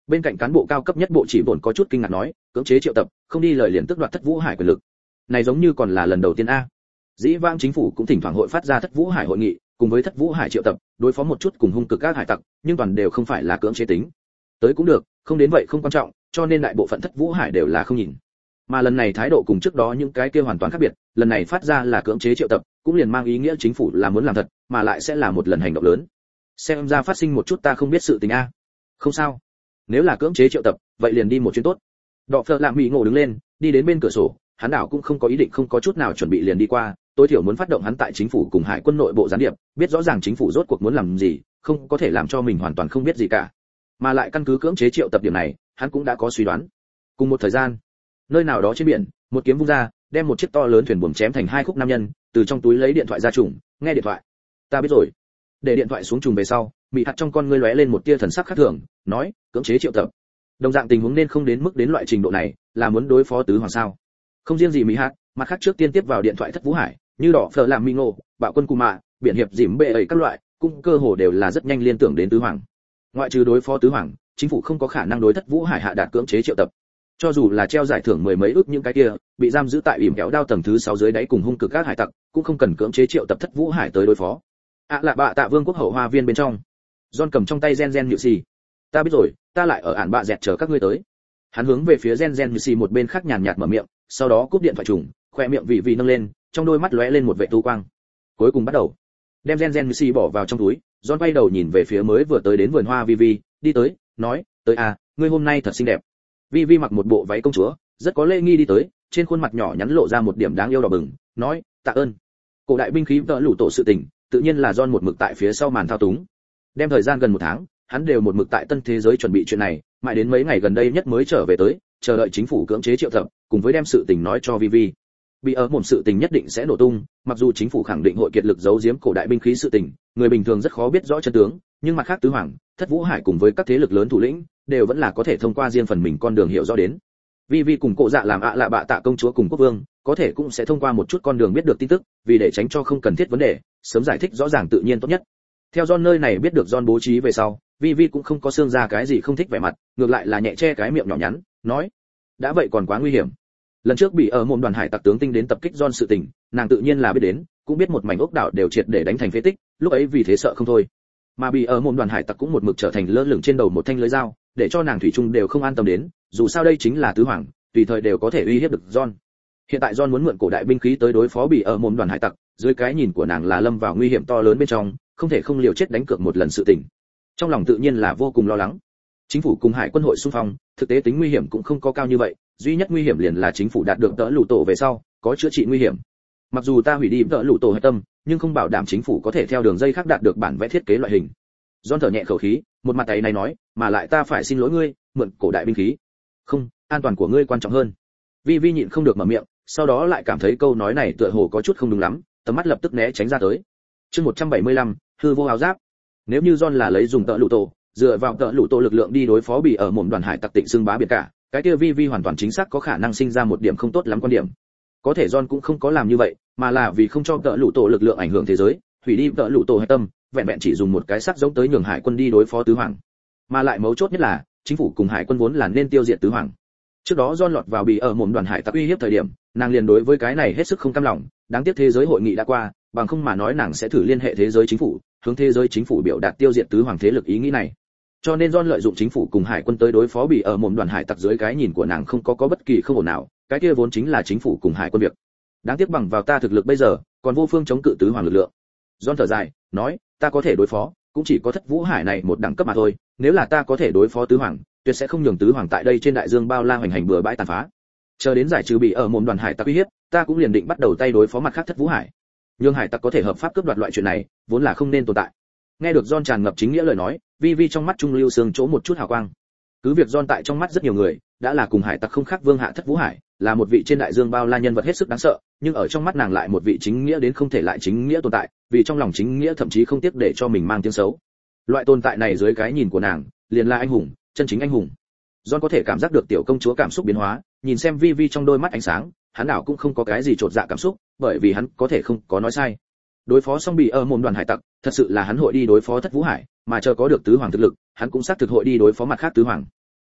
Bên cạnh cán bộ cao cấp nhất bộ chỉ bổn có chút kinh ngạc nói, cưỡng chế triệu tập, không đi lời liền tước đoạt Thất Vũ Hải quyền lực. Này giống như còn là lần đầu tiên a. Dĩ vãng chính phủ cũng thỉnh thoảng hội phát ra Thất Vũ Hải hội nghị, cùng với Thất Vũ Hải triệu tập, đối phó một chút cùng hung cực các hải tặc, nhưng toàn đều không phải là cưỡng chế tính. Tới cũng được, không đến vậy không quan trọng, cho nên đại bộ phận Thất Vũ Hải đều là không nhìn. Mà lần này thái độ cùng trước đó những cái kia hoàn toàn khác biệt, lần này phát ra là cưỡng chế triệu tập, cũng liền mang ý nghĩa chính phủ là muốn làm thật, mà lại sẽ là một lần hành động lớn. Xem ra phát sinh một chút ta không biết sự tình a. Không sao, nếu là cưỡng chế triệu tập, vậy liền đi một chuyến tốt. Đọ Phở Lạm Mỹ ngộ đứng lên, đi đến bên cửa sổ, hắn đảo cũng không có ý định không có chút nào chuẩn bị liền đi qua, tối thiểu muốn phát động hắn tại chính phủ cùng hải quân nội bộ gián điệp, biết rõ ràng chính phủ rốt cuộc muốn làm gì, không có thể làm cho mình hoàn toàn không biết gì cả. Mà lại căn cứ cưỡng chế triệu tập điểm này, hắn cũng đã có suy đoán. Cùng một thời gian, nơi nào đó trên biển, một kiếm vung ra, đem một chiếc to lớn thuyền buồm chém thành hai khúc. Nam nhân từ trong túi lấy điện thoại ra trùng, nghe điện thoại. Ta biết rồi. Để điện thoại xuống trùng về sau, Mị Hạt trong con ngươi lóe lên một tia thần sắc khác thường, nói, cưỡng chế triệu tập. Đồng dạng tình huống nên không đến mức đến loại trình độ này, là muốn đối phó tứ hoàng sao? Không riêng gì Mị Hạt, mặt khác trước tiên tiếp vào điện thoại Thất Vũ Hải, như Đỏ Phở Lạm Mỹ ngộ, Bạo quân Cù Mạ, biển hiệp dìm bệ ấy các loại, cũng cơ hồ đều là rất nhanh liên tưởng đến tứ hoàng. Ngoại trừ đối phó tứ hoàng, chính phủ không có khả năng đối Thất Vũ Hải hạ đạt cưỡng chế triệu tập. Cho dù là treo giải thưởng mười mấy ức những cái kia, bị giam giữ tại ỉm kéo đao tầng thứ 6 dưới đáy cùng hung cực các hải tặc, cũng không cần cưỡng chế triệu tập Thất Vũ Hải tới đối phó. Lạ bạ tạ vương quốc hậu hoa viên bên trong, John cầm trong tay gen nhự xì. Ta biết rồi, ta lại ở ản bạ dẹt chờ các ngươi tới. Hắn hướng về phía gen nhự xì một bên khác nhàn nhạt mở miệng, sau đó cúp điện thoại trùng, khoe miệng vị nâng lên, trong đôi mắt lóe lên một vẻ tu quang. Cuối cùng bắt đầu, đem gen nhự xì bỏ vào trong túi, John quay đầu nhìn về phía mới vừa tới đến vườn hoa Vivi, đi tới, nói, tới à, ngươi hôm nay thật xinh đẹp. Vivi mặc một bộ váy công chúa, rất có lễ nghi đi tới, trên khuôn mặt nhỏ nhắn lộ ra một điểm đáng yêu đỏ bừng, nói, tạ ơn. Cổ đại binh khí vỡ lũ tổ sự tình, tự nhiên là John một mực tại phía sau màn thao túng. Đem thời gian gần một tháng, hắn đều một mực tại tân thế giới chuẩn bị chuyện này, mãi đến mấy ngày gần đây nhất mới trở về tới, chờ đợi chính phủ cưỡng chế triệu tập, cùng với đem sự tình nói cho Vivi. Bị ở một sự tình nhất định sẽ nổ tung, mặc dù chính phủ khẳng định hội kiệt lực giấu giếm cổ đại binh khí sự tình, người bình thường rất khó biết rõ chân tướng, nhưng mặt khác tứ hoàng, Thất Vũ Hải cùng với các thế lực lớn thủ lĩnh, đều vẫn là có thể thông qua riêng phần mình con đường hiểu rõ đến. Vivi cùng Cổ Dạ làm lạ bạ tạ công chúa cùng quốc vương, có thể cũng sẽ thông qua một chút con đường biết được tin tức, vì để tránh cho không cần thiết vấn đề, sớm giải thích rõ ràng tự nhiên tốt nhất. Theo John nơi này biết được John bố trí về sau, Vivi cũng không có xương ra cái gì không thích vẻ mặt, ngược lại là nhẹ che cái miệng nhỏ nhắn, nói: "Đã vậy còn quá nguy hiểm." Lần trước bị ở môn đoàn hải tặc tướng tinh đến tập kích John sự tình, nàng tự nhiên là biết đến, cũng biết một mảnh ốc đảo đều triệt để đánh thành phế tích, lúc ấy vì thế sợ không thôi. Mà bị ở môn đoàn hải tặc cũng một mực trở thành lơ lửng trên đầu một thanh lưới dao, để cho nàng thủy chung đều không an tâm đến, dù sao đây chính là tứ hoàng, tùy thời đều có thể uy hiếp được John. Hiện tại John muốn mượn cổ đại binh khí tới đối phó bị ở môn đoàn hải tặc, dưới cái nhìn của nàng là lâm vào nguy hiểm to lớn bên trong, không thể không liều chết đánh cược một lần sự tình. Trong lòng tự nhiên là vô cùng lo lắng. Chính phủ cùng hải quân hội xung phong, thực tế tính nguy hiểm cũng không có cao như vậy, duy nhất nguy hiểm liền là chính phủ đạt được tợ lũ tổ về sau, có chữa trị nguy hiểm. Mặc dù ta hủy đi tợ lũ tổ hệ tâm, nhưng không bảo đảm chính phủ có thể theo đường dây khác đạt được bản vẽ thiết kế loại hình. John thở nhẹ khẩu khí, một mặt tay này nói, mà lại ta phải xin lỗi ngươi, mượn cổ đại binh khí. Không, an toàn của ngươi quan trọng hơn. Vi nhịn không được mở miệng, sau đó lại cảm thấy câu nói này tựa hồ có chút không đúng lắm, tầm mắt lập tức né tránh ra tới. Chương 175, hư vô áo giáp. Nếu như John là lấy dùng tợ lũ tổ, dựa vào tợ lũ tổ lực lượng đi đối phó bị ở mồm đoàn hải tặc tịnh xưng bá biệt cả, cái kia Vi hoàn toàn chính xác có khả năng sinh ra một điểm không tốt lắm quan điểm. Có thể John cũng không có làm như vậy, mà là vì không cho tợ lũ tổ lực lượng ảnh hưởng thế giới, hủy đi tợ lũ tổ hệ tâm, vẹn vẹn chỉ dùng một cái sắc giống tới nhường hải quân đi đối phó tứ hoàng. Mà lại mấu chốt nhất là, chính phủ cùng hải quân vốn là nên tiêu diệt tứ hoàng. Trước đó John lọt vào bị ở mồm đoàn hải tặc uy hiếp thời điểm, nàng liền đối với cái này hết sức không cam lòng, đáng tiếc thế giới hội nghị đã qua, bằng không mà nói nàng sẽ thử liên hệ thế giới chính phủ, hướng thế giới chính phủ biểu đạt tiêu diệt tứ hoàng thế lực ý nghĩ này. Cho nên John lợi dụng chính phủ cùng hải quân tới đối phó bị ở mồm đoàn hải tặc dưới cái nhìn của nàng không có bất kỳ không ổn nào, cái kia vốn chính là chính phủ cùng hải quân việc. Đáng tiếc bằng vào ta thực lực bây giờ, còn vô phương chống cự tứ hoàng lực lượng. John thở dài, nói, ta có thể đối phó, cũng chỉ có Thất Vũ Hải này một đẳng cấp mà thôi, nếu là ta có thể đối phó tứ hoàng, tuyệt sẽ không nhường tứ hoàng tại đây trên đại dương bao la hoành hành bừa bãi tàn phá. Chờ đến giải trừ bị ở mồm đoàn hải tặc uy hiếp, ta cũng liền định bắt đầu tay đối phó mặt khác Thất Vũ Hải. Nhưng hải tặc có thể hợp pháp cướp đoạt loại chuyện này, vốn là không nên tồn tại. Nghe được John tràn ngập chính nghĩa lời nói, Vi trong mắt trung lưu sương chỗ một chút hào quang. Cứ việc John tại trong mắt rất nhiều người, đã là cùng hải tặc không khác vương hạ Thất Vũ Hải, là một vị trên đại dương bao la nhân vật hết sức đáng sợ, nhưng ở trong mắt nàng lại một vị chính nghĩa đến không thể lại chính nghĩa tồn tại, vì trong lòng chính nghĩa thậm chí không tiếc để cho mình mang tiếng xấu. Loại tồn tại này dưới cái nhìn của nàng, liền là anh hùng, chân chính anh hùng. John có thể cảm giác được tiểu công chúa cảm xúc biến hóa, nhìn xem Vi trong đôi mắt ánh sáng, hắn đảo cũng không có cái gì trột dạ cảm xúc, bởi vì hắn có thể không có nói sai. Đối phó xong bị ở mồm đoàn hải tặc, thật sự là hắn hội đi đối phó Thất Vũ Hải, mà chờ có được tứ hoàng thực lực, hắn cũng xác thực hội đi đối phó mặt khác tứ hoàng.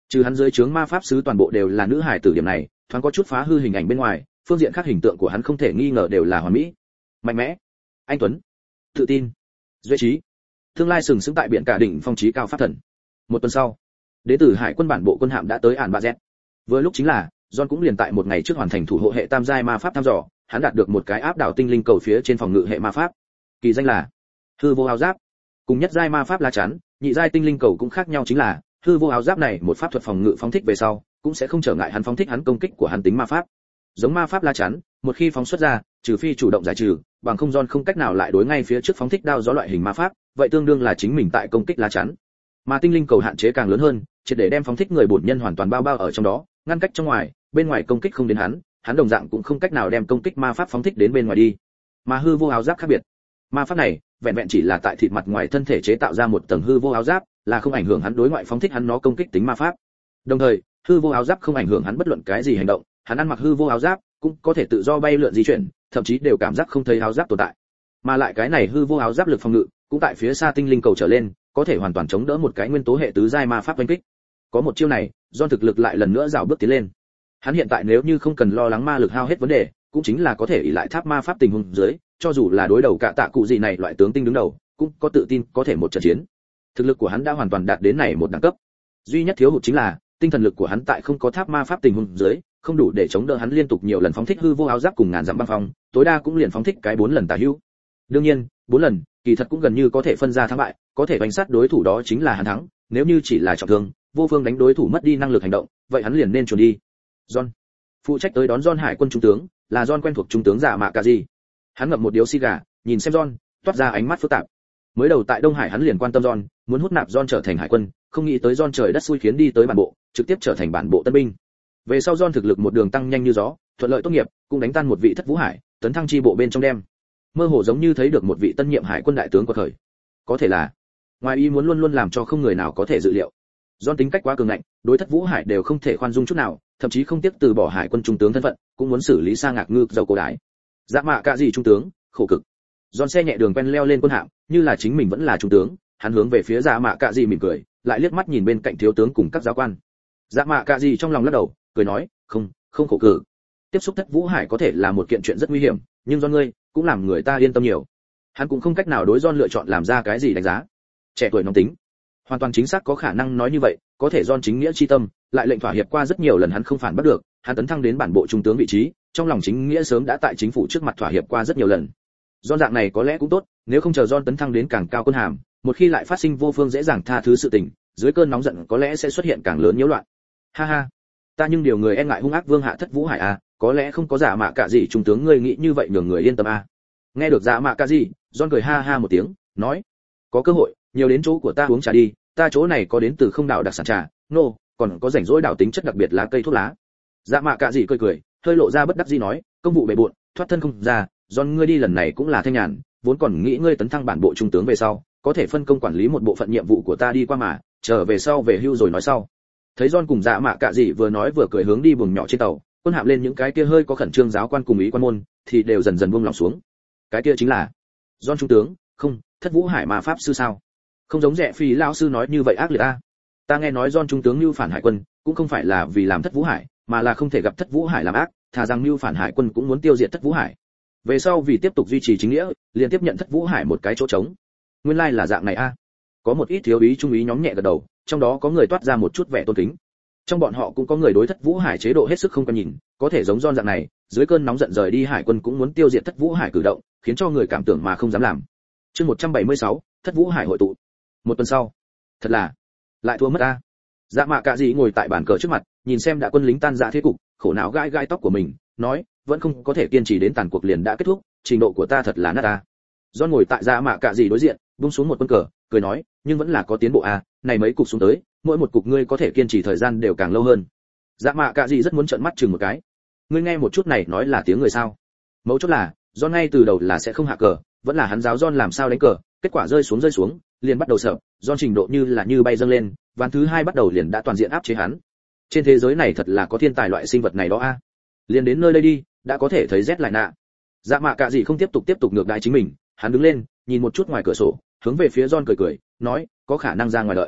Trừ hắn dưới trướng ma pháp sứ toàn bộ đều là nữ hài tử điểm này, thoáng có chút phá hư hình ảnh bên ngoài, phương diện khác hình tượng của hắn không thể nghi ngờ đều là hoàn mỹ. Mạnh mẽ, anh tuấn, tự tin, duy trí. Tương lai sừng sững tại biển cả đỉnh phong trí cao pháp thần. Một tuần sau, đế tử hải quân bản bộ quân hạm đã tới Ản Ba Z. Vừa lúc chính là, John cũng liền tại một ngày trước hoàn thành thủ hộ hệ tam giai ma pháp thăm dò, hắn đạt được một cái áp đảo tinh linh cầu phía trên phòng ngự hệ ma pháp. Kỳ danh là Hư Vô Áo Giáp. Cùng nhất giai ma pháp lá chắn, nhị giai tinh linh cầu cũng khác nhau chính là, Hư Vô Áo Giáp này một pháp thuật phòng ngự phóng thích về sau, cũng sẽ không trở ngại hắn phóng thích hắn công kích của hắn tính ma pháp. Giống ma pháp lá chắn, một khi phóng xuất ra, trừ phi chủ động giải trừ, bằng không John không cách nào lại đối ngay phía trước phóng thích đao gió loại hình ma pháp, vậy tương đương là chính mình tại công kích lá chắn. Mà tinh linh cầu hạn chế càng lớn hơn, triệt để đem phóng thích người bổn nhân hoàn toàn bao bao ở trong đó, ngăn cách trong ngoài, bên ngoài công kích không đến hắn đồng dạng cũng không cách nào đem công kích ma pháp phóng thích đến bên ngoài đi. Mà Hư Vô Áo Giáp khác biệt, ma pháp này vẹn vẹn chỉ là tại thịt mặt ngoài thân thể chế tạo ra một tầng hư vô áo giáp, là không ảnh hưởng hắn đối ngoại phóng thích hắn nó công kích tính ma pháp. Đồng thời, hư vô áo giáp không ảnh hưởng hắn bất luận cái gì hành động, hắn ăn mặc hư vô áo giáp cũng có thể tự do bay lượn di chuyển, thậm chí đều cảm giác không thấy áo giáp tồn tại. Mà lại cái này hư vô áo giáp lực phòng ngự cũng tại phía xa tinh linh cầu trở lên, có thể hoàn toàn chống đỡ một cái nguyên tố hệ tứ giai ma pháp đánh kích. Có một chiêu này, do thực lực lại lần nữa rào bước tiến lên. Hắn hiện tại nếu như không cần lo lắng ma lực hao hết vấn đề, cũng chính là có thể ỷ lại tháp ma pháp tình huống dưới, cho dù là đối đầu cả tạ cụ gì này loại tướng tinh đứng đầu, cũng có tự tin có thể một trận chiến. Thực lực của hắn đã hoàn toàn đạt đến này một đẳng cấp. Duy nhất thiếu hụt chính là tinh thần lực của hắn tại không có tháp ma pháp tình huống dưới, không đủ để chống đỡ hắn liên tục nhiều lần phóng thích hư vô áo giáp cùng ngàn dặm băng phong, tối đa cũng liền phóng thích cái 4 lần tả hữu. Đương nhiên, 4 lần, kỳ thật cũng gần như có thể phân ra thắng bại, có thể đánh sát đối thủ đó chính là hắn thắng, nếu như chỉ là trọng thương, vô phương đánh đối thủ mất đi năng lực hành động, vậy hắn liền nên chuồn đi. John, phụ trách tới đón John hải quân trung tướng, là John quen thuộc trung tướng Dạ Mạ Cà Gì. Hắn ngậm một điếu xì gà, nhìn xem John, toát ra ánh mắt phức tạp. Mới đầu tại Đông Hải hắn liền quan tâm John, muốn hút nạp John trở thành hải quân, không nghĩ tới John trời đất xui khiến đi tới bản bộ, trực tiếp trở thành bản bộ tân binh. Về sau John thực lực một đường tăng nhanh như gió, thuận lợi tốt nghiệp, cũng đánh tan một vị thất vũ hải, tấn thăng chi bộ bên trong đem. Mơ hồ giống như thấy được một vị tân nhiệm hải quân đại tướng của khởi. Có thể là, ngoài ý muốn luôn luôn làm cho không người nào có thể dự liệu. John tính cách quá cường ngạnh, đối thất vũ hải đều không thể khoan dung chút nào, thậm chí không tiếc từ bỏ hải quân trung tướng thân phận, cũng muốn xử lý Sa Ngạc Ngư dầu cổ đái. Dạ Mạ Cà Gì trung tướng, khổ cực. John xe nhẹ đường quen leo lên quân hạm, như là chính mình vẫn là trung tướng, hắn hướng về phía Dạ Mạ Cà Gì mỉm cười, lại liếc mắt nhìn bên cạnh thiếu tướng cùng các giáo quan. Dạ Mạ Cà Gì trong lòng lắc đầu, cười nói, không khổ cực. Tiếp xúc thất vũ hải có thể là một kiện chuyện rất nguy hiểm, nhưng John ngươi cũng làm người ta yên tâm nhiều. Hắn cũng không cách nào đối John lựa chọn làm ra cái gì đánh giá. Trẻ tuổi nóng tính, hoàn toàn chính xác có khả năng nói như vậy, có thể John chính nghĩa chi tâm, lại lệnh thỏa hiệp qua rất nhiều lần hắn không phản bắt được, hắn tấn thăng đến bản bộ trung tướng vị trí, trong lòng chính nghĩa sớm đã tại chính phủ trước mặt thỏa hiệp qua rất nhiều lần. John dạng này có lẽ cũng tốt, nếu không chờ John tấn thăng đến càng cao quân hàm, một khi lại phát sinh vô phương dễ dàng tha thứ sự tình, dưới cơn nóng giận có lẽ sẽ xuất hiện càng lớn nhiễu loạn. Ha ha, ta nhưng điều người e ngại hung ác vương hạ thất vũ hải à, có lẽ không có Dạ Mạ Cà Gì trung tướng ngươi nghĩ như vậy nhường người yên tâm à. Nghe được Dạ Mạ Cà Gì, John cười ha ha một tiếng, nói, có cơ hội, nhiều đến chỗ của ta uống trà đi, ta chỗ này có đến từ không đảo đặc sản trà, còn có rảnh rỗi đảo tính chất đặc biệt lá cây thuốc lá. Dạ Mạ Cà Gì cười, hơi lộ ra bất đắc dĩ nói, công vụ bề bộn, thoát thân không ra, John ngươi đi lần này cũng là thanh nhàn, vốn còn nghĩ ngươi tấn thăng bản bộ trung tướng về sau, có thể phân công quản lý một bộ phận nhiệm vụ của ta đi qua mà, trở về sau về hưu rồi nói sau. Thấy John cùng Dạ Mạ Cà Gì vừa nói vừa cười hướng đi buồng nhỏ trên tàu, quân hạm lên những cái kia hơi có khẩn trương giáo quan cùng ý quan môn, thì đều dần dần buông lòng xuống. Cái kia chính là John trung tướng, không, thất vũ hải ma pháp sư sao? Không giống Rẽ Phi lão sư nói như vậy ác liệt a. Ta nghe nói John trung tướng lưu phản hải quân, cũng không phải là vì làm thất vũ hải, mà là không thể gặp thất vũ hải làm ác, thà rằng lưu phản hải quân cũng muốn tiêu diệt thất vũ hải. Về sau vì tiếp tục duy trì chính nghĩa, liền tiếp nhận thất vũ hải một cái chỗ trống. Nguyên lai là dạng này a. Có một ít thiếu ý trung ý nhóm nhẹ gật đầu, trong đó có người toát ra một chút vẻ tôn kính. Trong bọn họ cũng có người đối thất vũ hải chế độ hết sức không quan nhìn, có thể giống John dạng này, dưới cơn nóng giận rời đi hải quân cũng muốn tiêu diệt thất vũ hải cử động, khiến cho người cảm tưởng mà không dám làm. Chương 176, thất vũ hải hội tụ. Một tuần sau, thật là lại thua mất a. Dạ Mạ Cà Gì ngồi tại bàn cờ trước mặt, nhìn xem đã quân lính tan rã thế cục, khổ não gãi gãi tóc của mình, nói, vẫn không có thể kiên trì đến tàn cuộc liền đã kết thúc, trình độ của ta thật là nát a. John ngồi tại Dạ Mạ Cà Gì đối diện, buông xuống một quân cờ, cười nói, nhưng vẫn là có tiến bộ a, này mấy cục xuống tới, mỗi một cục ngươi có thể kiên trì thời gian đều càng lâu hơn. Dạ Mạ Cà Gì rất muốn trợn mắt chừng một cái. Ngươi nghe một chút này nói là tiếng người sao? Mấu chốt là, John ngay từ đầu là sẽ không hạ cờ, vẫn là hắn giáo John làm sao đánh cờ, kết quả rơi xuống, liền bắt đầu sợ, John trình độ như bay dâng lên, ván thứ 2 bắt đầu liền đã toàn diện áp chế hắn. Trên thế giới này thật là có thiên tài loại sinh vật này đó a. Liền đến nơi đây đi, đã có thể thấy rét lại nạ. Dạ Mạ Cà Gì không tiếp tục ngược đãi chính mình, hắn đứng lên, nhìn một chút ngoài cửa sổ, hướng về phía John cười, nói, có khả năng ra ngoài đợi.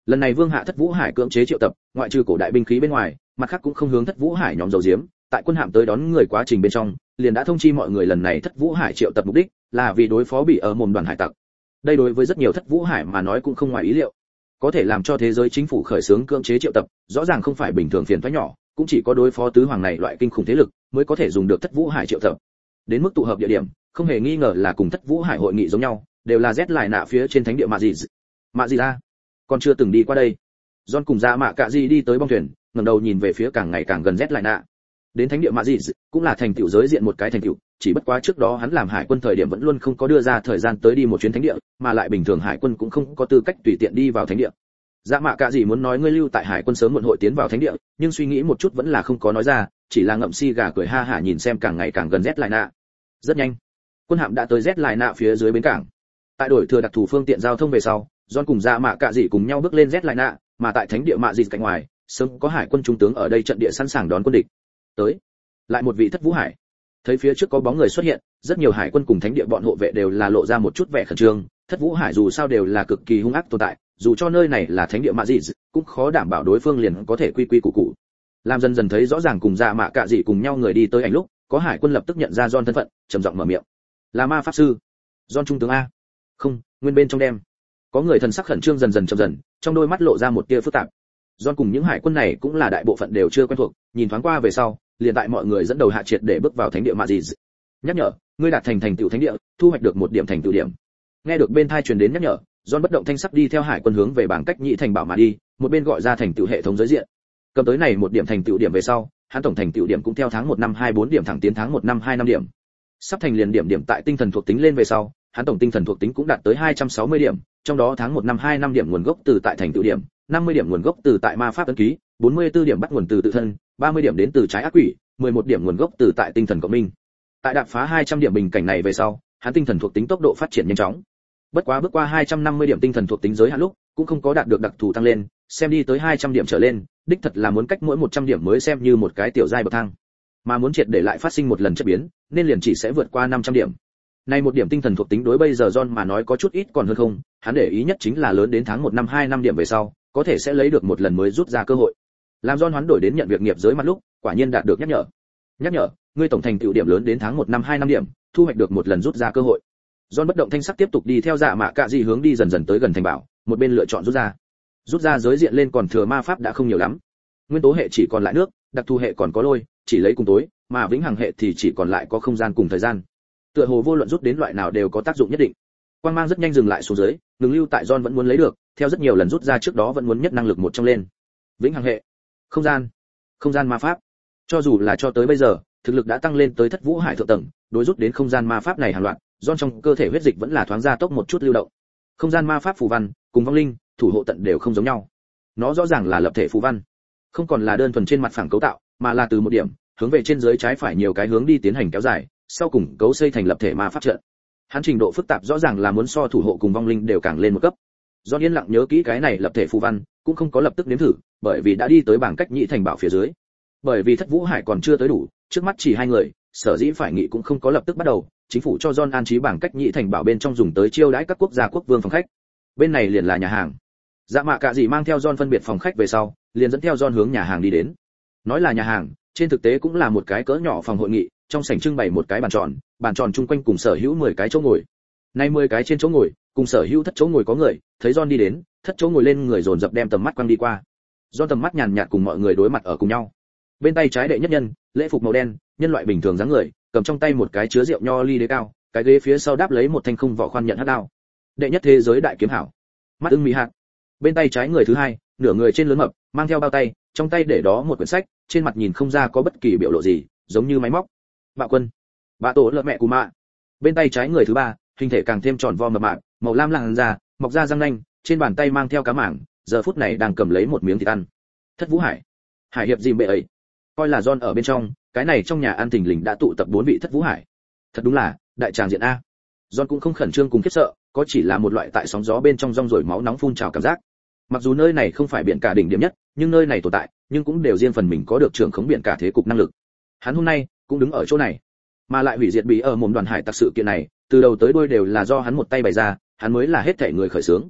Lần này Vương Hạ Thất Vũ Hải cưỡng chế triệu tập, ngoại trừ cổ đại binh khí bên ngoài, mặt khác cũng không hướng Thất Vũ Hải nhóm dầu diếm, tại quân hạm tới đón người quá trình bên trong, liền đã thông chi mọi người lần này Thất Vũ Hải triệu tập mục đích là vì đối phó bị ở mồm đoàn hải tặc. Đây đối với rất nhiều Thất Vũ Hải mà nói cũng không ngoài ý liệu. Có thể làm cho thế giới chính phủ khởi xướng cưỡng chế triệu tập, rõ ràng không phải bình thường phiền toái nhỏ, cũng chỉ có đối phó tứ hoàng này loại kinh khủng thế lực mới có thể dùng được Thất Vũ Hải triệu tập. Đến mức tụ hợp địa điểm, không hề nghi ngờ là cùng Thất Vũ Hải hội nghị giống nhau, đều là Z lại nạ phía trên thánh địa Mạ gì ra, còn chưa từng đi qua đây. John cùng Dạ Mạ Cạ Di đi tới bong thuyền, ngẩng đầu nhìn về phía càng ngày càng gần Z lại nạ. Đến thánh địa Mạ gì cũng là thành tựu giới diện một cái thành tựu, chỉ bất quá trước đó hắn làm hải quân thời điểm vẫn luôn không có đưa ra thời gian tới đi một chuyến thánh địa, mà lại bình thường hải quân cũng không có tư cách tùy tiện đi vào thánh địa. Dạ Mạ Cạ Di muốn nói ngươi lưu tại hải quân sớm muộn hội tiến vào thánh địa, nhưng suy nghĩ một chút vẫn là không có nói ra, chỉ là ngậm si gà cười ha hả nhìn xem càng ngày càng gần Z lại nạ. Rất nhanh, quân hạm đã tới Z lại nạ phía dưới bến cảng. Tại đổi thừa đặc thù phương tiện giao thông về sau, John cùng Dạ Mạ Cạ Dị cùng nhau bước lên Z lại nạ, mà tại thánh địa Mạ Dị cạnh ngoài, sớm có hải quân trung tướng ở đây trận địa sẵn sàng đón quân địch. Tới, lại một vị Thất Vũ Hải. Thấy phía trước có bóng người xuất hiện, rất nhiều hải quân cùng thánh địa bọn hộ vệ đều là lộ ra một chút vẻ khẩn trương. Thất Vũ Hải dù sao đều là cực kỳ hung ác tồn tại, dù cho nơi này là thánh địa Mạ Dị, cũng khó đảm bảo đối phương liền có thể quy quy củ củ. Làm dần dần thấy rõ ràng cùng Dạ Mạ Cạ Dị cùng nhau người đi tới ảnh lúc, có hải quân lập tức nhận ra John thân phận, trầm giọng mở miệng. Là ma pháp sư. John trung tướng a. Không, nguyên bên trong đem. Có người thần sắc khẩn trương dần dần chậm dần, trong đôi mắt lộ ra một tia phức tạp. John cùng những hải quân này cũng là đại bộ phận đều chưa quen thuộc, nhìn thoáng qua về sau, liền tại mọi người dẫn đầu hạ triệt để bước vào thánh địa Mạ Dị. Nhắc nhở, ngươi đạt thành tựu thánh địa, thu hoạch được một điểm thành tựu điểm. Nghe được bên tai truyền đến nhắc nhở, John bất động thanh sắc đi theo hải quân hướng về bảng cách nhị thành bảo mà đi, một bên gọi ra thành tựu hệ thống giới diện. Cầm tới này một điểm thành tựu điểm về sau, hắn tổng thành tựu điểm cũng theo tháng 1 năm 24 điểm thẳng tiến tháng 1 năm 25 điểm. Sắp thành liền điểm tại tinh thần thuộc tính lên về sau, hắn tổng tinh thần thuộc tính cũng đạt tới 260 điểm, trong đó tháng 1 năm 25 điểm nguồn gốc từ tại thành tựu điểm, 50 điểm nguồn gốc từ tại ma pháp ấn ký, 44 điểm bắt nguồn từ tự thân, 30 điểm đến từ trái ác quỷ, 11 điểm nguồn gốc từ tại tinh thần cộng minh. Tại đạp phá 200 điểm bình cảnh này về sau, hắn tinh thần thuộc tính tốc độ phát triển nhanh chóng. Bất quá bước qua 250 điểm tinh thần thuộc tính giới hạn lúc, cũng không có đạt được đặc thù tăng lên, xem đi tới 200 điểm trở lên, đích thật là muốn cách mỗi 100 điểm mới xem như một cái tiểu giai bậc thang. Mà muốn triệt để lại phát sinh một lần chất biến, nên liền chỉ sẽ vượt qua 500 điểm. Này một điểm tinh thần thuộc tính đối bây giờ John mà nói có chút ít còn hơn không, hắn để ý nhất chính là lớn đến tháng 1 năm 25 điểm về sau, có thể sẽ lấy được một lần mới rút ra cơ hội. Làm John hoán đổi đến nhận việc nghiệp giới mặt lúc, quả nhiên đạt được nhắc nhở. Nhắc nhở, ngươi tổng thành tựu điểm lớn đến tháng 1 năm 25 điểm, thu hoạch được một lần rút ra cơ hội. John bất động thanh sắc tiếp tục đi theo Dạ Mạ Cạ Dị hướng đi dần dần tới gần thành bảo, một bên lựa chọn rút ra. Rút ra giới diện lên còn thừa ma pháp đã không nhiều lắm. Nguyên tố hệ chỉ còn lại nước, đặc thù hệ còn có lôi, chỉ lấy cùng tối, mà vĩnh hằng hệ thì chỉ còn lại có không gian cùng thời gian. Tựa hồ vô luận rút đến loại nào đều có tác dụng nhất định. Quang mang rất nhanh dừng lại xuống dưới, ngừng lưu tại John vẫn muốn lấy được, theo rất nhiều lần rút ra trước đó vẫn muốn nhất năng lực một trong lên. Vĩnh hằng hệ, không gian ma pháp. Cho dù là cho tới bây giờ, thực lực đã tăng lên tới Thất Vũ Hải thượng tầng, đối rút đến không gian ma pháp này hàng loạt, John trong cơ thể huyết dịch vẫn là thoáng ra tốc một chút lưu động. Không gian ma pháp phù văn, cùng vong linh, thủ hộ tận đều không giống nhau. Nó rõ ràng là lập thể phù văn, không còn là đơn thuần trên mặt phẳng cấu tạo, mà là từ một điểm hướng về trên dưới trái phải nhiều cái hướng đi tiến hành kéo dài, sau cùng cấu xây thành lập thể ma pháp trận. Hắn trình độ phức tạp rõ ràng là muốn so thủ hộ cùng vong linh đều càng lên một cấp. John yên lặng nhớ kỹ cái này lập thể phù văn, cũng không có lập tức nếm thử, bởi vì đã đi tới bảng cách nhị thành bảo phía dưới. Bởi vì Thất Vũ Hải còn chưa tới đủ, trước mắt chỉ hai người, sở dĩ phải nghị cũng không có lập tức bắt đầu, chính phủ cho John an trí bảng cách nhị thành bảo bên trong dùng tới chiêu đãi các quốc gia quốc vương phòng khách. Bên này liền là nhà hàng. Dạ Mạ Cạ Dị mang theo John phân biệt phòng khách về sau, liền dẫn theo John hướng nhà hàng đi đến. Nói là nhà hàng, trên thực tế cũng là một cái cỡ nhỏ phòng hội nghị, trong sảnh trưng bày một cái bàn tròn chung quanh cùng sở hữu 10 cái chỗ ngồi. Nay 10 cái trên chỗ ngồi, cùng sở hữu thất chỗ ngồi có người, thấy John đi đến, thất chỗ ngồi lên người dồn dập đem tầm mắt quăng đi qua. John tầm mắt nhàn nhạt cùng mọi người đối mặt ở cùng nhau. Bên tay trái đệ nhất nhân, lễ phục màu đen, nhân loại bình thường dáng người, cầm trong tay một cái chứa rượu nho ly đế cao, cái ghế phía sau đáp lấy một thanh không vỏ khoan nhận hắc đao. Đệ nhất thế giới đại kiếm hảo, mắt ưng mỹ hạt. Bên tay trái người thứ hai, nửa người trên lớn mập, mang theo bao tay, trong tay để đó một quyển sách, trên mặt nhìn không ra có bất kỳ biểu lộ gì, giống như máy móc. Bạo quân, bà tổ lợ mẹ cù mạ. Bên tay trái người thứ ba, hình thể càng thêm tròn vo mập mạp, màu lam làn da, mọc ra răng nanh, trên bàn tay mang theo cá mảng, giờ phút này đang cầm lấy một miếng thịt ăn. Thất Vũ Hải, hải hiệp dìm bệ ấy, coi là John ở bên trong, cái này trong nhà ăn thình lình đã tụ tập 4 vị Thất Vũ Hải. Thật đúng là đại tràng diện a. John cũng không khẩn trương cùng khiếp sợ, có chỉ là một loại tại sóng gió bên trong rong rồi máu nóng phun trào cảm giác. Mặc dù nơi này không phải biển cả đỉnh điểm nhất, nhưng nơi này tồn tại, nhưng cũng đều riêng phần mình có được trưởng khống biển cả thế cục năng lực. Hắn hôm nay cũng đứng ở chỗ này, mà lại hủy diệt bí ở mồm đoàn hải tặc sự kiện này, từ đầu tới đuôi đều là do hắn một tay bày ra, hắn mới là hết thảy người khởi xướng.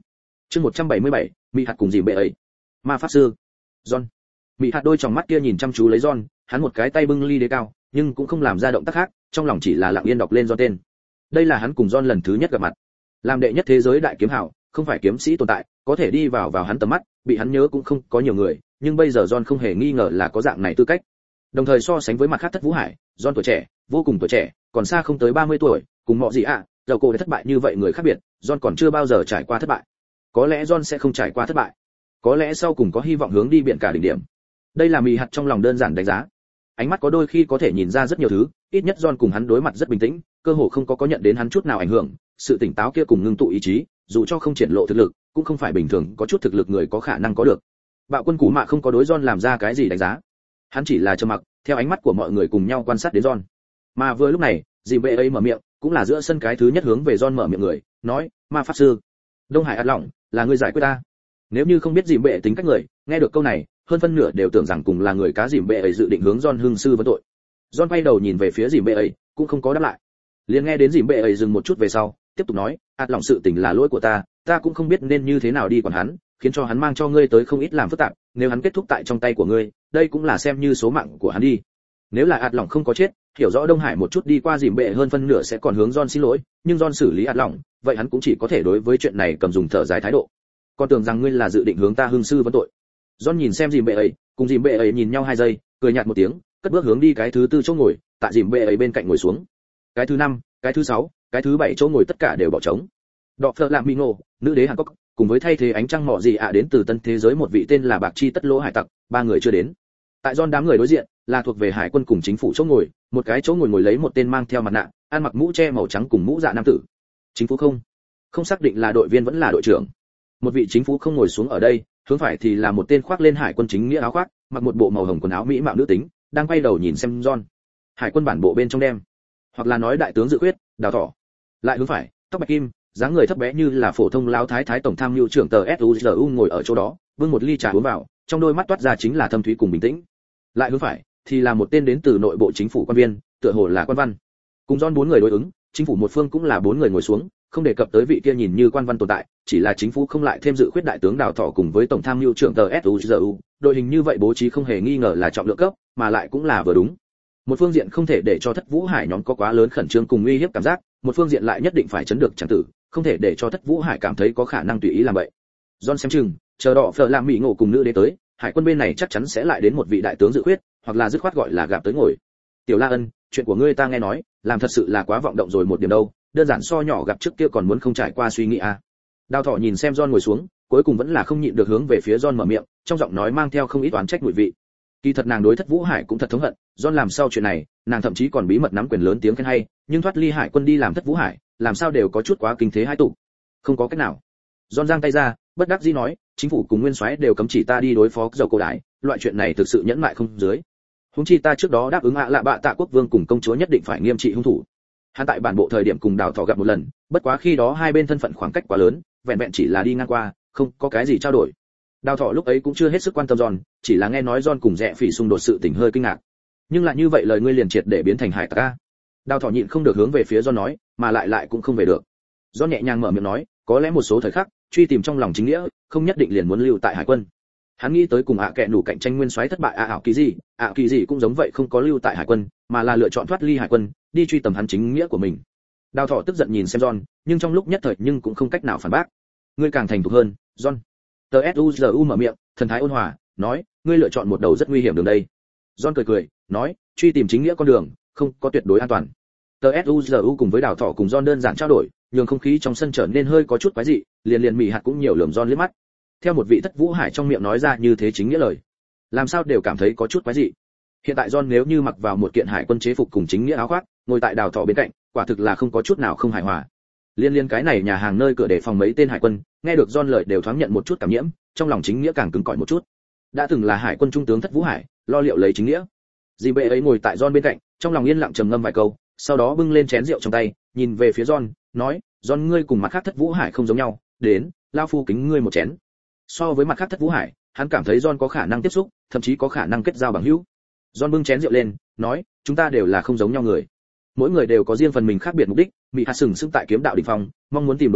Chương 177, Mỹ hạt cùng dìm bệ ấy. Ma pháp sư. John. Mỹ hạt đôi tròng mắt kia nhìn chăm chú lấy John, hắn một cái tay bưng ly đế cao, nhưng cũng không làm ra động tác khác, trong lòng chỉ là lặng yên đọc lên John tên. Đây là hắn cùng John lần thứ nhất gặp mặt. Làm đệ nhất thế giới đại kiếm hảo, không phải kiếm sĩ tồn tại, có thể đi vào hắn tầm mắt, bị hắn nhớ cũng không có nhiều người, nhưng bây giờ John không hề nghi ngờ là có dạng này tư cách. Đồng thời so sánh với mặt khác Thất Vũ Hải, John tuổi trẻ, vô cùng tuổi trẻ, còn xa không tới 30 tuổi, cùng mọi gì dầu cổ để thất bại như vậy người khác biệt, John còn chưa bao giờ trải qua thất bại. Có lẽ John sẽ không trải qua thất bại. Có lẽ sau cùng có hy vọng hướng đi biển cả đỉnh điểm. Đây là Mị hạt trong lòng đơn giản đánh giá. Ánh mắt có đôi khi có thể nhìn ra rất nhiều thứ, ít nhất John cùng hắn đối mặt rất bình tĩnh, cơ hồ không có nhận đến hắn chút nào ảnh hưởng, sự tỉnh táo kia cùng ngưng tụ ý chí, dù cho không triển lộ thực lực, cũng không phải bình thường có chút thực lực người có khả năng có được. Bạo quân Cú Mạ không có đối John làm ra cái gì đánh giá. Hắn chỉ là trầm mặc, theo ánh mắt của mọi người cùng nhau quan sát đến John. Mà vừa lúc này, dìm bệ ấy mở miệng, cũng là giữa sân cái thứ nhất hướng về John mở miệng người, nói: "Ma pháp sư, Đông Hải ạt lỏng, là người giải quyết ta." Nếu như không biết dìm bệ tính cách người, nghe được câu này, hơn phân nửa đều tưởng rằng cùng là người cá dìm bệ ấy dự định hướng John hưng sư vấn tội. John quay đầu nhìn về phía dìm bệ ấy, cũng không có đáp lại. Liền nghe đến dìm bệ ấy dừng một chút về sau, tiếp tục nói: "ạt lỏng sự tình là lỗi của ta cũng không biết nên như thế nào đi quản hắn, khiến cho hắn mang cho ngươi tới không ít làm phức tạp, nếu hắn kết thúc tại trong tay của ngươi, đây cũng là xem như số mạng của hắn đi. Nếu là ạt lỏng không có chết, hiểu rõ Đông Hải một chút đi qua dìm bệ hơn phân nửa sẽ còn hướng John xin lỗi, nhưng John xử lý ạt lỏng, vậy hắn cũng chỉ có thể đối với chuyện này cầm dùng thở dài thái độ. Con tưởng rằng ngươi là dự định hướng ta hưng sư vấn tội." John nhìn xem dìm bệ ấy, cùng dìm bệ ấy nhìn nhau 2 giây, cười nhạt một tiếng, cất bước hướng đi cái thứ 4 chỗ ngồi, tại dìm bệ ấy bên cạnh ngồi xuống. Cái thứ 5, cái thứ 6, cái thứ 7 chỗ ngồi tất cả đều bỏ trống. Đọ Phở Lạm Mỹ Ngộ, nữ đế Hàn Quốc, cùng với thay thế ánh trăng mọ gì đến từ tân thế giới một vị tên là Bạc Chi Tất Lỗ hải tặc, 3 người chưa đến. Tại John đám người đối diện, là thuộc về hải quân cùng chính phủ chỗ ngồi, một cái chỗ ngồi lấy một tên mang theo mặt nạ, ăn mặc mũ che màu trắng cùng mũ dạ nam tử. Chính phủ không xác định là đội viên vẫn là đội trưởng. Một vị chính phủ không ngồi xuống ở đây, hướng phải thì là một tên khoác lên hải quân chính nghĩa áo khoác, mặc một bộ màu hồng quần áo mỹ mạo nữ tính, đang quay đầu nhìn xem John. Hải quân bản bộ bên trong đem, hoặc là nói đại tướng Dự Quyết, Đào Thỏ. Lại hướng phải, tóc bạch kim, dáng người thấp bé như là phổ thông lão thái tổng tham mưu trưởng tờ SUZU ngồi ở chỗ đó, bưng một ly trà uống vào, trong đôi mắt toát ra chính là thâm thúy cùng bình tĩnh. Lại hướng phải thì là một tên đến từ nội bộ chính phủ quan viên, tựa hồ là quan văn. Cùng John 4 người đối ứng, chính phủ một phương cũng là 4 người ngồi xuống, không đề cập tới vị kia nhìn như quan văn tồn tại, chỉ là chính phủ không lại thêm Dự Khuyết đại tướng Đào Thỏ cùng với tổng tham mưu trưởng tờ SUZU, đội hình như vậy bố trí không hề nghi ngờ là trọng lượng cấp, mà lại cũng là vừa đúng. Một phương diện không thể để cho Thất Vũ Hải nhóm có quá lớn khẩn trương cùng uy hiếp cảm giác, một phương diện lại nhất định phải chấn được chẳng tử, không thể để cho Thất Vũ Hải cảm thấy có khả năng tùy ý làm vậy. John xem chừng, chờ Đọ Phở Lạm Mỹ Ngộ cùng nữ đế tới, hải quân bên này chắc chắn sẽ lại đến một vị đại tướng Dự Khuyết, hoặc là dứt khoát gọi là gặp tới ngồi. "Tiểu La Ân, chuyện của ngươi ta nghe nói, làm thật sự là quá vọng động rồi một điểm đâu, đơn giản so nhỏ gặp trước kia còn muốn không trải qua suy nghĩ à." Đào Thỏ nhìn xem John ngồi xuống, cuối cùng vẫn là không nhịn được hướng về phía John mở miệng, trong giọng nói mang theo không ít oán trách mùi vị. Kỳ thật nàng đối Thất Vũ Hải cũng thật thống hận, John làm sao chuyện này, nàng thậm chí còn bí mật nắm quyền lớn tiếng khen hay, nhưng thoát ly hải quân đi làm Thất Vũ Hải, làm sao đều có chút quá kinh thế hai tụ. Không có cách nào. John giang tay ra, bất đắc dĩ nói, chính phủ cùng nguyên soái đều cấm chỉ ta đi đối phó dầu cổ đại, loại chuyện này thực sự nhẫn mại không dưới. Huống chi ta trước đó đáp ứng lạ bạ Tạ Quốc Vương cùng công chúa nhất định phải nghiêm trị hung thủ. Hắn tại bản bộ thời điểm cùng Đào Thỏ gặp một lần, bất quá khi đó hai bên thân phận khoảng cách quá lớn, vẹn vẹn chỉ là đi ngang qua, không có cái gì trao đổi. Đào Thỏ lúc ấy cũng chưa hết sức quan tâm John, chỉ là nghe nói John cùng Rẽ Phỉ xung đột sự tình hơi kinh ngạc. Nhưng lại như vậy lời ngươi liền triệt để biến thành hải tặc a. Đào Thỏ nhịn không được hướng về phía John nói, mà lại cũng không về được. John nhẹ nhàng mở miệng nói, có lẽ một số thời khắc, truy tìm trong lòng chính nghĩa, không nhất định liền muốn lưu tại hải quân. Hắn nghĩ tới cùng kẻ nủ cạnh tranh nguyên soái thất bại ảo kỳ gì cũng giống vậy không có lưu tại hải quân, mà là lựa chọn thoát ly hải quân, đi truy tầm hắn chính nghĩa của mình. Đào Thỏ tức giận nhìn xem John, nhưng trong lúc nhất thời nhưng cũng không cách nào phản bác. Ngươi càng thành thục hơn, John. Tờ SUZU mở miệng, thần thái ôn hòa, nói, ngươi lựa chọn một đầu rất nguy hiểm đường đây. John cười, nói, truy tìm chính nghĩa con đường, không có tuyệt đối an toàn. Tờ SUZU cùng với Đào Thỏ cùng John đơn giản trao đổi, nhường không khí trong sân trở nên hơi có chút quái dị, liền Mị hạt cũng nhiều lườm John liếc mắt. Theo một vị Thất Vũ Hải trong miệng nói ra như thế chính nghĩa lời, làm sao đều cảm thấy có chút quái dị. Hiện tại John nếu như mặc vào một kiện hải quân chế phục cùng chính nghĩa áo khoác, ngồi tại Đào Thỏ bên cạnh, quả thực là không có chút nào không hài hòa. Liên cái này nhà hàng nơi cửa để phòng mấy tên hải quân, nghe được John lời đều thoáng nhận một chút cảm nhiễm, trong lòng chính nghĩa càng cứng cỏi một chút. Đã từng là hải quân trung tướng Thất Vũ Hải, lo liệu lấy chính nghĩa. Dì bệ ấy ngồi tại John bên cạnh, trong lòng yên lặng trầm ngâm vài câu, sau đó bưng lên chén rượu trong tay, nhìn về phía John, nói, John ngươi cùng mặt khác Thất Vũ Hải không giống nhau, đến, lao phu kính ngươi một chén. So với mặt khác Thất Vũ Hải, hắn cảm thấy John có khả năng tiếp xúc, thậm chí có khả năng kết giao bằng hữu. John bưng chén rượu lên, nói, chúng ta đều là không giống nhau người. Mỗi người đều có riêng phần mình khác biệt mục đích, Mị hạt sừng sững tại kiếm đạo đỉnh phong, mong muốn tìm đối thủ,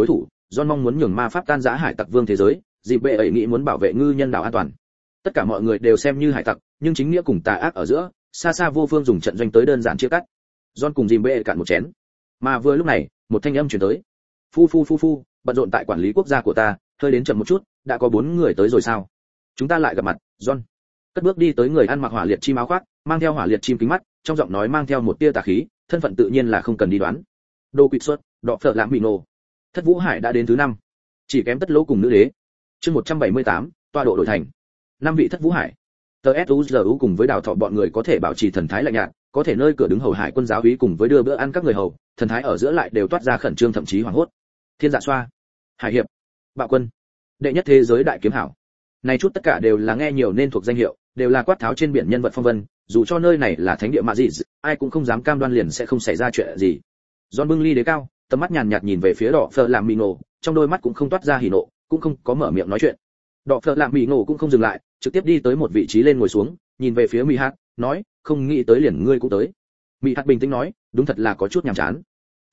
John mong muốn nhường ma pháp tan rã hải tặc vương thế giới, dịp bệ ấy nghĩ muốn bảo vệ ngư nhân đảo an toàn. Tất cả mọi người đều xem như hải tặc, nhưng chính nghĩa cùng tà ác ở giữa, xa xa vô phương dùng trận doanh tới đơn giản chia cắt. John cùng dịp bệ cạn một chén. Mà vừa lúc này, một thanh âm truyền tới. Phu, bận rộn tại quản lý quốc gia của ta, hơi đến chậm một chút, đã có 4 người tới rồi sao? Chúng ta lại gặp mặt. John cất bước đi tới người ăn mặc hỏa liệt chim áo khoác, mang theo hỏa liệt chim kính mắt, trong giọng nói mang theo một tia tà khí, thân phận tự nhiên là không cần đi đoán. Đồ quỵt xuất, đọ phở lãm bị nổ. Thất Vũ Hải đã đến thứ 5, chỉ kém Tất Lỗ cùng nữ đế. Chương 178, tọa độ đổi thành. 5 vị Thất Vũ Hải. TSUZU cùng với Đào Thọ bọn người có thể bảo trì thần thái lạnh nhạt, có thể nơi cửa đứng hầu hải quân giáo úy cùng với đưa bữa ăn các người hầu, thần thái ở giữa lại đều toát ra khẩn trương thậm chí hoảng hốt. Thiên Dạ Xoa, Hải Hiệp, Bạo Quân, đệ nhất thế giới đại kiếm hảo. Này chút tất cả đều là nghe nhiều nên thuộc danh hiệu, đều là quát tháo trên biển nhân vật phong vân, dù cho nơi này là thánh địa mà gì, ai cũng không dám cam đoan liền sẽ không xảy ra chuyện gì. John bưng ly đế cao, tầm mắt nhàn nhạt nhìn về phía Đỏ Phở làm mì nổ, trong đôi mắt cũng không toát ra hỉ nộ, cũng không có mở miệng nói chuyện. Đỏ Phở làm mì nổ cũng không dừng lại, trực tiếp đi tới một vị trí lên ngồi xuống, nhìn về phía Mỹ Hạt, nói, không nghĩ tới liền ngươi cũng tới. Mỹ Hạt bình tĩnh nói, đúng thật là có chút nhàm chán.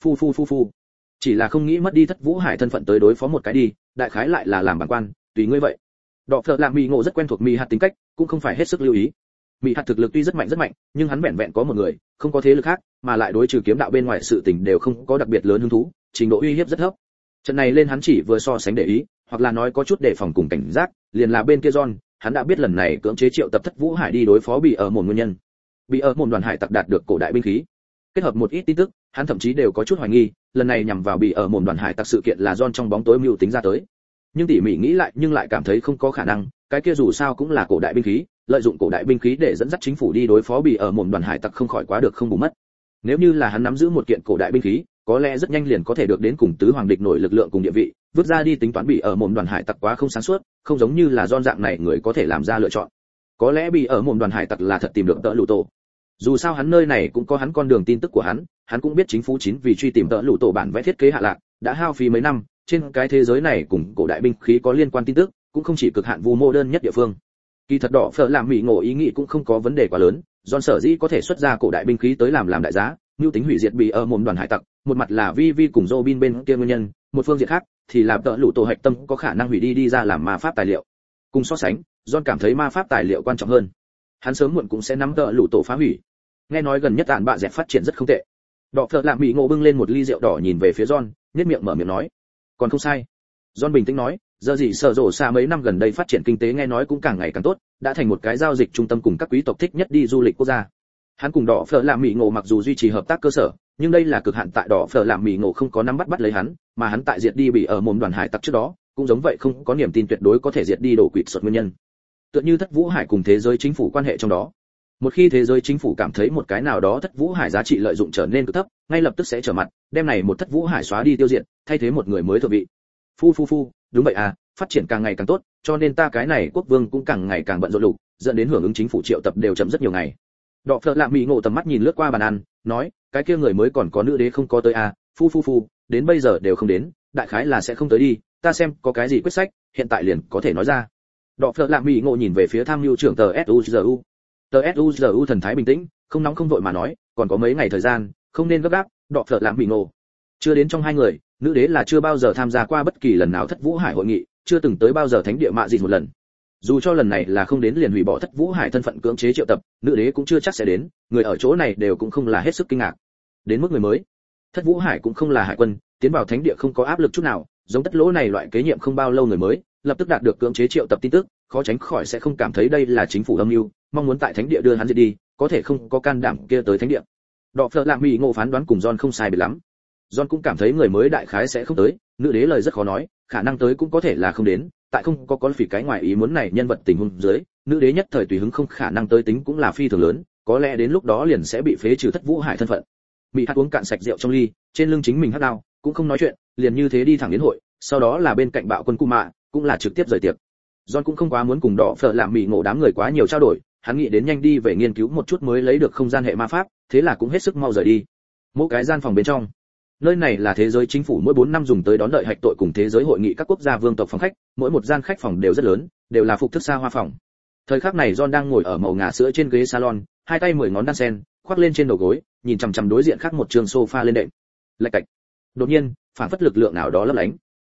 Phu, chỉ là không nghĩ mất đi Thất Vũ Hải thân phận tới đối phó một cái đi, đại khái lại là làm bản quan, tùy ngươi vậy. Đỏ Phở làm mì ngộ rất quen thuộc Mỹ Hạt tính cách, cũng không phải hết sức lưu ý. Mỹ Hạt thực lực tuy rất mạnh, nhưng hắn vẹn vẹn có một người, không có thế lực khác, mà lại đối trừ kiếm đạo bên ngoài sự tình đều không có đặc biệt lớn hứng thú, trình độ uy hiếp rất thấp. Trận này lên hắn chỉ vừa so sánh để ý, hoặc là nói có chút đề phòng cùng cảnh giác, liền là bên kia John, hắn đã biết lần này cưỡng chế triệu tập Thất Vũ Hải đi đối phó bị ở một nguyên nhân. Bị ở một đoàn hải tặc đạt được cổ đại binh khí, kết hợp một ít tin tức, hắn thậm chí đều có chút hoài nghi, lần này nhằm vào bị ở một đoàn hải tặc sự kiện là John trong bóng tối mưu tính ra tới. Nhưng tỉ mỉ nghĩ lại nhưng lại cảm thấy không có khả năng, cái kia dù sao cũng là cổ đại binh khí, lợi dụng cổ đại binh khí để dẫn dắt chính phủ đi đối phó bị ở một đoàn hải tặc không khỏi quá được không bù mất. Nếu như là hắn nắm giữ một kiện cổ đại binh khí, có lẽ rất nhanh liền có thể được đến cùng tứ hoàng địch nổi lực lượng cùng địa vị, vứt ra đi tính toán bị ở một đoàn hải tặc quá không sáng suốt, không giống như là John dạng này người có thể làm ra lựa chọn. Có lẽ bị ở một đoàn hải tặc là thật tìm được tợ lũ tổ. Dù sao hắn nơi này cũng có hắn con đường tin tức của hắn cũng biết chính phủ chính vì truy tìm tợ lũ tổ bản vẽ thiết kế hạ lạc, đã hao phí mấy năm, trên cái thế giới này cùng cổ đại binh khí có liên quan tin tức, cũng không chỉ cực hạn vu mô đơn nhất địa phương. Kỳ thật Đỏ Phở làm Mỹ ngộ ý nghĩ cũng không có vấn đề quá lớn, John sở dĩ có thể xuất ra cổ đại binh khí tới làm đại giá, mưu tính hủy diệt bị ở một đoàn hải tặc, một mặt là Vi cùng Robin bên kia nguyên nhân, một phương diện khác thì là tợ lũ tổ hạch tâm có khả năng hủy đi ra làm ma pháp tài liệu. Cùng so sánh, John cảm thấy ma pháp tài liệu quan trọng hơn. Hắn sớm muộn cũng sẽ nắm tợ lũ tổ phá hủy. Nghe nói gần nhất tạn bạ dẹp phát triển rất không tệ. Đỏ Phở làm Mỹ ngộ bưng lên một ly rượu đỏ nhìn về phía John, nhếch miệng mở miệng nói, còn không sai. John bình tĩnh nói, giờ gì sở rộ xa mấy năm gần đây phát triển kinh tế nghe nói cũng càng ngày càng tốt, đã thành một cái giao dịch trung tâm cùng các quý tộc thích nhất đi du lịch quốc gia. Hắn cùng Đỏ Phở làm Mỹ ngộ mặc dù duy trì hợp tác cơ sở, nhưng đây là cực hạn tại Đỏ Phở làm Mỹ ngộ không có nắm bắt lấy hắn, mà hắn tại diệt đi bị ở một đoàn hải tặc trước đó, cũng giống vậy không có niềm tin tuyệt đối có thể diệt đi đổ quỵt xuất nguyên nhân. Tựa như Thất Vũ Hải cùng thế giới chính phủ quan hệ trong đó. Một khi thế giới chính phủ cảm thấy một cái nào đó Thất Vũ Hải giá trị lợi dụng trở nên cực thấp, ngay lập tức sẽ trở mặt, đem này một Thất Vũ Hải xóa đi tiêu diệt, thay thế một người mới thượng vị. Phu, đúng vậy à, phát triển càng ngày càng tốt, cho nên ta cái này quốc vương cũng càng ngày càng bận rộn lục, dẫn đến hưởng ứng chính phủ triệu tập đều chậm rất nhiều ngày. Đọ Phở làm Mỹ ngộ tầm mắt nhìn lướt qua bàn ăn, nói, cái kia người mới còn có nữ đế không có tới à, phu, đến bây giờ đều không đến, đại khái là sẽ không tới đi, ta xem có cái gì quyết sách, hiện tại liền có thể nói ra. Đọ Phở làm Mỹ ngộ nhìn về phía tham mưu trưởng tờ SUZU. Tờ SUZU thần thái bình tĩnh, không nóng không vội mà nói, còn có mấy ngày thời gian, không nên gấp gáp. Đọ Phở làm Mỹ ngộ. Chưa đến trong hai người, nữ đế là chưa bao giờ tham gia qua bất kỳ lần nào Thất Vũ Hải hội nghị, chưa từng tới bao giờ thánh địa mạ gì một lần. Dù cho lần này là không đến liền hủy bỏ Thất Vũ Hải thân phận cưỡng chế triệu tập, nữ đế cũng chưa chắc sẽ đến, người ở chỗ này đều cũng không là hết sức kinh ngạc. Đến mức người mới, Thất Vũ Hải cũng không là hải quân, tiến vào thánh địa không có áp lực chút nào, giống Tất Lỗ này loại kế nhiệm không bao lâu người mới, lập tức đạt được cưỡng chế triệu tập tin tức, khó tránh khỏi sẽ không cảm thấy đây là chính phủ âm mưu, mong muốn tại thánh địa đưa hắn diệt đi, có thể không có can đảm kia tới thánh địa. Đọ Phở làm Mỹ ngộ phán đoán cùng John không sai biệt lắm. John cũng cảm thấy người mới đại khái sẽ không tới, nữ đế lời rất khó nói, khả năng tới cũng có thể là không đến, tại không có phỉ cái ngoài ý muốn này nhân vật tình huống dưới, nữ đế nhất thời tùy hứng không khả năng tới tính cũng là phi thường lớn, có lẽ đến lúc đó liền sẽ bị phế trừ Thất Vũ Hải thân phận. Mỹ Hạt uống cạn sạch rượu trong ly, trên lưng chính mình hất đao, cũng không nói chuyện, liền như thế đi thẳng đến hội, sau đó là bên cạnh Bạo Quân Cu Mạ, cũng là trực tiếp rời tiệc. John cũng không quá muốn cùng Đỏ Phở làm Mỹ ngộ đám người quá nhiều trao đổi, hắn nghĩ đến nhanh đi về nghiên cứu một chút mới lấy được không gian hệ ma pháp, thế là cũng hết sức mau rời đi. Mỗi cái gian phòng bên trong, nơi này là thế giới chính phủ mỗi 4 năm dùng tới đón đợi hạch tội cùng thế giới hội nghị các quốc gia vương tộc phòng khách, mỗi một gian khách phòng đều rất lớn, đều là phục thức xa hoa phòng. Thời khắc này John đang ngồi ở màu ngà sữa trên ghế salon, hai tay 10 ngón đan sen, khoác lên trên đầu gối, nhìn chằm chằm đối diện khác một trường sofa lên đệm. Lạch cạch. Đột nhiên, phản phất lực lượng nào đó lấp lánh.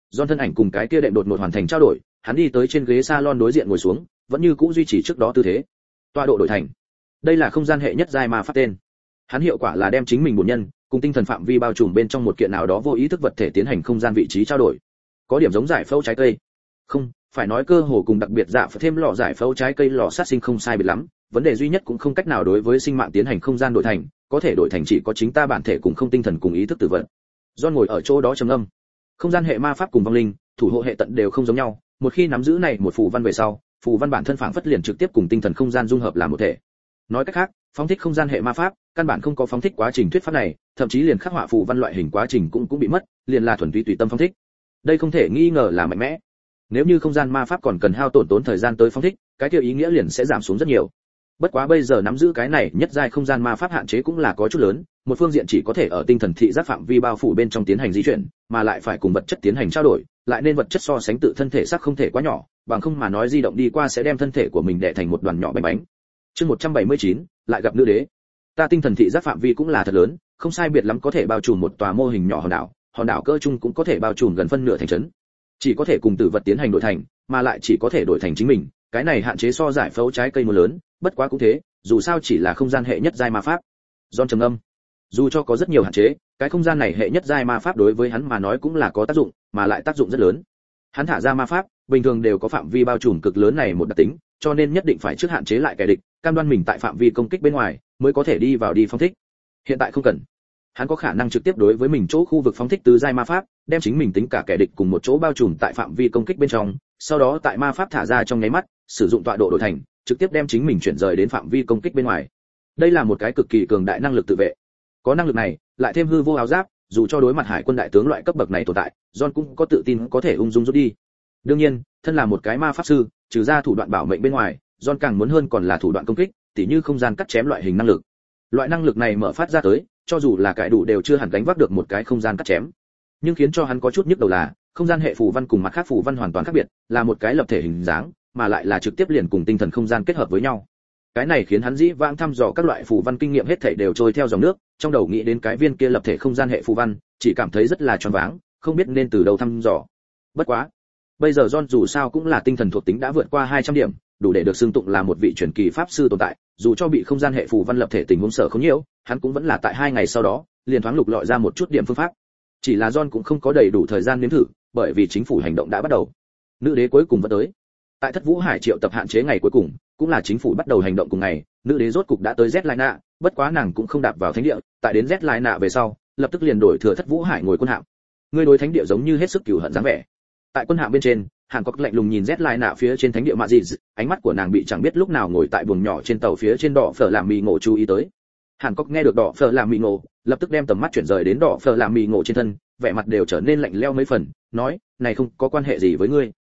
John thân ảnh cùng cái kia đệm đột ngột hoàn thành trao đổi, hắn đi tới trên ghế salon đối diện ngồi xuống, vẫn như cũ duy trì trước đó tư thế. Tọa độ đổi thành. Đây là không gian hệ nhất giai ma pháp tên. Hắn hiệu quả là đem chính mình bổn nhân cùng tinh thần phạm vi bao trùm bên trong một kiện nào đó vô ý thức vật thể tiến hành không gian vị trí trao đổi. Có điểm giống giải phẫu trái cây. Không, phải nói cơ hồ cùng đặc biệt dạ phải thêm lò giải phẫu trái cây lò sát sinh không sai biệt lắm, vấn đề duy nhất cũng không cách nào đối với sinh mạng tiến hành không gian đổi thành, có thể đổi thành chỉ có chính ta bản thể cùng không tinh thần cùng ý thức tự vận. John ngồi ở chỗ đó trầm ngâm. Không gian hệ ma pháp cùng vong linh, thủ hộ hệ tận đều không giống nhau, một khi nắm giữ này một phù văn về sau, phù văn bản thân phảng phất liền trực tiếp cùng tinh thần không gian dung hợp làm một thể. Nói cách khác, phóng thích không gian hệ ma pháp, căn bản không có phóng thích quá trình thuyết pháp này, thậm chí liền khắc họa phù văn loại hình quá trình cũng bị mất, liền là thuần túy tùy tâm phóng thích. Đây không thể nghi ngờ là mạnh mẽ. Nếu như không gian ma pháp còn cần hao tổn thời gian tới phóng thích, cái kia ý nghĩa liền sẽ giảm xuống rất nhiều. Bất quá bây giờ nắm giữ cái này nhất giai không gian ma pháp hạn chế cũng là có chút lớn, một phương diện chỉ có thể ở tinh thần thị giác phạm vi bao phủ bên trong tiến hành di chuyển, mà lại phải cùng vật chất tiến hành trao đổi, lại nên vật chất so sánh tự thân thể xác không thể quá nhỏ, bằng không mà nói di động đi qua sẽ đem thân thể của mình đè thành một đoàn nhỏ bánh bánh. Chương 179, lại gặp nữ đế. Ta tinh thần thị giác phạm vi cũng là thật lớn, không sai biệt lắm có thể bao trùm một tòa mô hình nhỏ hòn đảo cỡ trung cũng có thể bao trùm gần phân nửa thành trấn. Chỉ có thể cùng tử vật tiến hành đổi thành, mà lại chỉ có thể đổi thành chính mình, cái này hạn chế so giải phẫu trái cây một lớn, bất quá cũng thế, dù sao chỉ là không gian hệ nhất giai ma pháp. John trầm ngâm. Dù cho có rất nhiều hạn chế, cái không gian này hệ nhất giai ma pháp đối với hắn mà nói cũng là có tác dụng, mà lại tác dụng rất lớn. Hắn thả ra ma pháp, bình thường đều có phạm vi bao trùm cực lớn này một đặc tính, cho nên nhất định phải trước hạn chế lại kẻ địch, cam đoan mình tại phạm vi công kích bên ngoài, mới có thể đi vào đi phóng thích. Hiện tại không cần. Hắn có khả năng trực tiếp đối với mình chỗ khu vực phóng thích tứ giai ma pháp, đem chính mình tính cả kẻ địch cùng một chỗ bao trùm tại phạm vi công kích bên trong, sau đó tại ma pháp thả ra trong nháy mắt, sử dụng tọa độ đổi thành, trực tiếp đem chính mình chuyển rời đến phạm vi công kích bên ngoài. Đây là một cái cực kỳ cường đại năng lực tự vệ. Có năng lực này, lại thêm hư vô áo giáp, dù cho đối mặt hải quân đại tướng loại cấp bậc này tồn tại, John cũng có tự tin có thể ung dung rút đi. Đương nhiên, thân là một cái ma pháp sư, trừ ra thủ đoạn bảo mệnh bên ngoài, John càng muốn hơn còn là thủ đoạn công kích, tỉ như không gian cắt chém loại hình năng lực. Loại năng lực này mở phát ra tới, cho dù là cải đủ đều chưa hẳn gánh vác được một cái không gian cắt chém. Nhưng khiến cho hắn có chút nhức đầu là, không gian hệ phù văn cùng mặt khác phù văn hoàn toàn khác biệt, là một cái lập thể hình dáng, mà lại là trực tiếp liền cùng tinh thần không gian kết hợp với nhau. Cái này khiến hắn dĩ vãng thăm dò các loại phù văn kinh nghiệm hết thảy đều trôi theo dòng nước, trong đầu nghĩ đến cái viên kia lập thể không gian hệ phù văn, chỉ cảm thấy rất là choáng váng, không biết nên từ đâu thăm dò. Bất quá, bây giờ John dù sao cũng là tinh thần thuộc tính đã vượt qua 200 điểm, đủ để được xưng tụng là một vị truyền kỳ pháp sư tồn tại, dù cho bị không gian hệ phù văn lập thể tình huống sở không nhiều, hắn cũng vẫn là tại 2 ngày sau đó, liền thoáng lục lọi ra một chút điểm phương pháp. Chỉ là John cũng không có đầy đủ thời gian nếm thử, bởi vì chính phủ hành động đã bắt đầu. Nữ đế cuối cùng vẫn tới. Tại Thất Vũ Hải triệu tập hạn chế ngày cuối cùng, cũng là chính phủ bắt đầu hành động cùng ngày, nữ đế rốt cục đã tới Z-Lai-nạ, bất quá nàng cũng không đạp vào thánh địa, tại đến Z-Lai-nạ về sau, lập tức liền đổi thừa Thất Vũ Hải ngồi quân hạm. Người đối thánh địa giống như hết sức cừu hận dáng vẻ. Tại quân hạm bên trên, Hàn Quốc lạnh lùng nhìn Z-Lai-nạ phía trên thánh địa mạ gì, ánh mắt của nàng bị chẳng biết lúc nào ngồi tại buồng nhỏ trên tàu phía trên đỏ phở làm mì ngộ chú ý tới. Hàn Quốc nghe được đỏ phở làm mì ngộ, lập tức đem tầm mắt chuyển rời đến đỏ phở làm mì ngộ trên thân, vẻ mặt đều trở nên lạnh lẽo mấy phần, nói, này không có quan hệ gì với ngươi.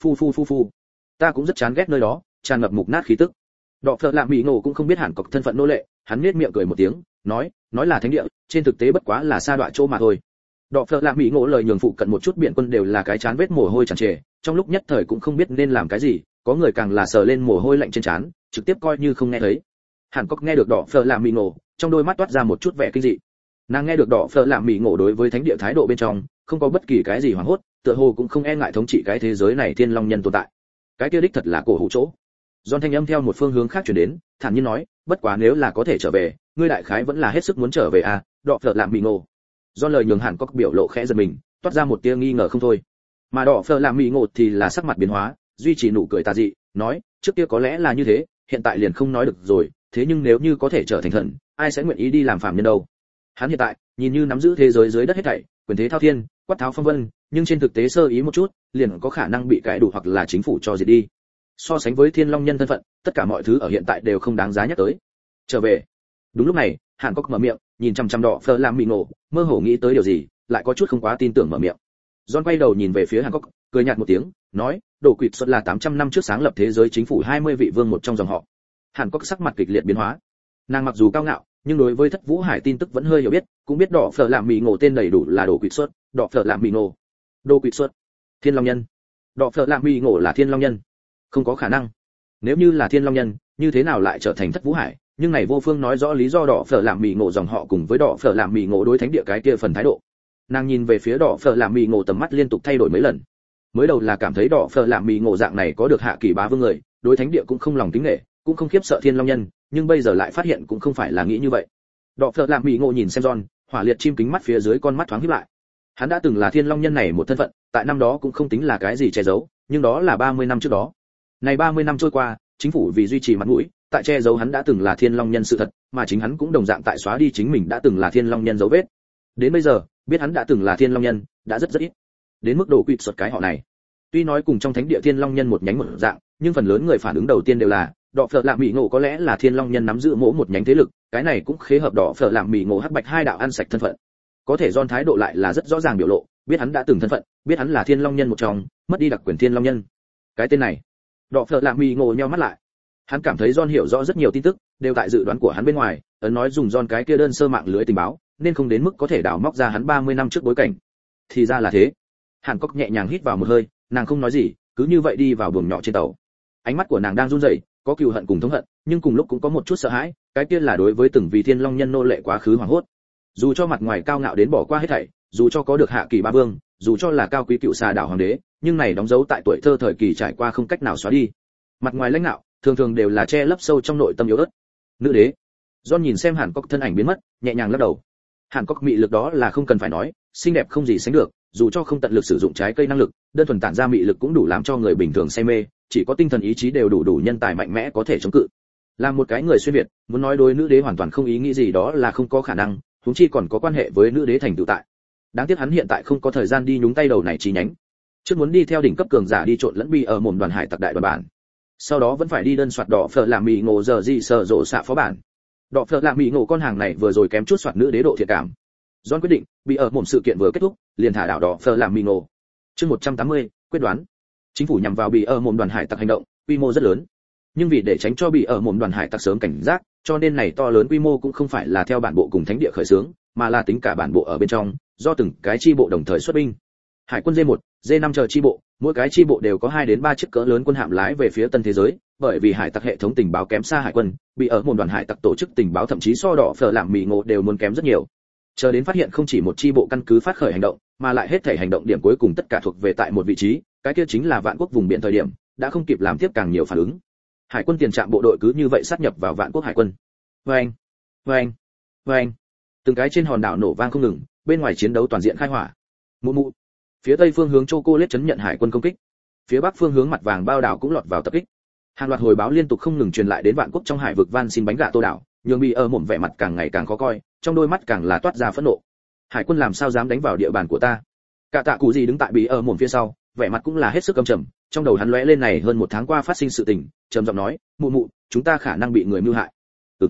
Phu, ta cũng rất chán ghét nơi đó, tràn ngập mục nát khí tức. Đỏ phở làm mì ngộ cũng không biết Hàn Quốc thân phận nô lệ, hắn nhếch miệng cười một tiếng, nói là thánh địa, trên thực tế bất quá là sa đọa chỗ mà thôi. Đỏ phở làm mì ngộ lời nhường phụ cận một chút biện quân đều là cái chán vết mồ hôi tràn trề, trong lúc nhất thời cũng không biết nên làm cái gì, có người càng là sờ lên mồ hôi lạnh trên trán, trực tiếp coi như không nghe thấy. Hàn Quốc nghe được đỏ phở làm mì ngộ, trong đôi mắt toát ra một chút vẻ kinh dị. Nàng nghe được đỏ phở làm mì ngộ đối với thánh địa thái độ bên trong, không có bất kỳ cái gì hoảng hốt, tựa hồ cũng không e ngại thống trị cái thế giới này thiên long nhân tồn tại. Cái kia đích thật là cổ hủ chỗ. John thanh âm theo một phương hướng khác truyền đến, thản nhiên nói, bất quá nếu là có thể trở về, ngươi đại khái vẫn là hết sức muốn trở về à? Đỏ phở làm mì ngộ. John lời nhường Hàn Quốc biểu lộ khẽ giật mình, toát ra một tia nghi ngờ không thôi. Mà đỏ phở làm mì ngộ thì là sắc mặt biến hóa, duy trì nụ cười tà dị, nói, trước kia có lẽ là như thế, hiện tại liền không nói được rồi, thế nhưng nếu như có thể trở thành thần, ai sẽ nguyện ý đi làm phàm nhân đâu? Hắn hiện tại, nhìn như nắm giữ thế giới dưới đất hết thảy, quyền thế thao thiên, quát tháo phong vân, nhưng trên thực tế sơ ý một chút, liền có khả năng bị cãi đủ hoặc là chính phủ cho diệt đi. So sánh với thiên long nhân thân phận, tất cả mọi thứ ở hiện tại đều không đáng giá nhắc tới. Trở về. Đúng lúc này, Hàn Quốc mở miệng, nhìn chằm chằm đỏ phở làm mì ngộ, mơ hồ nghĩ tới điều gì, lại có chút không quá tin tưởng mở miệng. John quay đầu nhìn về phía Hàn Quốc, cười nhạt một tiếng, nói, Đồ Quỷ Xuất là 800 năm trước sáng lập thế giới chính phủ 20 vị vương một trong dòng họ. Hàn Quốc sắc mặt kịch liệt biến hóa. Nàng mặc dù cao ngạo, nhưng đối với Thất Vũ Hải tin tức vẫn hơi hiểu biết, cũng biết đỏ phở làm mì ngộ tên đầy đủ là Đồ Quỷ Xuất, đỏ phở làm mì ngộ. Đồ Quỷ Xuất, Thiên Long Nhân. Đỏ phở làm mì ngộ là Thiên Long Nhân. Không có khả năng. Nếu như là Thiên Long Nhân, như thế nào lại trở thành Thất Vũ Hải? Nhưng này vô phương nói rõ lý do đỏ phở làm mì ngộ dòng họ cùng với đỏ phở làm mì ngộ đối thánh địa cái kia phần thái độ. Nàng nhìn về phía đỏ phở làm mì ngộ, tầm mắt liên tục thay đổi mấy lần. Mới đầu là cảm thấy đỏ phở làm mì ngộ dạng này có được hạ kỳ bá vương người, đối thánh địa cũng không lòng kính nể, cũng không khiếp sợ thiên long nhân, nhưng bây giờ lại phát hiện cũng không phải là nghĩ như vậy. Đỏ phở làm mì ngộ nhìn xem John, hỏa liệt chim kính mắt phía dưới con mắt thoáng híp lại. Hắn đã từng là thiên long nhân này một thân phận, tại năm đó cũng không tính là cái gì che giấu, nhưng đó là 30 năm trước đó. Này 30 năm trôi qua, chính phủ vì duy trì mặt mũi, tại che giấu hắn đã từng là thiên long nhân sự thật, mà chính hắn cũng đồng dạng tại xóa đi chính mình đã từng là thiên long nhân dấu vết. Đến bây giờ, biết hắn đã từng là thiên long nhân, đã rất ít. Đến mức độ quỵt xuất cái họ này. Tuy nói cùng trong thánh địa thiên long nhân một nhánh một dạng, nhưng phần lớn người phản ứng đầu tiên đều là, đỏ phở lạm mì ngộ có lẽ là thiên long nhân nắm giữ mỗi một nhánh thế lực, cái này cũng khế hợp đỏ phở lạm mì ngộ hắc bạch hai đạo ăn sạch thân phận. Có thể John thái độ lại là rất rõ ràng biểu lộ, biết hắn đã từng thân phận, biết hắn là thiên long nhân một trong, mất đi đặc quyền thiên long nhân. Cái tên này, đỏ phở lạm mì ngộ nheo mắt lại. Hắn cảm thấy John hiểu rõ rất nhiều tin tức, đều tại dự đoán của hắn bên ngoài, ấn nói dùng John cái kia đơn sơ mạng lưới tình báo, nên không đến mức có thể đào móc ra hắn 30 năm trước bối cảnh. Thì ra là thế. Hàn Cốc nhẹ nhàng hít vào một hơi, nàng không nói gì, cứ như vậy đi vào buồng nhỏ trên tàu. Ánh mắt của nàng đang run rẩy, có cừu hận cùng thống hận, nhưng cùng lúc cũng có một chút sợ hãi, cái kia là đối với từng vị thiên long nhân nô lệ quá khứ hoảng hốt. Dù cho mặt ngoài cao ngạo đến bỏ qua hết thảy, dù cho có được hạ kỳ ba vương, dù cho là cao quý cựu xà đảo hoàng đế, nhưng này đóng dấu tại tuổi thơ thời kỳ trải qua không cách nào xóa đi. Mặt ngoài lãnh ngạo, thường thường đều là che lấp sâu trong nội tâm yếu ớt. Nữ đế. John nhìn xem Hàn Cốc thân ảnh biến mất, nhẹ nhàng lắc đầu. Hàn Cốc mị lực đó là không cần phải nói, xinh đẹp không gì sánh được, dù cho không tận lực sử dụng trái cây năng lực, đơn thuần tản ra mị lực cũng đủ làm cho người bình thường say mê, chỉ có tinh thần ý chí đều đủ nhân tài mạnh mẽ có thể chống cự. Làm một cái người xuyên việt, muốn nói đối nữ đế hoàn toàn không ý nghĩ gì đó là không có khả năng, huống chi còn có quan hệ với nữ đế thành tựu tại. Đáng tiếc hắn hiện tại không có thời gian đi nhúng tay đầu này chi nhánh. Trước muốn đi theo đỉnh cấp cường giả đi trộn lẫn bi ở mồm đoàn hải tặc đại đoàn bản. Sau đó vẫn phải đi đơn soạt đỏ phở làm mì ngộ giờ gì sợ rộ xạ phó bản. Đỏ phở làm mì ngộ con hàng này vừa rồi kém chút soạt nữ đế độ thiệt cảm. John quyết định, bị ở mồm sự kiện vừa kết thúc, liền thả đảo đỏ phở làm mì ngộ. Chương 180, quyết đoán. Chính phủ nhằm vào bị ở mồm đoàn hải tặc hành động, quy mô rất lớn. Nhưng vì để tránh cho bị ở mồm đoàn hải tặc sớm cảnh giác, cho nên này to lớn quy mô cũng không phải là theo bản bộ cùng thánh địa khởi xướng, mà là tính cả bản bộ ở bên trong, do từng cái chi bộ đồng thời xuất binh. Hải quân D1, D5 chờ chi bộ, mỗi cái chi bộ đều có 2 đến 3 chiếc cỡ lớn quân hạm lái về phía tân thế giới, bởi vì hải tặc hệ thống tình báo kém xa hải quân, bị ở mồm đoàn hải tặc tổ chức tình báo thậm chí so đỏ phở làm mì ngộ đều muốn kém rất nhiều. Chờ đến phát hiện không chỉ một chi bộ căn cứ phát khởi hành động, mà lại hết thể hành động điểm cuối cùng tất cả thuộc về tại một vị trí, cái kia chính là Vạn Quốc vùng biển thời điểm, đã không kịp làm tiếp càng nhiều phản ứng. Hải quân tiền trạm bộ đội cứ như vậy sát nhập vào Vạn Quốc hải quân. Oeng, oeng, oeng. Từng cái trên hòn đảo nổ vang không ngừng, bên ngoài chiến đấu toàn diện khai hỏa. Mụ mụ. Phía tây phương hướng Chocolate chấn nhận hải quân công kích. Phía bắc phương hướng mặt vàng bao đảo cũng lọt vào tập kích. Hàng loạt hồi báo liên tục không ngừng truyền lại đến Vạn Quốc trong hải vực van xin bánh gà tô đảo, nhường bị ở mồm vẻ mặt càng ngày càng khó coi, trong đôi mắt càng là toát ra phẫn nộ. Hải quân làm sao dám đánh vào địa bàn của ta? Cả tạ cụ gì đứng tại bị ở mồm phía sau, vẻ mặt cũng là hết sức căm trầm, trong đầu hắn lóe lên này hơn 1 tháng qua phát sinh sự tình, trầm giọng nói, mụ mụ, chúng ta khả năng bị người mưu hại.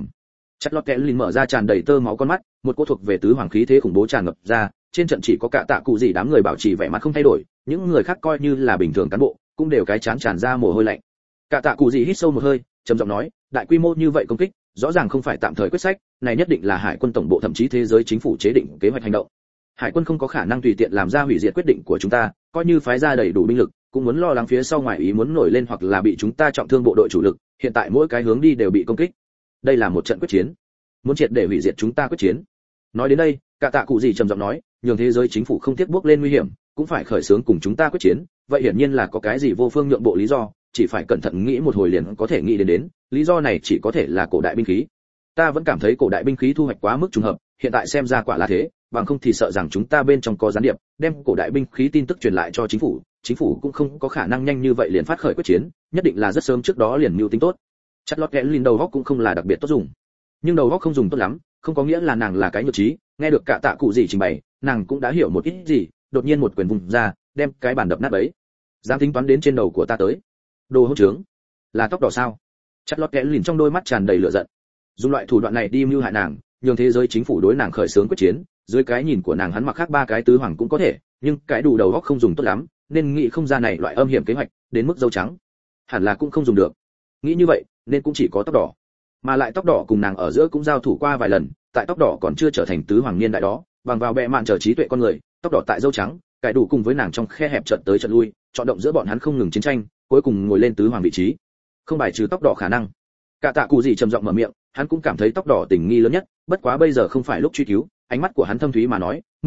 Chặt lọt kẽ lìn mở ra tràn đầy tơ máu con mắt, một cỗ thuộc về tứ hoàng khí thế khủng bố tràn ngập ra, trên trận chỉ có cả tạ cụ gì đám người bảo trì vẻ mặt không thay đổi, những người khác coi như là bình thường cán bộ, cũng đều cái chán tràn ra mồ hôi lạnh. Cả tạ cụ gì hít sâu một hơi, trầm giọng nói, đại quy mô như vậy công kích, rõ ràng không phải tạm thời quyết sách, này nhất định là hải quân tổng bộ thậm chí thế giới chính phủ chế định kế hoạch hành động. Hải quân không có khả năng tùy tiện làm ra hủy diệt quyết định của chúng ta, coi như phái ra đầy đủ binh lực, cũng muốn lo lắng phía sau ngoài ý muốn nổi lên hoặc là bị chúng ta trọng thương bộ đội chủ lực, hiện tại mỗi cái hướng đi đều bị công kích. Đây là một trận quyết chiến, muốn triệt để hủy diệt chúng ta quyết chiến. Nói đến đây, cả tạ cụ gì trầm giọng nói, nhường thế giới chính phủ không tiếc bước lên nguy hiểm, cũng phải khởi xướng cùng chúng ta quyết chiến, vậy hiển nhiên là có cái gì vô phương nhượng bộ lý do, chỉ phải cẩn thận nghĩ một hồi liền có thể nghĩ đến, lý do này chỉ có thể là cổ đại binh khí. Ta vẫn cảm thấy cổ đại binh khí thu hoạch quá mức trùng hợp, hiện tại xem ra quả là thế, bằng không thì sợ rằng chúng ta bên trong có gián điệp, đem cổ đại binh khí tin tức truyền lại cho chính phủ cũng không có khả năng nhanh như vậy liền phát khởi quyết chiến, nhất định là rất sớm trước đó liền mưu tính tốt. Chặt lọt kẽ lìn đầu góc cũng không là đặc biệt tốt dùng, nhưng đầu góc không dùng tốt lắm, không có nghĩa là nàng là cái nhược trí, nghe được cả tạ cụ gì trình bày, nàng cũng đã hiểu một ít gì, đột nhiên một quyền vùng ra, đem cái bàn đập nát bấy. Dám tính toán đến trên đầu của ta tới, đồ hỗn trướng, là tóc đỏ sao? Chặt lọt kẽ lìn trong đôi mắt tràn đầy lửa giận, dùng loại thủ đoạn này đi mưu hại nàng, nhường thế giới chính phủ đối nàng khởi xướng quyết chiến, dưới cái nhìn của nàng hắn mặc khác 3 cái tứ hoàng cũng có thể, nhưng cái đủ đầu óc không dùng tốt lắm, nên nghĩ không ra này loại âm hiểm kế hoạch, đến mức dâu trắng, hẳn là cũng không dùng được. Nghĩ như vậy, nên cũng chỉ có tóc đỏ, mà lại tóc đỏ cùng nàng ở giữa cũng giao thủ qua vài lần, tại tóc đỏ còn chưa trở thành tứ hoàng niên đại đó, bằng vào bệ mạn trở trí tuệ con người, tóc đỏ tại dâu trắng, cái đủ cùng với nàng trong khe hẹp trận tới trận lui, chọn động giữa bọn hắn không ngừng chiến tranh, cuối cùng ngồi lên tứ hoàng vị trí. Không bài trừ tóc đỏ khả năng. Cả tạ cụ gì trầm giọng mở miệng, hắn cũng cảm thấy tóc đỏ tình nghi lớn nhất, bất quá bây giờ không phải lúc truy cứu, ánh mắt của hắn thâm thúy mà nói, mụ mụ,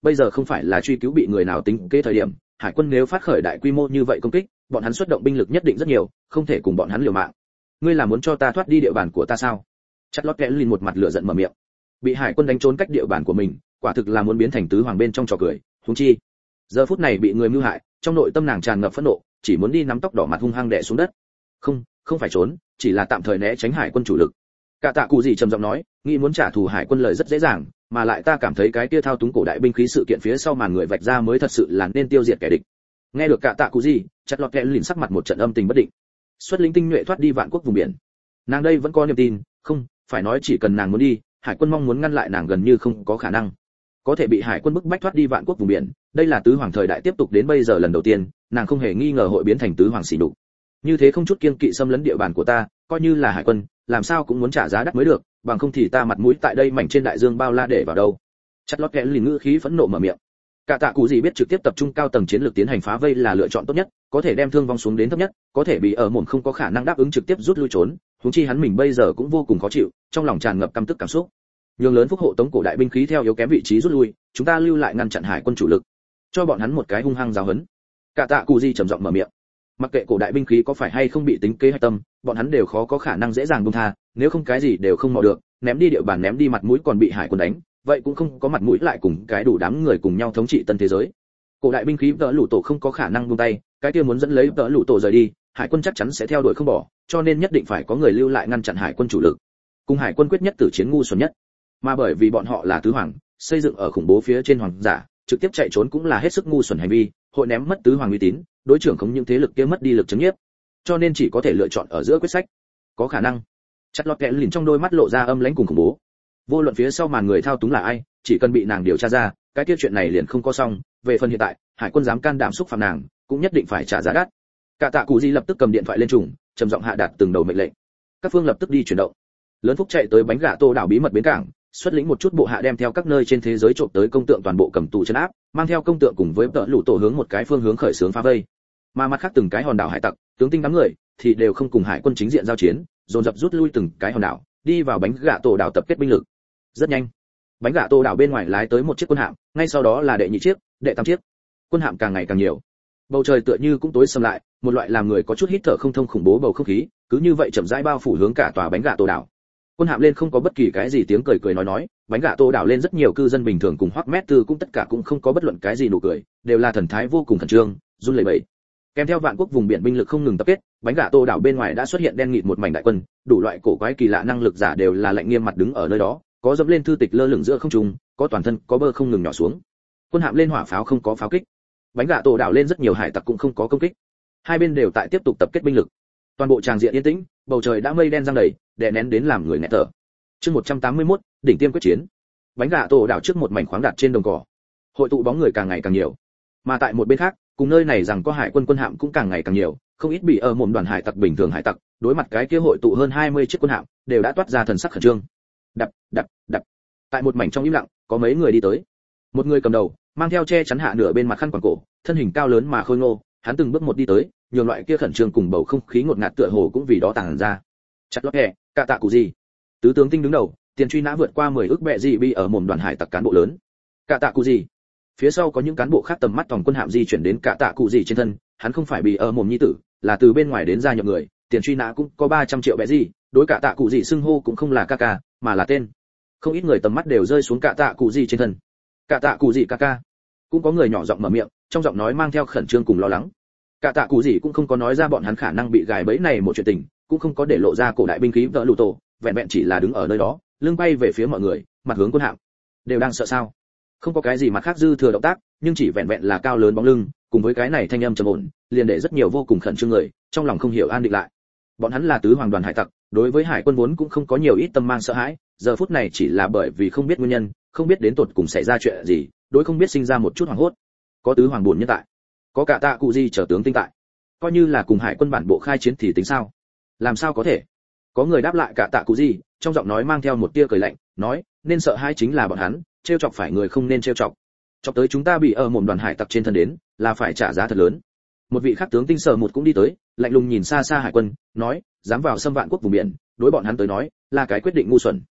bây giờ không phải là truy cứu bị người nào tính kế thời điểm, hải quân nếu phát khởi đại quy mô như vậy công kích, bọn hắn xuất động binh lực nhất định rất nhiều, không thể cùng bọn hắn liều mạng. Ngươi là muốn cho ta thoát đi địa bàn của ta sao? Chặt lót kẽ lìn một mặt lửa giận mở miệng. Bị hải quân đánh trốn cách địa bàn của mình, quả thực là muốn biến thành tứ hoàng bên trong trò cười, huống chi giờ phút này bị người mưu hại, trong nội tâm nàng tràn ngập phẫn nộ, chỉ muốn đi nắm tóc đỏ mặt hung hăng đè xuống đất. Không phải trốn, chỉ là tạm thời né tránh hải quân chủ lực. Cả tạ cụ gì trầm giọng nói, nghĩ muốn trả thù hải quân lời rất dễ dàng, mà lại ta cảm thấy cái kia thao túng cổ đại binh khí sự kiện phía sau màn người vạch ra mới thật sự là nên tiêu diệt kẻ địch. Nghe được cả tạ cụ gì, chặt lọt kẽ lìn sắc mặt một trận âm tình bất định. Xuất lính tinh nhuệ thoát đi vạn quốc vùng biển, nàng đây vẫn có niềm tin, không phải nói chỉ cần nàng muốn đi, hải quân mong muốn ngăn lại nàng gần như không có khả năng. Có thể bị hải quân bức bách thoát đi vạn quốc vùng biển, đây là tứ hoàng thời đại tiếp tục đến bây giờ lần đầu tiên, nàng không hề nghi ngờ hội biến thành tứ hoàng xỉ nhục. Như thế không chút kiêng kỵ xâm lấn địa bàn của ta, coi như là hải quân, làm sao cũng muốn trả giá đắt mới được, bằng không thì ta mặt mũi tại đây mảnh trên đại dương bao la để vào đâu. Chặt lót kẽ lìn ngữ khí phẫn nộ mở miệng. Cả tạ cụ gì biết trực tiếp tập trung cao tầng chiến lược tiến hành phá vây là lựa chọn tốt nhất, có thể đem thương vong xuống đến thấp nhất, có thể bị ở mồm không có khả năng đáp ứng trực tiếp rút lui trốn, huống chi hắn mình bây giờ cũng vô cùng khó chịu, trong lòng tràn ngập căm tức cảm xúc. Nhường lớn phúc hộ tống cổ đại binh khí theo yếu kém vị trí rút lui, chúng ta lưu lại ngăn chặn hải quân chủ lực, cho bọn hắn một cái hung hăng giáo huấn. Cả tạ cụ gì trầm giọng mở miệng. Mặc kệ cổ đại binh khí có phải hay không bị tính kế hay tâm, bọn hắn đều khó có khả năng dễ dàng buông tha, nếu không cái gì đều không mò được, ném đi địa bàn ném đi mặt mũi còn bị hải quân đánh, vậy cũng không có mặt mũi lại cùng cái đủ đám người cùng nhau thống trị tân thế giới. Cổ đại binh khí tợ lũ tổ không có khả năng buông tay, cái kia muốn dẫn lấy tợ lũ tổ rời đi, hải quân chắc chắn sẽ theo đuổi không bỏ, cho nên nhất định phải có người lưu lại ngăn chặn hải quân chủ lực. Cùng hải quân quyết nhất tử chiến ngu xuẩn nhất. Mà bởi vì bọn họ là tứ hoàng, xây dựng ở khủng bố phía trên hoàng giả, trực tiếp chạy trốn cũng là hết sức ngu xuẩn hành vi, hội ném mất tứ hoàng uy tín, đối trưởng không những thế lực kia mất đi lực chấn nhiếp, cho nên chỉ có thể lựa chọn ở giữa quyết sách. Có khả năng. Chặt lọt kẽ lìn trong đôi mắt lộ ra âm lãnh cùng khủng bố. Vô luận phía sau màn người thao túng là ai, chỉ cần bị nàng điều tra ra, cái kia chuyện này liền không có xong. Về phần hiện tại, hải quân dám can đảm xúc phạm nàng, cũng nhất định phải trả giá đắt. Cả tạ cụ gì lập tức cầm điện thoại lên trùng, trầm giọng hạ đạt từng đầu mệnh lệnh. Các phương lập tức đi chuyển động. Lớn phúc chạy tới bánh gà tô đảo bí mật bến cảng, xuất lĩnh một chút bộ hạ đem theo các nơi trên thế giới trộm tới công tượng toàn bộ cầm tù trấn áp, mang theo công tượng cùng với tợ lũ tổ hướng một cái phương hướng khởi xướng phá vây. Mà mặt khác từng cái hòn đảo hải tặc, tướng tinh đám người thì đều không cùng hải quân chính diện giao chiến, dồn dập rút lui từng cái hòn đảo, đi vào bánh gà tổ đảo tập kết binh lực. Rất nhanh, bánh gà tổ đảo bên ngoài lái tới một chiếc quân hạm, ngay sau đó là đệ nhị chiếc, đệ tam chiếc. Quân hạm càng ngày càng nhiều. Bầu trời tựa như cũng tối sầm lại, một loại làm người có chút hít thở không thông khủng bố bầu không khí, cứ như vậy chậm rãi bao phủ hướng cả tòa bánh gà tổ đảo. Quân hạm lên không có bất kỳ cái gì tiếng cười cười nói, bánh gà tô đảo lên rất nhiều cư dân bình thường cùng Hoắc Mét Tư cũng tất cả cũng không có bất luận cái gì nụ cười, đều là thần thái vô cùng khẩn trương, run lẩy bẩy. Kèm theo vạn quốc vùng biển binh lực không ngừng tập kết, bánh gà tô đảo bên ngoài đã xuất hiện đen nghịt một mảnh đại quân, đủ loại cổ quái kỳ lạ năng lực giả đều là lạnh nghiêm mặt đứng ở nơi đó, có dẫm lên thư tịch lơ lửng giữa không trung, có toàn thân có bơ không ngừng nhỏ xuống. Quân hạm lên hỏa pháo không có pháo kích, bánh gà tô đảo lên rất nhiều hải tặc cũng không có công kích. Hai bên đều tại tiếp tục tập kết binh lực. Toàn bộ tràng diện yên tĩnh, bầu trời đã mây đen giăng đầy, đè nén đến làm người nghẹt thở. Chương 181, đỉnh tiêm quyết chiến. Bánh gà tổ đảo trước một mảnh khoáng đạt trên đồng cỏ. Hội tụ bóng người càng ngày càng nhiều. Mà tại một bên khác, cùng nơi này rằng có hải quân quân hạm cũng càng ngày càng nhiều, không ít bị ở mồm đoàn hải tặc bình thường hải tặc, đối mặt cái kia hội tụ hơn 20 chiếc quân hạm, đều đã toát ra thần sắc khẩn trương. Đập, đập, đập. Tại một mảnh trong im lặng, có mấy người đi tới. Một người cầm đầu, mang theo che chắn hạ nửa bên mặt khăn quàng cổ, thân hình cao lớn mà khôi ngô, hắn từng bước một đi tới, nhiều loại kia khẩn trương cùng bầu không khí ngột ngạt tựa hồ cũng vì đó tàng ra. Chặt lót kẻ, cả tạ cụ gì. Tứ tướng tinh đứng đầu, tiền truy nã vượt qua 10 ức bệ gì bị ở mồm đoàn hải tặc cán bộ lớn. Cả tạ cụ gì? Phía sau có những cán bộ khác tầm mắt toàn quân hạm di chuyển đến cả tạ cụ gì trên thân, hắn không phải bị ở mồm nhi tử, là từ bên ngoài đến gia nhập người, tiền truy nã cũng có 300 triệu bệ gì, đối cả tạ cụ gì xưng hô cũng không là ca ca, mà là tên. Không ít người tầm mắt đều rơi xuống cả tạ cụ gì trên thân. Cả tạ cụ gì ca ca. Cũng có người nhỏ giọng mở miệng, trong giọng nói mang theo khẩn trương cùng lo lắng. Cả tạ cụ gì cũng không có nói ra bọn hắn khả năng bị gài bẫy này một chuyện tình, cũng không có để lộ ra cổ đại binh khí vỡ lù tổ, vẹn vẹn chỉ là đứng ở nơi đó, lưng bay về phía mọi người, mặt hướng quân hạm. Đều đang sợ sao? Không có cái gì mặt khác dư thừa động tác, nhưng chỉ vẹn vẹn là cao lớn bóng lưng, cùng với cái này thanh âm trầm ổn, liền để rất nhiều vô cùng khẩn trương người, trong lòng không hiểu an định lại. Bọn hắn là tứ hoàng đoàn hải tặc, đối với hải quân vốn cũng không có nhiều ít tâm mang sợ hãi, giờ phút này chỉ là bởi vì không biết nguyên nhân, không biết đến tột cùng xảy ra chuyện gì, đối không biết sinh ra một chút hoảng hốt. Có tứ hoàng buồn nhân tại, có cả tạ cụ gì trở tướng tinh tại, coi như là cùng hải quân bản bộ khai chiến thì tính sao? Làm sao có thể? Có người đáp lại cả tạ cụ gì, trong giọng nói mang theo một tia cười lạnh, nói, nên sợ hãi chính là bọn hắn, trêu chọc phải người không nên trêu chọc. Chọc tới chúng ta bị ở mồm đoàn hải tặc trên thân đến, là phải trả giá thật lớn. Một vị khác tướng tinh sở một cũng đi tới, lạnh lùng nhìn xa xa hải quân, nói, dám vào xâm vạn quốc vùng biển, đối bọn hắn tới nói, là cái quyết định ngu xuẩn.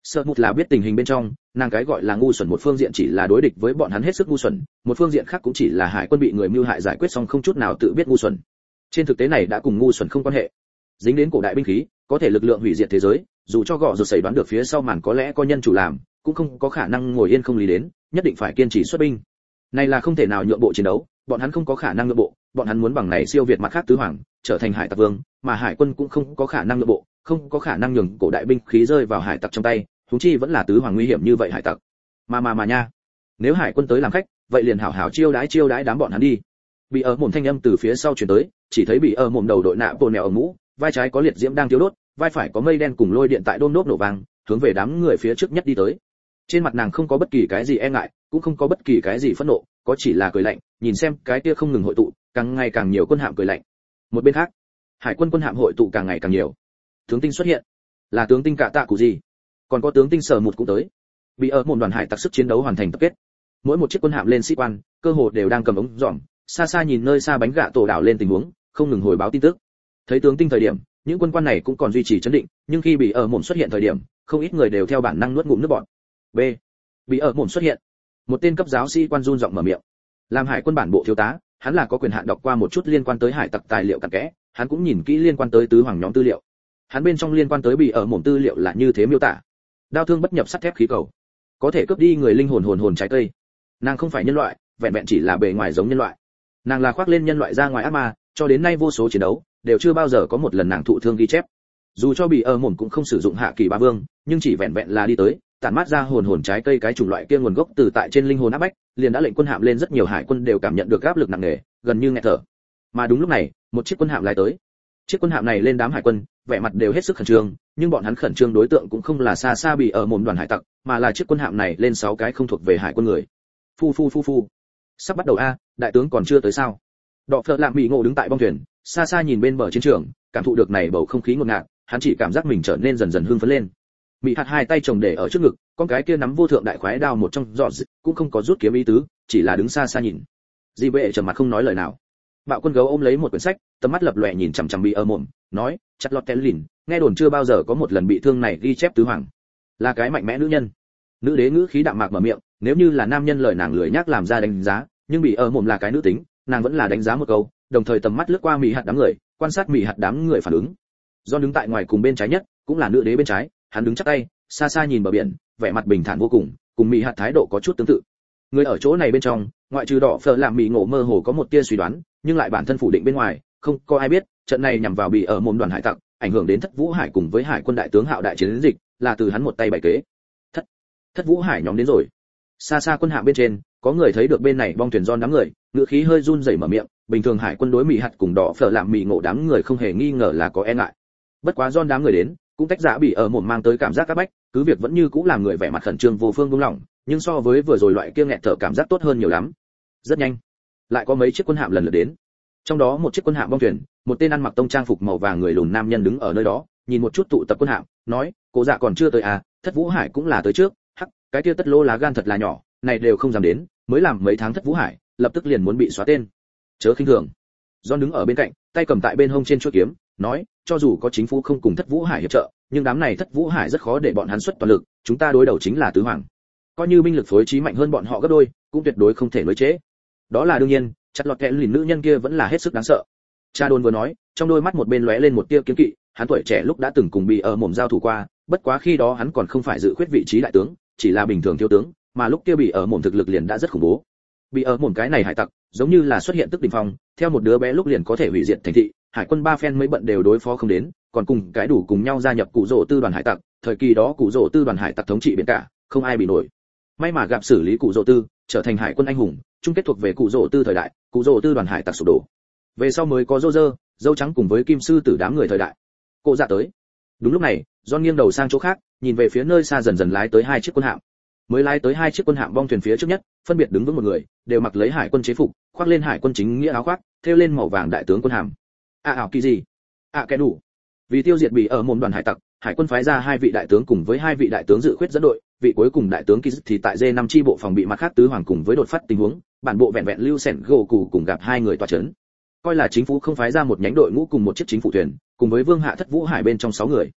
Sợ một là biết tình hình bên trong, nàng cái gọi là ngu xuẩn một phương diện chỉ là đối địch với bọn hắn hết sức ngu xuẩn, một phương diện khác cũng chỉ là hải quân bị người mưu hại giải quyết xong không chút nào tự biết ngu xuẩn. Trên thực tế này đã cùng ngu xuẩn không quan hệ. Dính đến cổ đại binh khí, có thể lực lượng hủy diệt thế giới, dù cho gọ rụt xảy đoán được phía sau màn có lẽ có nhân chủ làm, cũng không có khả năng ngồi yên không lý đến, nhất định phải kiên trì xuất binh. Này là không thể nào nhượng bộ chiến đấu, bọn hắn không có khả năng nhượng bộ, bọn hắn muốn bằng này siêu việt mặt khác tứ hoàng, trở thành hải tặc vương, mà hải quân cũng không có khả năng nhượng bộ, không có khả năng nhường cổ đại binh khí rơi vào hải tặc trong tay, huống chi vẫn là tứ hoàng nguy hiểm như vậy hải tặc. Mà nha, nếu hải quân tới làm khách, vậy liền hảo hảo chiêu đãi đám bọn hắn đi. Bị ở mồm thanh âm từ phía sau truyền tới, chỉ thấy bị ở mồm đầu đội nạ bồ nẹo ở mũ, vai trái có liệt diễm đang thiêu đốt, vai phải có mây đen cùng lôi điện tại đôm đốp nổ vang, hướng về đám người phía trước nhất đi tới. Trên mặt nàng không có bất kỳ cái gì e ngại, cũng không có bất kỳ cái gì phẫn nộ, có chỉ là cười lạnh, nhìn xem cái kia không ngừng hội tụ, càng ngày càng nhiều quân hạm cười lạnh. Một bên khác, hải quân quân hạm hội tụ càng ngày càng nhiều. Tướng tinh xuất hiện, là tướng tinh Cạ Tạ Cụ gì, còn có tướng tinh Sở Một cũng tới. Bị ở một đoàn hải tặc sức chiến đấu hoàn thành tập kết. Mỗi một chiếc quân hạm lên sĩ quan, cơ hồ đều đang cầm ống dòm, xa xa nhìn nơi xa bánh gạ tổ đảo lên tình huống, không ngừng hồi báo tin tức. Thấy tướng tinh thời điểm, những quân quan này cũng còn duy trì trấn định, nhưng khi bị ở mồm xuất hiện thời điểm, không ít người đều theo bản năng nuốt ngụm nước bọt. B. Bị ở mồm xuất hiện. Một tên cấp giáo sĩ quan run giọng mở miệng. Làm hải quân bản bộ thiếu tá, hắn là có quyền hạn đọc qua một chút liên quan tới hải tặc tài liệu cặn kẽ, hắn cũng nhìn kỹ liên quan tới tứ hoàng nhóm tư liệu. Hắn bên trong liên quan tới bị ở mồm tư liệu là như thế miêu tả: đao thương bất nhập sắt thép khí cầu, có thể cướp đi người linh hồn trái cây. Nàng không phải nhân loại, vẹn vẹn chỉ là bề ngoài giống nhân loại. Nàng là khoác lên nhân loại ra ngoài ác ma, cho đến nay vô số chiến đấu đều chưa bao giờ có một lần nàng thụ thương ghi chép. Dù cho bị ở mồm cũng không sử dụng hạ kỳ bá vương, nhưng chỉ vẹn vẹn là đi tới tản mát ra hồn trái cây cái chủng loại kia nguồn gốc từ tại trên linh hồn áp bách, liền đã lệnh quân hạm lên rất nhiều hải quân đều cảm nhận được áp lực nặng nề, gần như nghẹt thở. Mà đúng lúc này, một chiếc quân hạm lái tới. Chiếc quân hạm này lên đám hải quân, vẻ mặt đều hết sức khẩn trương, nhưng bọn hắn khẩn trương đối tượng cũng không là xa xa bị ở mồm đoàn hải tặc, mà là chiếc quân hạm này lên 6 cái không thuộc về hải quân người. Phu. Sắp bắt đầu a, đại tướng còn chưa tới sao? Đọ Phật Lạm bị ngộ đứng tại bong thuyền, xa xa nhìn bên bờ chiến trường, cảm thụ được này bầu không khí ngột ngạt, hắn chỉ cảm giác mình trở nên dần dần hưng phấn lên. Mỹ hạt hai tay chồng để ở trước ngực, con cái kia nắm vô thượng đại khoái đao một trong giọt, cũng không có rút kiếm ý tứ, chỉ là đứng xa xa nhìn. Di Bệ trầm mặt không nói lời nào. Bạo quân gấu ôm lấy một quyển sách, tầm mắt lập lòe nhìn chằm chằm bị ở mồm, nói: "Chặt lọt té lìn, nghe đồn chưa bao giờ có một lần bị thương này ghi chép tứ hoàng, là cái mạnh mẽ nữ nhân." Nữ đế ngữ khí đạm mạc mở miệng, nếu như là nam nhân lời nàng lười nhắc làm ra đánh giá, nhưng bị ở mồm là cái nữ tính, nàng vẫn là đánh giá một câu, đồng thời tầm mắt lướt qua mỹ hạt đám người, quan sát mỹ hạt đám người phản ứng. John đứng tại ngoài cùng bên trái nhất, cũng là nữ đế bên trái, hắn đứng chắp tay, xa xa nhìn bờ biển, vẻ mặt bình thản vô cùng mỹ hạt thái độ có chút tương tự. Người ở chỗ này bên trong, ngoại trừ Đỏ Phở làm mỹ ngộ mơ hồ có một tia suy đoán, nhưng lại bản thân phủ định bên ngoài, không có ai biết, trận này nhằm vào bị ở mồm đoàn hải tặc, ảnh hưởng đến Thất Vũ Hải cùng với hải quân đại tướng Hạo đại chiến dịch, là từ hắn một tay bày kế. Thất Vũ Hải nhóm đến rồi. Xa xa quân hạm bên trên, có người thấy được bên này bong thuyền John đám người, ngữ khí hơi run rẩy mở miệng, bình thường hải quân đối mỹ hạt cùng Đỏ Phở làm mỹ ngộ đám người không hề nghi ngờ là có e ngại. Bất quá John đám người đến, cũng tách ra bị ở mồm mang tới cảm giác các bách, cứ việc vẫn như cũ làm người vẻ mặt khẩn trương vô phương buông lỏng, nhưng so với vừa rồi loại kia nghẹt thở cảm giác tốt hơn nhiều lắm. Rất nhanh, lại có mấy chiếc quân hạm lần lượt đến. Trong đó một chiếc quân hạm bong thuyền, một tên ăn mặc tông trang phục màu vàng người lùn nam nhân đứng ở nơi đó, nhìn một chút tụ tập quân hạm, nói: "Cố dạ còn chưa tới à, Thất Vũ Hải cũng là tới trước, hắc, cái kia tất lô lá gan thật là nhỏ, này đều không dám đến, mới làm mấy tháng Thất Vũ Hải, lập tức liền muốn bị xóa tên. Chớ khinh thường." John đứng ở bên cạnh, tay cầm tại bên hông trên chuôi kiếm, nói: "Cho dù có chính phủ không cùng Thất Vũ Hải hiệp trợ, nhưng đám này Thất Vũ Hải rất khó để bọn hắn xuất toàn lực, chúng ta đối đầu chính là tứ hoàng. Coi như binh lực phối trí mạnh hơn bọn họ gấp đôi, cũng tuyệt đối không thể đối chế." Đó là đương nhiên, chặt lọt kẽ lìn nữ nhân kia vẫn là hết sức đáng sợ. Cha Đôn vừa nói, trong đôi mắt một bên lóe lên một tia kiêng kỵ, hắn tuổi trẻ lúc đã từng cùng bị ở mồm giao thủ qua, bất quá khi đó hắn còn không phải dự khuyết vị trí đại tướng, chỉ là bình thường thiếu tướng, mà lúc kia bị ở mồm thực lực liền đã rất khủng bố. Bị ở mồm cái này hải tặc, giống như là xuất hiện tức đỉnh phong, theo một đứa bé lúc liền có thể hủy diệt thành thị, hải quân ba phen mới bận đều đối phó không đến, còn cùng cái đủ cùng nhau gia nhập cụ rỗ tư đoàn hải tặc, thời kỳ đó cụ rỗ tư đoàn hải tặc thống trị biển cả, không ai bị nổi. May mà gặp xử lý cụ rỗ tư, trở thành hải quân anh hùng, chung kết thuộc về cụ rỗ tư thời đại, cụ rỗ tư đoàn hải tặc sụp đổ. Về sau mới có Roger, dâu trắng cùng với kim sư tử đám người thời đại. Cô dạ tới. Đúng lúc này, John nghiêng đầu sang chỗ khác, nhìn về phía nơi xa dần dần lái tới hai chiếc quân hạm. Mới lái tới hai chiếc quân hạm bong thuyền phía trước nhất, phân biệt đứng vững một người, đều mặc lấy hải quân chế phục, khoác lên hải quân chính nghĩa áo khoác, thêu lên màu vàng đại tướng quân hàm. Ảo kỳ gì? Kẻ đủ. Vì tiêu diệt bị ở mồm đoàn hải tặc, hải quân phái ra hai vị đại tướng cùng với hai vị đại tướng dự khuyết dẫn đội, vị cuối cùng đại tướng Kiz thì tại D5 chi bộ phòng bị mặt khác tứ hoàng cùng với đột phát tình huống, bản bộ vẹn vẹn lưu sẻn gỗ cụ cùng gặp hai người tọa chấn. Coi là chính phủ không phái ra một nhánh đội ngũ cùng một chiếc chính phủ thuyền, cùng với vương hạ Thất Vũ Hải bên trong 6 người.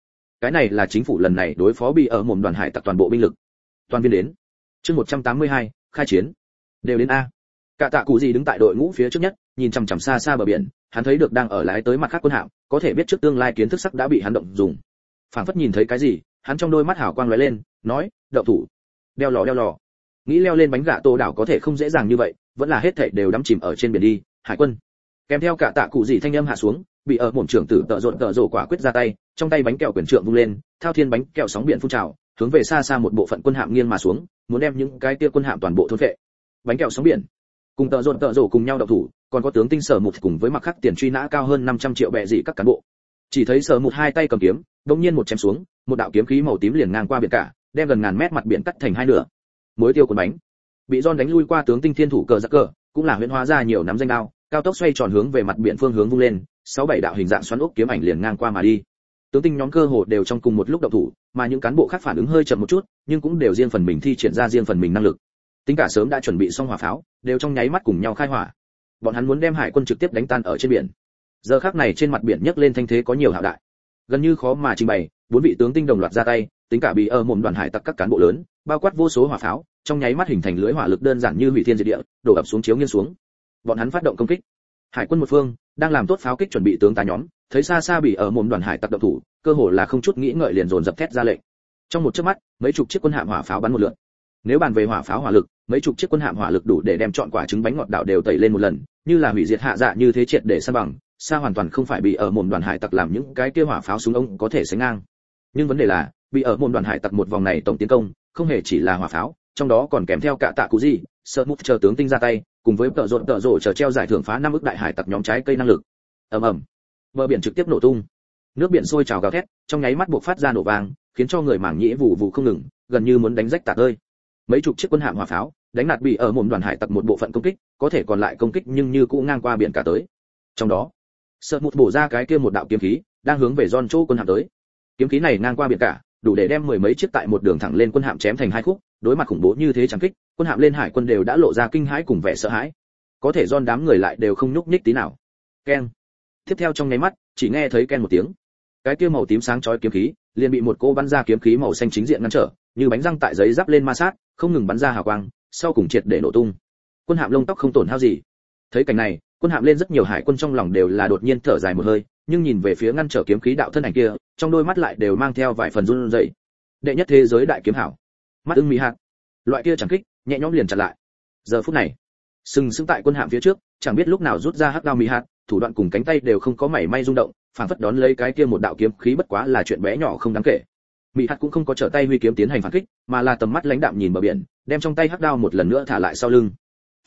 cái này là chính phủ lần này đối phó bị ở mồm đoàn hải tặc toàn bộ binh lực. Toàn viên đến. Chương 182, khai chiến. Đều đến a. Cả tạ cụ gì đứng tại đội ngũ phía trước nhất, nhìn chằm chằm xa xa bờ biển, hắn thấy được đang ở lái tới mặt khác quân hạm, có thể biết trước tương lai kiến thức sắc đã bị hắn động dùng. Phảng phất nhìn thấy cái gì, hắn trong đôi mắt hào quang lóe lên, nói, "Đậu thủ." Đeo lò. Nghĩ leo lên bánh gạ tô đảo có thể không dễ dàng như vậy, vẫn là hết thảy đều đắm chìm ở trên biển đi, hải quân. Kèm theo cả tạ cụ gì thanh âm hạ xuống, bị ở mồm trưởng tử tợ rộ quả quyết ra tay, trong tay bánh kẹo quyền trượng vung lên, thao thiên bánh kẹo sóng biển phun trào, hướng về xa xa một bộ phận quân hạm nghiêng mà xuống, muốn đem những cái kia quân hạm toàn bộ thôn phệ. Bánh kẹo sóng biển, cùng tợ rộ cùng nhau động thủ, còn có tướng tinh Sở Mục cùng với mặc khắc tiền truy nã cao hơn 500 triệu bệ dị các cán bộ. Chỉ thấy Sở Mục hai tay cầm kiếm, đột nhiên một chém xuống, một đạo kiếm khí màu tím liền ngang qua biển cả, đem gần ngàn mét mặt biển cắt thành hai nửa. Muối tiêu cuốn bánh. Bị John đánh lui qua tướng tinh thiên thủ cờ giặc cờ, cũng là huyễn hóa ra nhiều nắm danh đao, cao tốc xoay tròn hướng về mặt biển phương hướng vung lên, 6-7 đạo hình dạng xoắn ốc kiếm ảnh liền ngang qua mà đi. Tướng tinh nhóm cơ hồ đều trong cùng một lúc động thủ, mà những cán bộ khác phản ứng hơi chậm một chút, nhưng cũng đều riêng phần mình thi triển ra riêng phần mình năng lực. Tính cả sớm đã chuẩn bị xong hỏa pháo, đều trong nháy mắt cùng nhau khai hỏa. Bọn hắn muốn đem hải quân trực tiếp đánh tan ở trên biển. Giờ khắc này trên mặt biển nhấc lên thanh thế có nhiều hạo đại, gần như khó mà trình bày. 4 vị tướng tinh đồng loạt ra tay, tính cả bị ở mồm đoàn hải tặc các cán bộ lớn, bao quát vô số hỏa pháo, trong nháy mắt hình thành lưới hỏa lực đơn giản như hủy thiên diệt địa, đổ ập xuống chiếu nghiêng xuống. Bọn hắn phát động công kích. Hải quân một phương đang làm tốt pháo kích chuẩn bị tướng tá nhóm, thấy xa xa bị ở mồm đoàn hải tặc động thủ, cơ hồ là không chút nghĩ ngợi liền dồn dập thét ra lệnh. Trong một chớp mắt, mấy chục chiếc quân hạm hỏa pháo bắn một lượt. Nếu bàn về hỏa pháo hỏa lực, mấy chục chiếc quân hạm hỏa lực đủ để đem trọn quả trứng bánh ngọt đảo đều tẩy lên một lần, như là hủy diệt hạ dạ như thế triệt để san bằng, xa hoàn toàn không phải bị ở mồm đoàn hải tặc làm những cái kia hỏa pháo súng ống có thể sánh ngang. Nhưng vấn đề là, bị ở mồm đoàn hải tặc một vòng này tổng tiến công, không hề chỉ là hỏa pháo, trong đó còn kèm theo cả tạ cụ gì, sợ mút chờ tướng tinh ra tay, cùng với tợ rộ chờ treo giải thưởng phá 5 ức đại hải tặc nhóm trái cây năng lực. Ầm ầm, bờ biển trực tiếp nổ tung, nước biển sôi trào gào thét, trong nháy mắt buộc phát ra nổ vang, khiến cho người mảng nhĩ vụ không ngừng, gần như muốn đánh rách tạc ơi. Mấy chục chiếc quân hạm hỏa pháo đánh nạt bị ở mồm đoàn hải tặc một bộ phận công kích, có thể còn lại công kích nhưng như cũ ngang qua biển cả tới. Trong đó, sợ một bổ ra cái kia một đạo kiếm khí, đang hướng về John chỗ quân hạm tới. Kiếm khí này ngang qua biển cả, đủ để đem mười mấy chiếc tại một đường thẳng lên quân hạm chém thành hai khúc. Đối mặt khủng bố như thế chẳng kích, quân hạm lên hải quân đều đã lộ ra kinh hãi cùng vẻ sợ hãi. Có thể John đám người lại đều không nhúc nhích tí nào. Ken. Tiếp theo trong nháy mắt, chỉ nghe thấy ken một tiếng. Cái kia màu tím sáng chói kiếm khí liền bị một cô bắn ra kiếm khí màu xanh chính diện ngăn trở, như bánh răng tại giấy giáp lên ma sát, không ngừng bắn ra hào quang, sau cùng triệt để nổ tung. Quân hạm lông tóc không tổn hao gì. Thấy cảnh này, quân hạm lên rất nhiều hải quân trong lòng đều là đột nhiên thở dài một hơi, nhưng nhìn về phía ngăn trở kiếm khí đạo thân ảnh kia, trong đôi mắt lại đều mang theo vài phần run rẩy. Đệ nhất thế giới đại kiếm hảo, mắt ưng mỹ hạt, loại kia chẳng kích, nhẹ nhõm liền chặn lại. Giờ phút này, sừng sững tại quân hạm phía trước, chẳng biết lúc nào rút ra hắc đao mỹ hạt, thủ đoạn cùng cánh tay đều không có mảy may rung động, phảng phất đón lấy cái kia một đạo kiếm khí bất quá là chuyện bé nhỏ không đáng kể. Mỹ hạt cũng không có trở tay huy kiếm tiến hành phản kích, mà là tầm mắt lãnh đạm nhìn bờ biển, đem trong tay hắc đao một lần nữa thả lại sau lưng.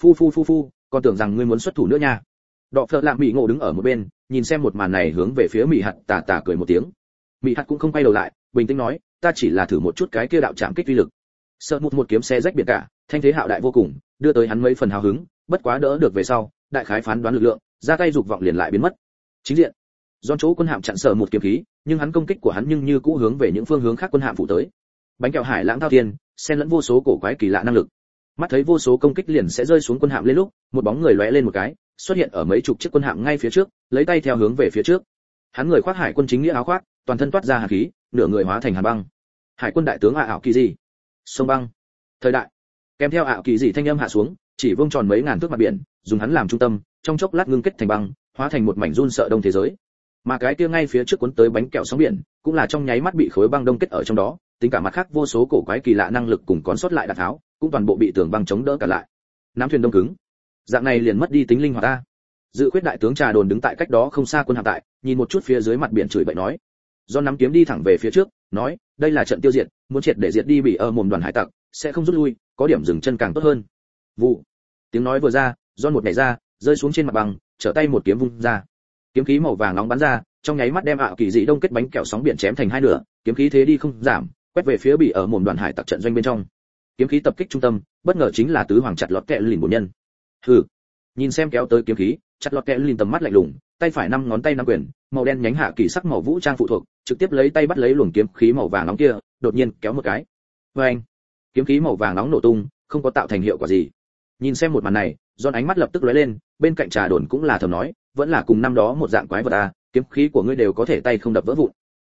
Phu, còn tưởng rằng ngươi muốn xuất thủ nữa nha. Đọ Phật Lạm Mỹ Ngộ đứng ở một bên, nhìn xem một màn này hướng về phía Mỹ hạt tà tà cười một tiếng. Mỹ hạt cũng không quay đầu lại, bình tĩnh nói, ta chỉ là thử một chút cái kia đạo chạm kích uy lực. Sợ một kiếm xe rách biển cả, thanh thế hạo đại vô cùng, đưa tới hắn mấy phần hào hứng, bất quá đỡ được về sau, đại khái phán đoán lực lượng, ra tay dục vọng liền lại biến mất. Chính diện, Giòn chỗ quân hạm chặn Sở một kiếm khí, nhưng hắn công kích của hắn nhưng như cũ hướng về những phương hướng khác quân hạm phụ tới. Bánh kẹo hải lãng thao thiên, xen lẫn vô số cổ quái kỳ lạ năng lực. Mắt thấy vô số công kích liền sẽ rơi xuống quân hạm lên lúc, một bóng người lóe lên một cái, xuất hiện ở mấy chục chiếc quân hạm ngay phía trước, lấy tay theo hướng về phía trước. Hắn người khoác hải quân chính nghĩa áo khoác, toàn thân toát ra hàn khí, nửa người hóa thành hàn băng. Hải quân đại tướng ảo kỳ gì? Sông băng. Thời đại. Kèm theo ảo kỳ dị thanh âm hạ xuống, chỉ vuông tròn mấy ngàn thước mặt biển, dùng hắn làm trung tâm, trong chốc lát ngưng kết thành băng, hóa thành một mảnh run sợ đông thế giới. Mà cái kia ngay phía trước cuốn tới bánh kẹo sóng biển, cũng là trong nháy mắt bị khối băng đông kết ở trong đó, tính cả mặt khác vô số cổ quái kỳ lạ năng lực cùng còn sót lại đạn tháo, cũng toàn bộ bị tường băng chống đỡ cả lại. Nắm thuyền đông cứng. Dạng này liền mất đi tính linh hoạt ta. Dự khuyết đại tướng Trà Đồn đứng tại cách đó không xa quân hạm tại, nhìn một chút phía dưới mặt biển chửi bậy nói. Do nắm kiếm đi thẳng về phía trước, nói, đây là trận tiêu diệt, muốn triệt để diệt đi bị ở mồm đoàn hải tặc, sẽ không rút lui, có điểm dừng chân càng tốt hơn. Vụ. Tiếng nói vừa ra, John một nhảy ra, rơi xuống trên mặt băng, trở tay một kiếm vung ra. Kiếm khí màu vàng nóng bắn ra, trong nháy mắt đem ảo kỳ dị đông kết bánh kẹo sóng biển chém thành hai nửa, kiếm khí thế đi không giảm, quét về phía bị ở mồm đoàn hải tặc trận doanh bên trong. Kiếm khí tập kích trung tâm, bất ngờ chính là tứ hoàng chặt lọt kẹ lìn bổn nhân. Hừ. Nhìn xem kéo tới kiếm khí, chặt lọt kẹ lìn tầm mắt lạnh lùng, tay phải năm ngón tay năm quyền, màu đen nhánh hạ kỳ sắc màu vũ trang phụ thuộc, trực tiếp lấy tay bắt lấy luồng kiếm khí màu vàng nóng kia, đột nhiên kéo một cái. Oeng! Kiếm khí màu vàng nóng nổ tung, không có tạo thành hiệu quả gì. Nhìn xem một màn này, John ánh mắt lập tức lóe lên, bên cạnh Trà Đồn cũng là thầm nói, vẫn là cùng năm đó một dạng quái vật à, kiếm khí của ngươi đều có thể tay không đập vỡ vụn.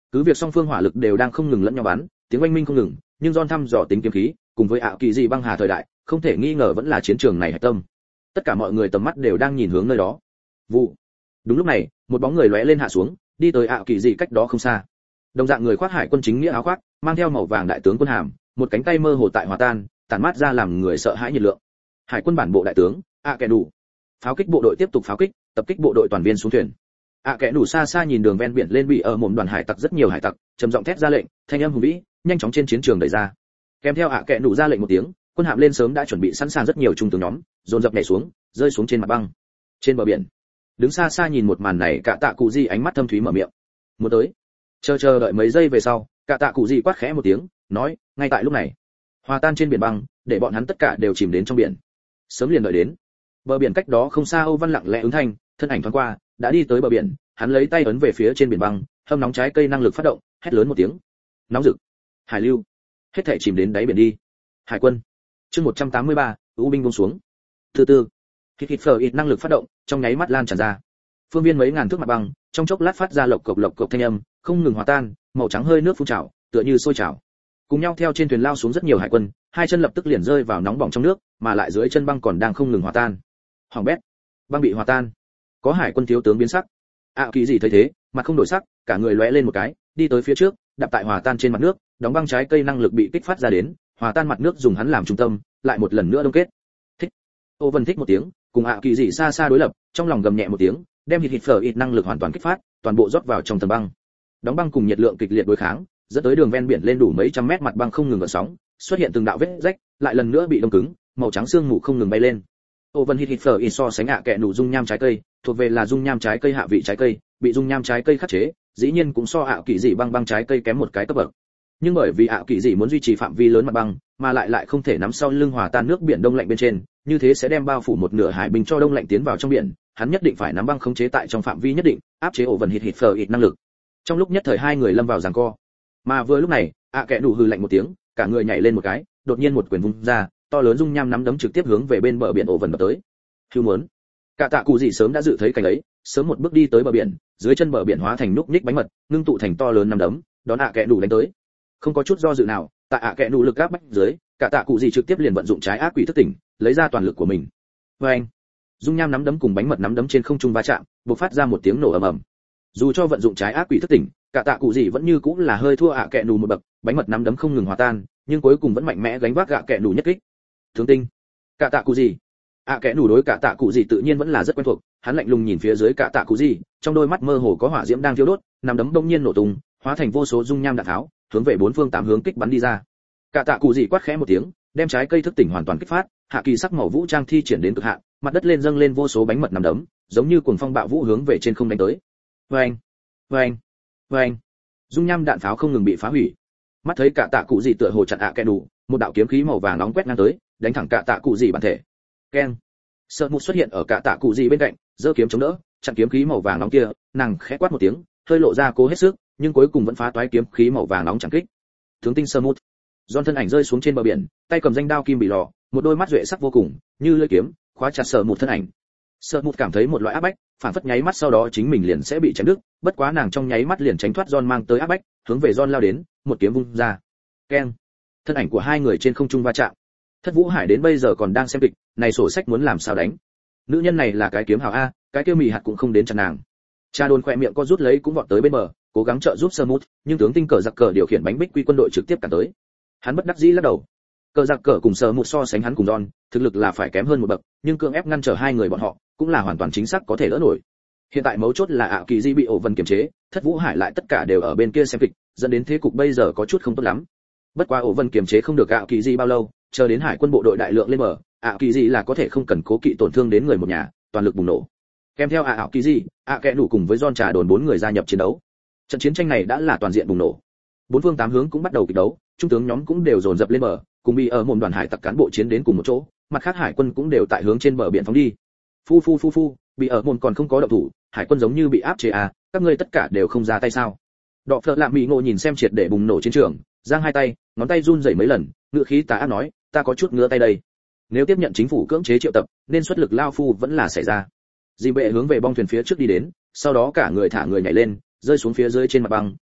Cứ việc song phương hỏa lực đều đang không ngừng lẫn nhau bắn, tiếng oanh minh không ngừng, nhưng John thăm dò tính kiếm khí, cùng với ảo kỳ dị băng hà thời đại, không thể nghi ngờ vẫn là chiến trường này hạch tâm. Tất cả mọi người tầm mắt đều đang nhìn hướng nơi đó. Vụ. Đúng lúc này, một bóng người lóe lên hạ xuống, đi tới ảo kỳ dị cách đó không xa. Đồng dạng người khoác hải quân chính nghĩa áo khoác, mang theo màu vàng đại tướng quân hàm, một cánh tay mơ hồ tại hòa tan, tản mát ra làm người sợ hãi nhiệt lượng. Hải quân bản bộ đại tướng, kẻ đủ. Pháo kích bộ đội tiếp tục pháo kích, tập kích bộ đội toàn viên xuống thuyền. Kẻ đủ xa xa nhìn đường ven biển lên bị ở mồm đoàn hải tặc rất nhiều hải tặc, trầm giọng thét ra lệnh, thanh âm hùng vĩ, nhanh chóng trên chiến trường đẩy ra. Kèm theo kẻ đủ ra lệnh một tiếng, quân hạm lên sớm đã chuẩn bị sẵn sàng rất nhiều trung tướng nhóm, dồn dập nhảy xuống, rơi xuống trên mặt băng. Trên bờ biển, đứng xa xa nhìn một màn này, cả tạ cụ di ánh mắt thâm thúy mở miệng. Muốn tới. Chờ đợi mấy giây về sau, cả tạ cụ di quát khẽ một tiếng, nói, ngay tại lúc này, hòa tan trên biển băng, để bọn hắn tất cả đều chìm đến trong biển. Sớm liền đợi đến. Bờ biển cách đó không xa, Âu Văn lặng lẽ ứng thanh, thân ảnh thoáng qua, đã đi tới bờ biển, hắn lấy tay ấn về phía trên biển băng, hâm nóng trái cây năng lực phát động, hét lớn một tiếng. Nóng rực. Hải lưu. Hết thảy chìm đến đáy biển đi. Hải quân. Chương 183, U binh buông xuống. Từ từ. Hít phở ít năng lực phát động, trong nháy mắt lan tràn ra. Phương viên mấy ngàn thước mặt băng, trong chốc lát phát ra lộc cộc thanh âm, không ngừng hòa tan, màu trắng hơi nước phun trào, tựa như sôi trào. Cùng nhau theo trên thuyền lao xuống rất nhiều hải quân, hai chân lập tức liền rơi vào nóng bỏng trong nước, mà lại dưới chân băng còn đang không ngừng hòa tan. Hoàng bét, băng bị hòa tan. Có hải quân thiếu tướng biến sắc. Kỳ gì thấy thế, mặt không đổi sắc, cả người lóe lên một cái, đi tới phía trước, đạp tại hòa tan trên mặt nước, đóng băng trái cây năng lực bị kích phát ra đến, hòa tan mặt nước dùng hắn làm trung tâm, lại một lần nữa đông kết. Thích. Ô Vân thích một tiếng, cùng Kỳ gì xa xa đối lập, trong lòng gầm nhẹ một tiếng, đem hít phở ít năng lực hoàn toàn kích phát, toàn bộ rót vào trong tầng băng. Đóng băng cùng nhiệt lượng kịch liệt đối kháng, dẫn tới đường ven biển lên đủ mấy trăm mét mặt băng không ngừng gợn sóng, xuất hiện từng đạo vết rách, lại lần nữa bị đông cứng, màu trắng sương mù không ngừng bay lên. Ô Vân hít phở ít so sánh kẹ nụ dung nham trái cây, thuộc về là dung nham trái cây hạ vị trái cây, bị dung nham trái cây khắc chế, dĩ nhiên cũng so kỳ dị băng trái cây kém một cái cấp bậc. Nhưng bởi vì kỳ dị muốn duy trì phạm vi lớn mặt băng, mà lại không thể nắm sau lưng hòa tan nước biển đông lạnh bên trên, như thế sẽ đem bao phủ một nửa hải bình cho đông lạnh tiến vào trong biển, hắn nhất định phải nắm băng khống chế tại trong phạm vi nhất định, áp chế Ô Vân hít phở ít năng lực. Trong lúc nhất thời hai người lâm vào giằng co. Mà vừa lúc này, kẻ đủ hừ lạnh một tiếng, cả người nhảy lên một cái, đột nhiên một quyền vung ra, to lớn dung nham nắm đấm trực tiếp hướng về bên bờ biển Ô Vân đập tới. Hưu muốn. Cả tạ cụ gì sớm đã dự thấy cảnh ấy, sớm một bước đi tới bờ biển, dưới chân bờ biển hóa thành núc ních bánh mật, ngưng tụ thành to lớn nắm đấm, đón kẻ đủ đánh tới. Không có chút do dự nào, tại kẻ đủ lực áp bách dưới, cả tạ cụ gì trực tiếp liền vận dụng trái ác quỷ thức tỉnh, lấy ra toàn lực của mình. Anh, dung nham nắm đấm cùng bánh mật nắm đấm trên không trung va chạm, bộc phát ra một tiếng nổ ầm ầm. Dù cho vận dụng trái ác quỷ thức tỉnh, cả tạ cụ gì vẫn như cũng là hơi thua kẻ đủ một bậc, bánh mật nắm đấm không ngừng hòa tan, nhưng cuối cùng vẫn mạnh mẽ gánh vác kẻ đủ nhất kích. Thương tinh. Cả tạ cụ gì? Kẻ đủ đối cả tạ cụ gì tự nhiên vẫn là rất quen thuộc, hắn lạnh lùng nhìn phía dưới cả tạ cụ gì, trong đôi mắt mơ hồ có hỏa diễm đang thiêu đốt, nắm đấm bỗng nhiên nổ tung, hóa thành vô số dung nham đạn tháo, hướng về bốn phương tám hướng kích bắn đi ra. Cả tạ cụ gì quát khẽ một tiếng, đem trái cây thức tỉnh hoàn toàn kích phát, hạ kỳ sắc màu vũ trang thi triển đến cực hạn, mặt đất lên dâng lên vô số bánh mật nắm đấm, giống như cuồng phong bạo vũ hướng về trên không đánh tới. Oeng, oeng, oeng. Dung nham đạn pháo không ngừng bị phá hủy. Mắt thấy cả tạ cụ gì tựa hồ chặn kẻ đủ, một đạo kiếm khí màu vàng nóng quét ngang tới, đánh thẳng cả tạ cụ gì bản thể. Keng. Sợ Mục xuất hiện ở cả tạ cụ gì bên cạnh, giơ kiếm chống đỡ, chặn kiếm khí màu vàng nóng kia, nàng khẽ quát một tiếng, hơi lộ ra cố hết sức, nhưng cuối cùng vẫn phá toái kiếm khí màu vàng nóng chẳng kích. Tướng tinh Sợ Mục. Giòn thân ảnh rơi xuống trên bờ biển, tay cầm danh đao kim bị lò, một đôi mắt duệ sắc vô cùng, như lưỡi kiếm, khóa chặt Sợ Mục thân ảnh. Sợ Mục cảm thấy một loại áp bách, phản phất nháy mắt sau đó chính mình liền sẽ bị chém đứt, bất quá nàng trong nháy mắt liền tránh thoát Giòn mang tới áp bách, hướng về Giòn lao đến, một kiếm vung ra. Keng. Thân ảnh của hai người trên không trung va chạm. Thất Vũ Hải đến bây giờ còn đang xem kịch, này sổ sách muốn làm sao đánh. Nữ nhân này là cái kiếm hào a, cái kia mì hạt cũng không đến chặn nàng. Cha Đôn khỏe miệng co rút lấy cũng vọt tới bên bờ, cố gắng trợ giúp Sơ Mút, nhưng tướng tinh cờ giặc cờ điều khiển bánh bích quy quân đội trực tiếp cản tới. Hắn bất đắc dĩ lắc đầu. Cờ giặc cờ cùng Sơ Mút so sánh hắn cùng Don, thực lực là phải kém hơn một bậc, nhưng cưỡng ép ngăn trở hai người bọn họ, cũng là hoàn toàn chính xác có thể đỡ nổi. Hiện tại mấu chốt là Kỳ Di bị Ổ Vân kiềm chế, Thất Vũ Hải lại tất cả đều ở bên kia xem kịch, dẫn đến thế cục bây giờ có chút không tốt lắm. Bất quá Ổ Vân kiềm chế không được Kỳ Di bao lâu, chờ đến hải quân bộ đội đại lượng lên bờ, Kỳ Di là có thể không cần cố kỵ tổn thương đến người một nhà, toàn lực bùng nổ. Kèm theo Kỳ Di, kẻ đủ cùng với John Trà Đồn bốn người gia nhập chiến đấu. Trận chiến tranh này đã là toàn diện bùng nổ. Bốn phương tám hướng cũng bắt đầu kịch đấu, trung tướng nhóm cũng đều dồn dập lên bờ, cùng bị ở mồm đoàn hải tặc cán bộ chiến đến cùng một chỗ, mặt khác hải quân cũng đều tại hướng trên bờ biển phóng đi. Phu, bị ở mồm còn không có động thủ, hải quân giống như bị áp chế các ngươi tất cả đều không ra tay sao? Đọ Phật Lạm Mỹ Ngộ nhìn xem triệt để bùng nổ chiến trường, giang hai tay, ngón tay run rẩy mấy lần, ngựa khí tà ác nói, ta có chút ngứa tay đây. Nếu tiếp nhận chính phủ cưỡng chế triệu tập, nên xuất lực lao phu vẫn là xảy ra. Dì bệ hướng về bong thuyền phía trước đi đến, sau đó cả người thả người nhảy lên, rơi xuống phía dưới trên mặt băng,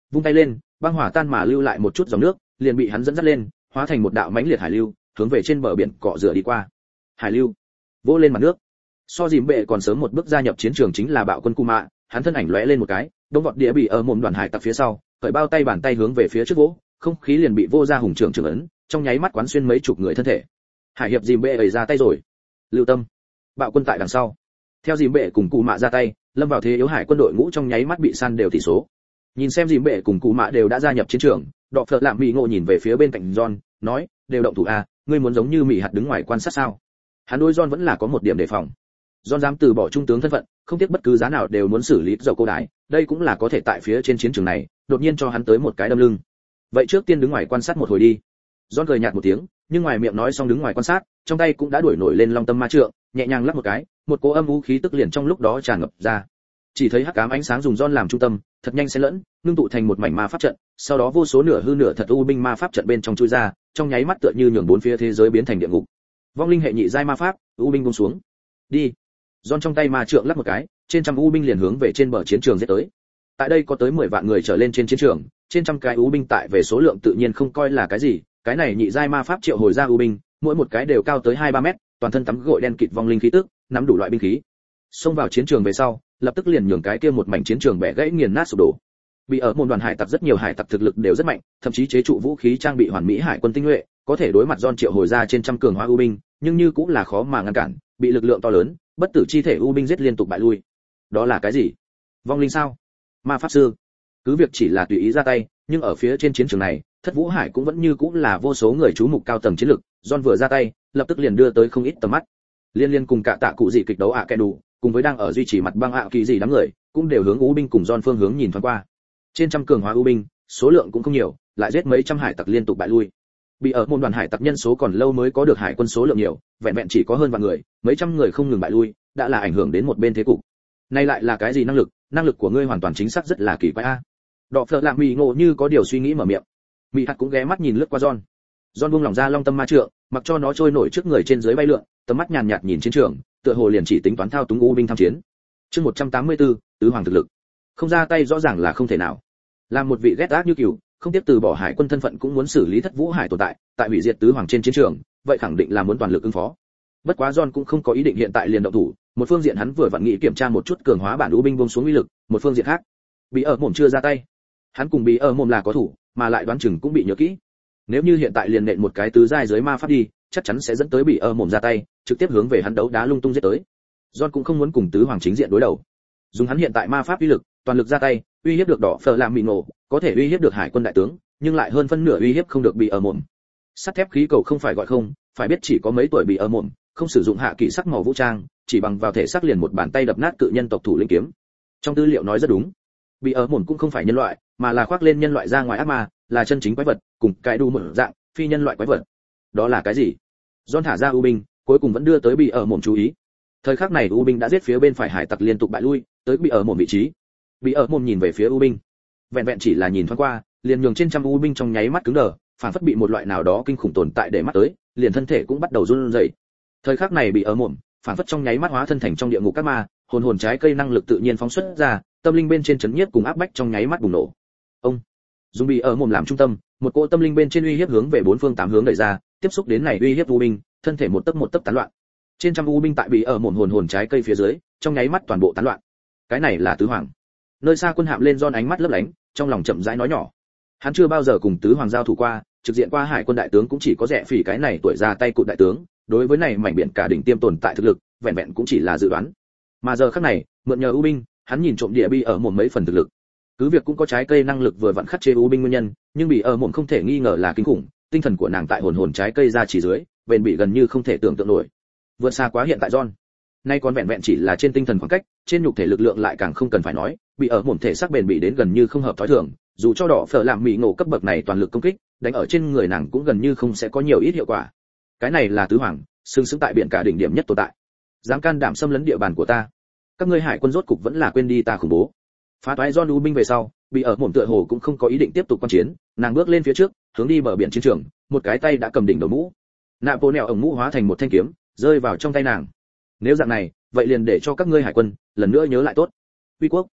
vung tay lên, băng hỏa tan mà lưu lại một chút dòng nước, liền bị hắn dẫn dắt lên, hóa thành một đạo mãnh liệt hải lưu, hướng về trên bờ biển cọ rửa đi qua. Hải lưu vỗ lên mặt nước. So dìm bệ còn sớm một bước gia nhập chiến trường chính là bạo quân Kuma, hắn thân ảnh lóe lên một cái, đông vọt địa bị ở mồm đoàn hải tặc phía sau, cởi bao tay bàn tay hướng về phía trước vỗ, không khí liền bị vô ra hùng trưởng trưởng ấn, trong nháy mắt quán xuyên mấy chục người thân thể. Hải hiệp dìm bệ ẩy ra tay rồi. Lưu tâm. Bạo quân tại đằng sau. Theo dìm bệ cùng cụ mạ ra tay, lâm vào thế yếu hải quân đội ngũ trong nháy mắt bị san đều tỷ số. Nhìn xem dìm bệ cùng cụ mạ đều đã gia nhập chiến trường, Đọ Phợ Lạm Mỹ Ngộ nhìn về phía bên cạnh John, nói, đều động thủ à, ngươi muốn giống như Mỹ hạt đứng ngoài quan sát sao? Hắn đối John vẫn là có một điểm đề phòng. John dám từ bỏ trung tướng thân phận, không tiếc bất cứ giá nào đều muốn xử lý dầu cô đái, đây cũng là có thể tại phía trên chiến trường này, đột nhiên cho hắn tới một cái đâm lưng. Vậy trước tiên đứng ngoài quan sát một hồi đi. John cười nhạt một tiếng, nhưng ngoài miệng nói xong đứng ngoài quan sát, trong tay cũng đã đuổi nổi lên long tâm ma trượng, nhẹ nhàng lắc một cái, một cỗ âm u khí tức liền trong lúc đó tràn ngập ra. Chỉ thấy hắc ám ánh sáng dùng John làm trung tâm, thật nhanh xen lẫn, ngưng tụ thành một mảnh ma pháp trận, sau đó vô số nửa hư nửa thật u binh ma pháp trận bên trong chui ra, trong nháy mắt tựa như nhường bốn phía thế giới biến thành địa ngục. Vong linh hệ nhị giai ma pháp, u binh buông xuống. Đi. John trong tay ma trượng lắc một cái, trên trăm u binh liền hướng về trên bờ chiến trường giết tới. Tại đây có tới 10 vạn người trở lên trên chiến trường, trên trăm cái u binh tại về số lượng tự nhiên không coi là cái gì, cái này nhị giai ma pháp triệu hồi ra u binh, mỗi một cái đều cao tới 2-3 mét, toàn thân tắm gội đen kịt vong linh khí tức, nắm đủ loại binh khí. Xông vào chiến trường về sau, lập tức liền nhường cái kia một mảnh chiến trường bẻ gãy nghiền nát sụp đổ. Bị ở môn đoàn hải tặc rất nhiều hải tặc thực lực đều rất mạnh, thậm chí chế trụ vũ khí trang bị hoàn mỹ hải quân tinh nhuệ, có thể đối mặt John triệu hồi ra trên trăm cường hóa u binh, nhưng như cũng là khó mà ngăn cản, bị lực lượng to lớn, bất tử chi thể u binh giết liên tục bại lui. Đó là cái gì? Vong linh sao? Ma pháp sư? Cứ việc chỉ là tùy ý ra tay, nhưng ở phía trên chiến trường này, Thất Vũ Hải cũng vẫn như cũng là vô số người chú mục cao tầng chiến lực, John vừa ra tay, lập tức liền đưa tới không ít tầm mắt. Liên cùng cả tạ cụ gì kịch đấu kẻ đủ, cùng với đang ở duy trì mặt băng kỳ gì đám người, cũng đều hướng u binh cùng John phương hướng nhìn thoáng qua. Trên trăm cường hóa u binh, số lượng cũng không nhiều, lại giết mấy trăm hải tặc liên tục bại lui. Bị ở môn đoàn hải tặc nhân số còn lâu mới có được hải quân số lượng nhiều, vẹn vẹn chỉ có hơn vạn người, mấy trăm người không ngừng bại lui, đã là ảnh hưởng đến một bên thế cục. Này lại là cái gì năng lực? Năng lực của ngươi hoàn toàn chính xác rất là kỳ quái a. Đọ Phợ Lạm Mỹ Ngộ như có điều suy nghĩ mở miệng. Mỹ hạt cũng ghé mắt nhìn lướt qua John. John buông lỏng ra long tâm ma trượng, mặc cho nó trôi nổi trước người trên dưới bay lượn, tầm mắt nhàn nhạt nhìn chiến trường, tựa hồ liền chỉ tính toán thao túng u binh tham chiến. Chương 184, tứ hoàng thực lực. Không ra tay rõ ràng là không thể nào. Làm một vị ghét ác như cừu, không tiếp từ bỏ hải quân thân phận cũng muốn xử lý Thất Vũ Hải tồn tại, tại hủy diệt tứ hoàng trên chiến trường, vậy khẳng định là muốn toàn lực ứng phó. Bất quá John cũng không có ý định hiện tại liền động thủ, một phương diện hắn vừa vặn nghĩ kiểm tra một chút cường hóa bản u binh buông xuống uy lực, một phương diện khác, Bị ở mồm chưa ra tay. Hắn cùng Bị ở mồm là có thủ, mà lại đoán chừng cũng bị nhớ kỹ. Nếu như hiện tại liền nện một cái tứ giai dưới ma pháp đi, chắc chắn sẽ dẫn tới Bị ở mồm ra tay, trực tiếp hướng về hắn đấu đá lung tung giết tới. John cũng không muốn cùng tứ hoàng chính diện đối đầu. Dùng hắn hiện tại ma pháp uy lực, toàn lực ra tay, uy hiếp được Đỏ Phở Làm Mỹ Ngộ, có thể uy hiếp được hải quân đại tướng, nhưng lại hơn phân nửa uy hiếp không được Bị ở mồm. Sắt thép khí cầu không phải gọi không, phải biết chỉ có mấy tuổi Bị ở mồm, không sử dụng hạ kỹ sắc màu vũ trang, chỉ bằng vào thể xác liền một bàn tay đập nát cự nhân tộc thủ lĩnh kiếm. Trong tư liệu nói rất đúng. Bị ở mồm cũng không phải nhân loại, mà là khoác lên nhân loại ra ngoài ác ma, là chân chính quái vật, cùng cái đu một dạng, phi nhân loại quái vật. Đó là cái gì? John thả ra u binh, cuối cùng vẫn đưa tới Bị ở mồm chú ý. Thời khắc này u binh đã giết phía bên phải hải tặc liên tục bại lui, tới Bị ở mồm vị trí. Bị ở mồm nhìn về phía u binh, vẹn vẹn chỉ là nhìn thoáng qua, liền nhường trên trăm u binh trong nháy mắt cứng đờ, phản phất bị một loại nào đó kinh khủng tồn tại để mắt tới, liền thân thể cũng bắt đầu run rẩy. Thời khắc này Bị ở mồm, phản phất trong nháy mắt hóa thân thành trong địa ngục các ma, hồn trái cây năng lực tự nhiên phóng xuất ra, tâm linh bên trên chấn nhiếp cùng áp bách trong nháy mắt bùng nổ. Ông dùng Bị ở mồm làm trung tâm, một cỗ tâm linh bên trên uy hiếp hướng về bốn phương tám hướng đẩy ra, tiếp xúc đến này uy hiếp u binh, thân thể một tấc tán loạn. Trên trăm u binh tại Bị ở mồm hồn trái cây phía dưới, trong nháy mắt toàn bộ tán loạn. Cái này là tứ hoàng. Nơi xa quân hạm lên John ánh mắt lấp lánh, trong lòng chậm rãi nói nhỏ. Hắn chưa bao giờ cùng tứ hoàng giao thủ qua, trực diện qua hải quân đại tướng cũng chỉ có Rẽ Phỉ cái này tuổi già tay cụt đại tướng, đối với này mảnh biển cả đỉnh tiêm tồn tại thực lực, vẹn vẹn cũng chỉ là dự đoán. Mà giờ khắc này, mượn nhờ u binh, hắn nhìn trộm địa Bị ở mồm mấy phần thực lực. Cứ việc cũng có trái cây năng lực vừa vặn khắc chế u binh nguyên nhân, nhưng Bị ở mồm không thể nghi ngờ là kinh khủng, tinh thần của nàng tại hồn trái cây ra chỉ dưới, bền bị gần như không thể tưởng tượng nổi. Vượt xa quá hiện tại John. Nay còn vẹn vẹn chỉ là trên tinh thần khoảng cách, trên nhục thể lực lượng lại càng không cần phải nói, Bị ở mồm thể xác bền bỉ đến gần như không hợp thói thường, dù cho Đỏ Phở Làm Mỹ Ngộ cấp bậc này toàn lực công kích, đánh ở trên người nàng cũng gần như không sẽ có nhiều ít hiệu quả. Cái này là tứ hoàng, xứng xứng tại biển cả đỉnh điểm nhất tồn tại. Dám can đảm xâm lấn địa bàn của ta. Các ngươi hải quân rốt cục vẫn là quên đi ta khủng bố. Phá toái John u binh về sau, Bị ở mồm tựa hồ cũng không có ý định tiếp tục quan chiến, nàng bước lên phía trước, hướng đi bờ biển chiến trường, một cái tay đã cầm đỉnh đầu mũ. Nạp Bồ Nèo ổng mũ hóa thành một thanh kiếm, rơi vào trong tay nàng. Nếu dạng này, vậy liền để cho các ngươi hải quân lần nữa nhớ lại tốt. Uy quốc.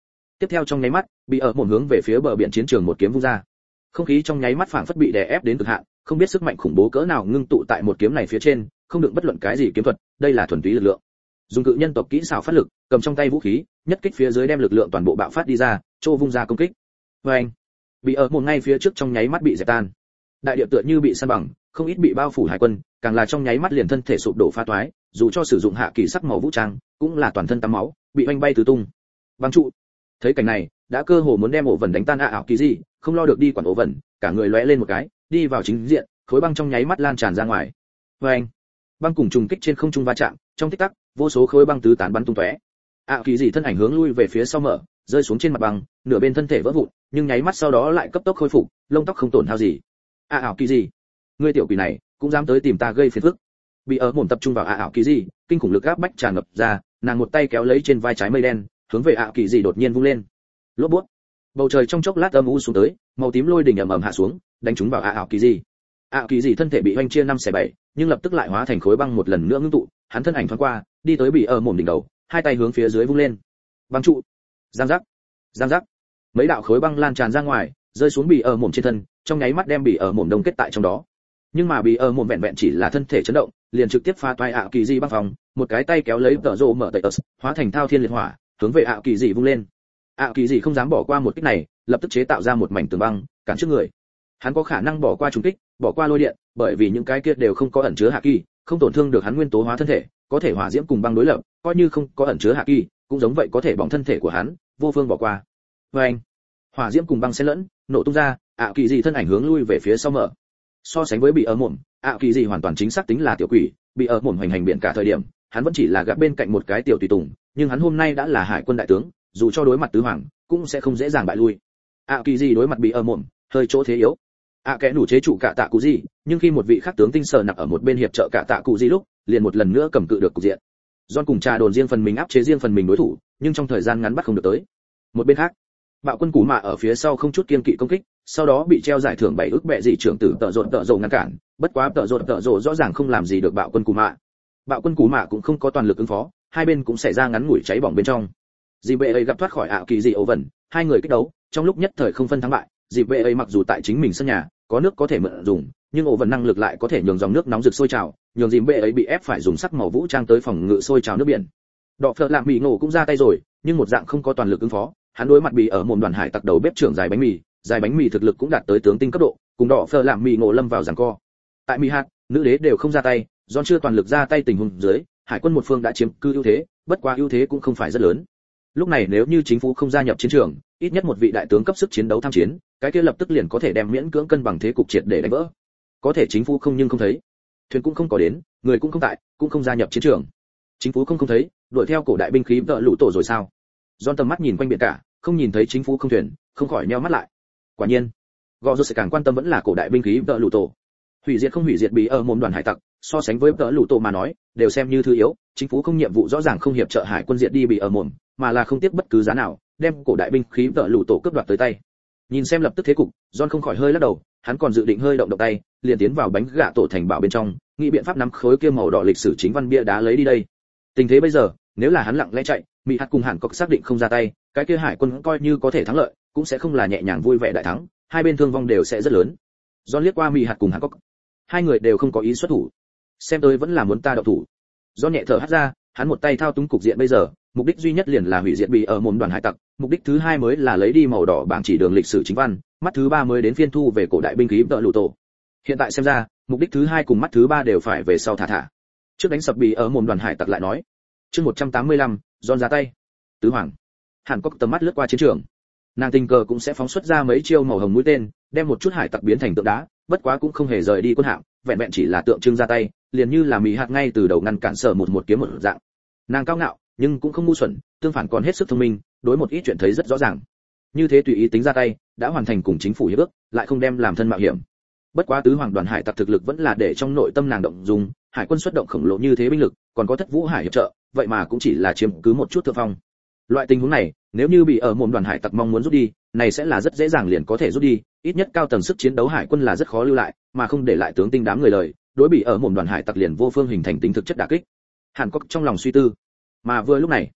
Tiếp theo trong nháy mắt, bị ở một hướng về phía bờ biển chiến trường một kiếm vung ra. Không khí trong nháy mắt phảng phất bị đè ép đến cực hạn, không biết sức mạnh khủng bố cỡ nào ngưng tụ tại một kiếm này phía trên, không đựng bất luận cái gì kiếm thuật, đây là thuần túy lực lượng. Dùng cự nhân tộc kỹ xảo phát lực, cầm trong tay vũ khí, nhất kích phía dưới đem lực lượng toàn bộ bạo phát đi ra, trô vung ra công kích. Oeng! Bị ở một ngay phía trước trong nháy mắt bị dẹp tan. Đại địa tựa như bị san bằng, không ít bị bao phủ hải quân, càng là trong nháy mắt liền thân thể sụp đổ phá toái, dù cho sử dụng hạ kỳ sắc màu vũ trang, cũng là toàn thân tắm máu, bị oanh bay tứ tung. Băng trụ. Thấy cảnh này, đã cơ hồ muốn đem ổ vần đánh tan ảo kỳ gì, không lo được đi quản ổ vần, cả người lóe lên một cái, đi vào chính diện, khối băng trong nháy mắt lan tràn ra ngoài. Oeng! Băng cùng trùng kích trên không trung va chạm, trong tích tắc, vô số khối băng tứ tán bắn tung tóe. Kỳ gì thân ảnh hướng lui về phía sau mở, rơi xuống trên mặt băng, nửa bên thân thể vỡ vụn, nhưng nháy mắt sau đó lại cấp tốc khôi phục, lông tóc không tổn hao gì. Kỳ gì, ngươi tiểu quỷ này, cũng dám tới tìm ta gây phiền phức. Bị ở mồm tập trung vào Kỳ gì, kinh khủng lực áp bách tràn ngập ra, nàng một tay kéo lấy trên vai trái mây đen, hướng về Kỳ gì đột nhiên vung lên. Lốp bút. Bầu trời trong chốc lát âm u xuống tới, màu tím lôi đỉnh ầm ầm hạ xuống, đánh trúng vào Kỳ gì. Kỳ gì thân thể bị hoanh chia 5/7, nhưng lập tức lại hóa thành khối băng một lần nữa ngưng tụ, hắn thân ảnh thoáng qua, đi tới bị ở mồm đỉnh đầu, hai tay hướng phía dưới vung lên. Băng trụ. Giang giác. Giang giác. Mấy đạo khối băng lan tràn ra ngoài, rơi xuống bị ở mồm trên thân, trong nháy mắt đem bị ở mồm đông kết tại trong đó. Nhưng mà bị ở mồm vẹn vẹn chỉ là thân thể chấn động, liền trực tiếp phá toái Kỳ gì băng phòng, một cái tay kéo lấy tợ rồ mở tẩy hóa thành thao thiên liệt hỏa, hướng về Kỳ gì vung lên. Kỳ gì không dám bỏ qua một kích này, lập tức chế tạo ra một mảnh tường băng cản trước người. Hắn có khả năng bỏ qua trùng kích, bỏ qua lôi điện, bởi vì những cái kia đều không có ẩn chứa hạ kỳ, không tổn thương được hắn nguyên tố hóa thân thể, có thể hỏa diễm cùng băng đối lập, coi như không có ẩn chứa hạ kỳ, cũng giống vậy có thể bỏng thân thể của hắn, vô phương bỏ qua. Oeng! Hỏa diễm cùng băng xen lẫn, nổ tung ra, Kỳ gì thân ảnh hướng lui về phía sau mở. So sánh với bị ở mồm, Kỳ gì hoàn toàn chính xác tính là tiểu quỷ, bị ở mồm hoành hành biển cả thời điểm, hắn vẫn chỉ là gặp bên cạnh một cái tiểu tùy tùng, nhưng hắn hôm nay đã là hải quân đại tướng, dù cho đối mặt tứ hoàng, cũng sẽ không dễ dàng bại lui. Kỳ gì đối mặt bị ở mồm, hơi chỗ thế yếu. Kẻ đủ chế trụ cả tạ cụ gì, nhưng khi một vị khác tướng tinh sở nặc ở một bên hiệp trợ cả tạ cụ gì lúc, liền một lần nữa cầm cự được cục diện. John cùng trà đồn riêng phần mình áp chế riêng phần mình đối thủ, nhưng trong thời gian ngắn bắt không được tới. Một bên khác, bạo quân cú mạ ở phía sau không chút kiên kỵ công kích, sau đó bị treo giải thưởng 7 ức bệ dị trưởng tử tợ rộn ngăn cản, bất quá tợ rộn rõ ràng không làm gì được bạo quân cú mạ. Bạo quân cú mạ cũng không có toàn lực ứng phó, hai bên cũng xảy ra ngắn ngủi cháy bỏng bên trong. Dịp bệ ấy gặp thoát khỏi Kỳ gì ổ vần, hai người kích đấu, trong lúc nhất thời không phân thắng bại. Dịp bệ ấy mặc dù tại chính mình sân nhà có nước có thể mượn dùng, nhưng ổ vần năng lực lại có thể nhường dòng nước nóng rực sôi trào, nhường dịp bệ ấy bị ép phải dùng sắc màu vũ trang tới phòng ngự sôi trào nước biển. Đọ phở làm mì ngộ cũng ra tay rồi, nhưng một dạng không có toàn lực ứng phó, hắn đối mặt bị ở mồm đoàn hải tặc đầu bếp trưởng dài bánh mì thực lực cũng đạt tới tướng tinh cấp độ, cùng đỏ phở làm mì ngộ lâm vào giằng co. Tại mì hạt, nữ đế đều không ra tay, do chưa toàn lực ra tay tình huống dưới, hải quân một phương đã chiếm cư ưu thế, bất quá ưu thế cũng không phải rất lớn. Lúc này nếu như chính phủ không gia nhập chiến trường, ít nhất một vị đại tướng cấp sức chiến đấu tham chiến, cái kia lập tức liền có thể đem miễn cưỡng cân bằng thế cục triệt để đánh vỡ. Có thể chính phủ không nhưng không thấy, thuyền cũng không có đến, người cũng không tại, cũng không gia nhập chiến trường. Chính phủ không thấy, đuổi theo cổ đại binh khí vợ lũ tổ rồi sao? John tầm mắt nhìn quanh biển cả, không nhìn thấy chính phủ không thuyền, không khỏi nheo mắt lại. Quả nhiên, Gò Rô sẽ càng quan tâm vẫn là cổ đại binh khí vợ lũ tổ. Hủy diệt không hủy diệt bị ở mồm đoàn hải tặc, so sánh với vợ lũ tổ mà nói, đều xem như thứ yếu. Chính phủ không nhiệm vụ rõ ràng không hiệp trợ hải quân diệt đi bị ở mồm, mà là không tiếc bất cứ giá nào, đem cổ đại binh khí vợ lũ tổ cướp đoạt tới tay. Nhìn xem lập tức thế cục, John không khỏi hơi lắc đầu, hắn còn dự định hơi động tay, liền tiến vào bánh gạ tổ thành bảo bên trong, nghĩ biện pháp nắm khối kia màu đỏ lịch sử chính văn bia đá lấy đi đây. Tình thế bây giờ, nếu là hắn lặng lẽ chạy, Mỹ Hạt cùng Hàn Cốc xác định không ra tay, cái kia hải quân coi như có thể thắng lợi, cũng sẽ không là nhẹ nhàng vui vẻ đại thắng, hai bên thương vong đều sẽ rất lớn. John liếc qua Mỹ Hạt cùng Hàn Cốc, hai người đều không có ý xuất thủ, xem tôi vẫn là muốn ta động thủ. John nhẹ thở hắt ra, hắn một tay thao túng cục diện bây giờ, mục đích duy nhất liền là hủy diệt bị ở mồm đoàn hải tặc, mục đích thứ hai mới là lấy đi màu đỏ bảng chỉ đường lịch sử chính văn, mắt thứ ba mới đến phiên thu về cổ đại binh khí vợ lũ tổ. Hiện tại xem ra, mục đích thứ hai cùng mắt thứ ba đều phải về sau thả. Trước đánh sập bị ở mồm đoàn hải tặc lại nói. Chương 185, John ra tay. Tứ hoàng. Hàn Cốc tầm mắt lướt qua chiến trường. Nàng tình cờ cũng sẽ phóng xuất ra mấy chiêu màu hồng mũi tên, đem một chút hải tặc biến thành tượng đá, bất quá cũng không hề rời đi quân hạm, vẹn vẹn chỉ là tượng trưng ra tay, liền như là Mỹ Hạt ngay từ đầu ngăn cản sở một kiếm một dạng. Nàng cao ngạo, nhưng cũng không ngu xuẩn, tương phản còn hết sức thông minh, đối một ít chuyện thấy rất rõ ràng. Như thế tùy ý tính ra tay, đã hoàn thành cùng chính phủ hiệp ước, lại không đem làm thân mạo hiểm. Bất quá tứ hoàng đoàn hải tặc thực lực vẫn là để trong nội tâm nàng động dung, hải quân xuất động khổng lồ như thế binh lực, còn có Thất Vũ Hải hiệp trợ, vậy mà cũng chỉ là chiếm cứ một chút thượng phong. Loại tình huống này, nếu như bị ở mồm đoàn hải tặc mong muốn rút đi, này sẽ là rất dễ dàng liền có thể rút đi, ít nhất cao tầng sức chiến đấu hải quân là rất khó lưu lại, mà không để lại tướng tinh đám người lời, đối bị ở mồm đoàn hải tặc liền vô phương hình thành tính thực chất đả kích. Hàn Cốc trong lòng suy tư, mà vừa lúc này,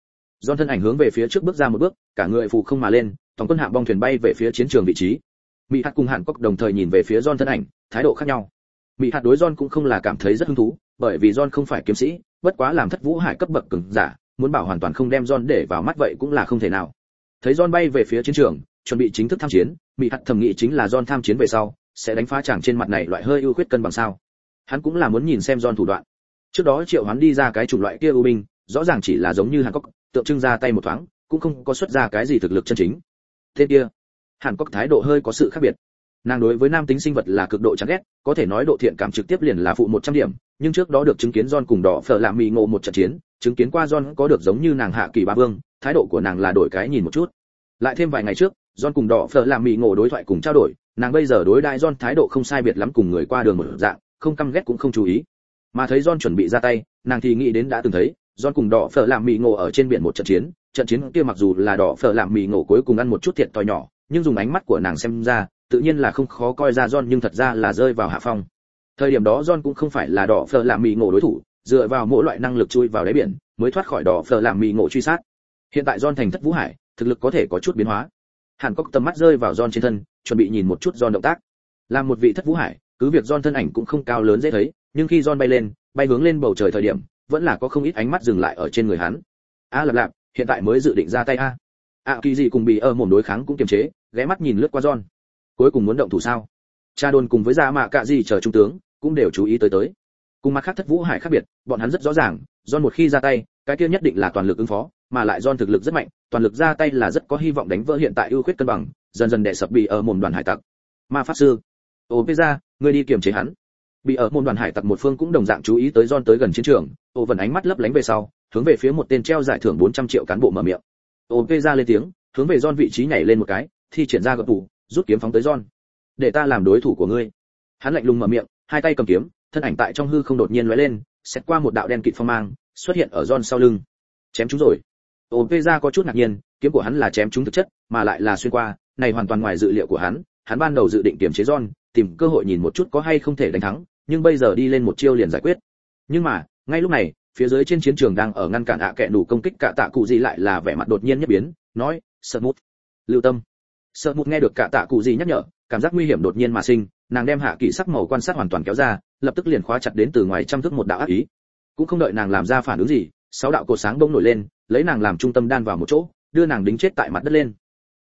John thân ảnh hướng về phía trước bước ra một bước, cả người phù không mà lên, tổng quân hạm bong thuyền bay về phía chiến trường vị trí. Mỹ Hạt cùng Hàn Quốc đồng thời nhìn về phía John thân ảnh, thái độ khác nhau. Mỹ Hạt đối John cũng không là cảm thấy rất hứng thú, bởi vì John không phải kiếm sĩ, bất quá làm thất vũ hải cấp bậc cường giả, muốn bảo hoàn toàn không đem John để vào mắt vậy cũng là không thể nào. Thấy John bay về phía chiến trường, chuẩn bị chính thức tham chiến, Mỹ Hạt thầm nghĩ chính là John tham chiến về sau sẽ đánh phá chàng trên mặt này loại hơi ưu khuyết cân bằng sao. Hắn cũng là muốn nhìn xem John thủ đoạn. Trước đó triệu hắn đi ra cái chủng loại kia ưu binh, rõ ràng chỉ là giống như Hàn Quốc, tượng trưng ra tay một thoáng, cũng không có xuất ra cái gì thực lực chân chính. Thế kia, Hàn Quốc thái độ hơi có sự khác biệt. Nàng đối với nam tính sinh vật là cực độ chán ghét, có thể nói độ thiện cảm trực tiếp liền là phụ 100 điểm, nhưng trước đó được chứng kiến John cùng đỏ phở làm mì ngộ một trận chiến, chứng kiến qua John có được giống như nàng hạ kỳ ba vương, thái độ của nàng là đổi cái nhìn một chút. Lại thêm vài ngày trước, John cùng đỏ phở làm mì ngộ đối thoại cùng trao đổi, nàng bây giờ đối đãi John thái độ không sai biệt lắm cùng người qua đường một dạng, không căm ghét cũng không chú ý. Mà thấy John chuẩn bị ra tay, nàng thì nghĩ đến đã từng thấy, John cùng đỏ phở làm mì ngộ ở trên biển một trận chiến kia mặc dù là đỏ phở làm mì ngộ cuối cùng ăn một chút thiệt to nhỏ, nhưng dùng ánh mắt của nàng xem ra, tự nhiên là không khó coi ra John nhưng thật ra là rơi vào hạ phong. Thời điểm đó John cũng không phải là đỏ phở làm mì ngộ đối thủ, dựa vào mỗi loại năng lực chui vào đáy biển, mới thoát khỏi đỏ phở làm mì ngộ truy sát. Hiện tại John thành thất vũ hải, thực lực có thể có chút biến hóa. Hàn Quốc tầm mắt rơi vào John trên thân, chuẩn bị nhìn một chút John động tác. Làm một vị thất vũ hải, cứ việc John thân ảnh cũng không cao lớn dễ thấy, nhưng khi John bay lên, bay hướng lên bầu trời thời điểm, vẫn là có không ít ánh mắt dừng lại ở trên người hắn. Lạp lạp, hiện tại mới dự định ra tay a. Kỳ gì cùng bị ở mồm đối kháng cũng kiềm chế, ghé mắt nhìn lướt qua John. Cuối cùng muốn động thủ sao? Cha đồn cùng với Dạ Mạ Cạ gì chờ trung tướng cũng đều chú ý tới. Cùng mặt khác thất vũ hải khác biệt, bọn hắn rất rõ ràng, John một khi ra tay, cái kia nhất định là toàn lực ứng phó, mà lại John thực lực rất mạnh, toàn lực ra tay là rất có hy vọng đánh vỡ hiện tại ưu khuyết cân bằng, dần dần đè sập bị ở mồm đoàn hải tặc. Ma pháp sư, Opeza, ngươi đi kiềm chế hắn. Bị ở môn đoàn hải tặc một phương cũng đồng dạng chú ý tới John tới gần chiến trường, Ô Vân ánh mắt lấp lánh về sau, hướng về phía một tên treo giải thưởng 400 triệu cán bộ mở miệng. Opeza lên tiếng, hướng về John vị trí nhảy lên một cái, thi triển ra gập tủ, rút kiếm phóng tới John. Để ta làm đối thủ của ngươi. Hắn lạnh lùng mở miệng, hai tay cầm kiếm, thân ảnh tại trong hư không đột nhiên lóe lên, xét qua một đạo đen kịt phong mang, xuất hiện ở John sau lưng. Chém chúng rồi. Opeza có chút ngạc nhiên, kiếm của hắn là chém chúng thực chất, mà lại là xuyên qua, này hoàn toàn ngoài dự liệu của hắn. Hắn ban đầu dự định kiềm chế John, tìm cơ hội nhìn một chút có hay không thể đánh thắng, nhưng bây giờ đi lên một chiêu liền giải quyết. Nhưng mà, ngay lúc này, phía dưới trên chiến trường đang ở ngăn cản kẹ đủ công kích cả tạ cụ gì lại là vẻ mặt đột nhiên nhất biến, nói, sợ mút, lưu tâm. Sợ mút nghe được cả tạ cụ gì nhắc nhở, cảm giác nguy hiểm đột nhiên mà sinh, nàng đem hạ kỳ sắc màu quan sát hoàn toàn kéo ra, lập tức liền khóa chặt đến từ ngoài trăm thước một đạo ác ý. Cũng không đợi nàng làm ra phản ứng gì, 6 đạo cột sáng bỗng nổi lên, lấy nàng làm trung tâm đan vào một chỗ, đưa nàng đính chết tại mặt đất lên.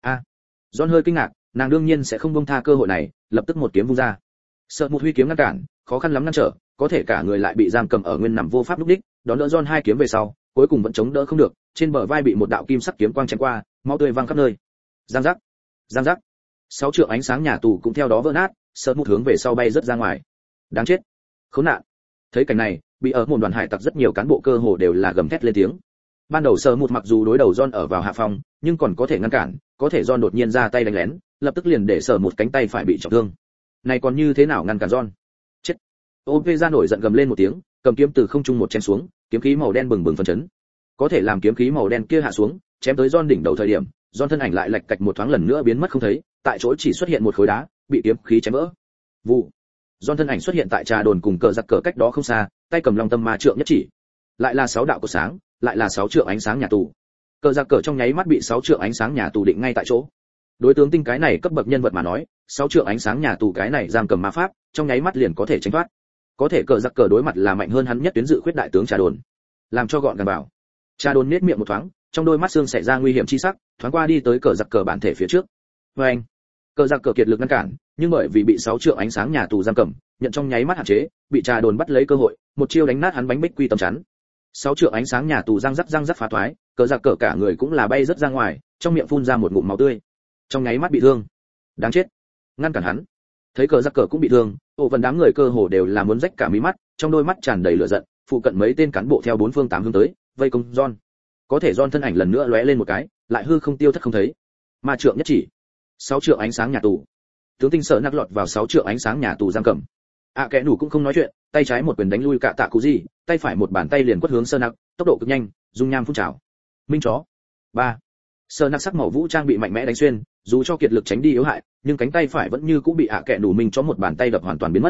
John hơi kinh ngạc, nàng đương nhiên sẽ không buông tha cơ hội này, lập tức một kiếm vung ra. Sợ một huy kiếm ngăn cản, khó khăn lắm ngăn trở, có thể cả người lại bị giam cầm ở nguyên nằm vô pháp lúc đích, đón đỡ John hai kiếm về sau, cuối cùng vẫn chống đỡ không được, trên bờ vai bị một đạo kim sắc kiếm quang chém qua, máu tươi văng khắp nơi. Giang giác, giang giác. 6 trượng ánh sáng nhà tù cũng theo đó vỡ nát, sợ một hướng về sau bay rất ra ngoài. Đáng chết, khốn nạn. Thấy cảnh này, bị ở một đoàn hải tặc rất nhiều cán bộ cơ hồ đều là gầm thét lên tiếng. Ban đầu sợ một mặc dù đối đầu John ở vào hạ phòng, nhưng còn có thể ngăn cản, có thể John đột nhiên ra tay đánh lén, lập tức liền để sợ một cánh tay phải bị trọng thương. Này còn như thế nào ngăn cản John? Chết. OP ra nổi giận gầm lên một tiếng, cầm kiếm từ không trung một chém xuống, kiếm khí màu đen bừng bừng phấn chấn. Có thể làm kiếm khí màu đen kia hạ xuống, chém tới John đỉnh đầu thời điểm, John thân ảnh lại lệch cạch một thoáng lần nữa biến mất không thấy, tại chỗ chỉ xuất hiện một khối đá, bị kiếm khí chém vỡ. Vụ. John thân ảnh xuất hiện tại trà đồn cùng cờ giặc cờ cách đó không xa, tay cầm long tâm ma trượng nhất chỉ. Lại là 6 đạo của sáng, lại là 6 trượng ánh sáng nhà tù. Cờ giặc cờ trong nháy mắt bị 6 trượng ánh sáng nhà tù định ngay tại chỗ. Đối tướng tinh cái này cấp bậc nhân vật mà nói, 6 trượng ánh sáng nhà tù cái này giam cầm ma pháp, trong nháy mắt liền có thể tránh thoát. Có thể cờ giặc cờ đối mặt là mạnh hơn hắn nhất tuyến dự khuyết đại tướng trà đồn, làm cho gọn gàng bảo. Trà đồn nhếch miệng một thoáng, trong đôi mắt xương xảy ra nguy hiểm chi sắc, thoáng qua đi tới cờ giặc cờ bản thể phía trước. Với anh, cờ giặc cờ kiệt lực ngăn cản, nhưng bởi vì bị 6 trượng ánh sáng nhà tù giam cầm, nhận trong nháy mắt hạn chế, bị trà đồn bắt lấy cơ hội, một chiêu đánh nát hắn bánh bích quy tấm chắn. 6 trượng ánh sáng nhà tù răng rắc phá thoái, cờ giặc cờ cả người cũng là bay rất ra ngoài, trong miệng phun ra một ngụm máu tươi, trong nháy mắt bị thương. Đáng chết, ngăn cản hắn. Thấy cờ giặc cờ cũng bị thương, ổ vần đám người cơ hồ đều là muốn rách cả mí mắt, trong đôi mắt tràn đầy lửa giận, phụ cận mấy tên cán bộ theo bốn phương tám hướng tới, vây công John. Có thể John thân ảnh lần nữa lóe lên một cái, lại hư không tiêu thất không thấy. Ma trượng nhất chỉ, 6 trượng ánh sáng nhà tù. Tướng tinh sợ nặc lọt vào 6 trượng ánh sáng nhà tù giam cầm. Kẻ đủ cũng không nói chuyện, tay trái một quyền đánh lui cả tạ cụ gì, tay phải một bàn tay liền quất hướng sơ nặc, tốc độ cực nhanh, dung nham phun trào. Minh chó. 3. Sơ nặc sắc màu vũ trang bị mạnh mẽ đánh xuyên, dù cho kiệt lực tránh đi yếu hại, nhưng cánh tay phải vẫn như cũng bị kẻ đủ minh chó một bàn tay đập hoàn toàn biến mất.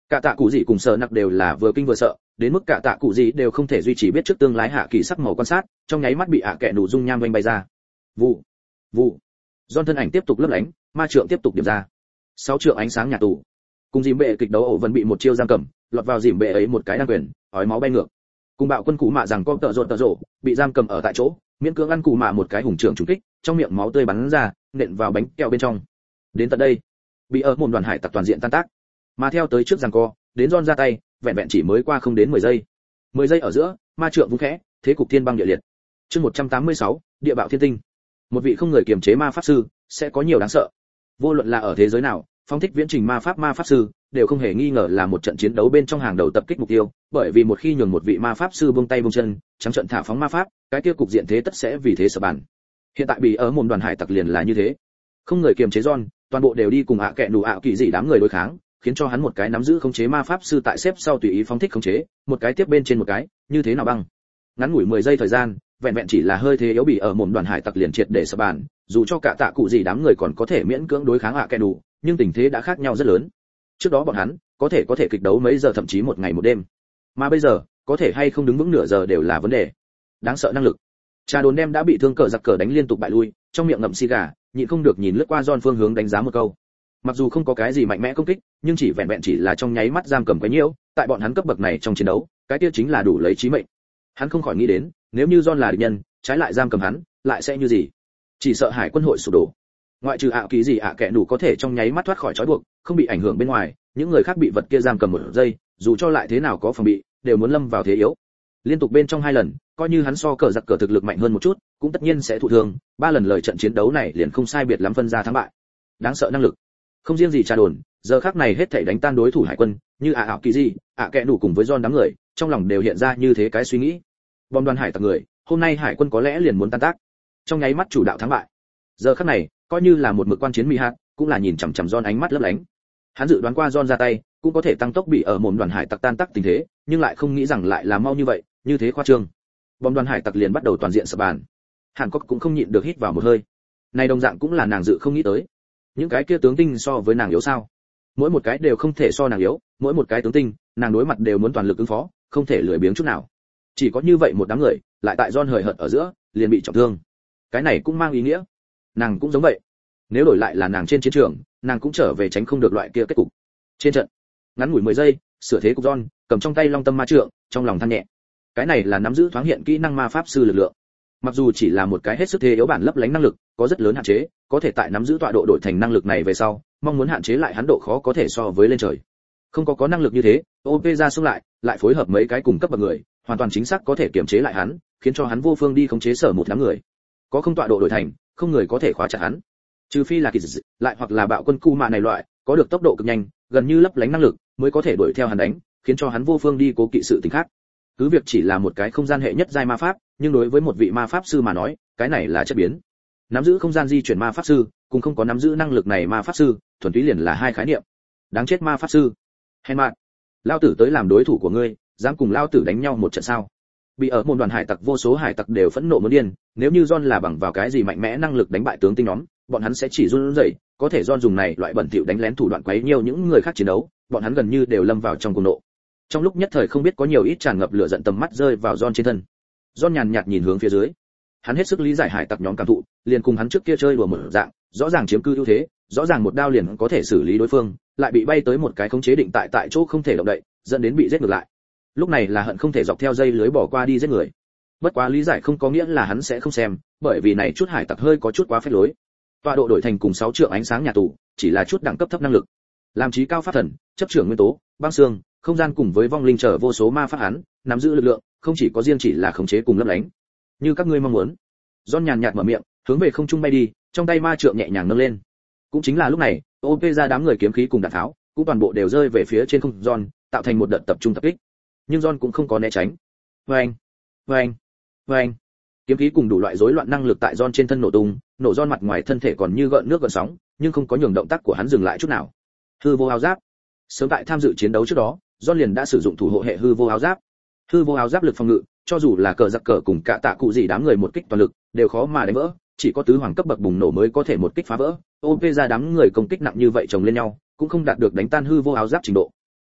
Cả tạ cụ gì cùng sợ nặc đều là vừa kinh vừa sợ, đến mức cả tạ cụ gì đều không thể duy trì biết trước tương lái hạ kỳ sắc màu quan sát, trong nháy mắt bị ạ kẹ nụ dung nham vênh bay ra. Vụ, vụ. John thân ảnh tiếp tục lấp lánh, ma trượng tiếp tục điểm ra. 6 trượng ánh sáng nhà tù. Cùng dìm bệ kịch đấu ổ vẫn bị một chiêu giam cầm, lọt vào dìm bệ ấy một cái đan quyền, ói máu bay ngược. Cùng bạo quân cụ mạ rằng con tợ rộ, bị giam cầm ở tại chỗ, miễn cưỡng ăn cụ mạ một cái hùng trưởng trúng kích, trong miệng máu tươi bắn ra, nện vào bánh kẹo bên trong. Đến tận đây, bị ở một đoàn hải tặc toàn diện tan tác. Mà theo tới trước giằng co, đến John ra tay, vẹn vẹn chỉ mới qua không đến 10 giây. 10 giây ở giữa, ma trượng vung khẽ, thế cục thiên băng địa liệt. Chương 186, địa bạo thiên tinh. Một vị không người kiềm chế ma pháp sư sẽ có nhiều đáng sợ. Vô luận là ở thế giới nào, phong thích viễn trình ma pháp sư đều không hề nghi ngờ là một trận chiến đấu bên trong hàng đầu tập kích mục tiêu, bởi vì một khi nhường một vị ma pháp sư buông tay buông chân, trắng trận thả phóng ma pháp, cái kia cục diện thế tất sẽ vì thế sập bàn. Hiện tại bị ở một đoàn hải tặc liền là như thế. Không người kiềm chế John, toàn bộ đều đi cùng ạ kẹ nụ ạ kỳ dị đám người đối kháng, khiến cho hắn một cái nắm giữ khống chế ma pháp sư tại xếp sau tùy ý phóng thích khống chế, một cái tiếp bên trên một cái, như thế nào băng. Ngắn ngủi 10 giây thời gian, vẹn vẹn chỉ là hơi thế yếu bị ở một đoàn hải tặc liền triệt để sập bàn, dù cho cả tạ cụ gì đám người còn có thể miễn cưỡng đối kháng ạ kẹ nụ, nhưng tình thế đã khác nhau rất lớn. Trước đó bọn hắn có thể kịch đấu mấy giờ thậm chí một ngày một đêm, mà bây giờ có thể hay không đứng vững nửa giờ đều là vấn đề. Đáng sợ năng lực. Trà đồn đem đã bị thương cờ giặc cờ đánh liên tục bại lui, trong miệng ngậm xì gà, nhịn không được nhìn lướt qua John phương hướng đánh giá một câu. Mặc dù không có cái gì mạnh mẽ công kích, nhưng chỉ vẹn vẹn chỉ là trong nháy mắt giam cầm cái nhiễu, tại bọn hắn cấp bậc này trong chiến đấu, cái kia chính là đủ lấy chí mệnh. Hắn không khỏi nghĩ đến, nếu như John là địch nhân, trái lại giam cầm hắn, lại sẽ như gì? Chỉ sợ hải quân hội sụp đổ. Ngoại trừ ạ ký gì ạ kẻ đủ có thể trong nháy mắt thoát khỏi trói buộc, không bị ảnh hưởng bên ngoài, những người khác bị vật kia giam cầm một giây, dù cho lại thế nào có phòng bị, đều muốn lâm vào thế yếu. Liên tục bên trong 2 lần, coi như hắn so cờ giặc cờ thực lực mạnh hơn một chút, cũng tất nhiên sẽ thụ thương. 3 lần lời trận chiến đấu này liền không sai biệt lắm phân ra thắng bại. Đáng sợ năng lực. Không riêng gì trà đồn, giờ khắc này hết thảy đánh tan đối thủ hải quân, như ảo kỳ gì, kẻ đủ cùng với John đám người, trong lòng đều hiện ra như thế cái suy nghĩ. Bom đoàn hải tặc người, hôm nay hải quân có lẽ liền muốn tan tác. Trong nháy mắt chủ đạo thắng bại. Giờ khắc này, coi như là một mực quan chiến mỹ hạt, cũng là nhìn chằm chằm John ánh mắt lấp lánh. Hắn dự đoán qua John ra tay, cũng có thể tăng tốc bị ở một đoàn hải tặc tan tác tình thế, nhưng lại không nghĩ rằng lại là mau như vậy, như thế khoa trương. Bom đoàn hải tặc liền bắt đầu toàn diện sập bàn. Hàn Quốc cũng không nhịn được hít vào một hơi. Này đồng dạng cũng là nàng dự không nghĩ tới. Những cái kia tướng tinh so với nàng yếu sao? Mỗi một cái đều không thể so nàng yếu, mỗi một cái tướng tinh, nàng đối mặt đều muốn toàn lực ứng phó, không thể lười biếng chút nào. Chỉ có như vậy một đám người, lại tại John hời hợt ở giữa, liền bị trọng thương. Cái này cũng mang ý nghĩa, nàng cũng giống vậy. Nếu đổi lại là nàng trên chiến trường, nàng cũng trở về tránh không được loại kia kết cục. Trên trận, ngắn ngủi 10 giây, sửa thế cục John, cầm trong tay Long Tâm Ma Trượng, trong lòng than nhẹ. Cái này là nắm giữ thoáng hiện kỹ năng ma pháp sư lực lượng. Mặc dù chỉ là một cái hết sức thế yếu bản lấp lánh năng lực, có rất lớn hạn chế, có thể tại nắm giữ tọa độ đổi thành năng lực này về sau, mong muốn hạn chế lại hắn độ khó có thể so với lên trời. Không có năng lực như thế, OP ra xuống lại phối hợp mấy cái cùng cấp bậc người, hoàn toàn chính xác có thể kiểm chế lại hắn, khiến cho hắn vô phương đi khống chế sở một đám người. Có không tọa độ đổi thành, không người có thể khóa chặt hắn. Trừ phi là kỳ dị, lại hoặc là bạo quân cu mạ này loại, có được tốc độ cực nhanh, gần như lấp lánh năng lực, mới có thể đuổi theo hắn đánh, khiến cho hắn vô phương đi cố kỵ sự tình khác. Cứ việc chỉ là một cái không gian hệ nhất giai ma pháp, nhưng đối với một vị ma pháp sư mà nói, cái này là chất biến. Nắm giữ không gian di chuyển ma pháp sư, cùng không có nắm giữ năng lực này ma pháp sư, thuần túy liền là hai khái niệm. Đáng chết ma pháp sư. Hèn mạn, lao tử tới làm đối thủ của ngươi, dám cùng lao tử đánh nhau một trận sao? Bị ở một đoàn hải tặc vô số hải tặc đều phẫn nộ muốn điên, nếu như John là bằng vào cái gì mạnh mẽ năng lực đánh bại tướng tinh nhóm, bọn hắn sẽ chỉ run rẩy, có thể John dùng này loại bẩn thỉu đánh lén thủ đoạn quấy nhiều những người khác chiến đấu, bọn hắn gần như đều lâm vào trong cuồng nộ. Trong lúc nhất thời không biết có nhiều ít tràn ngập lửa giận tầm mắt rơi vào John trên thân. John nhàn nhạt nhìn hướng phía dưới. Hắn hết sức lý giải hải tặc nhóm cảm thụ, liền cùng hắn trước kia chơi đùa một dạng, rõ ràng chiếm cư ưu thế, rõ ràng một đao liền có thể xử lý đối phương, lại bị bay tới một cái khống chế định tại chỗ không thể động đậy, dẫn đến bị giết ngược lại. Lúc này là hận không thể dọc theo dây lưới bỏ qua đi giết người. Bất quá lý giải không có nghĩa là hắn sẽ không xem, bởi vì này chút hải tặc hơi có chút quá phép lối. Tọa độ đổi thành cùng 6 trượng ánh sáng nhà tù, chỉ là chút đẳng cấp thấp năng lực. Làm trí cao pháp thần, chấp trưởng nguyên tố, băng xương, không gian cùng với vong linh trở vô số ma pháp hắn, nắm giữ lực lượng, không chỉ có riêng chỉ là khống chế cùng lấp lánh. Như các ngươi mong muốn. John nhàn nhạt mở miệng, hướng về không trung bay đi, trong tay ma trượng nhẹ nhàng nâng lên. Cũng chính là lúc này, OP ra đám người kiếm khí cùng đạn tháo, cũng toàn bộ đều rơi về phía trên không John, tạo thành một đợt tập trung tập kích. Nhưng John cũng không có né tránh. Oeng, oeng, oeng. Kiếm khí cùng đủ loại rối loạn năng lực tại John trên thân nổ tung, nổ John mặt ngoài thân thể còn như gợn nước gợn sóng, nhưng không có nhường động tác của hắn dừng lại chút nào. Hư vô áo giáp. Sớm tại tham dự chiến đấu trước đó, John liền đã sử dụng thủ hộ hệ hư vô áo giáp. Hư vô áo giáp lực phòng ngự, cho dù là cờ giặc cờ cùng cả tạ cụ gì đám người một kích toàn lực, đều khó mà đánh vỡ, chỉ có tứ hoàng cấp bậc bùng nổ mới có thể một kích phá vỡ. OP ra đám người công kích nặng như vậy chồng lên nhau, cũng không đạt được đánh tan hư vô áo giáp trình độ.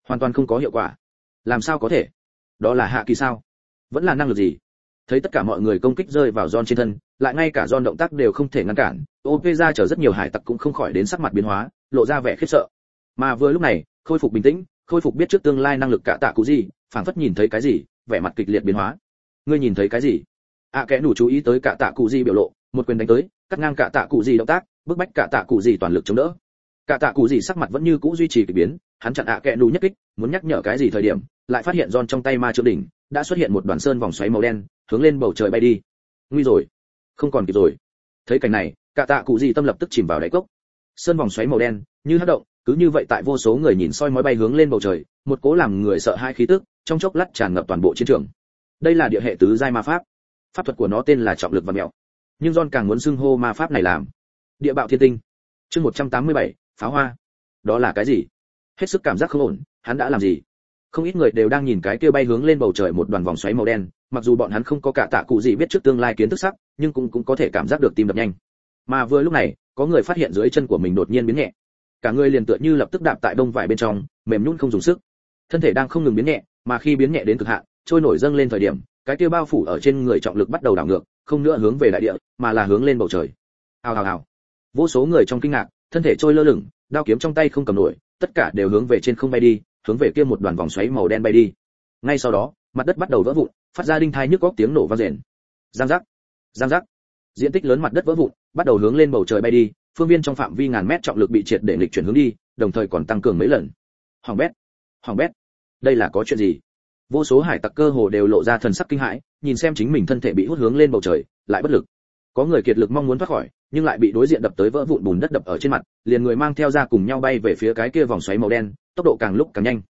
hoàn toàn không có hiệu quả. Làm sao có thể? Đó là hạ kỳ sao? Vẫn là năng lực gì? Thấy tất cả mọi người công kích rơi vào John trên thân, lại ngay cả John động tác đều không thể ngăn cản, OP ra chở rất nhiều hải tặc cũng không khỏi đến sắc mặt biến hóa, lộ ra vẻ khiếp sợ. Mà vừa lúc này, khôi phục bình tĩnh, khôi phục biết trước tương lai năng lực cả tạ cụ gì, phảng phất nhìn thấy cái gì, vẻ mặt kịch liệt biến hóa. Ngươi nhìn thấy cái gì? Kẻ nủ chú ý tới cả tạ cụ gì biểu lộ, một quyền đánh tới, cắt ngang cả tạ cụ gì động tác, bức bách cả tạ cụ gì toàn lực chống đỡ. Cả tạ cụ gì sắc mặt vẫn như cũ duy trì kỳ biến, hắn chặn kẻ nủ nhất kích, muốn nhắc nhở cái gì thời điểm, lại phát hiện John trong tay ma trượng đỉnh đã xuất hiện một đoàn sơn vòng xoáy màu đen, hướng lên bầu trời bay đi. Nguy rồi, không còn kịp rồi. Thấy cảnh này, cả tạ cụ gì tâm lập tức chìm vào đáy cốc. Sơn vòng xoáy màu đen như hất động, cứ như vậy tại vô số người nhìn soi mói bay hướng lên bầu trời, một cố làm người sợ hai khí tức trong chốc lát tràn ngập toàn bộ chiến trường. Đây là địa hệ tứ giai ma pháp, pháp thuật của nó tên là trọng lực và mèo, nhưng John càng muốn xưng hô ma pháp này làm địa bạo thiên tinh. Chương 187, pháo hoa. Đó là cái gì? Hết sức cảm giác không ổn, hắn đã làm gì? Không ít người đều đang nhìn cái kia bay hướng lên bầu trời một đoàn vòng xoáy màu đen, mặc dù bọn hắn không có cả tạ cụ gì biết trước tương lai kiến thức sắc, nhưng cũng có thể cảm giác được tim đập nhanh. Mà vừa lúc này, có người phát hiện dưới chân của mình đột nhiên biến nhẹ. Cả người liền tựa như lập tức đạp tại đông vải bên trong, mềm nhũn không dùng sức. Thân thể đang không ngừng biến nhẹ, mà khi biến nhẹ đến cực hạn, trôi nổi dâng lên thời điểm, cái kia bao phủ ở trên người trọng lực bắt đầu đảo ngược, không nữa hướng về đại địa, mà là hướng lên bầu trời. Hào hào hào. Vô số người trong kinh ngạc, thân thể trôi lơ lửng, đao kiếm trong tay không cầm nổi, tất cả đều hướng về trên không bay đi, hướng về kia một đoàn vòng xoáy màu đen bay đi. Ngay sau đó, mặt đất bắt đầu vỡ vụn, phát ra đinh thai nhức óc tiếng nổ vang rền. Giang giác, giang giác. Diện tích lớn mặt đất vỡ vụn, bắt đầu hướng lên bầu trời bay đi, phương viên trong phạm vi ngàn mét trọng lực bị triệt để nghịch chuyển hướng đi, đồng thời còn tăng cường mấy lần. Hoàng bét, đây là có chuyện gì? Vô số hải tặc cơ hồ đều lộ ra thần sắc kinh hãi, nhìn xem chính mình thân thể bị hút hướng lên bầu trời, lại bất lực. Có người kiệt lực mong muốn thoát khỏi, nhưng lại bị đối diện đập tới vỡ vụn bùn đất đập ở trên mặt, liền người mang theo ra cùng nhau bay về phía cái kia vòng xoáy màu đen, tốc độ càng lúc càng nhanh.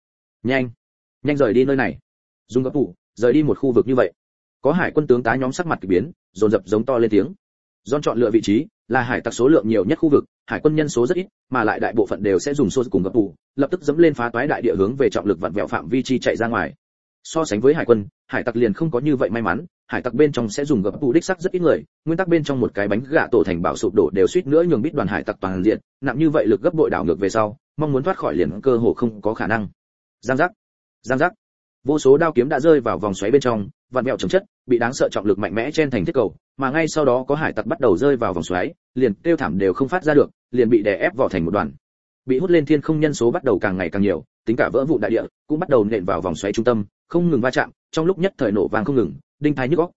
Nhanh rời đi nơi này. Dùng gấp phụ, rời đi một khu vực như vậy. Có hải quân tướng tá nhóm sắc mặt kỳ biến, dồn dập giống to lên tiếng. John chọn lựa vị trí là hải tặc số lượng nhiều nhất khu vực, hải quân nhân số rất ít, mà lại đại bộ phận đều sẽ dùng xô cùng gấp phụ, lập tức dẫm lên phá toái đại địa hướng về trọng lực vặn vẹo phạm vi chi chạy ra ngoài. So sánh với hải quân, hải tặc liền không có như vậy may mắn, hải tặc bên trong sẽ dùng gấp phụ đích sắc rất ít người, nguyên tắc bên trong một cái bánh gạ tổ thành bảo sụp đổ đều suýt nữa nhường bít đoàn hải tặc toàn diện, nặng như vậy lực gấp bội đảo ngược về sau, mong muốn thoát khỏi liền cơ hồ không có khả năng. Giang giác. Vô số đao kiếm đã rơi vào vòng xoáy bên trong, vặn vẹo chồng chất, bị đáng sợ trọng lực mạnh mẽ chen thành thiết cầu, mà ngay sau đó có hải tặc bắt đầu rơi vào vòng xoáy, liền kêu thảm đều không phát ra được, liền bị đè ép vào thành một đoàn. Bị hút lên thiên không nhân số bắt đầu càng ngày càng nhiều, tính cả vỡ vụn đại địa cũng bắt đầu nện vào vòng xoáy trung tâm, không ngừng va chạm, trong lúc nhất thời nổ vang không ngừng, đinh tai nhức óc.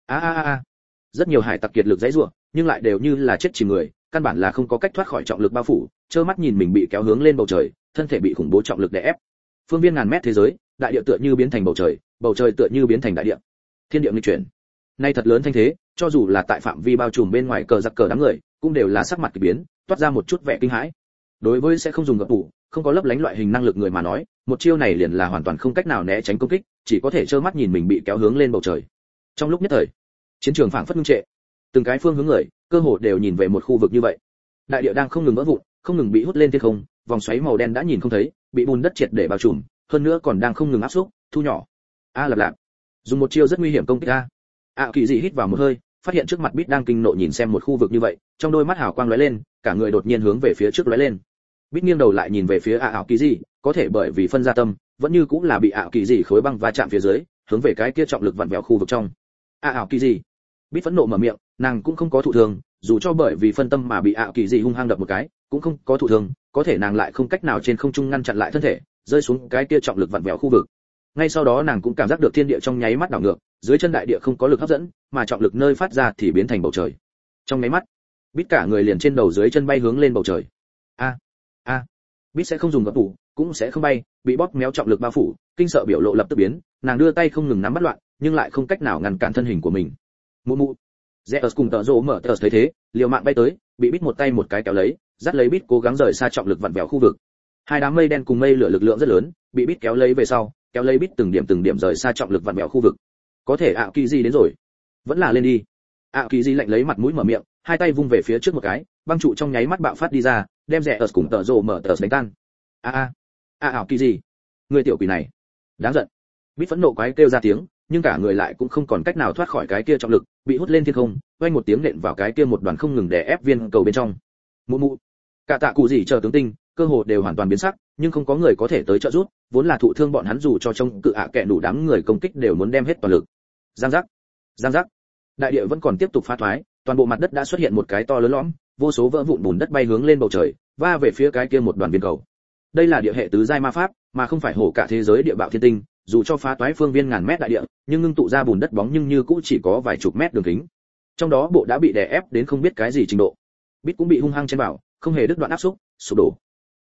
Rất nhiều hải tặc kiệt lực giãy giụa, nhưng lại đều như là chết chìm người, căn bản là không có cách thoát khỏi trọng lực bao phủ, trơ mắt nhìn mình bị kéo hướng lên bầu trời, thân thể bị khủng bố trọng lực đè ép. Phương viên ngàn mét thế giới, đại địa tựa như biến thành bầu trời tựa như biến thành đại địa. Thiên địa nghịch chuyển. Nay thật lớn thanh thế, cho dù là tại phạm vi bao trùm bên ngoài cờ giặc cờ đám người, cũng đều là sắc mặt kỳ biến, toát ra một chút vẻ kinh hãi. Đối với sẽ không dùng gập tủ, không có lấp lánh loại hình năng lực người mà nói, một chiêu này liền là hoàn toàn không cách nào né tránh công kích, chỉ có thể trơ mắt nhìn mình bị kéo hướng lên bầu trời. Trong lúc nhất thời, chiến trường phảng phất ngưng trệ, từng cái phương hướng người, cơ hồ đều nhìn về một khu vực như vậy. Đại địa đang không ngừng vỡ vụn, không ngừng bị hút lên thiên không, vòng xoáy màu đen đã nhìn không thấy, bị bùn đất triệt để bao trùm, hơn nữa còn đang không ngừng áp xúc, thu nhỏ. Lạp, dùng một chiêu rất nguy hiểm công kích Kỳ dị hít vào một hơi, phát hiện trước mặt Bít đang kinh nộ nhìn xem một khu vực như vậy, trong đôi mắt hào quang lóe lên, cả người đột nhiên hướng về phía trước lóe lên. Bít nghiêng đầu lại nhìn về phía Kỳ dị, có thể bởi vì phân ra tâm, vẫn như cũng là bị Kỳ dị khối băng va chạm phía dưới, hướng về cái kia trọng lực vặn vẹo khu vực trong. Kỳ dị. Bít phẫn nộ mở miệng, nàng cũng không có thụ thương, dù cho bởi vì phân tâm mà bị Kỳ dị hung hăng đập một cái, cũng không có thụ thương, có thể nàng lại không cách nào trên không trung ngăn chặn lại thân thể, rơi xuống cái kia trọng lực vặn vẹo khu vực. Ngay sau đó nàng cũng cảm giác được thiên địa trong nháy mắt đảo ngược, dưới chân đại địa không có lực hấp dẫn, mà trọng lực nơi phát ra thì biến thành bầu trời. Trong nháy mắt, Bít cả người liền trên đầu dưới chân bay hướng lên bầu trời. Bít sẽ không dùng gập tủ, cũng sẽ không bay, bị bóp méo trọng lực bao phủ, kinh sợ biểu lộ lập tức biến, nàng đưa tay không ngừng nắm bắt loạn, nhưng lại không cách nào ngăn cản thân hình của mình. Mụ. Zeus cùng Tở Rồ mở tờ thấy thế, liều mạng bay tới, bị Bít một tay một cái kéo lấy, dắt lấy Bít cố gắng rời xa trọng lực vặn vẹo khu vực. Hai đám mây đen cùng mây lửa lực lượng rất lớn, bị Bít kéo lấy về sau, kéo lấy Bít từng điểm rời xa trọng lực vặn vẹo khu vực. Có thể Kỳ dị đến rồi, vẫn là lên đi. Kỳ dị lạnh lấy mặt mũi mở miệng, hai tay vung về phía trước một cái, băng trụ trong nháy mắt bạo phát đi ra, đem Zeus cùng Tở Rồ mở tờ đánh tan. Kỳ dị, người tiểu quỷ này, đáng giận. Bít phẫn nộ quái kêu ra tiếng, nhưng cả người lại cũng không còn cách nào thoát khỏi cái kia trọng lực, bị hút lên thiên không, vang một tiếng nện vào cái kia một đoàn không ngừng đè ép viên cầu bên trong. Mụ. Cả tạ cụ gì chờ tướng tinh, cơ hồ đều hoàn toàn biến sắc, nhưng không có người có thể tới trợ giúp, vốn là thụ thương bọn hắn dù cho trông cự ạ kẹ đủ đám người công kích đều muốn đem hết toàn lực. Giang giác, giang giác. Đại địa vẫn còn tiếp tục phá thoái, toàn bộ mặt đất đã xuất hiện một cái to lớn lõm, vô số vỡ vụn bùn đất bay hướng lên bầu trời, va về phía cái kia một đoàn viên cầu. Đây là địa hệ tứ giai ma pháp, mà không phải hổ cả thế giới địa bạo thiên tinh, dù cho phá toái phương viên ngàn mét đại địa, nhưng ngưng tụ ra bùn đất bóng nhưng như cũng chỉ có vài chục mét đường kính. Trong đó bộ đã bị đè ép đến không biết cái gì trình độ. Bít cũng bị hung hăng chen vào, không hề đứt đoạn áp xúc, sụp đổ.